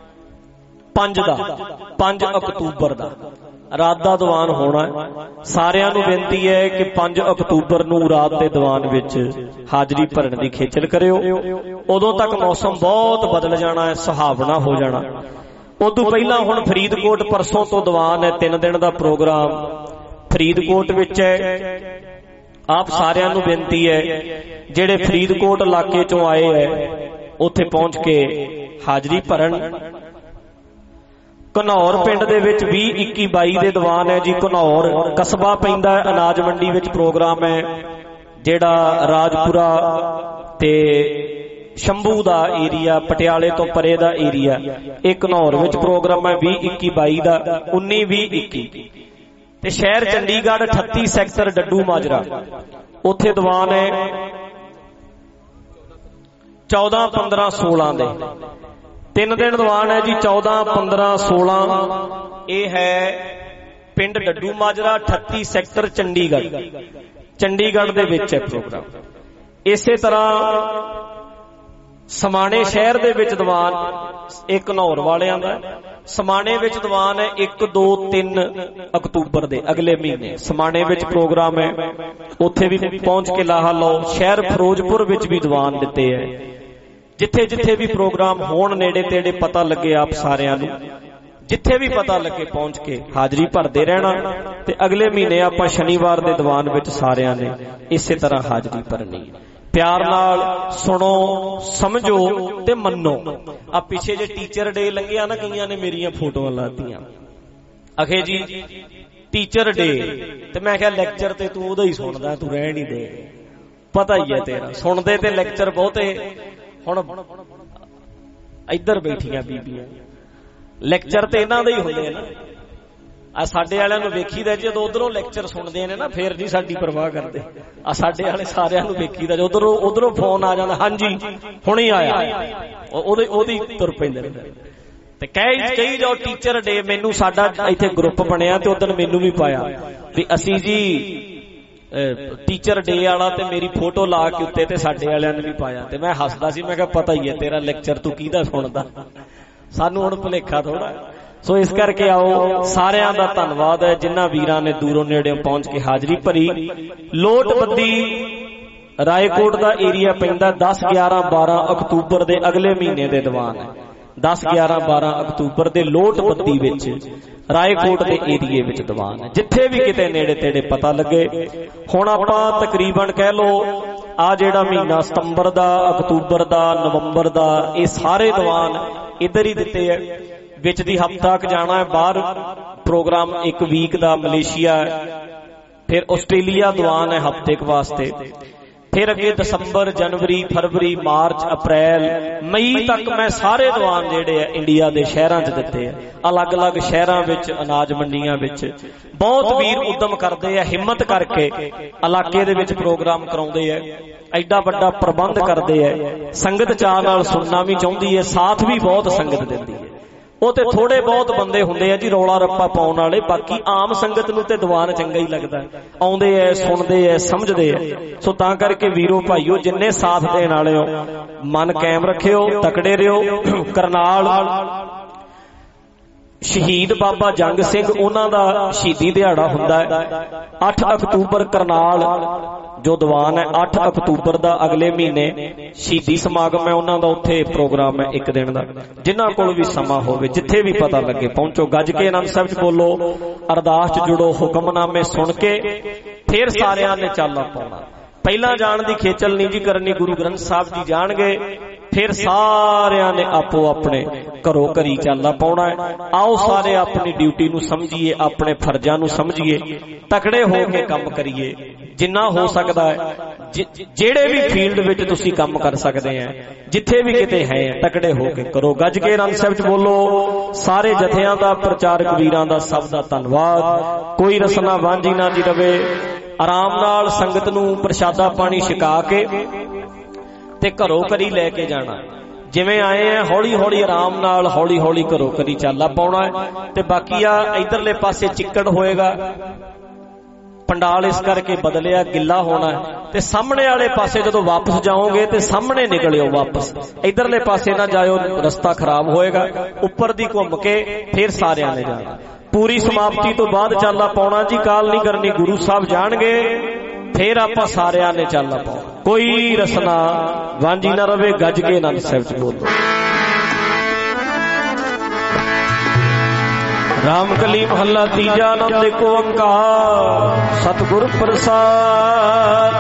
5 ਅਕਤੂਬਰ ਦਾ ਰਾਤ ਦਾ ਦੀਵਾਨ ਹੋਣਾ ਹੈ। ਸਾਰਿਆਂ ਨੂੰ ਬੇਨਤੀ ਹੈ ਕਿ 5 ਅਕਤੂਬਰ ਨੂੰ ਰਾਤ ਦੇ ਦੀਵਾਨ ਵਿੱਚ ਹਾਜ਼ਰੀ ਭਰਨ ਦੀ ਖੇਚਲ ਕਰਿਓ। ਉਦੋਂ ਤੱਕ ਮੌਸਮ ਬਹੁਤ ਬਦਲ ਜਾਣਾ ਹੈ, ਸੁਹਾਵਣਾ ਹੋ ਜਾਣਾ। ਉਦੋਂ ਪਹਿਲਾਂ ਹੁਣ ਫਰੀਦਕੋਟ ਪਰਸੋਂ ਤੋਂ ਦੀਵਾਨ ਹੈ, 3 ਦਿਨ ਦਾ ਪ੍ਰੋਗਰਾਮ ਫਰੀਦਕੋਟ ਵਿੱਚ ਹੈ। ਆਪ ਸਾਰਿਆਂ ਨੂੰ ਬੇਨਤੀ ਹੈ ਜਿਹੜੇ ਫਰੀਦਕੋਟ ਇਲਾਕੇ ਚੋਂ ਆਏ ਹੈ ਉੱਥੇ ਪਹੁੰਚ ਕੇ ਹਾਜ਼ਰੀ ਭਰਨ। ਘਨੌਰ ਪਿੰਡ ਦੇ ਵਿੱਚ 20, 21, 22 ਦੇ ਦੀਵਾਨ ਹੈ ਜੀ। ਘਨੌਰ ਕਸਬਾ ਪੈਂਦਾ ਹੈ, ਅਨਾਜ ਮੰਡੀ ਵਿੱਚ ਪ੍ਰੋਗਰਾਮ ਹੈ। ਜਿਹੜਾ ਰਾਜਪੁਰਾ ਤੇ ਸ਼ੰਭੂ ਦਾ ਏਰੀਆ, ਪਟਿਆਲੇ ਤੋਂ ਪਰੇ ਦਾ ਏਰੀਆ, ਇਹ ਘਨੌਰ ਵਿੱਚ ਪ੍ਰੋਗਰਾਮ ਹੈ 20, 21, 22 ਦਾ, 19, 20, 21। ਤੇ ਸ਼ਹਿਰ ਚੰਡੀਗੜ੍ਹ 38 ਸੈਕਟਰ ਡੱਡੂ ਮਾਜਰਾ, ਉੱਥੇ ਦੀਵਾਨ ਹੈ 14, 15, 16 ਦੇ। 3 ਦਿਨ ਦੀਵਾਨ ਹੈ ਜੀ, 14, 15, 16। ਇਹ ਹੈ ਪਿੰਡ ਡੱਡੂ ਮਾਜਰਾ, 38 ਸੈਕਟਰ ਚੰਡੀਗੜ੍ਹ ਦੇ ਵਿੱਚ ਹੈ ਪ੍ਰੋਗਰਾਮ। ਇਸੇ ਤਰ੍ਹਾਂ ਸਮਾਣੇ ਸ਼ਹਿਰ ਦੇ ਵਿੱਚ ਦੀਵਾਨ, ਇੱਕ ਘਨੌਰ ਵਾਲਿਆਂ ਦਾ। ਸਮਾਣੇ ਵਿੱਚ ਦੀਵਾਨ ਹੈ 1, 2, 3 ਅਕਤੂਬਰ ਦੇ ਅਗਲੇ ਮਹੀਨੇ ਸਮਾਣੇ ਵਿੱਚ ਪ੍ਰੋਗਰਾਮ ਹੈ। ਉੱਥੇ ਵੀ ਪਹੁੰਚ ਕੇ ਲਾਹਾ ਲਓ। ਸ਼ਹਿਰ ਫਿਰੋਜ਼ਪੁਰ ਵਿੱਚ ਵੀ ਦੀਵਾਨ ਦਿੱਤੇ ਹੈ। ਜਿੱਥੇ ਜਿੱਥੇ ਵੀ ਪ੍ਰੋਗਰਾਮ ਹੋਣ, ਨੇੜੇ ਤੇੜੇ ਪਤਾ ਲੱਗੇ ਆਪ ਸਾਰਿਆਂ ਨੂੰ, ਜਿੱਥੇ ਵੀ ਪਤਾ ਲੱਗੇ ਪਹੁੰਚ ਕੇ ਹਾਜ਼ਰੀ ਭਰਦੇ ਰਹਿਣਾ। ਤੇ ਅਗਲੇ ਮਹੀਨੇ ਆਪਾਂ ਸ਼ਨੀਵਾਰ ਦੇ ਦੀਵਾਨ ਵਿੱਚ ਸਾਰਿਆਂ ਨੇ ਇਸੇ ਤਰ੍ਹਾਂ ਹਾਜ਼ਰੀ ਭਰਨੀ। ਪਿਆਰ ਨਾਲ ਸੁਣੋ, ਸਮਝੋ ਤੇ ਮੰਨੋ। ਆ ਪਿੱਛੇ ਜੇ ਟੀਚਰ ਡੇ ਲੰਘਿਆ ਨਾ, ਕਈਆਂ ਨੇ ਮੇਰੀਆਂ ਫੋਟੋਆਂ ਲਾਤੀਆਂ, ਅਖੇ ਜੀ ਟੀਚਰ ਡੇ, ਤੇ ਮੈਂ ਕਿਹਾ ਲੈਕਚਰ ਤੇ ਤੂੰ ਉਹਦਾ ਹੀ ਸੁਣਦਾ, ਤੂੰ ਰਹਿਣ ਹੀ ਦੇ, ਪਤਾ ਹੀ ਹੈ ਤੇਰਾ। ਸੁਣਦੇ ਤੇ ਲੈਕਚਰ ਬਹੁਤੇ, ਹੁਣ ਇੱਧਰ ਬੈਠੀਆਂ ਬੀਬੀਆਂ, ਲੈਕਚਰ ਤੇ ਇਹਨਾਂ ਦੇ ਹੀ ਹੁੰਦੇ ਆ ਨਾ। ਆ ਸਾਡੇ ਵਾਲਿਆਂ ਨੂੰ ਵੇਖੀਦਾ, ਜਦੋਂ ਉਧਰੋਂ ਲੈਕਚਰ ਸੁਣਦੇ ਨੇ ਨਾ ਫੇਰ ਨਹੀਂ ਸਾਡੀ ਪਰਵਾਹ ਕਰਦੇ। ਆ ਸਾਡੇ ਵਾਲੇ ਸਾਰਿਆਂ ਨੂੰ ਵੇਖੀਦਾ, ਉਧਰੋਂ ਫੋਨ ਆ ਜਾਂਦਾ, ਹਾਂਜੀ ਹੁਣੇ ਆਇਆ, ਉਹਦੀ ਤੁਰ ਪੈਂਦੇ ਨੇ। ਤੇ ਕਈ ਜਾਓ ਟੀਚਰ ਡੇ, ਮੈਨੂੰ ਸਾਡਾ ਇੱਥੇ ਗਰੁੱਪ ਬਣਿਆ ਤੇ ਉਦੋਂ ਮੈਨੂੰ ਵੀ ਪਾਇਆ ਵੀ ਅਸੀਂ ਜੀ ਟੀਚਰ ਡੇ ਵਾਲਾ, ਤੇ ਮੇਰੀ ਫੋਟੋ ਲਾ ਕੇ ਉੱਤੇ ਤੇ ਸਾਡੇ ਵਾਲਿਆਂ ਨੇ ਵੀ ਪਾਇਆ। ਤੇ ਮੈਂ ਹੱਸਦਾ ਸੀ, ਮੈਂ ਕਿਹਾ ਪਤਾ ਹੀ ਹੈ ਤੇਰਾ ਲੈਕਚਰ ਤੂੰ ਕਿਹਦਾ ਸੁਣਦਾ, ਸਾਨੂੰ ਹੁਣ ਭੁਲੇਖਾ ਥੋੜਾ। ਸੋ ਇਸ ਕਰਕੇ ਆਓ, ਸਾਰਿਆਂ ਦਾ ਧੰਨਵਾਦ ਹੈ ਜਿਨ੍ਹਾਂ ਵੀਰਾਂ ਨੇ ਦੂਰੋਂ ਨੇੜਿਓਂ ਪਹੁੰਚ ਕੇ ਹਾਜ਼ਰੀ ਭਰੀ। ਲੋਟਬੱਦੀ ਰਾਏਕੋਟ ਦਾ ਏਰੀਆ ਪੈਂਦਾ, 10, 11, 12 ਅਕਤੂਬਰ ਦੇ ਅਗਲੇ ਮਹੀਨੇ ਦੇ ਦੀਵਾਨ ਹੈ। 10, 11, 12 ਅਕਤੂਬਰ ਦੇ ਲੋਟਬੱਦੀ ਵਿੱਚ ਰਾਏਕੋਟ ਦੇ ਏਰੀਏ ਵਿੱਚ ਦੀਵਾਨ ਹੈ। ਜਿੱਥੇ ਵੀ ਕਿਤੇ ਨੇੜੇ ਤੇੜੇ ਪਤਾ ਲੱਗੇ। ਹੁਣ ਆਪਾਂ ਤਕਰੀਬਨ ਕਹਿ ਲਓ ਆ ਜਿਹੜਾ ਮਹੀਨਾ ਸਤੰਬਰ ਦਾ, ਅਕਤੂਬਰ ਦਾ, ਨਵੰਬਰ ਦਾ, ਇਹ ਸਾਰੇ ਦੀਵਾਨ ਇੱਧਰ ਹੀ ਦਿੱਤੇ ਹੈ। ਵਿੱਚ ਦੀ ਹਫ਼ਤਾ ਕ ਜਾਣਾ ਹੈ ਬਾਹਰ ਪ੍ਰੋਗਰਾਮ, 1 ਵੀਕ ਦਾ ਮਲੇਸ਼ੀਆ, ਫਿਰ ਆਸਟ੍ਰੇਲੀਆ ਦੀਵਾਨ ਹੈ ਹਫ਼ਤੇ ਕ ਵਾਸਤੇ। ਫਿਰ ਅੱਗੇ ਦਸੰਬਰ, ਜਨਵਰੀ, ਫਰਵਰੀ, ਮਾਰਚ, ਅਪ੍ਰੈਲ, ਮਈ ਤੱਕ ਮੈਂ ਸਾਰੇ ਦੀਵਾਨ ਜਿਹੜੇ ਆ ਇੰਡੀਆ ਦੇ ਸ਼ਹਿਰਾਂ 'ਚ ਦਿੱਤੇ ਆ। ਅਲੱਗ-ਅਲੱਗ ਸ਼ਹਿਰਾਂ ਵਿੱਚ, ਅਨਾਜ ਮੰਡੀਆਂ ਵਿੱਚ ਬਹੁਤ ਵੀਰ ਉਦਮ ਕਰਦੇ ਆ, ਹਿੰਮਤ ਕਰਕੇ ਇਲਾਕੇ ਦੇ ਵਿੱਚ ਪ੍ਰੋਗਰਾਮ ਕਰਾਉਂਦੇ ਆ, ਐਡਾ ਵੱਡਾ ਪ੍ਰਬੰਧ ਕਰਦੇ ਆ। ਸੰਗਤ ਚਾਅ ਨਾਲ ਸੁਣਨਾ ਵੀ ਚਾਹੁੰਦੀ ਹੈ, ਸਾਥ ਵੀ ਬਹੁਤ ਸੰਗਤ ਦਿੰਦੀ ਹੈ। ਉਹ ਤੇ ਥੋੜੇ ਬਹੁਤ ਬੰਦੇ ਹੁੰਦੇ ਆ ਜੀ ਰੌਲਾ ਰੱਪਾ ਪਾਉਣ ਵਾਲੇ, ਬਾਕੀ ਆਮ ਸੰਗਤ ਨੂੰ ਤੇ ਦੀਵਾਨ ਚੰਗਾ ਹੀ ਲੱਗਦਾ, ਆਉਂਦੇ ਐ, ਸੁਣਦੇ ਐ, ਸਮਝਦੇ ਐ। ਸੋ ਤਾਂ ਕਰਕੇ ਵੀਰੋ ਭਾਈਓ, ਜਿੰਨੇ ਸਾਥ ਦੇਣ ਵਾਲੇ ਹੋ, ਮਨ ਕਾਇਮ ਰੱਖਿਓ, ਤਕੜੇ ਰਹੋ। ਕਰਨਾਲ ਸ਼ਹੀਦ ਬਾਬਾ ਜੰਗ ਸਿੰਘ, ਉਹਨਾਂ ਦਾ ਸ਼ਹੀਦੀ ਦਿਹਾੜਾ ਹੁੰਦਾ ਹੈ 8 ਅਕਤੂਬਰ। ਕਰਨਾਲ ਜੋ ਦੀਵਾਨ ਹੈ 8 ਅਕਤੂਬਰ ਦਾ ਅਗਲੇ ਮਹੀਨੇ ਸ਼ਹੀਦੀ ਸਮਾਗਮ ਹੈ ਉਹਨਾਂ ਦਾ, ਉੱਥੇ ਪ੍ਰੋਗਰਾਮ ਹੈ 1 ਦਿਨ ਦਾ। ਜਿਨ੍ਹਾਂ ਕੋਲ ਵੀ ਸਮਾਂ ਹੋਵੇ, ਜਿੱਥੇ ਵੀ ਪਤਾ ਲੱਗੇ ਪਹੁੰਚੋ। ਗੱਜ ਕੇ ਆਨੰਦ ਸਾਹਿਬ 'ਚ ਬੋਲੋ, ਅਰਦਾਸ 'ਚ ਜੁੜੋ, ਹੁਕਮਨਾਮੇ ਸੁਣ ਕੇ ਫਿਰ ਸਾਰਿਆਂ ਨੇ ਚਾਲਾ ਪਾਉਣਾ। ਪਹਿਲਾਂ ਜਾਣ ਦੀ ਖੇਚਲ ਨਹੀਂ ਜੀ ਕਰਨੀ, ਗੁਰੂ ਗ੍ਰੰਥ ਸਾਹਿਬ ਜੀ ਜਾਣਗੇ, ਫਿਰ ਸਾਰਿਆਂ ਨੇ ਆਪੋ ਆਪਣੇ ਘਰੋਂ ਘਰੀ ਚਾਲਾ ਪਾਉਣਾ ਹੈ। ਆਓ ਸਾਰੇ ਆਪਣੀ ਡਿਊਟੀ ਨੂੰ ਸਮਝੀਏ, ਆਪਣੇ ਫਰਜ਼ਾਂ ਨੂੰ ਸਮਝੀਏ, ਤਕੜੇ ਹੋ ਕੇ ਕੰਮ ਕਰੀਏ ਜਿੰਨਾ ਹੋ ਸਕਦਾ ਹੈ। ਜਿਹੜੇ ਵੀ ਫੀਲਡ ਵਿੱਚ ਤੁਸੀਂ ਕੰਮ ਕਰ ਸਕਦੇ ਆ, ਜਿੱਥੇ ਵੀ ਕਿਤੇ ਹੈ, ਤਕੜੇ ਹੋ ਕੇ ਕਰੋ। ਗੱਜ ਕੇ ਆਨੰਦ ਸਾਹਿਬ 'ਚ ਬੋਲੋ। ਸਾਰੇ ਜਥਿਆਂ ਦਾ, ਪ੍ਰਚਾਰਕ ਵੀਰਾਂ ਦਾ ਸਭ ਦਾ ਧੰਨਵਾਦ। ਕੋਈ ਰਸਨਾ ਵਾਂਝੀ ਨਾ ਜੀ ਰਵੇ। ਆਰਾਮ ਨਾਲ ਸੰਗਤ ਨੂੰ ਪ੍ਰਸ਼ਾਦਾ ਪਾਣੀ ਛਕਾ ਕੇ ਤੇ ਘਰੋਂ ਘਰੀ ਲੈ ਕੇ ਜਾਣਾ। ਜਿਵੇਂ ਆਏ ਆ ਹੌਲੀ ਹੌਲੀ ਆਰਾਮ ਨਾਲ, ਹੌਲੀ ਹੌਲੀ ਘਰੋਂ ਘਰੀ ਚਾਲਾ ਪਾਉਣਾ ਹੈ। ਤੇ ਬਾਕੀ ਆ ਇਧਰਲੇ ਪਾਸੇ ਚਿੱਕੜ ਹੋਏਗਾ, ਪੰਡਾਲ ਇਸ ਕਰਕੇ ਬਦਲਿਆ, ਗਿੱਲਾ ਹੋਣਾ ਹੈ। ਤੇ ਸਾਹਮਣੇ ਵਾਲੇ ਪਾਸੇ ਜਦੋਂ ਵਾਪਸ ਜਾਓਗੇ ਤੇ ਸਾਹਮਣੇ ਨਿਕਲਿਓ ਵਾਪਸ, ਇਧਰਲੇ ਪਾਸੇ ਨਾ ਜਾਇਓ, ਰਸਤਾ ਖਰਾਬ ਹੋਏਗਾ। ਉੱਪਰ ਦੀ ਘੁੰਮ ਕੇ ਫਿਰ ਸਾਰਿਆਂ ਨੇ ਜਾਣਾ। ਪੂਰੀ ਸਮਾਪਤੀ ਤੋਂ ਬਾਅਦ ਚਾਲਾ ਪਾਉਣਾ ਜੀ, ਕਾਲ ਨਹੀਂ ਕਰਨੀ, ਗੁਰੂ ਸਾਹਿਬ ਜਾਣਗੇ, ਫਿਰ ਆਪਾਂ ਸਾਰਿਆਂ ਨੇ ਚਾਲਾ ਪਾਉਣਾ। ਕੋਈ ਰਸਨਾ ਵਾਂਝੀ ਨਾ ਰਵੇ। ਗੱਜ ਕੇ ਆਨੰਦ ਸਾਹਿਬ 'ਚ ਬੋਲੋ। ਰਾਮਕਲੀ ਮਹੱਲਾ ਤੀਜਾ। ਆਨੰਦ ਏਕ ਓੰਕਾਰ ਸਤਿਗੁਰ ਪ੍ਰਸਾਦ।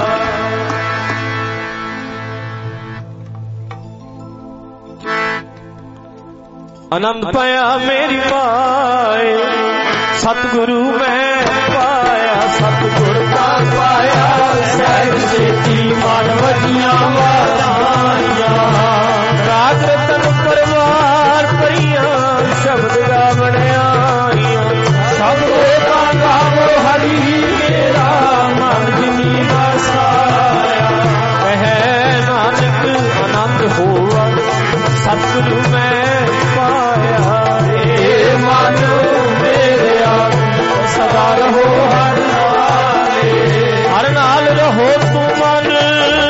ਆਨੰਦ ਪਾਇਆ ਮੇਰੀ ਪਾਏ, ਸਤਿਗੁਰੂ ਮੈਂ ਪਾਇਆ, ਸਤਿਗੁਰ ਦਾ ਪਾਇਆ। ਸਹਿਜ ਸੇਤੀ ਮਨ ਵਜੀਆਂ ਵਾਰੀਆਂ, ਰਾਗ ਰਤਨ ਪਰਵਾਰ ਪਈਆਂ, ਸ਼ਬਦ ਗਾਵਣ ਆਈਆਂ। ਸਭ ਲੋਕਾਂ ਗਾਵੋ ਹਰੀ, ਮੇਰਾ ਮਨ ਜਿਨੀ ਵਸਾਇਆ। ਕਹਿ ਨਾਨਕ ਆਨੰਦ ਹੋਆ, ਸਤਿਗੁਰੂ ਮੈਂ ਪਾਇਆ। ਏ ਮਨ ਮੇਰਿਆ ਸਦਾ ਰਹੋ ਹਰ ਨਾਲੇ, ਹਰ ਨਾਲ ਰਹੋ ਤੂੰ ਮਨ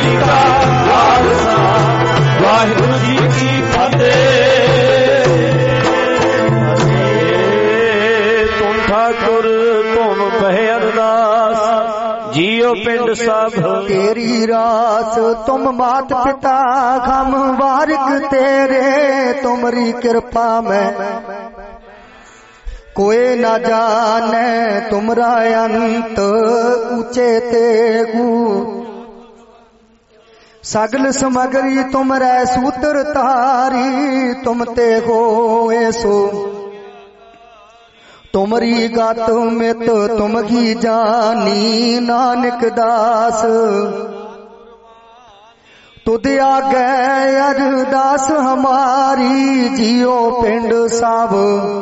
ਜੀ ਕਾ ਖਾਲਸਾ ਵਾਹਿਗੁਰੂ ਜੀ ਕੀ ਫਤਿਹ। ਤੁਮ ਠਾਕੁਰ ਤੁਮ ਪਹਿ ਅਰਦਾਸ ਜੀਓ ਪਿੰਡ ਸਭ तेरी रास तुम मात पिता हम वारिक तेरे तुमरी कृपा में कोई न जाने तुमरा अंत ऊंचे तेगु सगल समगरी तुमरे सूत्र तारी तुम ते हो ऐसो तुमरी गात में तो तुम की जानी नानक दास तुद आगे अरदास हमारी जियो पिंड साब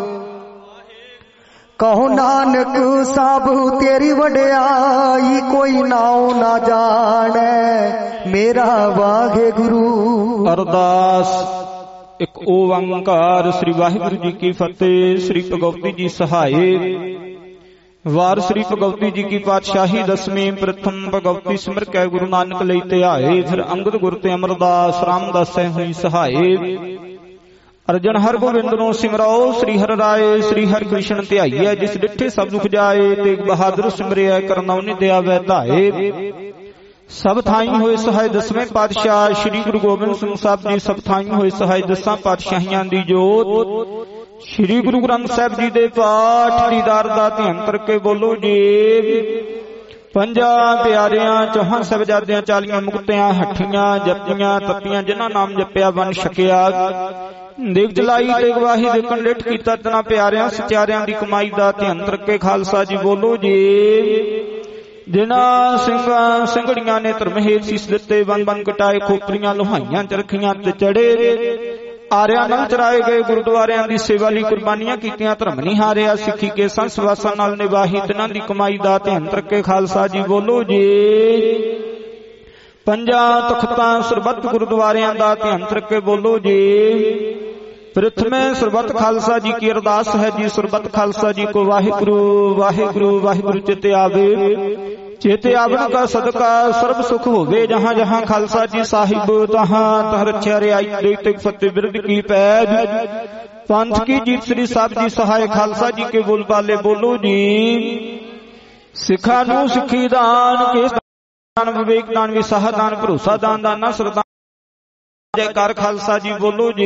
कहो नानक साब तेरी वड्याई कोई नाओ ना जाने मेरा वाहे गुरु। अरदास एक ओंकार श्री वाहिगुरु जी की फतेह। श्री भगवती जी सहाय वार श्री भगवती जी की पातशाही दसवीं प्रथम भगवती सिमर कै गुरु नानक लई ध्याए फिर अंगद गुर ते अमरदास रामदास हुई सहाय। अर्जन हर गोबिंद नो सिमराओ श्री हर राय श्री हर कृष्ण ध्याईए जिस डिठे सब दुख जाए तेग बहादुर सिमरिया करना नित्या वै धाए। सब थाई होए सहाय दसवें पातशाह श्री गुरु गोबिंद सिंह साहब जी सब थाई होए सहाय दसां पातशाहियां दी जोत श्री गुरु ग्रंथ साहब जी दे पाठ दीदार दा ध्यान करके बोलो जी। पंजा प्यारियां चौहां साहिबजादियां 40 मुक्तियां हठियां जपियां तपियां जिन्हां नाम जपिया वन छकिया देव चलाई ते गवाही दे कंडिट कीता तना प्यारियां सचारियां दी कमाई दा ध्यान करके खालसा जी बोलो जी। जिन्हां ਸਿੰਘਾਂ ਸਿੰਘੜੀਆਂ ने धर्म हेत सीस दिते बन बन कटाए खोपरियां लोहाइयां चरखियां ते चढ़े आरिया नाल चराए गए गुरुद्वारियां दी सेवा लई कुर्बानियां कीतियां धर्म नहीं हारिया सिੱਖੀ के संस वासां नाल निवाही तिन्हां दी कमाई दा ध्यान रखे खालसा जी बोलो जी। पंजां तख्तां सरबत गुरुद्वारियां दा ध्यान रखे बोलो जी। प्रथमे सरबत खालसा जी की अरदास है जी सरबत खालसा जी को वाहिगुरु वाहिगुरु वाहिगुरु चिते आवे चेते आवन का सदका सर्व सुख होवे जहां जहां खालसा जी साहिब तहां तह रक्षा रियाई दैतिक फतेह बिरद की पैज पंथ की जीत श्री साहब जी सहाय खालसा जी के बोल बाले बोलो जी। सिखा नू सिखी दान के दान विवेक दान विसाह दान भरोसा दान दाना सरदान जयकार खालसा जी बोलो जी।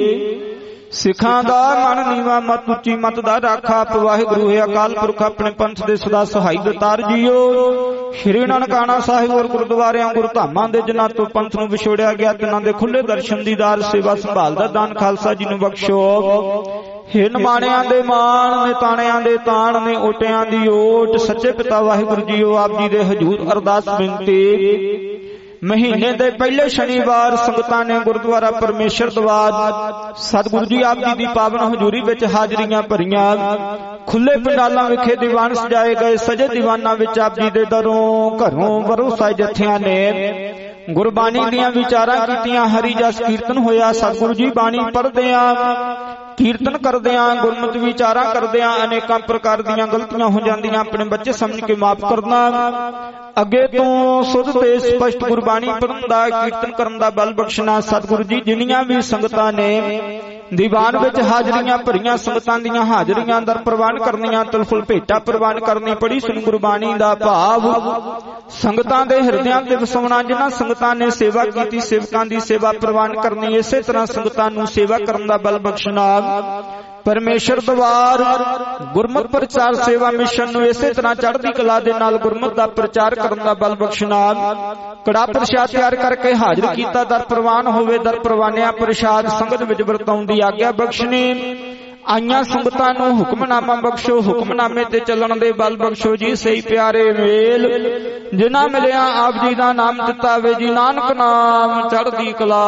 सिखां दा मन नीवा मत उच्ची मत दा राखा वाहिगुरु है अकाल पुरख अपने पंथ दे सदा सहाई दतार जियो। श्री नानकाना साहिब और गुरुद्वारियां गुरधामां दे जिन्हां तो पंथ नूं विछोड़िया गया तिन्हां दे खुले दर्शन दीदार सेवा संभाल दा दान खालसा जी नूं बख्शो। हे निमाणियां दे मान ने ताणियां दे ताण ने ओटियां दी ओट सच्चे पिता वाहिगुरु जीओ आप जी दे हजूर अरदास बेनती। महीने दे पहले शनिवार संगतां ने गुरुद्वारा परमेश्वर दरबार सतगुरु जी आप जी दी पावन हजूरी विच हाजरियां भरियां खुले पंडालां विखे दीवान सजाए गए सजे दीवानां विच आप जी दे दरों घरों वरोसाए जत्थियां ने गुरबाणी दियां विचारां कीतियां हरि जस कीर्तन होया सतगुरु जी बाणी पढ़दियां कीर्तन करदियां गुरमत विचारां करदियां अनेकां प्रकार दीयां गलतियां हो जांदियां अपने बच्चे समझ के माफ करना अगे तो सुध ते स्पष्ट गुरबाणी पढ़न दा कीर्तन करन दा बल बख्शना। सतगुरु जी जिन्नियां भी संगतां ने दीवान विच हाजरियां भरियां संगतां दीयां हाजरियां दर प्रवान करनियां तलफुल भेटा प्रवान करनी पड़ी सुन गुरबाणी दा भाव संगतां दे हिरदियां ते वसाउणा। जिन्हां संगतां ने सेवा कीती सेवकां दी सेवा प्रवान करनी इसे तरह संगतां नूं सेवा करन दा बल बख्शना। परमेश्वर दरबार गुरमत प्रचार सेवा मिशन नूं इसे तरह चढ़दी कला दे नाल गुरमत दा प्रचार करन दा बल बख्शना। कड़ा प्रसाद तैयार करके हाजिर कीता दर प्रवान होवे दर प्रवानिया प्रसाद संगत विच वरताउण दी आग्या बख्शनी। आईयां संगतां नूं हुक्मनामा बख्शो हुक्मनामे ते चलण दे बल बख्शो जी। सही प्यारे वेल जिन्हां मिलिया आप जी दा नाम दिता वे जी नानक नाम चढ़दी कला।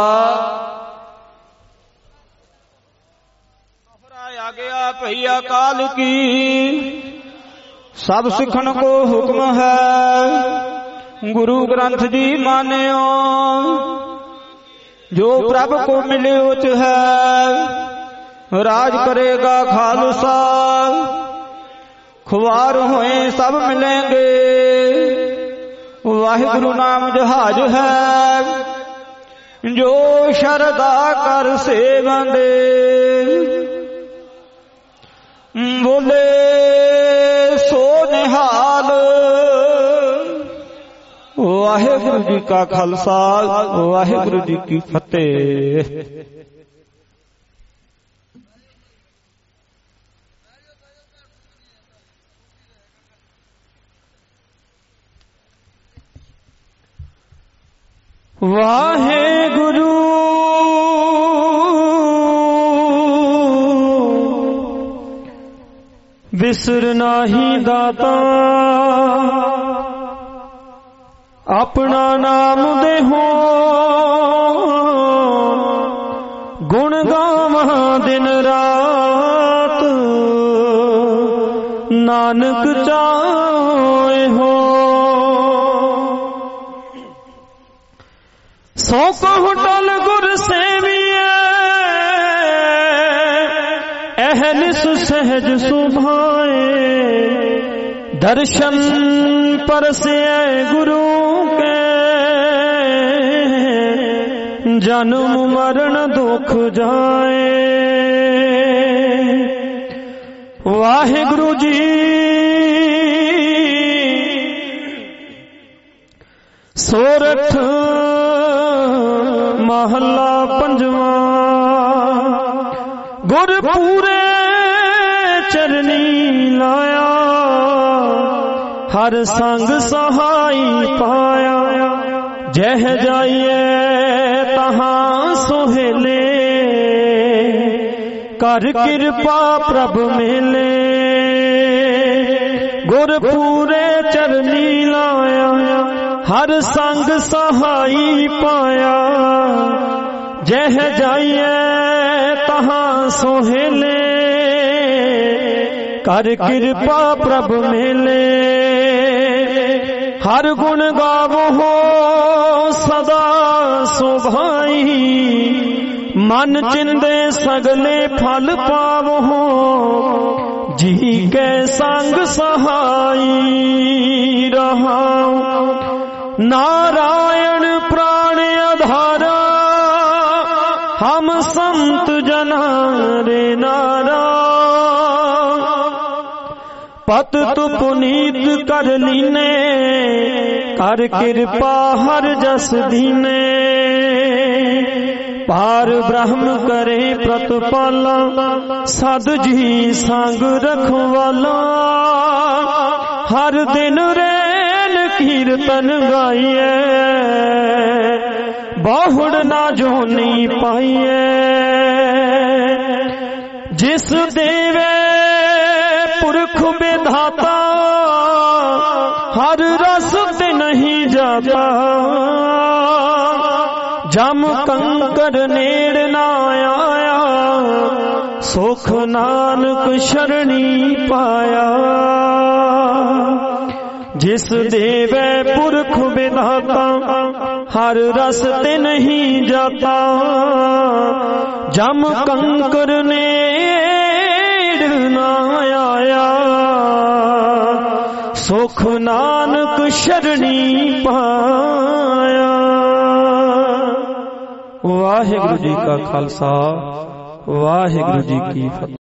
आ गया भैया काल की सब सिखन को हुक्म है गुरु ग्रंथ जी मान्यो जो प्रभु को मिले उच है राज करेगा खालसा खुवार हुए सब मिलेंगे वाहिगुरु नाम जहाज है जो शरदा कर सेवंदे बोले सो निहाल। वाहिगुरु जी का खालसा वाहिगुरु जी की फतेह। वाहिगुरु विसर नाही दाता अपना नाम देहो गुण गावां दिन रात नानक चाहे हो। सो कहु टल गुर सेविए अहनिस सहज सुभाए दर्शन परसे गुरु के जन्म मरण दुख जाए। वाहिगुरु जी सोरठ महला पंजवा गुरपूरे चरनी लाया हर संग सहाई पाया। जह जाइए तहां सोहेले कर कृपा प्रभ मेले। गुरपूरे चरनी लाया हर संग सहाई पाया। जह जाइए तहां सोहेले कर कृपा प्रभ मेले। हर गुण गावो हो सदा शोभाई मन चिंदे सगले फल पावो हो जी के संग सहाई रहा। नारायण प्राण आधारा हम संत जना रे नारा पत तु पुनीत कर लीने कर कृपा हर जस दीने। पार ब्रह्म करे प्रतिपाला सद जी संग रखवाला। हर दिन रैन कीर्तन गाइए बहुड़ ना जोनी पाइए। जिस देवे पुरख विधाता हर रस ते नहीं जाता। जम कंकर नेड़ ना आया सुख नानक शरणी पाया। जिस देवे पुरख विधाता हर रस ते नहीं जाता। जम कंकर नेड़ ना आया सुख नानक शरणी पाया। वाहिगुरु जी का खालसा वाहिगुरु जी की फतेह।